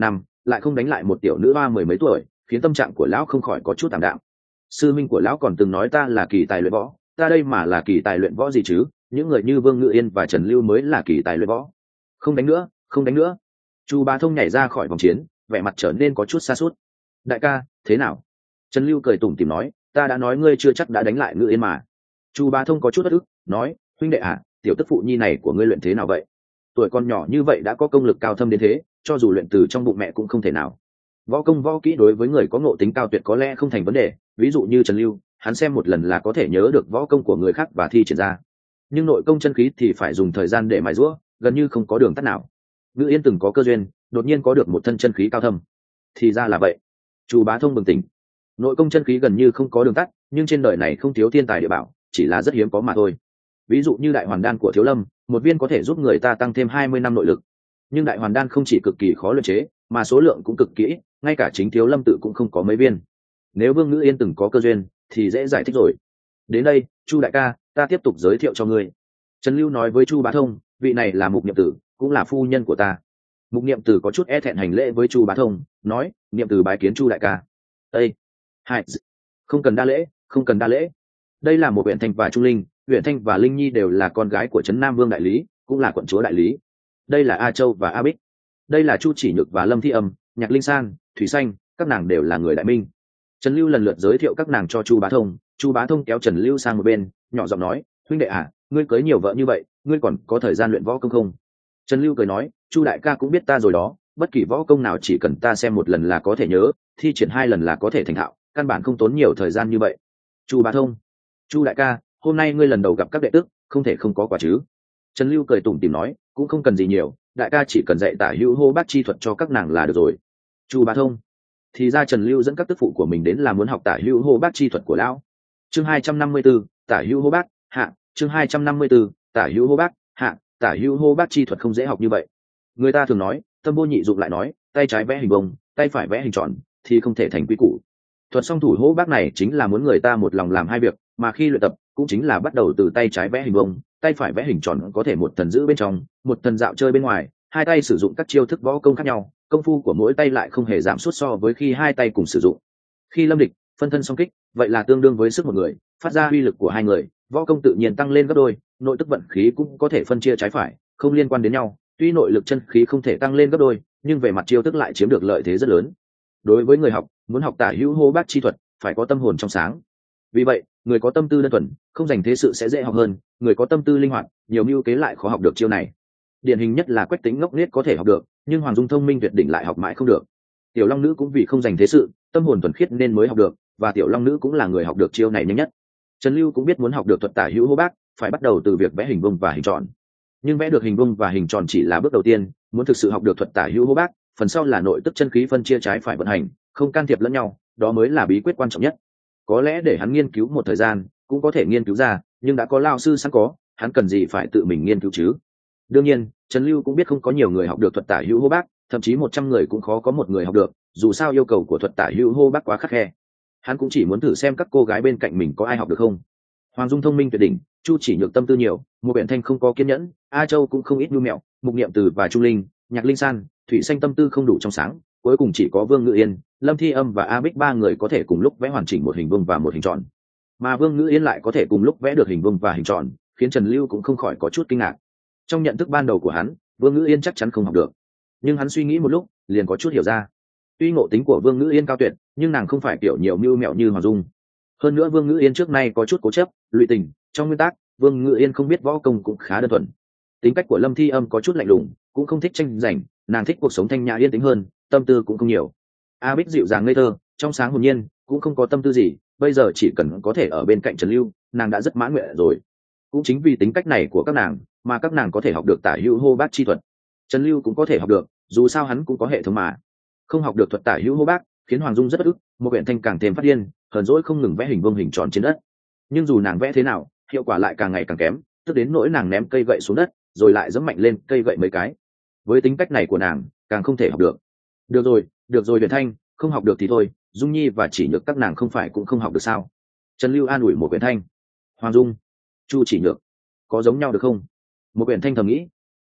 lại không đánh lại một tiểu nữ hoa mười mấy tuổi, khiến tâm trạng của lão không khỏi có chút tạm đạm. Sư minh của lão còn từng nói ta là kỳ tài luyện võ, ta đây mà là kỳ tài luyện võ gì chứ? Những người như Vương Ngự Yên và Trần Lưu mới là kỳ tài luyện võ. Không đánh nữa, không đánh nữa. Chu Bá Thông nhảy ra khỏi vòng chiến, vẻ mặt trở nên có chút xa suốt. Đại ca, thế nào? Trần Lưu cười tủm tỉm nói, ta đã nói ngươi chưa chắc đã đánh lại Ngự Yên mà. Chu Bá Thông có chút bất ức, nói, huynh đệ à, tiểu tức phụ nhi này của ngươi luyện thế nào vậy? Tuổi con nhỏ như vậy đã có công lực cao thâm đến thế, cho dù luyện từ trong bụng mẹ cũng không thể nào. Võ công võ kỹ đối với người có ngộ tính cao tuyệt có lẽ không thành vấn đề, ví dụ như Trần Lưu, hắn xem một lần là có thể nhớ được võ công của người khác và thi triển ra. Nhưng nội công chân khí thì phải dùng thời gian để mài giũa, gần như không có đường tắt nào. Ngự Yên từng có cơ duyên, đột nhiên có được một thân chân khí cao thâm. Thì ra là vậy. Chu Bá Thông bừng tỉnh. Nội công chân khí gần như không có đường tắt, nhưng trên đời này không thiếu thiên tài địa bảo, chỉ là rất hiếm có mà thôi. Ví dụ như đại hoàn đan của Thiếu Lâm, một viên có thể giúp người ta tăng thêm 20 năm nội lực. Nhưng đại hoàn đan không chỉ cực kỳ khó luyện chế, mà số lượng cũng cực kỹ, ngay cả chính Thiếu Lâm tự cũng không có mấy viên. Nếu Vương Ngữ Yên từng có cơ duyên, thì dễ giải thích rồi. Đến đây, Chu đại ca, ta tiếp tục giới thiệu cho ngươi. Trần Lưu nói với Chu Bá Thông, vị này là Mục Niệm Tử, cũng là phu nhân của ta. Mục Niệm Tử có chút e thẹn hành lễ với Chu Bá Thông, nói, Niệm Tử bái kiến Chu đại ca. Ê, hai, không cần đa lễ, không cần đa lễ. Đây là một huyện Thanh và Trung Linh, huyện Thanh và Linh Nhi đều là con gái của Trấn Nam Vương đại lý, cũng là quận chúa đại lý. Đây là A Châu và A Bích. Đây là Chu Chỉ Nhược và Lâm Thi Âm, Nhạc Linh San, Thủy Xanh, các nàng đều là người đại minh. Trần Lưu lần lượt giới thiệu các nàng cho Chu Bá Thông. Chu Bá Thông kéo Trần Lưu sang một bên, nhỏ giọng nói, huynh đệ à, ngươi cưới nhiều vợ như vậy, ngươi còn có thời gian luyện võ công không? Trần Lưu cười nói, Chu đại ca cũng biết ta rồi đó, bất kỳ võ công nào chỉ cần ta xem một lần là có thể nhớ, thi triển 2 lần là có thể thành thạo, căn bản không tốn nhiều thời gian như vậy. Chu Bá Thông, Chu đại ca, hôm nay ngươi lần đầu gặp các đệ tức, không thể không có quả chứ? Trần Lưu cười tủm tỉm nói, cũng không cần gì nhiều, đại ca chỉ cần dạy Tả Hữu Hô Bác chi thuật cho các nàng là được rồi. Chu Bá Thông, thì ra Trần Lưu dẫn các tức phụ của mình đến là muốn học Tả Hữu Hô Bác chi thuật của lão. Chương 254, Tả Hữu Hô Bác hạ. Chương 254, Tả Hữu Hô Bác hạ. Tả Hữu Hô Bác chi thuật không dễ học như vậy. Người ta thường nói, tâm vô nhị dụng lại nói, tay trái vẽ hình bông, tay phải vẽ hình tròn, thì không thể thành quy củ. Thuật song thủ hô bác này chính là muốn người ta một lòng làm hai việc, mà khi luyện tập cũng chính là bắt đầu từ tay trái vẽ hình bông, tay phải vẽ hình tròn, có thể một thần giữ bên trong, một thần dạo chơi bên ngoài, hai tay sử dụng các chiêu thức võ công khác nhau, công phu của mỗi tay lại không hề giảm sút so với khi hai tay cùng sử dụng. Khi lâm địch, phân thân song kích, vậy là tương đương với sức một người, phát ra uy lực của hai người, võ công tự nhiên tăng lên gấp đôi, nội tức vận khí cũng có thể phân chia trái phải, không liên quan đến nhau. Tuy nội lực chân khí không thể tăng lên gấp đôi, nhưng về mặt chiêu thức lại chiếm được lợi thế rất lớn. Đối với người học, muốn học Tả Hữu Hô Bác chi thuật, phải có tâm hồn trong sáng. Vì vậy, người có tâm tư đơn thuần, không dành thế sự sẽ dễ học hơn, người có tâm tư linh hoạt, nhiều mưu kế lại khó học được chiêu này. Điển hình nhất là Quách Tĩnh ngốc nghếch có thể học được, nhưng Hoàng Dung thông minh tuyệt đỉnh lại học mãi không được. Tiểu Long Nữ cũng vì không dành thế sự, tâm hồn thuần khiết nên mới học được, và Tiểu Long Nữ cũng là người học được chiêu này nhanh nhất. Trần Lưu cũng biết muốn học được thuật Tả Hữu Hô Bác, phải bắt đầu từ việc vẽ hình vuông và hình tròn. Nhưng vẽ được hình vuông và hình tròn chỉ là bước đầu tiên, muốn thực sự học được thuật Tả Hữu Hô Bác, phần sau là nội tức chân khí phân chia trái phải vận hành, không can thiệp lẫn nhau, đó mới là bí quyết quan trọng nhất. Có lẽ để hắn nghiên cứu một thời gian cũng có thể nghiên cứu ra, nhưng đã có lao sư sẵn có, hắn cần gì phải tự mình nghiên cứu chứ? Đương nhiên, Trần Lưu cũng biết không có nhiều người học được thuật Tả Hữu Hô Bác, thậm chí 100 người cũng khó có một người học được, dù sao yêu cầu của thuật Tả Hữu Hô Bác quá khắt khe. Hắn cũng chỉ muốn thử xem các cô gái bên cạnh mình có ai học được không. Hoàng Dung thông minh tuyệt đỉnh, Chu Chỉ Nhược tâm tư nhiều, Một Biển Thanh không có kiên nhẫn, A Châu cũng không ít nhu mẹo, Mục Niệm Từ và Trung Linh, Nhạc Linh San, Thủy Xanh tâm tư không đủ trong sáng, cuối cùng chỉ có Vương Ngự Yên, Lâm Thi Âm và A Bích ba người có thể cùng lúc vẽ hoàn chỉnh một hình vuông và một hình tròn. Mà Vương Ngự Yên lại có thể cùng lúc vẽ được hình vuông và hình tròn, khiến Trần Lưu cũng không khỏi có chút kinh ngạc. Trong nhận thức ban đầu của hắn, Vương Ngự Yên chắc chắn không học được, nhưng hắn suy nghĩ một lúc, liền có chút hiểu ra. Tuy ngộ tính của Vương Ngự Yên cao tuyệt, nhưng nàng không phải kiểu nhiều mưu mẹo như Hoàng Dung. Hơn nữa Vương Ngự Yên trước nay có chút cố chấp, lụy tình, trong nguyên tắc, Vương Ngự Yên không biết võ công cũng khá đơn thuần. Tính cách của Lâm Thi Âm có chút lạnh lùng, cũng không thích tranh giành, nàng thích cuộc sống thanh nhã yên tĩnh hơn, tâm tư cũng không nhiều. A Bích dịu dàng ngây thơ, trong sáng hồn nhiên, cũng không có tâm tư gì, bây giờ chỉ cần có thể ở bên cạnh Trần Lưu, nàng đã rất mãn nguyện rồi. Cũng chính vì tính cách này của các nàng, mà các nàng có thể học được Tả Hữu Hô Bác chi thuật. Trần Lưu cũng có thể học được, dù sao hắn cũng có hệ thống mà. Không học được thuật Tả Hữu Hô Bác, khiến Hoàng Dung rất ức, Một Biển Thanh càng thêm phát điên, hờn dỗi không ngừng vẽ hình vuông hình tròn trên đất. Nhưng dù nàng vẽ thế nào, hiệu quả lại càng ngày càng kém, tức đến nỗi nàng ném cây gậy xuống đất, rồi lại giẫm mạnh lên cây gậy mấy cái. Với tính cách này của nàng, càng không thể học được. Được rồi Biển Thanh, không học được thì thôi, Dung Nhi và Chỉ Nhược các nàng không phải cũng không học được sao? Trần Lưu an ủi Một Biển Thanh. Hoàng Dung, Chu Chỉ Nhược, có giống nhau được không? Một Biển Thanh thầm nghĩ.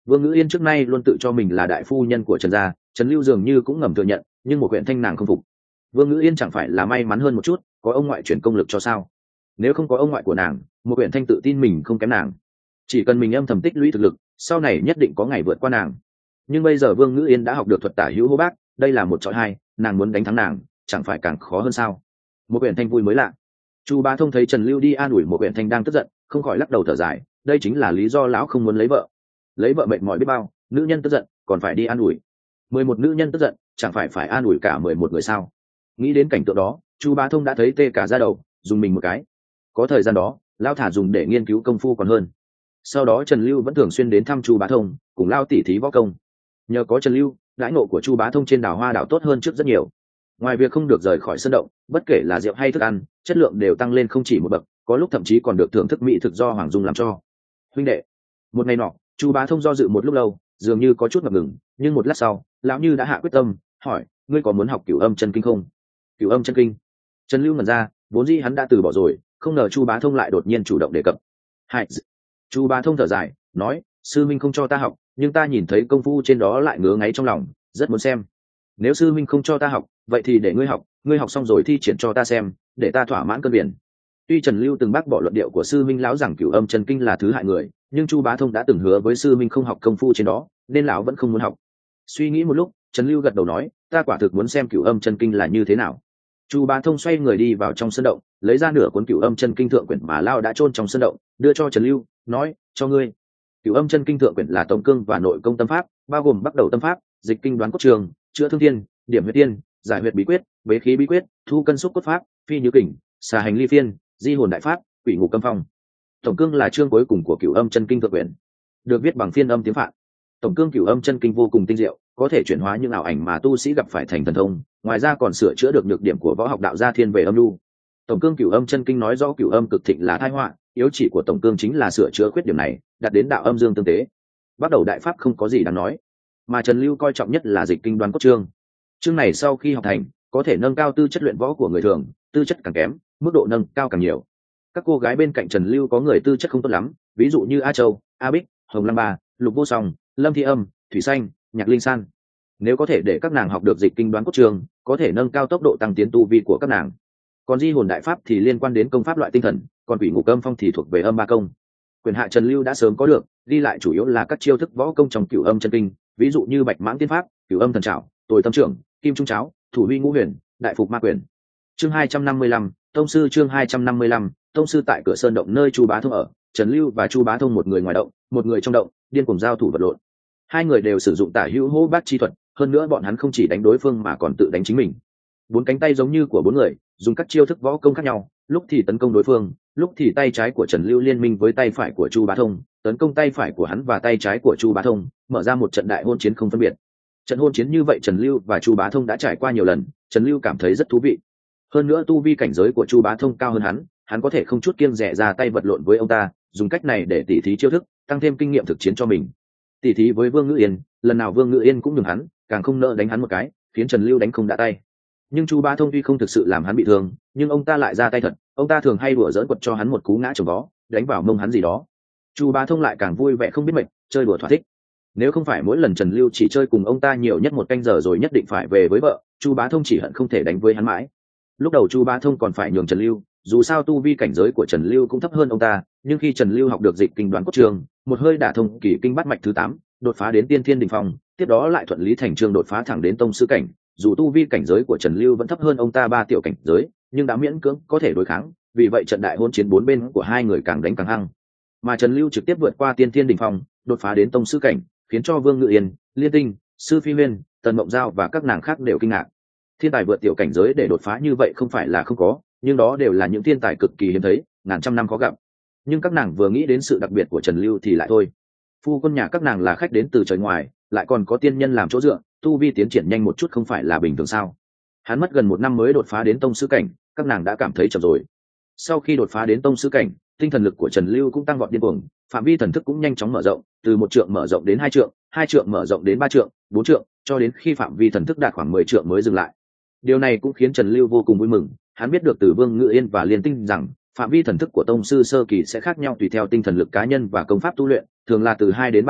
Vương Ngữ Yên trước nay luôn tự cho mình là đại phu nhân của Trần gia, Trần Lưu dường như cũng ngầm thừa nhận, nhưng một huyện thanh nàng không phục. Vương Ngữ Yên chẳng phải là may mắn hơn một chút, có ông ngoại chuyển công lực cho sao? Nếu không có ông ngoại của nàng, một huyện thanh tự tin mình không kém nàng, chỉ cần mình âm thầm tích lũy thực lực, sau này nhất định có ngày vượt qua nàng. Nhưng bây giờ Vương Ngữ Yên đã học được thuật tả hữu hô bác, đây là một chọi hai, nàng muốn đánh thắng nàng, chẳng phải càng khó hơn sao? Một huyện thanh vui mới lạ. Chu Bá Thông thấy Trần Lưu đi an ủi một huyện thanh đang tức giận, không khỏi lắc đầu thở dài, đây chính là lý do lão không muốn lấy vợ mệt mỏi biết bao, nữ nhân tức giận còn phải đi an ủi. 11 nữ nhân tức giận, chẳng phải an ủi cả 11 người sao? Nghĩ đến cảnh tượng đó, Chu Bá Thông đã thấy tê cả da đầu, dùng mình một cái. Có thời gian đó, lão thả dùng để nghiên cứu công phu còn hơn. Sau đó Trần Lưu vẫn thường xuyên đến thăm Chu Bá Thông, cùng lao tỉ thí võ công. Nhờ có Trần Lưu, đãi ngộ của Chu Bá Thông trên đảo Hoa đảo tốt hơn trước rất nhiều. Ngoài việc không được rời khỏi sân động, bất kể là rượu hay thức ăn, chất lượng đều tăng lên không chỉ một bậc, có lúc thậm chí còn được thưởng thức mỹ thực do Hoàng Dung làm cho. Huynh đệ, một ngày nọ, Chu Bá Thông do dự một lúc lâu, dường như có chút ngập ngừng, nhưng một lát sau, lão như đã hạ quyết tâm, hỏi: ngươi có muốn học Cửu Âm Chân Kinh không? Cửu Âm Chân Kinh? Trần Lưu ngẩn ra, vốn dĩ hắn đã từ bỏ rồi, không ngờ Chu Bá Thông lại đột nhiên chủ động đề cập. Hại! Chu Bá Thông thở dài, nói: sư minh không cho ta học, nhưng ta nhìn thấy công phu trên đó lại ngứa ngáy trong lòng, rất muốn xem. Nếu sư minh không cho ta học, vậy thì để ngươi học xong rồi thi triển cho ta xem, để ta thỏa mãn cơn biển. Tuy Trần Lưu từng bác bỏ luận điệu của sư minh lão rằng Cửu Âm Chân Kinh là thứ hại người, nhưng Chu Bá Thông đã từng hứa với sư minh không học công phu trên đó, nên lão vẫn không muốn học. Suy nghĩ một lúc, Trần Lưu gật đầu nói: ta quả thực muốn xem Cửu Âm Chân Kinh là như thế nào. Chu Bá Thông xoay người đi vào trong sân động, lấy ra nửa cuốn Cửu Âm Chân Kinh thượng quyển mà lão đã chôn trong sân động, đưa cho Trần Lưu, nói: cho ngươi. Cửu Âm Chân Kinh thượng quyển là tổng cương và nội công tâm pháp, bao gồm bắt đầu tâm pháp, dịch kinh đoán cốt trường, chữa thương thiên, điểm huyết tiên, giải huyệt bí quyết, bế khí bí quyết, thu cân xúc cốt pháp, phi nhứ kình, xà hành ly phiên, di hồn đại pháp, quỷ ngục câm phong. Tổng cương là chương cuối cùng của Cửu Âm Chân Kinh thượng quyển, được viết bằng phiên âm tiếng Phạn. Tổng cương Cửu Âm Chân Kinh vô cùng tinh diệu, có thể chuyển hóa những ảo ảnh mà tu sĩ gặp phải thành thần thông, ngoài ra còn sửa chữa được nhược điểm của võ học đạo gia thiên về âm lưu. Tổng cương Cửu Âm Chân Kinh nói rõ cửu âm cực thịnh là tai họa, yếu chỉ của tổng cương chính là sửa chữa khuyết điểm này, đạt đến đạo âm dương tương tế. Bắt đầu đại pháp không có gì đáng nói, mà Trần Lưu coi trọng nhất là dịch kinh đoán cốt chương. Chương này sau khi học thành, có thể nâng cao tư chất luyện võ của người thường, tư chất càng kém, mức độ nâng cao càng nhiều. Các cô gái bên cạnh Trần Lưu có người tư chất không tốt lắm, ví dụ như A Châu, A Bích, Hồng Lăng Ba, Lục Vô Song, Lâm Thi Âm, Thủy Xanh, Nhạc Linh San. Nếu có thể để các nàng học được dịch kinh đoán cốt chương, có thể nâng cao tốc độ tăng tiến tu vi của các nàng. Còn di hồn đại pháp thì liên quan đến công pháp loại tinh thần, còn quỷ ngục âm phong thì thuộc về âm ba công. Quyền hạ Trần Lưu đã sớm có được, đi lại chủ yếu là các chiêu thức võ công trong Cửu Âm Chân Kinh, ví dụ như Bạch Mãng Tiên Pháp, Cửu Âm Thần Trảo, Tồi Tâm Trưởng, Kim Trung Cháo, Thủ Huy Ngũ Huyền, Đại Phục Ma Quyền. Chương 255, tông sư. Chương 255, tông sư. Tại cửa sơn động nơi Chu Bá Thông ở, Trần Lưu và Chu Bá Thông một người ngoài động, một người trong động, điên cuồng giao thủ vật lộn. Hai người đều sử dụng tả hữu hô bát chi thuật, hơn nữa bọn hắn không chỉ đánh đối phương mà còn tự đánh chính mình. Bốn cánh tay giống như của bốn người, dùng các chiêu thức võ công khác nhau, lúc thì tấn công đối phương, lúc thì tay trái của Trần Lưu liên minh với tay phải của Chu Bá Thông, tấn công tay phải của hắn và tay trái của Chu Bá Thông, mở ra một trận đại hôn chiến không phân biệt. Trận hôn chiến như vậy Trần Lưu và Chu Bá Thông đã trải qua nhiều lần, Trần Lưu cảm thấy rất thú vị. Hơn nữa tu vi cảnh giới của Chu Bá Thông cao hơn hắn có thể không chút kiêng dè ra tay vật lộn với ông ta, dùng cách này để tỉ thí chiêu thức, tăng thêm kinh nghiệm thực chiến cho mình. Tỉ thí với Vương Ngữ Yên, lần nào Vương Ngữ Yên cũng nhường hắn, càng không nỡ đánh hắn một cái, khiến Trần Lưu đánh không đã tay. Nhưng Chu Bá Thông tuy không thực sự làm hắn bị thương, nhưng ông ta lại ra tay thật, ông ta thường hay đùa giỡn quật cho hắn một cú ngã chồng vó, đánh vào mông hắn gì đó. Chu Bá Thông lại càng vui vẻ không biết mệt, chơi đùa thỏa thích. Nếu không phải mỗi lần Trần Lưu chỉ chơi cùng ông ta nhiều nhất một canh giờ rồi nhất định phải về với vợ, Chu Bá Thông chỉ hận không thể đánh với hắn mãi. Lúc đầu Chu Bá Thông còn phải nhường Trần Lưu, dù sao tu vi cảnh giới của Trần Lưu cũng thấp hơn ông ta, nhưng khi Trần Lưu học được dịch kinh đoán cốt trường, một hơi đả thông kỳ kinh bát mạch thứ 8, đột phá đến tiên thiên đỉnh phong, tiếp đó lại thuận lý thành chương đột phá thẳng đến tông sư cảnh. Dù tu vi cảnh giới của Trần Lưu vẫn thấp hơn ông ta 3 tiểu cảnh giới, nhưng đã miễn cưỡng có thể đối kháng, vì vậy trận đại hôn chiến bốn bên của hai người càng đánh càng hăng. Mà Trần Lưu trực tiếp vượt qua tiên thiên đỉnh phong, đột phá đến tông sư cảnh, khiến cho Vương Ngự Yên, Liên Tinh, Sư Phi Huyên, Tần Mộng Giao và các nàng khác đều kinh ngạc. Thiên tài vượt tiểu cảnh giới để đột phá như vậy không phải là không có, nhưng đó đều là những thiên tài cực kỳ hiếm thấy, ngàn trăm năm khó gặp. Nhưng các nàng vừa nghĩ đến sự đặc biệt của Trần Lưu thì lại thôi. Phu quân nhà các nàng là khách đến từ trời ngoài, lại còn có tiên nhân làm chỗ dựa, tu vi tiến triển nhanh một chút không phải là bình thường sao? Hắn mất gần 1 năm mới đột phá đến tông sư cảnh, các nàng đã cảm thấy chậm rồi. Sau khi đột phá đến tông sư cảnh, tinh thần lực của Trần Lưu cũng tăng vọt điên cuồng, phạm vi thần thức cũng nhanh chóng mở rộng, từ 1 trượng mở rộng đến 2 trượng, 2 trượng mở rộng đến 3 trượng, 4 trượng, cho đến khi phạm vi thần thức đạt khoảng 10 trượng mới dừng lại. Điều này cũng khiến Trần Lưu vô cùng vui mừng, hắn biết được từ Vương Ngự Yên và Liên Tinh rằng phạm vi thần thức của tông sư sơ kỳ sẽ khác nhau tùy theo tinh thần lực cá nhân và công pháp tu luyện, thường là từ 2 đến 3 trượng,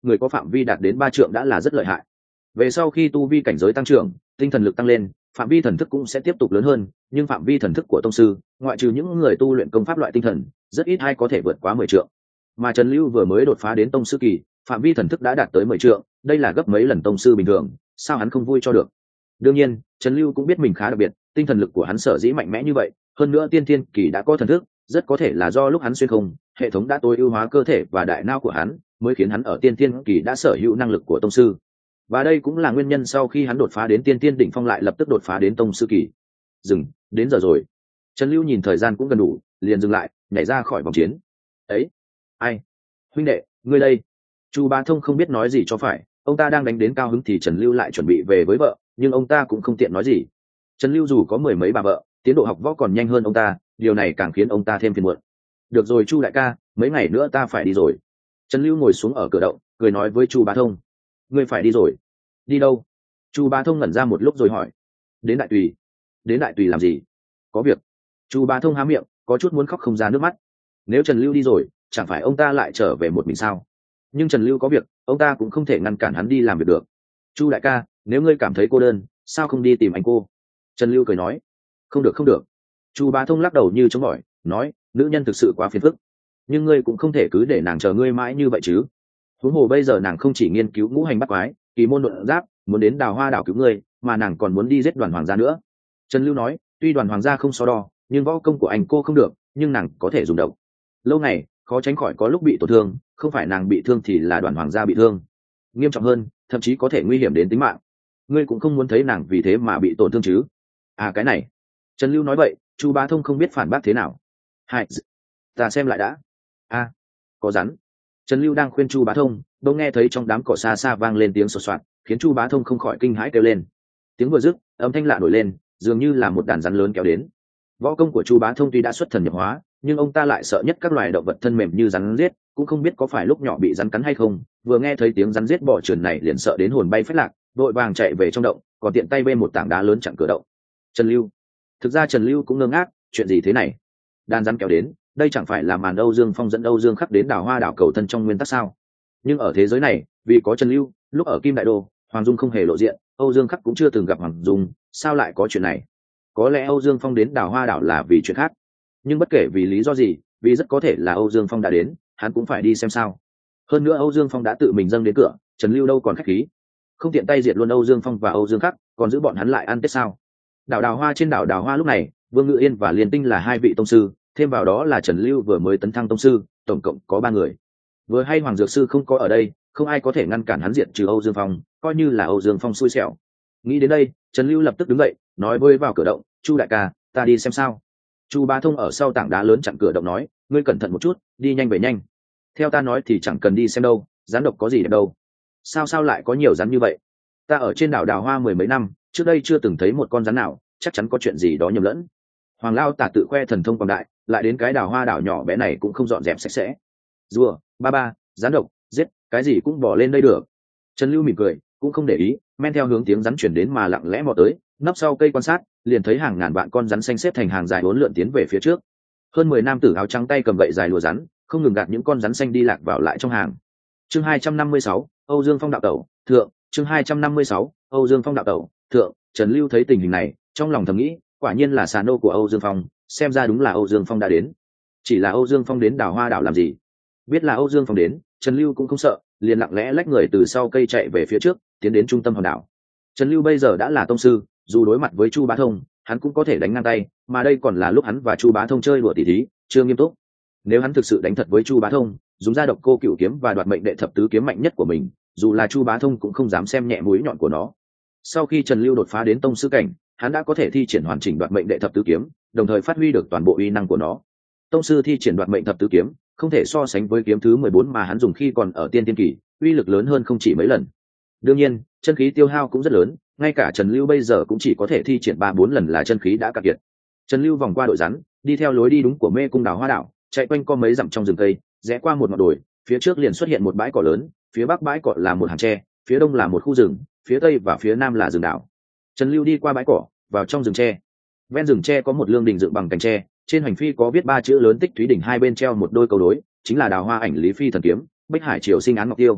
người có phạm vi đạt đến 3 trượng đã là rất lợi hại. Về sau khi tu vi cảnh giới tăng trưởng, tinh thần lực tăng lên, phạm vi thần thức cũng sẽ tiếp tục lớn hơn, nhưng phạm vi thần thức của tông sư, ngoại trừ những người tu luyện công pháp loại tinh thần, rất ít ai có thể vượt quá 10 trượng. Mà Trần Lưu vừa mới đột phá đến tông sư kỳ, phạm vi thần thức đã đạt tới 10 trượng, đây là gấp mấy lần tông sư bình thường, sao hắn không vui cho được. Đương nhiên, Trần Lưu cũng biết mình khá đặc biệt, tinh thần lực của hắn sở dĩ mạnh mẽ như vậy, hơn nữa tiên thiên kỳ đã có thần thức, rất có thể là do lúc hắn xuyên không, hệ thống đã tối ưu hóa cơ thể và đại não của hắn, mới khiến hắn ở tiên thiên kỳ đã sở hữu năng lực của tông sư. Và đây cũng là nguyên nhân sau khi hắn đột phá đến tiên thiên đỉnh phong lại lập tức đột phá đến tông sư kỳ. Dừng, đến giờ rồi. Trần Lưu nhìn thời gian cũng gần đủ, liền dừng lại, nhảy ra khỏi vòng chiến. Ấy, ai? Huynh đệ, ngươi đây. Chu Bá Thông không biết nói gì cho phải, ông ta đang đánh đến cao hứng thì Trần Lưu lại chuẩn bị về với vợ, nhưng ông ta cũng không tiện nói gì. Trần Lưu dù có mười mấy bà vợ, tiến độ học võ còn nhanh hơn ông ta, điều này càng khiến ông ta thêm phiền muộn. Được rồi Chu đại ca, mấy ngày nữa ta phải đi rồi. Trần Lưu ngồi xuống ở cửa động, cười nói với Chu Bá Thông. Ngươi phải đi rồi? Đi đâu? Chu Bá Thông ngẩn ra một lúc rồi hỏi. Đến Đại Tùy. Đến Đại Tùy làm gì? Có việc. Chu Bá Thông há miệng, có chút muốn khóc không ra nước mắt. Nếu Trần Lưu đi rồi, chẳng phải ông ta lại trở về một mình sao? Nhưng Trần Lưu có việc, ông ta cũng không thể ngăn cản hắn đi làm việc được. Chu đại ca, nếu ngươi cảm thấy cô đơn, sao không đi tìm anh cô? Trần Lưu cười nói. Không được không được. Chu Bá Thông lắc đầu như chống bỏi, nói, nữ nhân thực sự quá phiền phức. Nhưng ngươi cũng không thể cứ để nàng chờ ngươi mãi như vậy chứ. Huống hồ bây giờ nàng không chỉ nghiên cứu ngũ hành bắt quái, kỳ môn luận giáp, muốn đến Đào Hoa đảo cứu ngươi, mà nàng còn muốn đi giết Đoàn Hoàng gia nữa. Trần Lưu nói, tuy Đoàn Hoàng gia không so đo, nhưng võ công của anh cô không được, nhưng nàng có thể dùng độc. Lâu ngày, khó tránh khỏi có lúc bị tổn thương, không phải nàng bị thương thì là Đoàn Hoàng gia bị thương. Nghiêm trọng hơn, thậm chí có thể nguy hiểm đến tính mạng. Ngươi cũng không muốn thấy nàng vì thế mà bị tổn thương chứ? À cái này. Trần Lưu nói vậy, Chu Bá Thông không biết phản bác thế nào. Hai, ta xem lại đã. A, có rắn. Trần Lưu đang khuyên Chu Bá Thông, bỗng nghe thấy trong đám cỏ xa xa vang lên tiếng sột soạt, khiến Chu Bá Thông không khỏi kinh hãi kêu lên. Tiếng vừa dứt, âm thanh lạ nổi lên, dường như là một đàn rắn lớn kéo đến. Võ công của Chu Bá Thông tuy đã xuất thần nhập hóa, nhưng ông ta lại sợ nhất các loài động vật thân mềm như rắn giết, cũng không biết có phải lúc nhỏ bị rắn cắn hay không. Vừa nghe thấy tiếng rắn giết bò trườn này liền sợ đến hồn bay phách lạc, vội vàng chạy về trong động, còn tiện tay bê một tảng đá lớn chặn cửa động. Trần Lưu, thực ra Trần Lưu cũng ngơ ngác, chuyện gì thế này? Đàn rắn kéo đến, đây chẳng phải là màn Âu Dương Phong dẫn Âu Dương Khắc đến Đào Hoa đảo cầu thân trong nguyên tắc sao? Nhưng ở thế giới này, vì có Trần Lưu, lúc ở Kim Đại Đô, Hoàng Dung không hề lộ diện, Âu Dương Khắc cũng chưa từng gặp Hoàng Dung, sao lại có chuyện này? Có lẽ Âu Dương Phong đến Đào Hoa đảo là vì chuyện khác, nhưng bất kể vì lý do gì, vì rất có thể là Âu Dương Phong đã đến, hắn cũng phải đi xem sao. Hơn nữa Âu Dương Phong đã tự mình dâng đến cửa, Trần Lưu đâu còn khách khí, không tiện tay diệt luôn Âu Dương Phong và Âu Dương Khắc, còn giữ bọn hắn lại ăn Tết sao? Đảo Đào Hoa, trên đảo Đào Hoa lúc này, Vương Ngự Yên và Liên Tinh là hai vị tông sư, thêm vào đó là Trần Lưu vừa mới tấn thăng tông sư, tổng cộng có 3 người. Vừa hay Hoàng Dược Sư không có ở đây, không ai có thể ngăn cản hắn diệt trừ Âu Dương Phong, coi như là Âu Dương Phong xui xẻo. Nghĩ đến đây, Trần Lưu lập tức đứng dậy, nói với vào cửa động, Chu đại ca, ta đi xem sao. Chu Bá Thông ở sau tảng đá lớn chặn cửa động nói, ngươi cẩn thận một chút, đi nhanh về nhanh. Theo ta nói thì chẳng cần đi xem đâu, rắn độc có gì đẹp đâu. Sao lại có nhiều rắn như vậy? Ta ở trên đảo Đào Hoa mười mấy năm, trước đây chưa từng thấy một con rắn nào, chắc chắn có chuyện gì đó nhầm lẫn. Hoàng Lao Tả tự khoe thần thông quảng đại, lại đến cái Đào Hoa đảo nhỏ bé này cũng không dọn dẹp sạch sẽ. Rùa, ba, rắn độc, giết, cái gì cũng bỏ lên đây được. Trần Lưu mỉm cười, cũng không để ý, men theo hướng tiếng rắn chuyển đến mà lặng lẽ mò tới, nấp sau cây quan sát, liền thấy hàng ngàn vạn con rắn xanh xếp thành hàng dài uốn lượn tiến về phía trước. Hơn 10 nam tử áo trắng tay cầm gậy dài lùa rắn, không ngừng gạt những con rắn xanh đi lạc vào lại trong hàng. Chương 256, Âu Dương Phong đạo tẩu, thượng, chương 256, Âu Dương Phong đạo tẩu, thượng. Trần Lưu thấy tình hình này, trong lòng thầm nghĩ, quả nhiên là xà nô của Âu Dương Phong, xem ra đúng là Âu Dương Phong đã đến. Chỉ là Âu Dương Phong đến Đào Hoa đảo làm gì? Biết là Âu Dương Phong đến, Trần Lưu cũng không sợ, liền lặng lẽ lách người từ sau cây chạy về phía trước, tiến đến trung tâm hòn đảo. Trần Lưu bây giờ đã là tông sư, dù đối mặt với Chu Bá Thông, hắn cũng có thể đánh ngang tay, mà đây còn là lúc hắn và Chu Bá Thông chơi đùa tỉ thí, chưa nghiêm túc. Nếu hắn thực sự đánh thật với Chu Bá Thông, dùng ra độc cô cửu kiếm và đoạt mệnh đệ thập tứ kiếm mạnh nhất của mình, dù là Chu Bá Thông cũng không dám xem nhẹ mũi nhọn của nó. Sau khi Trần Lưu đột phá đến tông sư cảnh, hắn đã có thể thi triển hoàn chỉnh đoạt mệnh đệ thập tứ kiếm, đồng thời phát huy được toàn bộ uy năng của nó. Tông sư thi triển đoạt mệnh thập tứ kiếm, không thể so sánh với kiếm thứ 14 mà hắn dùng khi còn ở tiên tiên kỳ, uy lực lớn hơn không chỉ mấy lần. Đương nhiên, chân khí tiêu hao cũng rất lớn, ngay cả Trần Lưu bây giờ cũng chỉ có thể thi triển 3-4 lần là chân khí đã cạn kiệt. Trần Lưu vòng qua đội rắn, đi theo lối đi đúng của mê cung Đào Hoa đảo, chạy quanh co mấy dặm trong rừng cây, rẽ qua một ngọn đồi, phía trước liền xuất hiện một bãi cỏ lớn, phía bắc bãi cỏ là một hàng tre, phía đông là một khu rừng, phía tây và phía nam là rừng đảo. Trần Lưu đi qua bãi cỏ, vào trong rừng tre. Ven rừng tre có một lương đình dựng bằng cành tre, trên hành phi có viết 3 chữ lớn Tích Thúy đỉnh, hai bên treo một đôi câu đối, chính là Đào Hoa ảnh Lý Phi thần kiếm, Bách Hải Triều sinh án Ngọc Tiêu.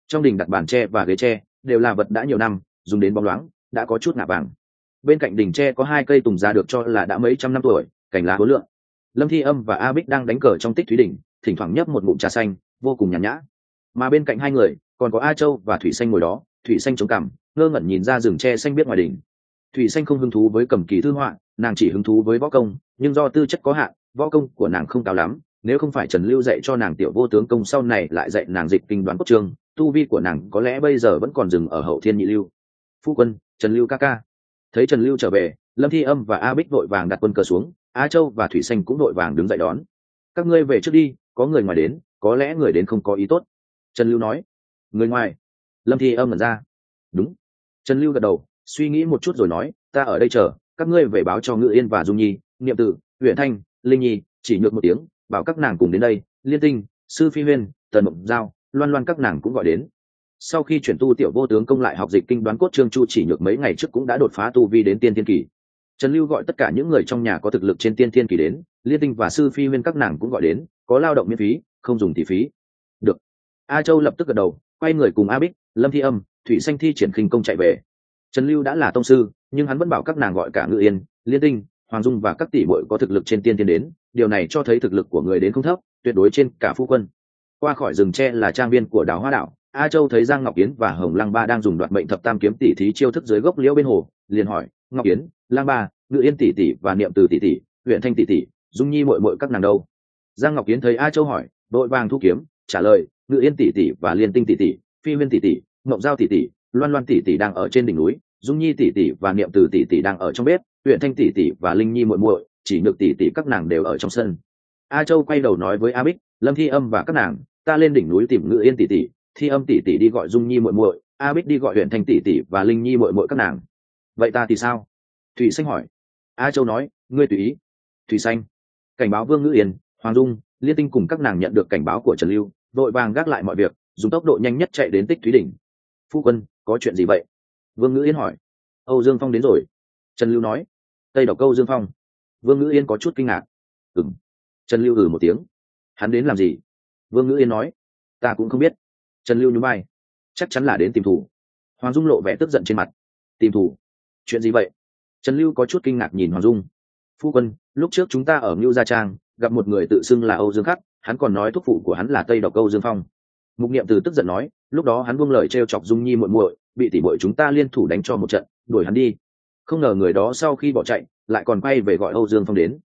trong đình đặt bàn tre và ghế tre đều là vật đã nhiều năm, dùng đến bóng loáng, đã có chút ngả vàng. Bên cạnh đình tre có 2 cây tùng già được cho là đã mấy trăm năm tuổi, cành lá hố lượng. Lâm Thi Âm và A Bích đang đánh cờ trong Tích Thúy Đỉnh, thỉnh thoảng nhấp một ngụm trà xanh, vô cùng nhàn nhã. Mà bên cạnh hai người còn có A Châu và Thủy Xanh ngồi đó. Thủy Xanh chống cằm, ngơ ngẩn nhìn ra rừng tre xanh biếc ngoài đỉnh. Thủy Xanh không hứng thú với cầm kỳ thư họa, nàng chỉ hứng thú với võ công, nhưng do tư chất có hạn, võ công của nàng không cao lắm. Nếu không phải Trần Lưu dạy cho nàng tiểu vô tướng công, sau này lại dạy nàng dịch kinh đoán cốt trương, tu vi của nàng có lẽ bây giờ vẫn còn dừng ở hậu thiên nhị lưu. Phu quân, Trần Lưu ca ca. Thấy Trần Lưu trở về, Lâm Thi Âm và A Bích vội vàng đặt quân cờ xuống, A Châu và Thủy Xanh cũng vội vàng đứng dậy đón. Các ngươi về trước đi, có người ngoài đến, có lẽ người đến không có ý tốt. Trần Lưu nói. Người ngoài? Lâm Thi Âm ngẩn ra. Đúng. Trần Lưu gật đầu, suy nghĩ một chút rồi nói, ta ở đây chờ, các ngươi về báo cho Ngự Yên và Dung Nhi, Niệm Tử, Uyển Thanh, Linh Nhi, chỉ nhược một tiếng, bảo các nàng cùng đến đây. Liên Tinh, Sư Phi Huyên, Tần Mộng Giao, Loan Loan các nàng cũng gọi đến. Sau khi chuyển tu tiểu vô tướng công lại học dịch kinh đoán cốt trương, Chu Chỉ Nhược mấy ngày trước cũng đã đột phá tu vi đến tiên thiên kỳ. Trần Lưu gọi tất cả những người trong nhà có thực lực trên tiên thiên kỳ đến, Liên Tinh và Sư Phi Huyên các nàng cũng gọi đến, có lao động miễn phí, không dùng tỷ phí. Được. A Châu lập tức gật đầu, quay người cùng A Bích, Lâm Thi Âm, Thủy Xanh thi triển khinh công chạy về. Trần Lưu đã là tông sư, nhưng hắn vẫn bảo các nàng gọi cả Ngự Yên, Liên Tinh, Hoàng Dung và các tỷ muội có thực lực trên tiên thiên đến, điều này cho thấy thực lực của người đến không thấp, tuyệt đối trên cả phu quân. Qua khỏi rừng tre là trang viên của Đào Hoa Đảo. A Châu thấy Giang Ngọc Yến và Hồng Lăng Ba đang dùng đoạt mệnh thập tam kiếm tỷ thí chiêu thức dưới gốc liễu bên hồ, liền hỏi, Ngọc Yến, Lăng Ba, Ngự Yên tỷ tỷ và Niệm Từ tỷ tỷ, Uyển Thanh tỷ tỷ, Dung Nhi muội muội các nàng đâu? Giang Ngọc Yến thấy A Châu hỏi, đội vàng thu kiếm, trả lời, Ngự Yên tỷ tỷ và Liên Tinh tỷ tỷ, Phi Huyên tỷ tỷ, Ngọc Giao tỷ tỷ, Loan Loan tỷ tỷ đang ở trên đỉnh núi, Dung Nhi tỷ tỷ và Niệm Từ tỷ tỷ đang ở trong bếp, Uyển Thanh tỷ tỷ và Linh Nhi muội muội, chỉ nhược tỷ tỷ các nàng đều ở trong sân. A Châu quay đầu nói với A Bích, Lâm Thi Âm và các nàng, ta lên đỉnh núi tìm Ngự Yên tỷ tỷ, Thi Âm tỷ tỷ đi gọi Dung Nhi muội muội, A Bích đi gọi Uyển Thanh tỷ tỷ và Linh Nhi muội muội các nàng. Vậy ta thì sao? Thủy Xanh hỏi. A Châu nói, ngươi tùy ý. Thủy Xanh. Cảnh báo Vương Ngự Yên, Hoàng Dung, Liên Tinh cùng các nàng nhận được cảnh báo của Trần Lưu, vội vàng gác lại mọi việc, dùng tốc độ nhanh nhất chạy đến Tích Thúy Đỉnh. Phu quân, có chuyện gì vậy? Vương Ngự Yên hỏi. Âu Dương Phong đến rồi. Trần Lưu nói. Tây Độc Câu Dương Phong. Vương Ngự Yên có chút kinh ngạc. Ừm. Trần Lưu một tiếng. Hắn đến làm gì? Vương Ngự Yên nói. Ta cũng không biết. Trần Lưu nhún vai. Chắc chắn là đến tìm thủ. Hoàng Dung lộ vẻ tức giận trên mặt. Tìm thủ? Chuyện gì vậy? Trần Lưu có chút kinh ngạc nhìn Hoàng Dung. Phu quân, lúc trước chúng ta ở Ngưu Gia Trang gặp một người tự xưng là Âu Dương Khắc, hắn còn nói thúc phụ của hắn là Tây Độc Câu Dương Phong. Mục Niệm Từ tức giận nói, lúc đó hắn buông lời trêu chọc Dung Nhi muội muội, bị tỷ muội chúng ta liên thủ đánh cho một trận, đuổi hắn đi. Không ngờ người đó sau khi bỏ chạy, lại còn quay về gọi Âu Dương Phong đến.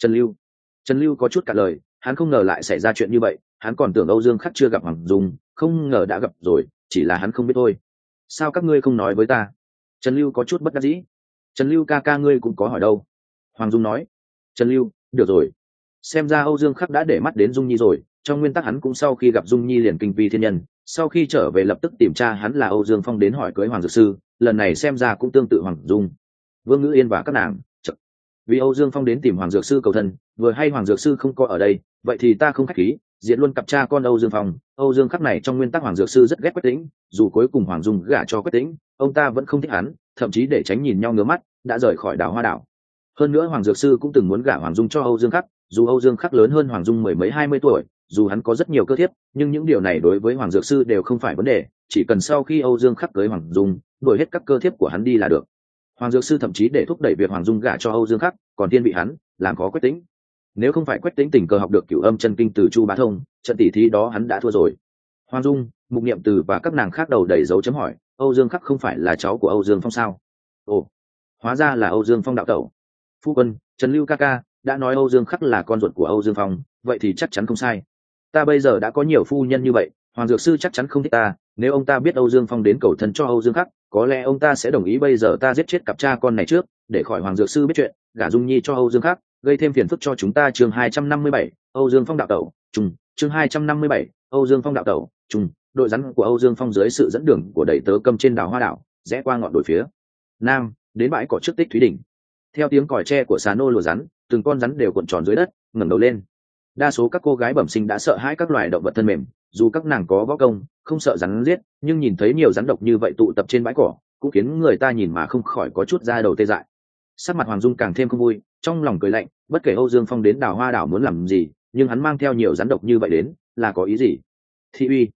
Trần Lưu có chút cả lời, hắn không ngờ lại xảy ra chuyện như vậy, hắn còn tưởng Âu Dương Khắc chưa gặp Hoàng Dung, không ngờ đã gặp rồi, chỉ là hắn không biết thôi. Sao các ngươi không nói với ta? Trần Lưu có chút bất đắc dĩ. Trần Lưu ca ca ngươi cũng có hỏi đâu? Hoàng Dung nói. Trần Lưu, được rồi. Xem ra Âu Dương Khắc đã để mắt đến Dung Nhi rồi, trong nguyên tắc hắn cũng sau khi gặp Dung Nhi liền kinh vi thiên nhân, sau khi trở về lập tức tìm tra hắn là Âu Dương Phong đến hỏi cưới Hoàng Dược Sư, lần này xem ra cũng tương tự Hoàng Dung. Vương Ngữ Yên và các nàng, vì Âu Dương Phong đến tìm Hoàng Dược Sư cầu thân, vừa hay Hoàng Dược Sư không có ở đây, vậy thì ta không khách khí, diện luôn cặp cha con Âu Dương Phong. Âu Dương Khắc này trong nguyên tắc Hoàng Dược Sư rất ghét Quách Tĩnh, dù cuối cùng Hoàng Dung gả cho Quách Tĩnh, ông ta vẫn không thích hắn, thậm chí để tránh nhìn nhau ngứa mắt, đã rời khỏi Đào Hoa Đảo. Hơn nữa Hoàng Dược Sư cũng từng muốn gả Hoàng Dung cho Âu Dương Khắc, dù Âu Dương Khắc lớn hơn Hoàng Dung mười mấy 20 tuổi, dù hắn có rất nhiều cơ thiếp, nhưng những điều này đối với Hoàng Dược Sư đều không phải vấn đề, chỉ cần sau khi Âu Dương Khắc cưới Hoàng Dung, đuổi hết các cơ thiếp của hắn đi là được. Hoàng Dược Sư thậm chí để thúc đẩy việc Hoàng Dung gả cho Âu Dương Khắc, còn thiên vị hắn, làm khó Quách Tĩnh. Nếu không phải Quách Tĩnh tình cờ học được Cửu Âm Chân Kinh từ Chu Bá Thông, trận tỷ thí đó hắn đã thua rồi. Hoàng Dung, Mục Niệm Từ và các nàng khác đầu đầy dấu chấm hỏi, Âu Dương Khắc không phải là cháu của Âu Dương Phong sao? Ồ, hóa ra là Âu Dương Phong đạo tẩu. Phu quân, Trần Lưu ca ca đã nói Âu Dương Khắc là con ruột của Âu Dương Phong, vậy thì chắc chắn không sai. Ta bây giờ đã có nhiều phu nhân như vậy, Hoàng Dược Sư chắc chắn không thích ta, nếu ông ta biết Âu Dương Phong đến cầu thân cho Âu Dương Khắc, có lẽ ông ta sẽ đồng ý bây giờ ta giết chết cặp cha con này trước, để khỏi Hoàng Dược Sư biết chuyện, gả Dung Nhi cho Âu Dương Khắc, gây thêm phiền phức cho chúng ta. Chương 257, Âu Dương Phong đạo tẩu, trùng, chương 257, Âu Dương Phong đạo tẩu, trùng, đội rắn của Âu Dương Phong dưới sự dẫn đường của đầy tớ Câm trên Đào Hoa Đảo, rẽ qua ngọn đồi phía nam, đến bãi cỏ trước Tích Thúy Đỉnh. Theo tiếng còi tre của xà nô lùa rắn, từng con rắn đều cuộn tròn dưới đất, ngẩng đầu lên. Đa số các cô gái bẩm sinh đã sợ hãi các loài động vật thân mềm, dù các nàng có võ công, không sợ rắn giết, nhưng nhìn thấy nhiều rắn độc như vậy tụ tập trên bãi cỏ, cũng khiến người ta nhìn mà không khỏi có chút da đầu tê dại. Sắc mặt Hoàng Dung càng thêm không vui, trong lòng cười lạnh, bất kể Âu Dương Phong đến Đào Hoa Đảo muốn làm gì, nhưng hắn mang theo nhiều rắn độc như vậy đến, là có ý gì? Thị uy.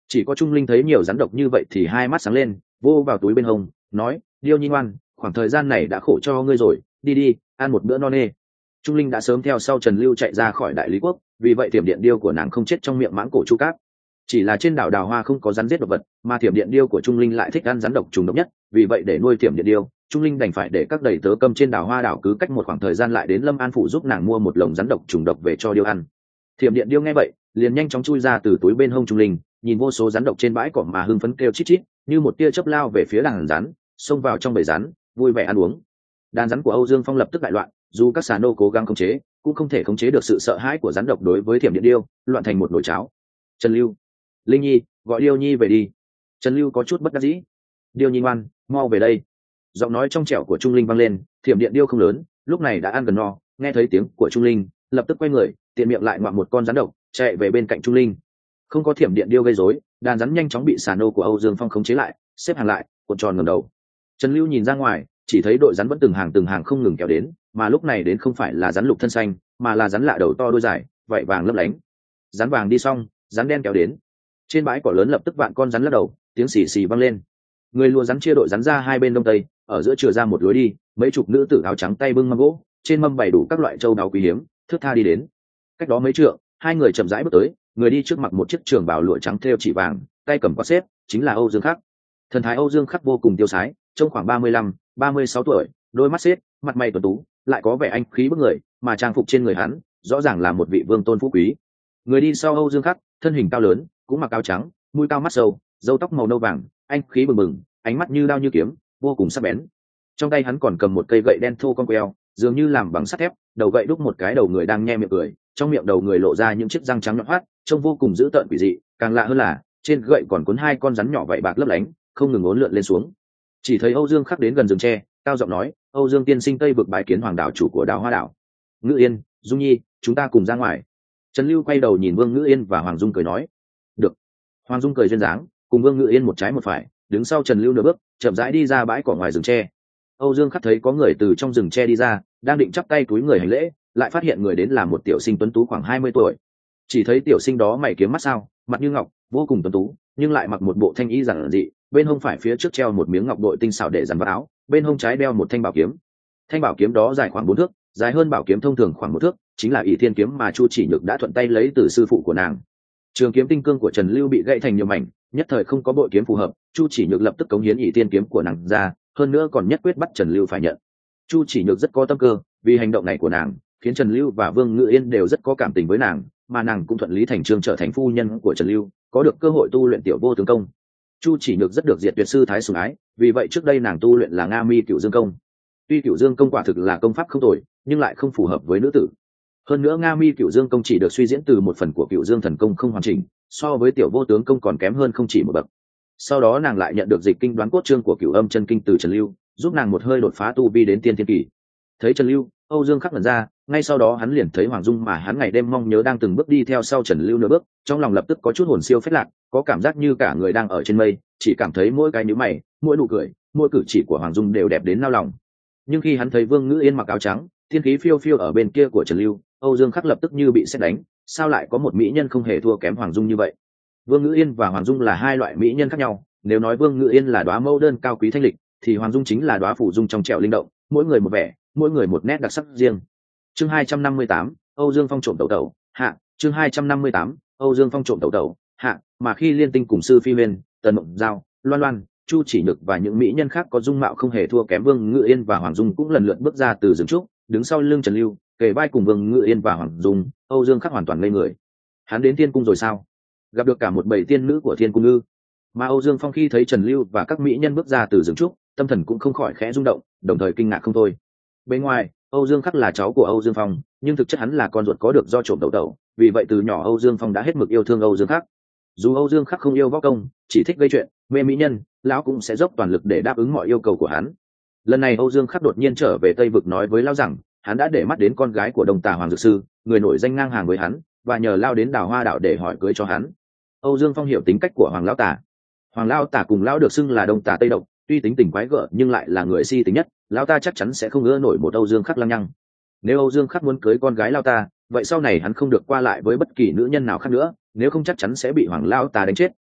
Chỉ có Trung Linh thấy nhiều rắn độc như vậy thì hai mắt sáng lên, vô vào túi bên hông, nói: điêu nhi ngoan, khoảng thời gian này đã khổ cho ngươi rồi, đi đi, ăn một bữa no nê. Trung Linh đã sớm theo sau Trần Lưu chạy ra khỏi Đại Lý Quốc, vì vậy thiểm điện điêu của nàng không chết trong miệng mãng cổ chu cáp. Chỉ là trên đảo Đào Hoa không có rắn giết độc vật, mà thiểm điện điêu của Trung Linh lại thích ăn rắn độc trùng độc nhất, vì vậy để nuôi thiểm điện điêu, Trung Linh đành phải để các đầy tớ câm trên đảo Hoa đảo cứ cách một khoảng thời gian lại đến Lâm An phủ giúp nàng mua một lồng rắn độc trùng độc về cho điêu ăn. Thiểm điện điêu nghe vậy, liền nhanh chóng chui ra từ túi bên hông Trung Linh, nhìn vô số rắn độc trên bãi cỏ mà hưng phấn kêu chít chít, như một tia chớp lao về phía đàn rắn, xông vào trong bầy rắn, vui vẻ ăn uống. Đàn rắn của Âu Dương Phong lập tức đại loạn, dù các xà nô cố gắng khống chế, cũng không thể khống chế được sự sợ hãi của rắn độc đối với thiểm điện điêu, loạn thành một nồi cháo. Trần Lưu, Linh Nhi, gọi Điêu Nhi về đi. Trần Lưu có chút bất đắc dĩ. Điêu Nhi ngoan, mau về đây. Giọng nói trong trẻo của Trung Linh vang lên. Thiểm điện điêu không lớn, lúc này đã ăn gần no, nghe thấy tiếng của Trung Linh, lập tức quay người, tiện miệng lại ngoạm một con rắn độc, chạy về bên cạnh Trung Linh. Không có thiểm điện điêu gây rối, đàn rắn nhanh chóng bị xà nô của Âu Dương Phong khống chế lại, xếp hàng lại, cuộn tròn ngẩng đầu. Trần Lưu nhìn ra ngoài, chỉ thấy đội rắn vẫn từng hàng không ngừng kéo đến, mà lúc này đến không phải là rắn lục thân xanh, mà là rắn lạ đầu to đuôi dài, vảy vàng lấp lánh. Rắn vàng đi xong, rắn đen kéo đến. Trên bãi cỏ lớn lập tức vạn con rắn lắc đầu, tiếng xì xì vang lên. Người lùa rắn chia đội rắn ra hai bên đông tây, ở giữa chừa ra một lối đi, mấy chục nữ tử áo trắng tay bưng mâm gỗ, trên mâm bày đủ các loại châu đáo quý hiếm, thướt tha đi đến. Cách đó mấy trượng, hai người chậm rãi bước tới, người đi trước mặc một chiếc trường bào lụa trắng thêu chỉ vàng, tay cầm quạt xếp, chính là Âu Dương Khắc. Thần thái Âu Dương Khắc vô cùng tiêu sái, trông khoảng 35-36 tuổi, đôi mắt xếp, mặt mày tuấn tú, lại có vẻ anh khí bức người, mà trang phục trên người hắn, rõ ràng là một vị vương tôn phú quý. Người đi sau Âu Dương Khắc, thân hình cao lớn, cũng mặc áo trắng, mũi cao mắt sâu, râu tóc màu nâu vàng, anh khí bừng bừng, ánh mắt như đao như kiếm, vô cùng sắc bén. Trong tay hắn còn cầm một cây gậy đen thô cong queo, dường như làm bằng sắt thép, đầu gậy đúc một cái đầu người đang nhe miệng cười, trong miệng đầu người lộ ra những chiếc răng trắng nhọn hoắt, trông vô cùng dữ tợn quỷ dị. Càng lạ hơn là trên gậy còn cuốn hai con rắn nhỏ vảy bạc lấp lánh, không ngừng uốn lượn lên xuống. Chỉ thấy Âu Dương Khắc đến gần rừng tre, cao giọng nói: Âu Dương tiên sinh Tây vực bái kiến hoàng đảo chủ của Đào Hoa đảo. Ngữ Yên, Dung Nhi, chúng ta cùng ra ngoài. Trần Lưu quay đầu nhìn Vương Ngữ Yên và Hoàng Dung cười nói: được. Hoàng Dung cười duyên dáng, cùng Vương Ngữ Yên một trái một phải, đứng sau Trần Lưu nửa bước, chậm rãi đi ra bãi cỏ ngoài rừng tre. Âu Dương Khắc thấy có người từ trong rừng tre đi ra, đang định chắp tay túi người hành lễ, lại phát hiện người đến là một tiểu sinh tuấn tú khoảng 20 tuổi. Chỉ thấy tiểu sinh đó mày kiếm mắt sao, mặt như ngọc, vô cùng tuấn tú, nhưng lại mặc một bộ thanh y giản dị, bên hông phải phía trước treo một miếng ngọc bội tinh xảo để dàn vào áo, bên hông trái đeo một thanh bảo kiếm. Thanh bảo kiếm đó dài khoảng 4 thước, dài hơn bảo kiếm thông thường khoảng 1 thước, chính là ỷ thiên kiếm mà Chu Chỉ Nhược đã thuận tay lấy từ sư phụ của nàng. Trường kiếm tinh cương của Trần Lưu bị gãy thành nhiều mảnh, nhất thời không có bội kiếm phù hợp, Chu Chỉ Nhược lập tức cống hiến ỷ thiên kiếm của nàng ra, hơn nữa còn nhất quyết bắt Trần Lưu phải nhận. Chu Chỉ Nhược rất có tâm cơ, vì hành động này của nàng, khiến Trần Lưu và Vương Ngự Yên đều rất có cảm tình với nàng, mà nàng cũng thuận lý thành trương trở thành phu nhân của Trần Lưu, có được cơ hội tu luyện tiểu vô tướng công. Chu Chỉ Nhược rất được Diệt Tuyệt sư thái sủng ái, vì vậy trước đây nàng tu luyện là Nga Mi Cửu Dương công. Tuy Cửu Dương công quả thực là công pháp không tồi, nhưng lại không phù hợp với nữ tử. Hơn nữa Nga Mi Cửu Dương công chỉ được suy diễn từ một phần của Cửu Dương thần công không hoàn chỉnh, so với tiểu vô tướng công còn kém hơn không chỉ một bậc. Sau đó nàng lại nhận được dịch kinh đoán cốt chương của Cửu Âm chân kinh từ Trần Lưu, giúp nàng một hơi đột phá tu vi đến tiên thiên kỳ. Thấy Trần Lưu, Âu Dương Khắc ngẩn ra, ngay sau đó hắn liền thấy Hoàng Dung mà hắn ngày đêm mong nhớ đang từng bước đi theo sau Trần Lưu nửa bước, trong lòng lập tức có chút hồn siêu phết lạc, có cảm giác như cả người đang ở trên mây, chỉ cảm thấy mỗi cái nhíu mày, mỗi nụ cười, mỗi cử chỉ của Hoàng Dung đều đẹp đến nao lòng. Nhưng khi hắn thấy Vương Ngữ Yên mặc áo trắng, thiên khí phiêu phiêu ở bên kia của Trần Lưu, Âu Dương Khắc lập tức như bị sét đánh, sao lại có một mỹ nhân không hề thua kém Hoàng Dung như vậy? Vương Ngữ Yên và Hoàng Dung là hai loại mỹ nhân khác nhau, nếu nói Vương Ngữ Yên là đóa mẫu đơn cao quý thanh lịch, thì Hoàng Dung chính là đóa phủ dung trong trẻo linh động, mỗi người một vẻ, mỗi người một nét đặc sắc riêng. Chương 258, Âu Dương Phong trộm tẩu tẩu, hạ, chương 258, Âu Dương Phong trộm tẩu tẩu, hạ, mà khi Liên Tinh cùng sư Phi Huyền, Tần Mộng Giao, Loan Loan, Chu Chỉ Nhược và những mỹ nhân khác có dung mạo không hề thua kém Vương Ngự Yên và Hoàng Dung cũng lần lượt bước ra từ rừng trúc, đứng sau lưng Trần Lưu, kề vai cùng Vương Ngự Yên và Hoàng Dung, Âu Dương Khắc hoàn toàn ngây người. Hắn đến Thiên cung rồi sao? Gặp được cả một bầy tiên nữ của Thiên cung ư? Mà Âu Dương Phong khi thấy Trần Lưu và các mỹ nhân bước ra từ rừng trúc, tâm thần cũng không khỏi khẽ rung động, đồng thời kinh ngạc không thôi. Bên ngoài, Âu Dương Khắc là cháu của Âu Dương Phong, nhưng thực chất hắn là con ruột có được do trộm tẩu tẩu, vì vậy từ nhỏ Âu Dương Phong đã hết mực yêu thương Âu Dương Khắc. Dù Âu Dương Khắc không yêu võ công, chỉ thích gây chuyện, mê mỹ nhân, lão cũng sẽ dốc toàn lực để đáp ứng mọi yêu cầu của hắn. Lần này Âu Dương Khắc đột nhiên trở về Tây vực nói với lão rằng, hắn đã để mắt đến con gái của Đông Tà Hoàng Dược Sư, người nổi danh ngang hàng với hắn, và nhờ lao đến Đào Hoa đảo để hỏi cưới cho hắn. Âu Dương Phong hiểu tính cách của Hoàng lão Tà. Hoàng lão Tà cùng lão được xưng là Đông Tà Tây Độc, tuy tính tình quái gở nhưng lại là người si tính nhất, lão ta chắc chắn sẽ không ưa nổi một Âu Dương Khắc lăng nhăng. Nếu Âu Dương Khắc muốn cưới con gái lão ta, vậy sau này hắn không được qua lại với bất kỳ nữ nhân nào khác nữa, nếu không chắc chắn sẽ bị Hoàng lão ta đánh chết,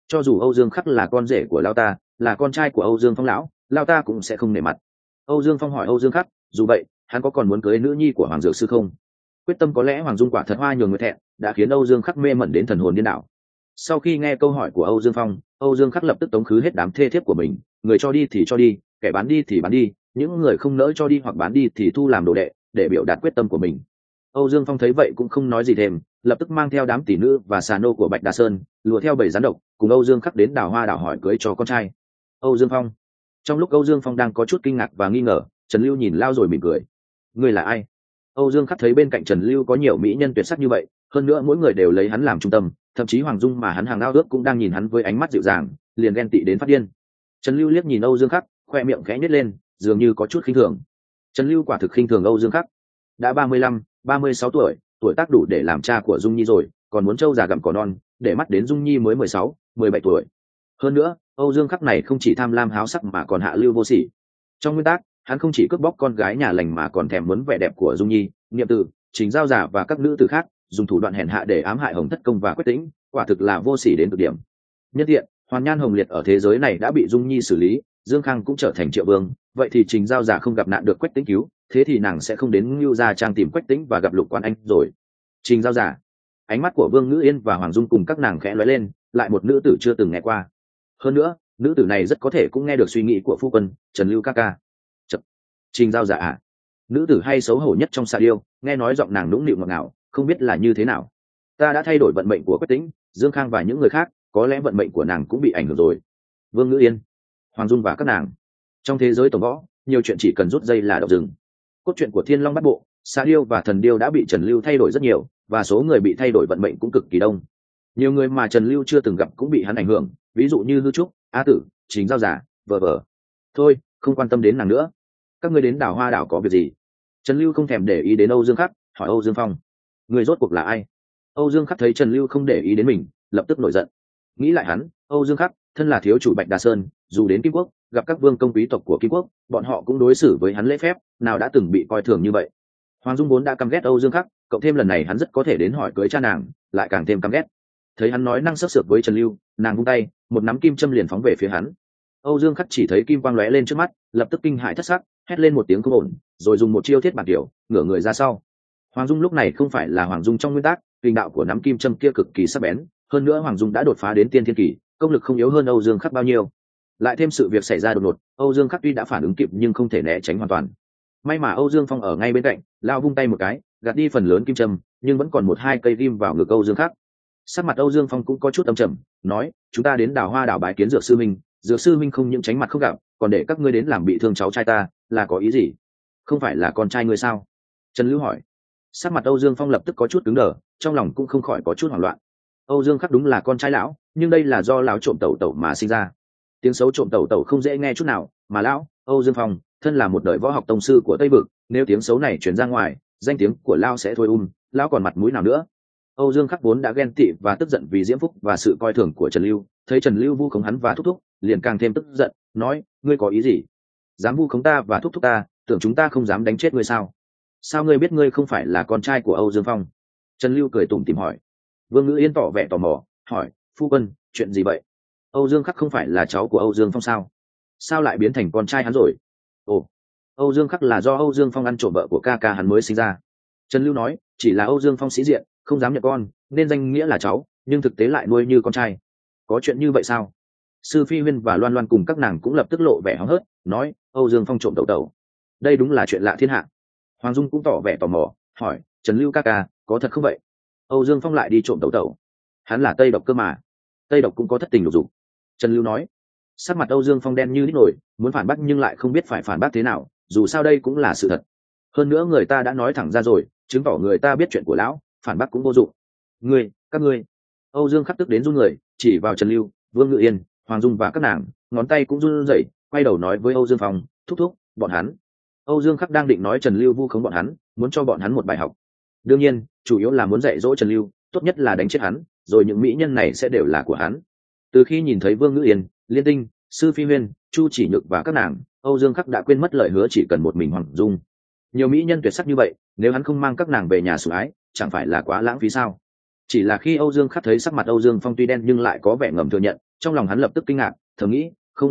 cho dù Âu Dương Khắc là con rể của lao ta, là con trai của Âu Dương Phong lão, lao ta cũng sẽ không nể mặt. Âu Dương Phong hỏi Âu Dương Khắc, dù vậy hắn có còn muốn cưới nữ nhi của Hoàng Dược Sư không? Quyết tâm có lẽ Hoàng Dung quả thật hoa nhường người thẹn, đã khiến Âu Dương Khắc mê mẩn đến thần hồn điên đảo. Sau khi nghe câu hỏi của Âu Dương Phong, Âu Dương Khắc lập tức tống khứ hết đám thê thiếp của mình, người cho đi thì cho đi, kẻ bán đi thì bán đi, những người không nỡ cho đi hoặc bán đi thì thu làm đồ đệ, để biểu đạt quyết tâm của mình. Âu Dương Phong thấy vậy cũng không nói gì thêm, lập tức mang theo đám tỷ nữ và xà nô của Bạch Đà Sơn, lùa theo bầy rắn độc, cùng Âu Dương Khắc đến Đào Hoa đảo hỏi cưới cho con trai. Âu Dương Phong. Trong lúc Âu Dương Phong đang có chút kinh ngạc và nghi ngờ, Trần Lưu nhìn Lao rồi mỉm cười. Ngươi là ai? Âu Dương Khắc thấy bên cạnh Trần Lưu có nhiều mỹ nhân tuyệt sắc như vậy, hơn nữa mỗi người đều lấy hắn làm trung tâm, thậm chí Hoàng Dung mà hắn hàng ao ước cũng đang nhìn hắn với ánh mắt dịu dàng, liền ghen tị đến phát điên. Trần Lưu liếc nhìn Âu Dương Khắc, khoe miệng khẽ nhếch lên, dường như có chút khinh thường. Trần Lưu quả thực khinh thường Âu Dương Khắc. Đã 35, 36 tuổi, tuổi tác đủ để làm cha của Dung Nhi rồi, còn muốn trâu già gặm cỏ non, để mắt đến Dung Nhi mới 16, 17 tuổi. Hơn nữa, Âu Dương Khắc này không chỉ tham lam háo sắc mà còn hạ lưu vô sỉ. Trong nguyên tắc, hắn không chỉ cướp bóc con gái nhà lành mà còn thèm muốn vẻ đẹp của Dung Nhi, Niệm Tử, Trình Giao Giả và các nữ tử khác, dùng thủ đoạn hèn hạ để ám hại Hồng Thất Công và Quách Tĩnh, quả thực là vô sỉ đến cực điểm. Nhân tiện, Hoàn Nhan Hồng Liệt ở thế giới này đã bị Dung Nhi xử lý, Dương Khang cũng trở thành Triệu Vương, vậy thì Trình Giao Giả không gặp nạn được Quách Tĩnh cứu, thế thì nàng sẽ không đến Ngưu Gia Trang tìm Quách Tĩnh và gặp Lục Quan Anh rồi. Trình Giao Giả. Ánh mắt của Vương Ngữ Yên và Hoàng Dung cùng các nàng khẽ lóe lên, lại một nữ tử chưa từng nghe qua. Hơn nữa, nữ tử này rất có thể cũng nghe được suy nghĩ của phu quân Trần Lưu ca ca. Trình Giao Giả à? Nữ tử hay xấu hổ nhất trong Sa Điêu, nghe nói giọng nàng nũng nịu ngọt ngào, không biết là như thế nào. Ta đã thay đổi vận mệnh của Quách Tĩnh, Dương Khang và những người khác, có lẽ vận mệnh của nàng cũng bị ảnh hưởng rồi. Vương Ngữ Yên, Hoàng Dung và các nàng. Trong thế giới tổng võ, nhiều chuyện chỉ cần rút dây là độc dừng. Cốt truyện của Thiên Long Bát Bộ, Sa Điêu và Thần Điêu đã bị Trần Lưu thay đổi rất nhiều, và số người bị thay đổi vận mệnh cũng cực kỳ đông. Nhiều người mà Trần Lưu chưa từng gặp cũng bị hắn ảnh hưởng, ví dụ như Hư Trúc, A Tử, Trình Giao Giả, vờ vờ. Thôi, không quan tâm đến nàng nữa. Các ngươi đến Đào Hoa đảo có việc gì? Trần Lưu không thèm để ý đến Âu Dương Khắc, hỏi Âu Dương Phong. Người rốt cuộc là ai? Âu Dương Khắc thấy Trần Lưu không để ý đến mình, lập tức nổi giận. Nghĩ lại hắn, Âu Dương Khắc, thân là thiếu chủ Bạch Đà Sơn, dù đến Kim Quốc, gặp các vương công quý tộc của Kim Quốc, bọn họ cũng đối xử với hắn lễ phép, nào đã từng bị coi thường như vậy. Hoàng Dung vốn đã căm ghét Âu Dương Khắc, cộng thêm lần này hắn rất có thể đến hỏi cưới cha nàng, lại càng thêm căm ghét. Thấy hắn nói năng sắc sược với Trần Lưu, nàng vung tay, một nắm kim châm liền phóng về phía hắn. Âu Dương Khắc chỉ thấy kim quang lóe lên trước mắt, lập tức kinh hãi thất sắc, hét lên một tiếng không ổn, rồi dùng một chiêu thiết bản tiểu, ngửa người ra sau. Hoàng Dung lúc này không phải là Hoàng Dung trong nguyên tắc, kình đạo của nắm kim châm kia cực kỳ sắc bén, hơn nữa Hoàng Dung đã đột phá đến tiên thiên kỳ, công lực không yếu hơn Âu Dương Khắc bao nhiêu. Lại thêm sự việc xảy ra đột ngột, Âu Dương Khắc tuy đã phản ứng kịp nhưng không thể né tránh hoàn toàn. May mà Âu Dương Phong ở ngay bên cạnh, lao vung tay một cái, gạt đi phần lớn kim châm, nhưng vẫn còn một hai cây ghim vào ngực Âu Dương Khắc. Sắc mặt Âu Dương Phong cũng có chút âm trầm, nói: chúng ta đến Đào Hoa đảo bái kiến Dược Sư Minh, Dược Sư Minh không những tránh mặt không gặp, còn để các ngươi đến làm bị thương cháu trai ta, là có ý gì? Không phải là con trai ngươi sao? Trần Lưu hỏi. Sắc mặt Âu Dương Phong lập tức có chút cứng đờ, trong lòng cũng không khỏi có chút hoảng loạn. Âu Dương Khắc đúng là con trai lão, nhưng đây là do lão trộm tẩu tẩu mà sinh ra. Tiếng xấu trộm tẩu tẩu không dễ nghe chút nào, mà lão Âu Dương Phong thân là một đời võ học tông sư của Tây Vực, nếu tiếng xấu này truyền ra ngoài, danh tiếng của lão sẽ thôi lão còn mặt mũi nào nữa? Âu Dương Khắc vốn đã ghen tị và tức giận vì Diễm Phúc và sự coi thường của Trần Lưu, thấy Trần Lưu vu khống hắn và thúc thúc, liền càng thêm tức giận, nói: ngươi có ý gì? Dám vu khống ta và thúc thúc ta, tưởng chúng ta không dám đánh chết ngươi sao? Sao ngươi biết ngươi không phải là con trai của Âu Dương Phong? Trần Lưu cười tủm tỉm hỏi. Vương Ngữ Yên tỏ vẻ tò mò, hỏi: phu quân, chuyện gì vậy? Âu Dương Khắc không phải là cháu của Âu Dương Phong sao? Sao lại biến thành con trai hắn rồi? Ồ, Âu Dương Khắc là do Âu Dương Phong ăn trộm vợ của ca ca hắn mới sinh ra. Trần Lưu nói: chỉ là Âu Dương Phong sĩ diện, không dám nhận con, nên danh nghĩa là cháu, nhưng thực tế lại nuôi như con trai. Có chuyện như vậy sao? Sư Phi Huyên và Loan Loan cùng các nàng cũng lập tức lộ vẻ hóng hớt, nói: Âu Dương Phong trộm tẩu tẩu, đây đúng là chuyện lạ thiên hạ. Hoàng Dung cũng tỏ vẻ tò mò, hỏi: Trần Lưu ca ca, có thật không vậy? Âu Dương Phong lại đi trộm tẩu tẩu? Hắn là Tây Độc cơ mà. Tây Độc cũng có thất tình lục dục. Trần Lưu nói. Sắc mặt Âu Dương Phong đen như đít nổi, muốn phản bác nhưng lại không biết phải phản bác thế nào, dù sao đây cũng là sự thật. Hơn nữa người ta đã nói thẳng ra rồi, chứng tỏ người ta biết chuyện của lão, phản bác cũng vô dụng. Các ngươi. Âu Dương Khắc tức đến run người, chỉ vào Trần Lưu, Vương Ngự Yên, Hoàng Dung và các nàng, ngón tay cũng run rẩy, quay đầu nói với Âu Dương Phong: thúc thúc, bọn hắn. Âu Dương Khắc đang định nói Trần Lưu vu khống bọn hắn, muốn cho bọn hắn một bài học. Đương nhiên, chủ yếu là muốn dạy dỗ Trần Lưu, tốt nhất là đánh chết hắn, rồi những mỹ nhân này sẽ đều là của hắn. Từ khi nhìn thấy Vương Ngữ Yên, Liên Tinh, Sư Phi Huyên, Chu Chỉ Nhược và các nàng, Âu Dương Khắc đã quên mất lời hứa chỉ cần một mình Hoàng Dung. Nhiều mỹ nhân tuyệt sắc như vậy, nếu hắn không mang các nàng về nhà sủng ái, chẳng phải là quá lãng phí sao? Chỉ là khi Âu Dương Khắc thấy sắc mặt Âu Dương Phong tuy đen nhưng lại có vẻ ngầm thừa nhận, trong lòng hắn lập tức kinh ngạc, thầm nghĩ, không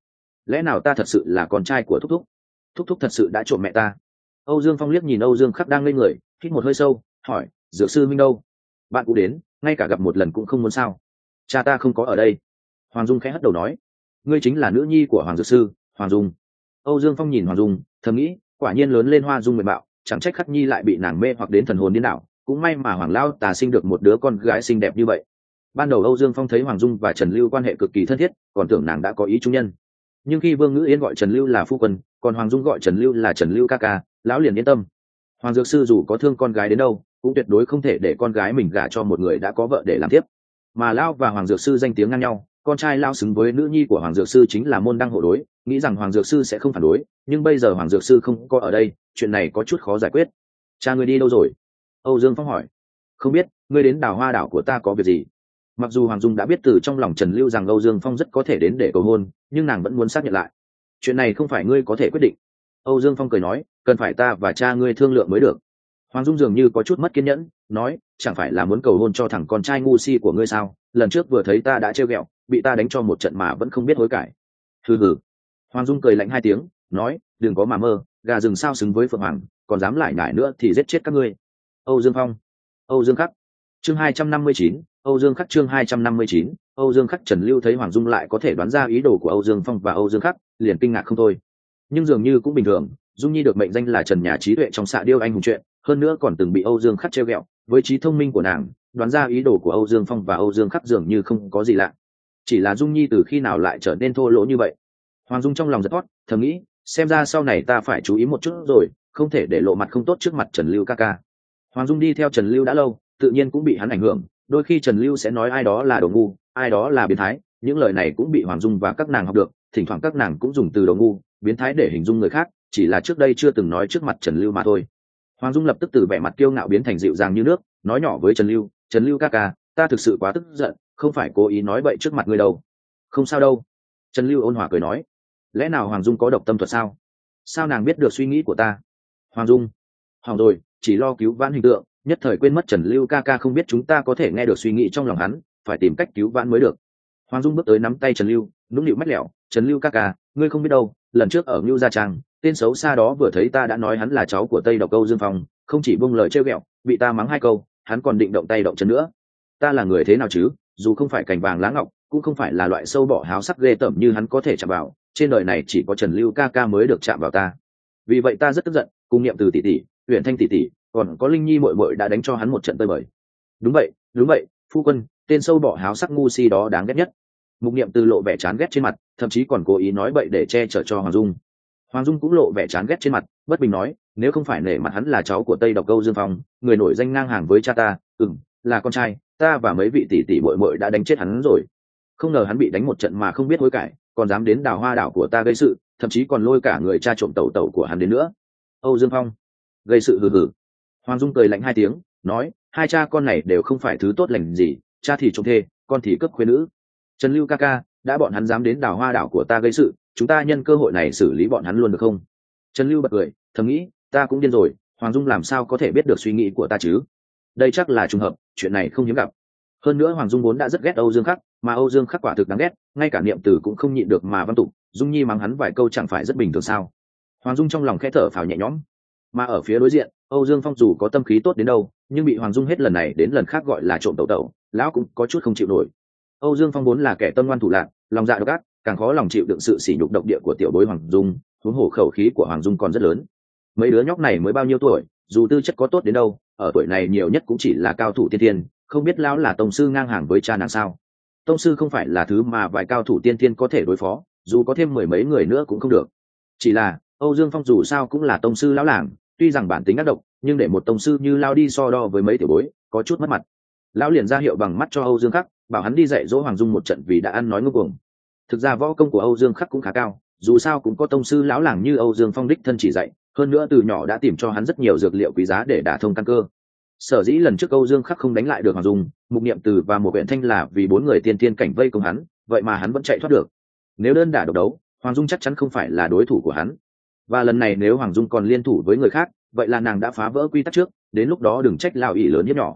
lẽ nào ta thật sự là con trai của thúc thúc? Thúc thúc thật sự đã trộm mẹ ta? Âu Dương Phong liếc nhìn Âu Dương Khắc đang ngây người, hít một hơi sâu, hỏi, dược sư Minh đâu? Bạn cũng đến, ngay cả gặp một lần cũng không muốn sao? Cha ta không có ở đây. Hoàng Dung khẽ hất đầu nói, ngươi chính là nữ nhi của Hoàng dược sư, Hoàng Dung. Âu Dương Phong nhìn Hoàng Dung, thầm nghĩ, quả nhiên lớn lên hoa dung mềm mạo, chẳng trách Khắc Nhi lại bị nàng mê hoặc đến thần hồn điên đảo, cũng may mà Hoàng Lao Tà sinh được một đứa con gái xinh đẹp như vậy. Ban đầu Âu Dương Phong thấy Hoàng Dung và Trần Lưu quan hệ cực kỳ thân thiết, còn tưởng nàng đã có ý trung nhân. Nhưng khi Vương Ngữ Yên gọi Trần Lưu là phu quân, còn Hoàng Dung gọi Trần Lưu là Trần Lưu ca ca, lão liền yên tâm. Hoàng dược sư dù có thương con gái đến đâu, cũng tuyệt đối không thể để con gái mình gả cho một người đã có vợ để làm tiếp. Mà lão và Hoàng dược sư danh tiếng ngang nhau, con trai lão xứng với nữ nhi của Hoàng dược sư chính là môn đăng hộ đối, nghĩ rằng Hoàng dược sư sẽ không phản đối, nhưng bây giờ Hoàng dược sư không có ở đây, chuyện này có chút khó giải quyết. Cha ngươi đi đâu rồi? Âu Dương Phong hỏi. Không biết, ngươi đến Đào Hoa đảo của ta có việc gì? Mặc dù Hoàng Dung đã biết từ trong lòng Trần Lưu rằng Âu Dương Phong rất có thể đến để cầu hôn, nhưng nàng vẫn muốn xác nhận lại. Chuyện này không phải ngươi có thể quyết định. Âu Dương Phong cười nói, cần phải ta và cha ngươi thương lượng mới được. Hoàng Dung dường như có chút mất kiên nhẫn, nói, chẳng phải là muốn cầu hôn cho thằng con trai ngu si của ngươi sao? Lần trước vừa thấy ta đã trêu ghẹo, bị ta đánh cho một trận mà vẫn không biết hối cải. Hừ hừ. Hoàng Dung cười lạnh hai tiếng, nói, đừng có mà mơ, gà rừng sao xứng với Phượng Hoàng, còn dám lại nhải nữa thì giết chết các ngươi. Âu Dương Phong. Âu Dương Khắc. Chương 259, Âu Dương Khắc chương 259, Âu Dương Khắc. Trần Lưu thấy Hoàng Dung lại có thể đoán ra ý đồ của Âu Dương Phong và Âu Dương Khắc, liền kinh ngạc không thôi. Nhưng dường như cũng bình thường, Dung Nhi được mệnh danh là Trần nhà trí tuệ trong Xạ Điêu anh hùng truyện, hơn nữa còn từng bị Âu Dương Khắc trêu ghẹo, với trí thông minh của nàng, đoán ra ý đồ của Âu Dương Phong và Âu Dương Khắc dường như không có gì lạ. Chỉ là Dung Nhi từ khi nào lại trở nên thô lỗ như vậy? Hoàng Dung trong lòng giật thót, thầm nghĩ, xem ra sau này ta phải chú ý một chút rồi, không thể để lộ mặt không tốt trước mặt Trần Lưu ca ca. Hoàng Dung đi theo Trần Lưu đã lâu, tự nhiên cũng bị hắn ảnh hưởng, đôi khi Trần Lưu sẽ nói ai đó là đồ ngu, ai đó là biến thái, những lời này cũng bị Hoàng Dung và các nàng học được, thỉnh thoảng các nàng cũng dùng từ đồ ngu, biến thái để hình dung người khác, chỉ là trước đây chưa từng nói trước mặt Trần Lưu mà thôi. Hoàng Dung lập tức từ vẻ mặt kiêu ngạo biến thành dịu dàng như nước, nói nhỏ với Trần Lưu ca ca, ta thực sự quá tức giận, không phải cố ý nói bậy trước mặt ngươi đâu. Không sao đâu. Trần Lưu ôn hòa cười nói, lẽ nào Hoàng Dung có độc tâm thuật sao? Sao nàng biết được suy nghĩ của ta? Hoàng Dung, hỏng rồi, chỉ lo cứu vãn hình tượng, nhất thời quên mất Trần Lưu ca ca không biết chúng ta có thể nghe được suy nghĩ trong lòng hắn, phải tìm cách cứu vãn mới được. Hoàng Dung bước tới nắm tay Trần Lưu, nũng nịu mách lẻo, Trần Lưu ca ca, ngươi không biết đâu, lần trước ở Ngưu Gia Trang, tên xấu xa đó vừa thấy ta đã nói hắn là cháu của Tây Độc Âu Dương Phong, không chỉ buông lời trêu ghẹo, bị ta mắng hai câu, hắn còn định động tay động chân nữa. Ta là người thế nào chứ, dù không phải cành vàng lá ngọc, cũng không phải là loại sâu bọ háo sắc ghê tởm như hắn có thể chạm vào, trên đời này chỉ có Trần Lưu ca ca mới được chạm vào ta. Vì vậy ta rất tức giận, cùng Niệm Từ tỷ tỷ, Huyền Thanh tỷ tỷ, còn có Linh Nhi muội muội đã đánh cho hắn một trận tơi bời. Đúng vậy, phu quân, tên sâu bọ háo sắc ngu si đó đáng ghét nhất. Mục Niệm Từ lộ vẻ chán ghét trên mặt, thậm chí còn cố ý nói bậy để che chở cho Hoàng Dung. Hoàng Dung cũng lộ vẻ chán ghét trên mặt, bất bình nói, nếu không phải nể mặt hắn là cháu của Tây Độc Âu Dương Phong, người nổi danh ngang hàng với cha ta, là con trai, ta và mấy vị tỷ tỷ muội muội đã đánh chết hắn rồi. Không ngờ hắn bị đánh một trận mà không biết hối cải, còn dám đến Đào Hoa đảo của ta gây sự, thậm chí còn lôi cả người cha trộm tẩu tẩu của hắn đến nữa. Âu Dương Phong gây sự hừ hừ. Hoàng Dung cười lạnh hai tiếng, nói, hai cha con này đều không phải thứ tốt lành gì, cha thì trộm thê, con thì cướp khuê nữ. Trần Lưu ca ca, đã bọn hắn dám đến Đào Hoa đảo của ta gây sự, chúng ta nhân cơ hội này xử lý bọn hắn luôn được không? Trần Lưu bật cười, thầm nghĩ, ta cũng điên rồi, Hoàng Dung làm sao có thể biết được suy nghĩ của ta chứ? Đây chắc là trùng hợp, chuyện này không hiếm gặp. Hơn nữa Hoàng Dung vốn đã rất ghét Âu Dương Khắc, mà Âu Dương Khắc quả thực đáng ghét, ngay cả Niệm Từ cũng không nhịn được mà văn tục, Dung Nhi mắng hắn vài câu chẳng phải rất bình thường sao? Hoàng Dung trong lòng khẽ thở phào nhẹ nhõm. Mà ở phía đối diện, Âu Dương Phong dù có tâm khí tốt đến đâu, nhưng bị Hoàng Dung hết lần này đến lần khác gọi là trộm tẩu tẩu, lão cũng có chút không chịu nổi. Âu Dương Phong vốn là kẻ tâm ngoan thủ lạn, lòng dạ độc ác, càng khó lòng chịu đựng sự sỉ nhục độc địa của tiểu bối Hoàng Dung, huống hồ khẩu khí của Hoàng Dung còn rất lớn. Mấy đứa nhóc này mới bao nhiêu tuổi, dù tư chất có tốt đến đâu, ở tuổi này nhiều nhất cũng chỉ là cao thủ tiên thiên, không biết lão là tông sư ngang hàng với cha nàng sao? Tông sư không phải là thứ mà vài cao thủ tiên thiên có thể đối phó, dù có thêm mười mấy người nữa cũng không được. Chỉ là Âu Dương Phong dù sao cũng là tông sư lão làng, tuy rằng bản tính ác độc, nhưng để một tông sư như lão đi so đo với mấy tiểu bối, có chút mất mặt. Lão liền ra hiệu bằng mắt cho Âu Dương Khắc, bảo hắn đi dạy dỗ Hoàng Dung một trận vì đã ăn nói ngông cuồng. Thực ra võ công của Âu Dương Khắc cũng khá cao, dù sao cũng có tông sư lão làng như Âu Dương Phong đích thân chỉ dạy, hơn nữa từ nhỏ đã tìm cho hắn rất nhiều dược liệu quý giá để đả thông căn cơ. Sở dĩ lần trước Âu Dương Khắc không đánh lại được Hoàng Dung, Mục Niệm Từ và một huyện thanh là vì bốn người tiên tiên cảnh vây công hắn, vậy mà hắn vẫn chạy thoát được. Nếu đơn đả độc đấu, Hoàng Dung chắc chắn không phải là đối thủ của hắn. Và lần này nếu Hoàng Dung còn liên thủ với người khác, vậy là nàng đã phá vỡ quy tắc trước, đến lúc đó đừng trách lão ỷ lớn hiếp nhỏ.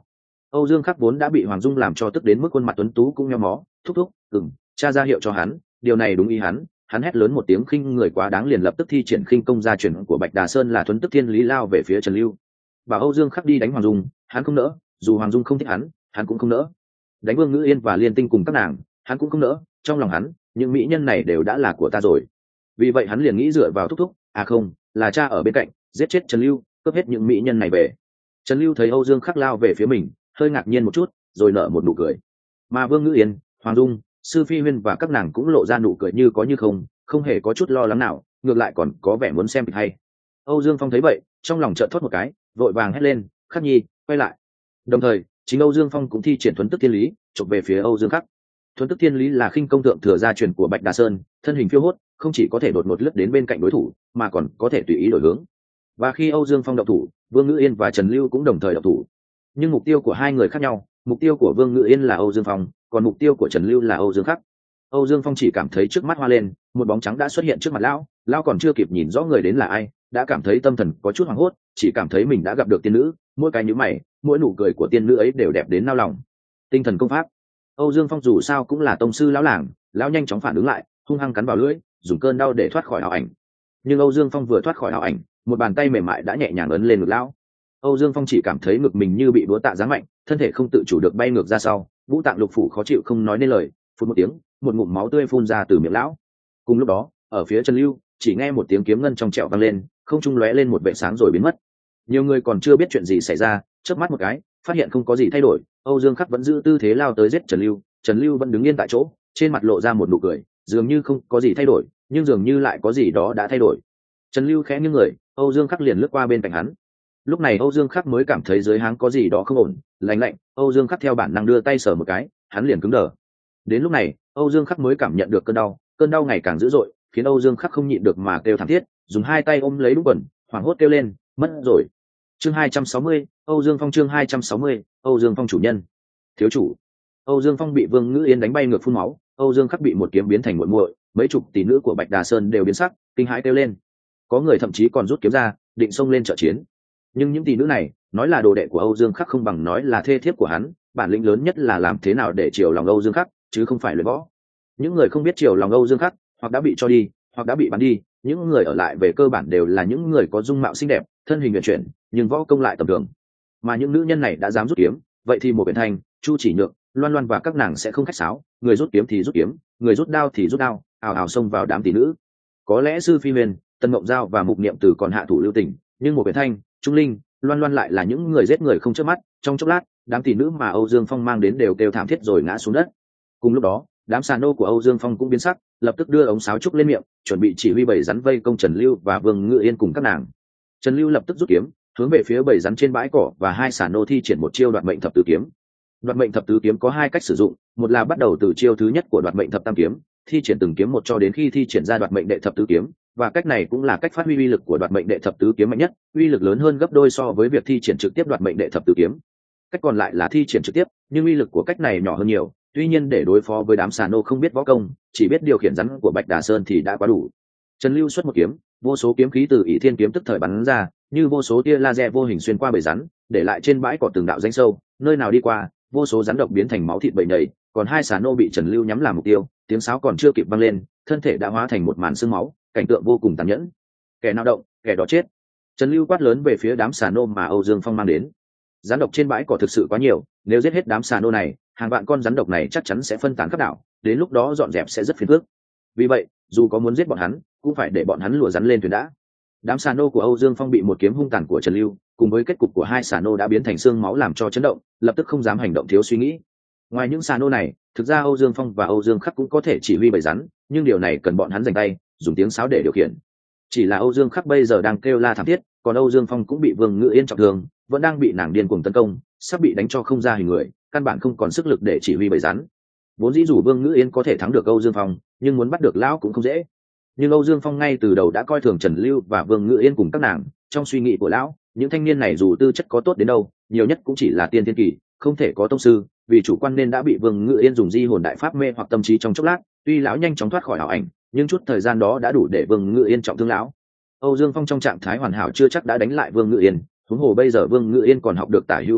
Âu Dương Khắc vốn đã bị Hoàng Dung làm cho tức đến mức khuôn mặt tuấn tú cũng nhéo mó, thúc thúc, cha ra hiệu cho hắn, điều này đúng ý hắn hét lớn một tiếng khinh người quá đáng liền lập tức thi triển khinh công gia truyền của Bạch Đà Sơn là Thuấn Tức Thiên Lý lao về phía Trần Lưu. Bảo Âu Dương Khắc đi đánh Hoàng Dung, hắn không nỡ, dù Hoàng Dung không thích hắn cũng không nỡ. Đánh Vương Ngữ Yên và Liên Tinh cùng các nàng, hắn cũng không nỡ, trong lòng hắn, những mỹ nhân này đều đã là của ta rồi. Vì vậy hắn liền nghĩ dựa vào thúc thúc, không, là cha ở bên cạnh, giết chết Trần Lưu, cướp hết những mỹ nhân này về. Trần Lưu thấy Âu Dương Khắc lao về phía mình, hơi ngạc nhiên một chút, rồi nở một nụ cười. Mà Vương Ngữ Yên, Hoàng Dung, Sư Phi Huyên và các nàng cũng lộ ra nụ cười như có như không hề có chút lo lắng nào, ngược lại còn có vẻ muốn xem kịch hay. Âu Dương Phong thấy vậy, trong lòng chợt thốt một cái, vội vàng hét lên, Khắc Nhi, quay lại. Đồng thời, chính Âu Dương Phong cũng thi triển Thuấn Tức Thiên Lý, chụp về phía Âu Dương Khắc. Thuấn Tức Thiên Lý là khinh công thượng thừa gia truyền của Bạch Đà Sơn, thân hình phiêu hốt, không chỉ có thể đột ngột lướt đến bên cạnh đối thủ, mà còn có thể tùy ý đổi hướng. Và khi Âu Dương Phong động thủ, Vương Ngữ Yên và Trần Lưu cũng đồng thời động thủ. Nhưng mục tiêu của hai người khác nhau, mục tiêu của Vương Ngữ Yên là Âu Dương Phong, còn mục tiêu của Trần Lưu là Âu Dương Khắc. Âu Dương Phong chỉ cảm thấy trước mắt hoa lên, một bóng trắng đã xuất hiện trước mặt lão còn chưa kịp nhìn rõ người đến là ai, đã cảm thấy tâm thần có chút hoảng hốt, chỉ cảm thấy mình đã gặp được tiên nữ, mỗi cái nhíu mày, mỗi nụ cười của tiên nữ ấy đều đẹp đến nao lòng. Tinh thần công pháp. Âu Dương Phong dù sao cũng là tông sư lão làng, lão nhanh chóng phản ứng lại, hung hăng cắn vào lưỡi, dùng cơn đau để thoát khỏi ảo ảnh. Nhưng Âu Dương Phong vừa thoát khỏi ảo ảnh, một bàn tay mềm mại đã nhẹ nhàng ấn lên ngực lão. Âu Dương Phong chỉ cảm thấy ngực mình như bị búa tạ giáng mạnh, thân thể không tự chủ được bay ngược ra sau, ngũ tạng lục phủ khó chịu không nói nên lời, phun một tiếng, một ngụm máu tươi phun ra từ miệng lão. Cùng lúc đó, ở phía Trần Lưu, chỉ nghe một tiếng kiếm ngân trong trẻo vang lên, không trung lóe lên một vệt sáng rồi biến mất. Nhiều người còn chưa biết chuyện gì xảy ra, chớp mắt một cái, phát hiện không có gì thay đổi, Âu Dương Khắc vẫn giữ tư thế lao tới giết Trần Lưu vẫn đứng yên tại chỗ, trên mặt lộ ra một nụ cười, dường như không có gì thay đổi, nhưng dường như lại có gì đó đã thay đổi. Trần Lưu khẽ nghiêng người, Âu Dương Khắc liền lướt qua bên cạnh hắn. Lúc này Âu Dương Khắc mới cảm thấy dưới háng có gì đó không ổn, lạnh lạnh, Âu Dương Khắc theo bản năng đưa tay sờ một cái, hắn liền cứng đờ. Đến lúc này, Âu Dương Khắc mới cảm nhận được cơn đau ngày càng dữ dội, khiến Âu Dương Khắc không nhịn được mà kêu thảm thiết, dùng hai tay ôm lấy đúng quần, hoảng hốt kêu lên, mất rồi. Chương 260, Âu Dương Phong chương 260, Âu Dương Phong chủ nhân. Thiếu chủ. Âu Dương Phong bị Vương Ngữ Yên đánh bay ngược phun máu, Âu Dương Khắc bị một kiếm biến thành muội muội, mấy chục tỷ nữ của Bạch Đà Sơn đều biến sắc, kinh hãi kêu lên. Có người thậm chí còn rút kiếm ra, định xông lên trợ chiến. Nhưng những tỷ nữ này, nói là đồ đệ của Âu Dương Khắc không bằng nói là thê thiếp của hắn, bản lĩnh lớn nhất là làm thế nào để chiều lòng Âu Dương Khắc, chứ không phải luyện võ. Những người không biết chiều lòng Âu Dương Khắc, hoặc đã bị cho đi, hoặc đã bị bắn đi, những người ở lại về cơ bản đều là những người có dung mạo xinh đẹp, thân hình uyển chuyển, nhưng võ công lại tầm thường. Mà những nữ nhân này đã dám rút kiếm, vậy thì một Biển Thanh, Chu Chỉ Nhược, Loan Loan và các nàng sẽ không khách sáo, người rút kiếm thì rút kiếm, người rút đao thì rút đao, ào ào xông vào đám tỷ nữ. Có lẽ Sư Phi Huyền, Tân Mộng Giao và Mục Niệm Tử còn hạ thủ lưu tình, nhưng một Biển Thanh, Trung Linh, Loan Loan lại là những người giết người không chớp mắt, trong chốc lát, đám tỷ nữ mà Âu Dương Phong mang đến đều kêu thảm thiết rồi ngã xuống đất. Cùng lúc đó, đám xà nô của Âu Dương Phong cũng biến sắc, lập tức đưa ống sáo trúc lên miệng, chuẩn bị chỉ huy bầy rắn vây công Trần Lưu và Vương Ngự Yên cùng các nàng. Trần Lưu lập tức rút kiếm, hướng về phía bầy rắn trên bãi cỏ và hai xà nô thi triển một chiêu đoạt mệnh thập tứ kiếm. Đoạt mệnh thập tứ kiếm có hai cách sử dụng, một là bắt đầu từ chiêu thứ nhất của đoạt mệnh thập tam kiếm, thi triển từng kiếm một cho đến khi thi triển ra đoạt mệnh đệ thập tứ kiếm, và cách này cũng là cách phát huy uy lực của đoạt mệnh đệ thập tứ kiếm mạnh nhất, uy lực lớn hơn gấp đôi so với việc thi triển trực tiếp đoạt mệnh đệ thập tứ kiếm. Cách còn lại là thi triển trực tiếp, nhưng uy lực của cách này nhỏ hơn nhiều, tuy nhiên để đối phó với đám xà nô không biết võ công, chỉ biết điều khiển rắn của Bạch Đà Sơn thì đã quá đủ. Trần Lưu xuất một kiếm, vô số kiếm khí từ ỷ thiên kiếm tức thời bắn ra, như vô số tia laser vô hình xuyên qua bầy rắn, để lại trên bãi cỏ từng đạo danh sâu, nơi nào đi qua, vô số rắn độc biến thành máu thịt bầy nhầy, còn hai xà nô bị Trần Lưu nhắm làm mục tiêu, tiếng sáo còn chưa kịp vang lên, thân thể đã hóa thành một màn xương máu, cảnh tượng vô cùng tàn nhẫn. Kẻ nào động, kẻ đó chết. Trần Lưu quát lớn về phía đám xà nô mà Âu Dương Phong mang đến. Rắn độc trên bãi cỏ thực sự quá nhiều, nếu giết hết đám xà nô này, hàng vạn con rắn độc này chắc chắn sẽ phân tán khắp đảo, đến lúc đó dọn dẹp sẽ rất phiền phức. Vì vậy, dù có muốn giết bọn hắn, cũng phải để bọn hắn lùa rắn lên thuyền đã. Đám xà nô của Âu Dương Phong bị một kiếm hung tàn của Trần Lưu, cùng với kết cục của hai xà nô đã biến thành xương máu làm cho chấn động, lập tức không dám hành động thiếu suy nghĩ. Ngoài những xà nô này, thực ra Âu Dương Phong và Âu Dương Khắc cũng có thể chỉ huy bầy rắn, nhưng điều này cần bọn hắn dành tay, dùng tiếng sáo để điều khiển. Chỉ là Âu Dương Khắc bây giờ đang kêu la thảm thiết, còn Âu Dương Phong cũng bị Vương Ngự Yên trọng thương, vẫn đang bị nàng điên cuồng tấn công, sắp bị đánh cho không ra hình người, căn bản không còn sức lực để chỉ huy bầy rắn. Vốn dĩ dù Vương Ngự Yên có thể thắng được Âu Dương Phong, nhưng muốn bắt được lão cũng không dễ. Nhưng Âu Dương Phong ngay từ đầu đã coi thường Trần Lưu và Vương Ngự Yên cùng các nàng, trong suy nghĩ của lão, những thanh niên này dù tư chất có tốt đến đâu, nhiều nhất cũng chỉ là tiên thiên kỳ, không thể có tông sư, vì chủ quan nên đã bị Vương Ngự Yên dùng di hồn đại pháp mê hoặc tâm trí trong chốc lát, tuy lão nhanh chóng thoát khỏi ảo ảnh, nhưng chút thời gian đó đã đủ để Vương Ngự Yên trọng thương lão. Âu Dương Phong trong trạng thái hoàn hảo chưa chắc đã đánh lại Vương Ngự Yên, huống hồ bây giờ Vương Ngự Yên còn học được tả hữu hô bác,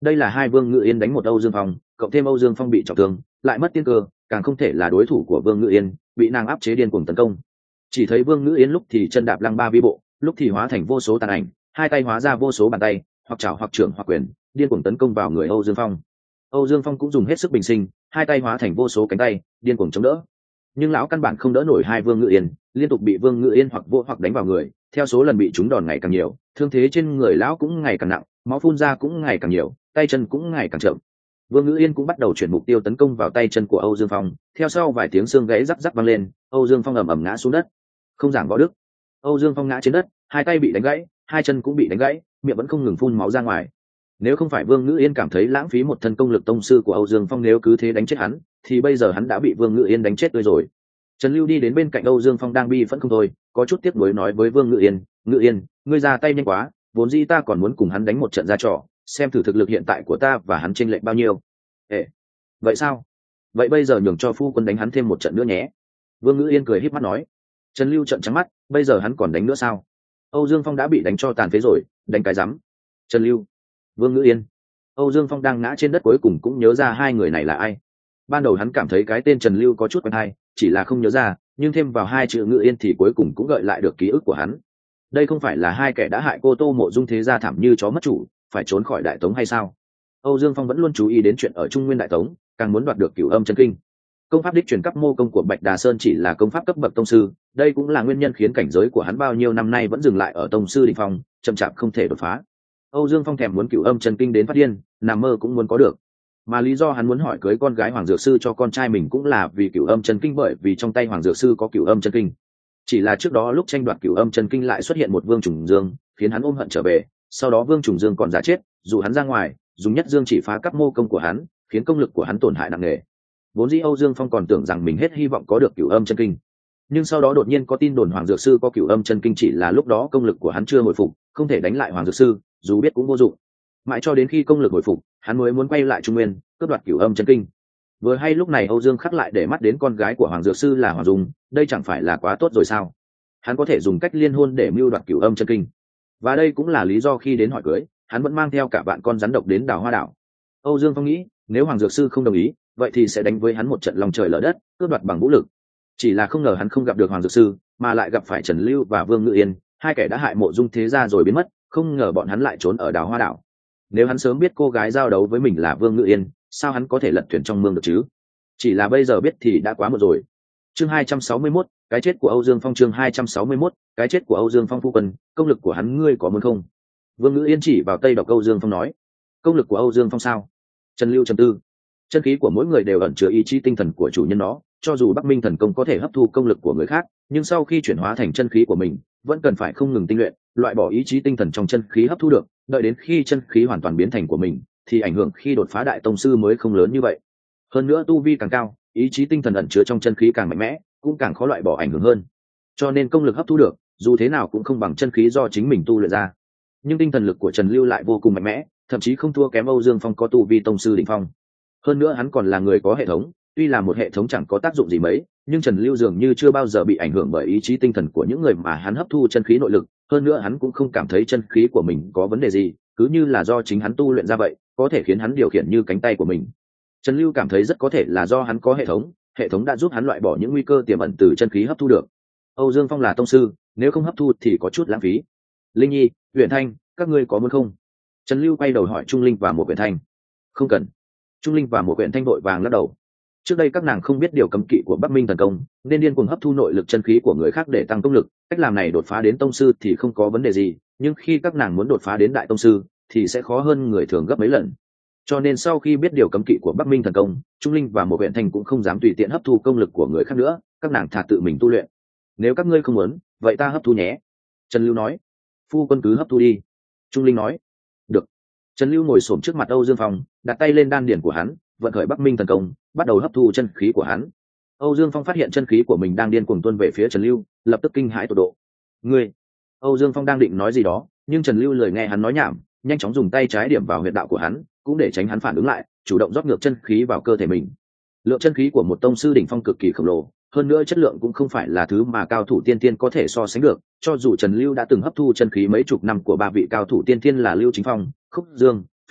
đây là hai Vương Ngự Yên đánh một Âu Dương Phong, cộng thêm Âu Dương Phong bị trọng thương lại mất tiên cơ, càng không thể là đối thủ của Vương Ngự Yên, bị nàng áp chế điên cuồng tấn công. Chỉ thấy Vương Ngự Yên lúc thì chân đạp lăng ba vi bộ, lúc thì hóa thành vô số tàn ảnh, hai tay hóa ra vô số bàn tay, hoặc chảo hoặc trưởng hoặc quyền, điên cuồng tấn công vào người Âu Dương Phong. Âu Dương Phong cũng dùng hết sức bình sinh, hai tay hóa thành vô số cánh tay, điên cuồng chống đỡ. Nhưng lão căn bản không đỡ nổi hai Vương Ngự Yên, liên tục bị Vương Ngự Yên hoặc vô hoặc đánh vào người, theo số lần bị trúng đòn ngày càng nhiều, thương thế trên người lão cũng ngày càng nặng, máu phun ra cũng ngày càng nhiều, tay chân cũng ngày càng chậm. Vương Ngự Yên cũng bắt đầu chuyển mục tiêu tấn công vào tay chân của Âu Dương Phong, theo sau vài tiếng xương gãy rắc rắc vang lên, Âu Dương Phong ầm ầm ngã xuống đất. Không giảng võ đức, Âu Dương Phong ngã trên đất, hai tay bị đánh gãy, hai chân cũng bị đánh gãy, miệng vẫn không ngừng phun máu ra ngoài. Nếu không phải Vương Ngự Yên cảm thấy lãng phí một thân công lực tông sư của Âu Dương Phong nếu cứ thế đánh chết hắn, thì bây giờ hắn đã bị Vương Ngự Yên đánh chết tươi rồi. Trần Lưu đi đến bên cạnh Âu Dương Phong đang bi phẫn không thôi, có chút tiếc nuối nói với Vương Ngự Yên, "Ngự Yên, ngươi ra tay nhanh quá, vốn dĩ ta còn muốn cùng hắn đánh một trận ra trò, xem thử thực lực hiện tại của ta và hắn chênh lệch bao nhiêu." "Ê, vậy sao? Vậy bây giờ nhường cho phu quân đánh hắn thêm một trận nữa nhé." Vương Ngự Yên cười híp mắt nói. Trần Lưu trợn trắng mắt, bây giờ hắn còn đánh nữa sao? Âu Dương Phong đã bị đánh cho tàn phế rồi, đánh cái rắm. Trần Lưu, Vương Ngự Yên. Âu Dương Phong đang ngã trên đất cuối cùng cũng nhớ ra hai người này là ai. Ban đầu hắn cảm thấy cái tên Trần Lưu có chút quen hay, chỉ là không nhớ ra, nhưng thêm vào hai chữ Ngự Yên thì cuối cùng cũng gợi lại được ký ức của hắn. Đây không phải là hai kẻ đã hại cô Tô Mộ Dung thế gia thảm như chó mất chủ, phải trốn khỏi Đại Tống hay sao? Âu Dương Phong vẫn luôn chú ý đến chuyện ở Trung Nguyên Đại Tống, càng muốn đoạt được Cửu Âm Chân Kinh. Công pháp đích truyền cấp mô công của Bạch Đà Sơn chỉ là công pháp cấp bậc tông sư, đây cũng là nguyên nhân khiến cảnh giới của hắn bao nhiêu năm nay vẫn dừng lại ở tông sư đỉnh phong, chậm chạp không thể đột phá. Âu Dương Phong thèm muốn Cửu Âm Chân Kinh đến phát điên, nằm mơ cũng muốn có được. Mà lý do hắn muốn hỏi cưới con gái Hoàng Dược Sư cho con trai mình cũng là vì Cửu Âm Chân Kinh, bởi vì trong tay Hoàng Dược Sư có Cửu Âm Chân Kinh. Chỉ là trước đó lúc tranh đoạt Cửu Âm Chân Kinh lại xuất hiện một Vương Trùng Dương, khiến hắn ôm hận trở về, sau đó Vương Trùng Dương còn giả chết, dụ hắn ra ngoài, dùng nhất dương chỉ phá cấp mô công của hắn, khiến công lực của hắn tổn hại nặng nề. Vốn dĩ Âu Dương Phong còn tưởng rằng mình hết hy vọng có được Cửu Âm Chân Kinh, nhưng sau đó đột nhiên có tin đồn Hoàng Dược Sư có Cửu Âm Chân Kinh, chỉ là lúc đó công lực của hắn chưa hồi phục, không thể đánh lại Hoàng Dược Sư, dù biết cũng vô dụng. Mãi cho đến khi công lực hồi phục, hắn mới muốn quay lại Trung Nguyên, cướp đoạt Cửu Âm Chân Kinh. Vừa hay lúc này Âu Dương Khắc lại để mắt đến con gái của Hoàng Dược Sư là Hoàng Dung, đây chẳng phải là quá tốt rồi sao? Hắn có thể dùng cách liên hôn để mưu đoạt Cửu Âm Chân Kinh, và đây cũng là lý do khi đến hỏi cưới, hắn vẫn mang theo cả vạn con rắn độc đến Đào Hoa Đảo. Âu Dương Phong nghĩ, nếu Hoàng Dược Sư không đồng ý, vậy thì sẽ đánh với hắn một trận lòng trời lở đất, cướp đoạt bằng vũ lực. Chỉ là không ngờ hắn không gặp được Hoàng Dược Sư, mà lại gặp phải Trần Lưu và Vương Ngự Yên, hai kẻ đã hại Mộ Dung thế gia rồi biến mất, không ngờ bọn hắn lại trốn ở Đào Hoa Đảo. Nếu hắn sớm biết cô gái giao đấu với mình là Vương Ngự Yên, sao hắn có thể lật thuyền trong mương được chứ? Chỉ là bây giờ biết thì đã quá muộn rồi. Chương 261, cái chết của Âu Dương Phong. Chương 261, cái chết của Âu Dương Phong. Phu quân, công lực của hắn ngươi có muốn không? Vương Ngự Yên chỉ vào Tây Độc Âu Dương Phong nói. Công lực của Âu Dương Phong sao? Trần Lưu trầm tư. Chân khí của mỗi người đều ẩn chứa ý chí tinh thần của chủ nhân nó, cho dù Bắc Minh thần công có thể hấp thu công lực của người khác, nhưng sau khi chuyển hóa thành chân khí của mình, vẫn cần phải không ngừng tinh luyện, loại bỏ ý chí tinh thần trong chân khí hấp thu được, đợi đến khi chân khí hoàn toàn biến thành của mình, thì ảnh hưởng khi đột phá đại tông sư mới không lớn như vậy. Hơn nữa tu vi càng cao, ý chí tinh thần ẩn chứa trong chân khí càng mạnh mẽ, cũng càng khó loại bỏ ảnh hưởng hơn. Cho nên công lực hấp thu được, dù thế nào cũng không bằng chân khí do chính mình tu luyện ra. Nhưng tinh thần lực của Trần Lưu lại vô cùng mạnh mẽ, thậm chí không thua kém Âu Dương Phong có tu vi tông sư đỉnh phong. Hơn nữa hắn còn là người có hệ thống, tuy là một hệ thống chẳng có tác dụng gì mấy, nhưng Trần Lưu dường như chưa bao giờ bị ảnh hưởng bởi ý chí tinh thần của những người mà hắn hấp thu chân khí nội lực, hơn nữa hắn cũng không cảm thấy chân khí của mình có vấn đề gì, cứ như là do chính hắn tu luyện ra vậy, có thể khiến hắn điều khiển như cánh tay của mình. Trần Lưu cảm thấy rất có thể là do hắn có hệ thống đã giúp hắn loại bỏ những nguy cơ tiềm ẩn từ chân khí hấp thu được. Âu Dương Phong là tông sư, nếu không hấp thu thì có chút lãng phí. Linh Nhi, Uyển Thanh, các ngươi có muốn không? Trần Lưu quay đầu hỏi Trung Linh và một Uyển Thanh. Không cần. Trung Linh và một Uyển Thanh vội vàng lắc đầu. Trước đây các nàng không biết điều cấm kỵ của Bắc Minh thần công, nên điên cuồng hấp thu nội lực chân khí của người khác để tăng công lực, cách làm này đột phá đến tông sư thì không có vấn đề gì, nhưng khi các nàng muốn đột phá đến đại tông sư thì sẽ khó hơn người thường gấp mấy lần. Cho nên sau khi biết điều cấm kỵ của Bắc Minh thần công, Trung Linh và một Uyển Thanh cũng không dám tùy tiện hấp thu công lực của người khác nữa, các nàng thà tự mình tu luyện. Nếu các ngươi không muốn, vậy ta hấp thu nhé. Trần Lưu nói. Phu quân cứ hấp thu đi. Trung Linh nói. Được. Trần Lưu ngồi xổm trước mặt Âu Dương Phong, đặt tay lên đan điển của hắn, vận khởi Bắc Minh thần công, bắt đầu hấp thu chân khí của hắn. Âu Dương Phong phát hiện chân khí của mình đang điên cuồng tuôn về phía Trần Lưu, lập tức kinh hãi tột độ. Ngươi! Âu Dương Phong đang định nói gì đó, nhưng Trần Lưu lời nghe hắn nói nhảm, nhanh chóng dùng tay trái điểm vào huyệt đạo của hắn, cũng để tránh hắn phản ứng lại, chủ động rót ngược chân khí vào cơ thể mình. Lượng chân khí của một tông sư đỉnh phong cực kỳ khổng lồ, hơn nữa chất lượng cũng không phải là thứ mà cao thủ tiên tiên có thể so sánh được, cho dù Trần Lưu đã từng hấp thu chân khí mấy chục năm của ba vị cao thủ tiên tiên là Lưu Chính Phong, Khúc Dương, Phí Bân,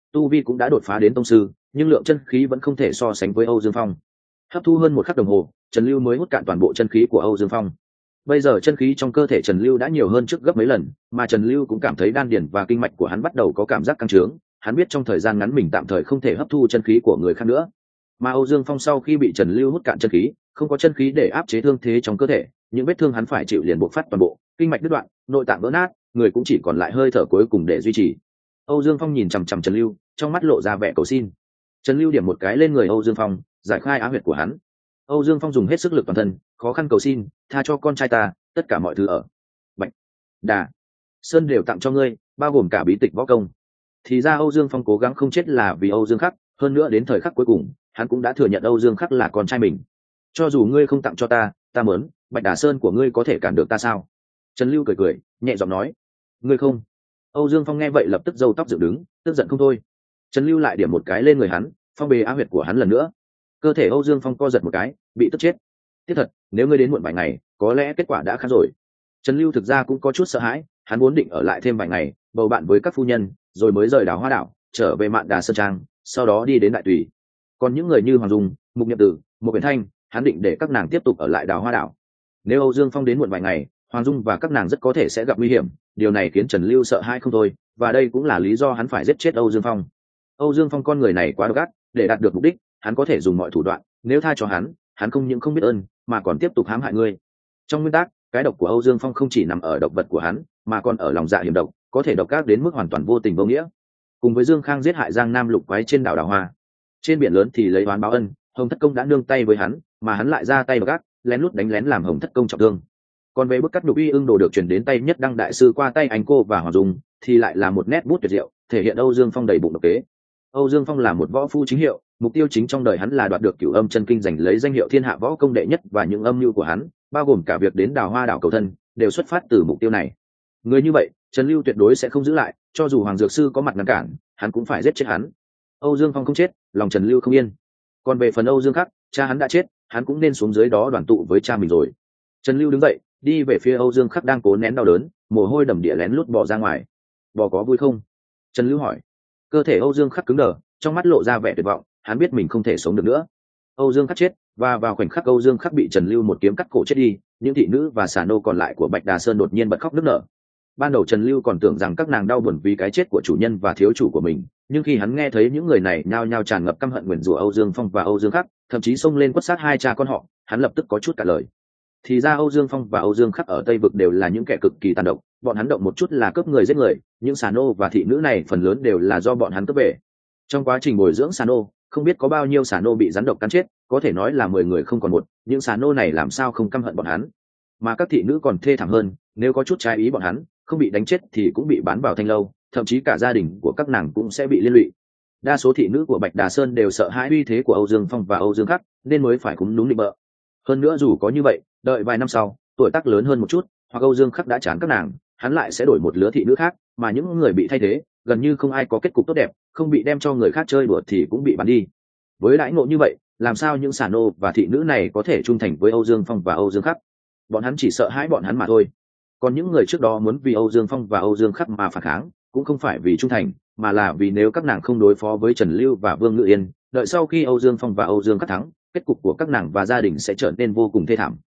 tu vi cũng đã đột phá đến tông sư, nhưng lượng chân khí vẫn không thể so sánh với Âu Dương Phong. Hấp thu hơn một khắc đồng hồ, Trần Lưu mới hút cạn toàn bộ chân khí của Âu Dương Phong. Bây giờ chân khí trong cơ thể Trần Lưu đã nhiều hơn trước gấp mấy lần, mà Trần Lưu cũng cảm thấy đan điền và kinh mạch của hắn bắt đầu có cảm giác căng trướng. Hắn biết trong thời gian ngắn mình tạm thời không thể hấp thu chân khí của người khác nữa. Mà Âu Dương Phong sau khi bị Trần Lưu hút cạn chân khí, không có chân khí để áp chế thương thế trong cơ thể, những vết thương hắn phải chịu liền bộc phát toàn bộ, kinh mạch đứt đoạn, nội tạng vỡ nát, người cũng chỉ còn lại hơi thở cuối cùng để duy trì. Âu Dương Phong nhìn chằm chằm Trần Lưu, trong mắt lộ ra vẻ cầu xin. Trần Lưu điểm một cái lên người Âu Dương Phong, giải khai á huyệt của hắn. Âu Dương Phong dùng hết sức lực toàn thân, khó khăn cầu xin, tha cho con trai ta, tất cả mọi thứ ở Bạch Đà Sơn đều tặng cho ngươi, bao gồm cả bí tịch võ công. Thì ra Âu Dương Phong cố gắng không chết là vì Âu Dương Khắc, hơn nữa đến thời khắc cuối cùng, hắn cũng đã thừa nhận Âu Dương Khắc là con trai mình. Cho dù ngươi không tặng cho ta, ta muốn Bạch Đà Sơn của ngươi có thể cản được ta sao? Trần Lưu cười cười, nhẹ giọng nói, ngươi không. Âu Dương Phong nghe vậy lập tức râu tóc dựng đứng, tức giận không thôi. Trần Lưu lại điểm một cái lên người hắn, phong bế á huyệt của hắn lần nữa. Cơ thể Âu Dương Phong co giật một cái, bị tức chết. Tiếc thật, nếu ngươi đến muộn vài ngày, có lẽ kết quả đã khác rồi. Trần Lưu thực ra cũng có chút sợ hãi, hắn vốn định ở lại thêm vài ngày, bầu bạn với các phu nhân, rồi mới rời Đào Hoa đảo, trở về Mạn Đà Sơn Trang, sau đó đi đến Đại Tùy. Còn những người như Hoàng Dung, Mục Niệm Tử, Mục Uyển Thanh, hắn định để các nàng tiếp tục ở lại Đào Hoa đảo. Nếu Âu Dương Phong đến muộn vài ngày, Hoàng Dung và các nàng rất có thể sẽ gặp nguy hiểm, điều này khiến Trần Lưu sợ hãi không thôi, và đây cũng là lý do hắn phải giết chết Âu Dương Phong. Âu Dương Phong con người này quá độc ác, để đạt được mục đích, hắn có thể dùng mọi thủ đoạn, nếu tha cho hắn không những không biết ơn, mà còn tiếp tục hãm hại ngươi. Trong nguyên tắc, cái độc của Âu Dương Phong không chỉ nằm ở độc vật của hắn, mà còn ở lòng dạ hiểm độc, có thể độc ác đến mức hoàn toàn vô tình vô nghĩa. Cùng với Dương Khang giết hại Giang Nam lục quái trên đảo Đào Hoa, trên biển lớn thì lấy oán báo ân, Hồng Thất Công đã nương tay với hắn, mà hắn lại ra tay độc ác, lén lút đánh lén làm Hồng Thất Công trọng thương. Còn về bức cắt nhục uy ưng đồ được chuyển đến tay Nhất Đăng đại sư qua tay anh cô và Hoàng Dung, thì lại là một nét bút tuyệt diệu, thể hiện Âu Dương Phong đầy bụng độc kế. Âu Dương Phong là một võ phu chính hiệu, mục tiêu chính trong đời hắn là đoạt được Cửu Âm Chân Kinh, giành lấy danh hiệu thiên hạ võ công đệ nhất, và những âm mưu của hắn, bao gồm cả việc đến Đào Hoa đảo cầu thân, đều xuất phát từ mục tiêu này. Người như vậy, Trần Lưu tuyệt đối sẽ không giữ lại, cho dù Hoàng Dược Sư có mặt ngăn cản, hắn cũng phải giết chết hắn. Âu Dương Phong không chết, lòng Trần Lưu không yên. Còn về phần Âu Dương Khắc, cha hắn đã chết, hắn cũng nên xuống dưới đó đoàn tụ với cha mình rồi. Trần Lưu đứng dậy, đi về phía Âu Dương Khắc đang cố nén đau đớn, mồ hôi đầm đìa lén lút bò ra ngoài. Bò có vui không? Trần Lưu hỏi. Cơ thể Âu Dương Khắc cứng đờ, trong mắt lộ ra vẻ tuyệt vọng, hắn biết mình không thể sống được nữa. Âu Dương Khắc chết, và vào khoảnh khắc Âu Dương Khắc bị Trần Lưu một kiếm cắt cổ chết đi, những thị nữ và xà nô còn lại của Bạch Đà Sơn đột nhiên bật khóc nức nở. Ban đầu Trần Lưu còn tưởng rằng các nàng đau buồn vì cái chết của chủ nhân và thiếu chủ của mình, nhưng khi hắn nghe thấy những người này nhao nhao tràn ngập căm hận nguyền rủa Âu Dương Phong và Âu Dương Khắc, thậm chí xông lên quất sát hai cha con họ, hắn lập tức có chút cả lời. Thì ra Âu Dương Phong và Âu Dương Khắc ở Tây vực đều là những kẻ cực kỳ tàn độc, bọn hắn động một chút là cướp người giết người, những xà nô và thị nữ này phần lớn đều là do bọn hắn cướp về. Trong quá trình bồi dưỡng xà nô, không biết có bao nhiêu xà nô bị rắn độc cắn chết, có thể nói là 10 người không còn một, những xà nô này làm sao không căm hận bọn hắn. Mà các thị nữ còn thê thảm hơn, nếu có chút trái ý bọn hắn, không bị đánh chết thì cũng bị bán vào thanh lâu, thậm chí cả gia đình của các nàng cũng sẽ bị liên lụy. Đa số thị nữ của Bạch Đà Sơn đều sợ hãi uy thế của Âu Dương Phong và Âu Dương Khắc, nên mới phải cúm núm định bợ. Hơn nữa dù có như vậy, đợi vài năm sau, tuổi tác lớn hơn một chút, hoặc Âu Dương Khắc đã chán các nàng, hắn lại sẽ đổi một lứa thị nữ khác, mà những người bị thay thế, gần như không ai có kết cục tốt đẹp, không bị đem cho người khác chơi đùa thì cũng bị bán đi. Với đãi ngộ như vậy, làm sao những xà nô và thị nữ này có thể trung thành với Âu Dương Phong và Âu Dương Khắc? Bọn hắn chỉ sợ hãi bọn hắn mà thôi. Còn những người trước đó muốn vì Âu Dương Phong và Âu Dương Khắc mà phản kháng, cũng không phải vì trung thành, mà là vì nếu các nàng không đối phó với Trần Lưu và Vương Ngự Yên, đợi sau khi Âu Dương Phong và Âu Dương Khắc thắng, kết cục của các nàng và gia đình sẽ trở nên vô cùng thê thảm.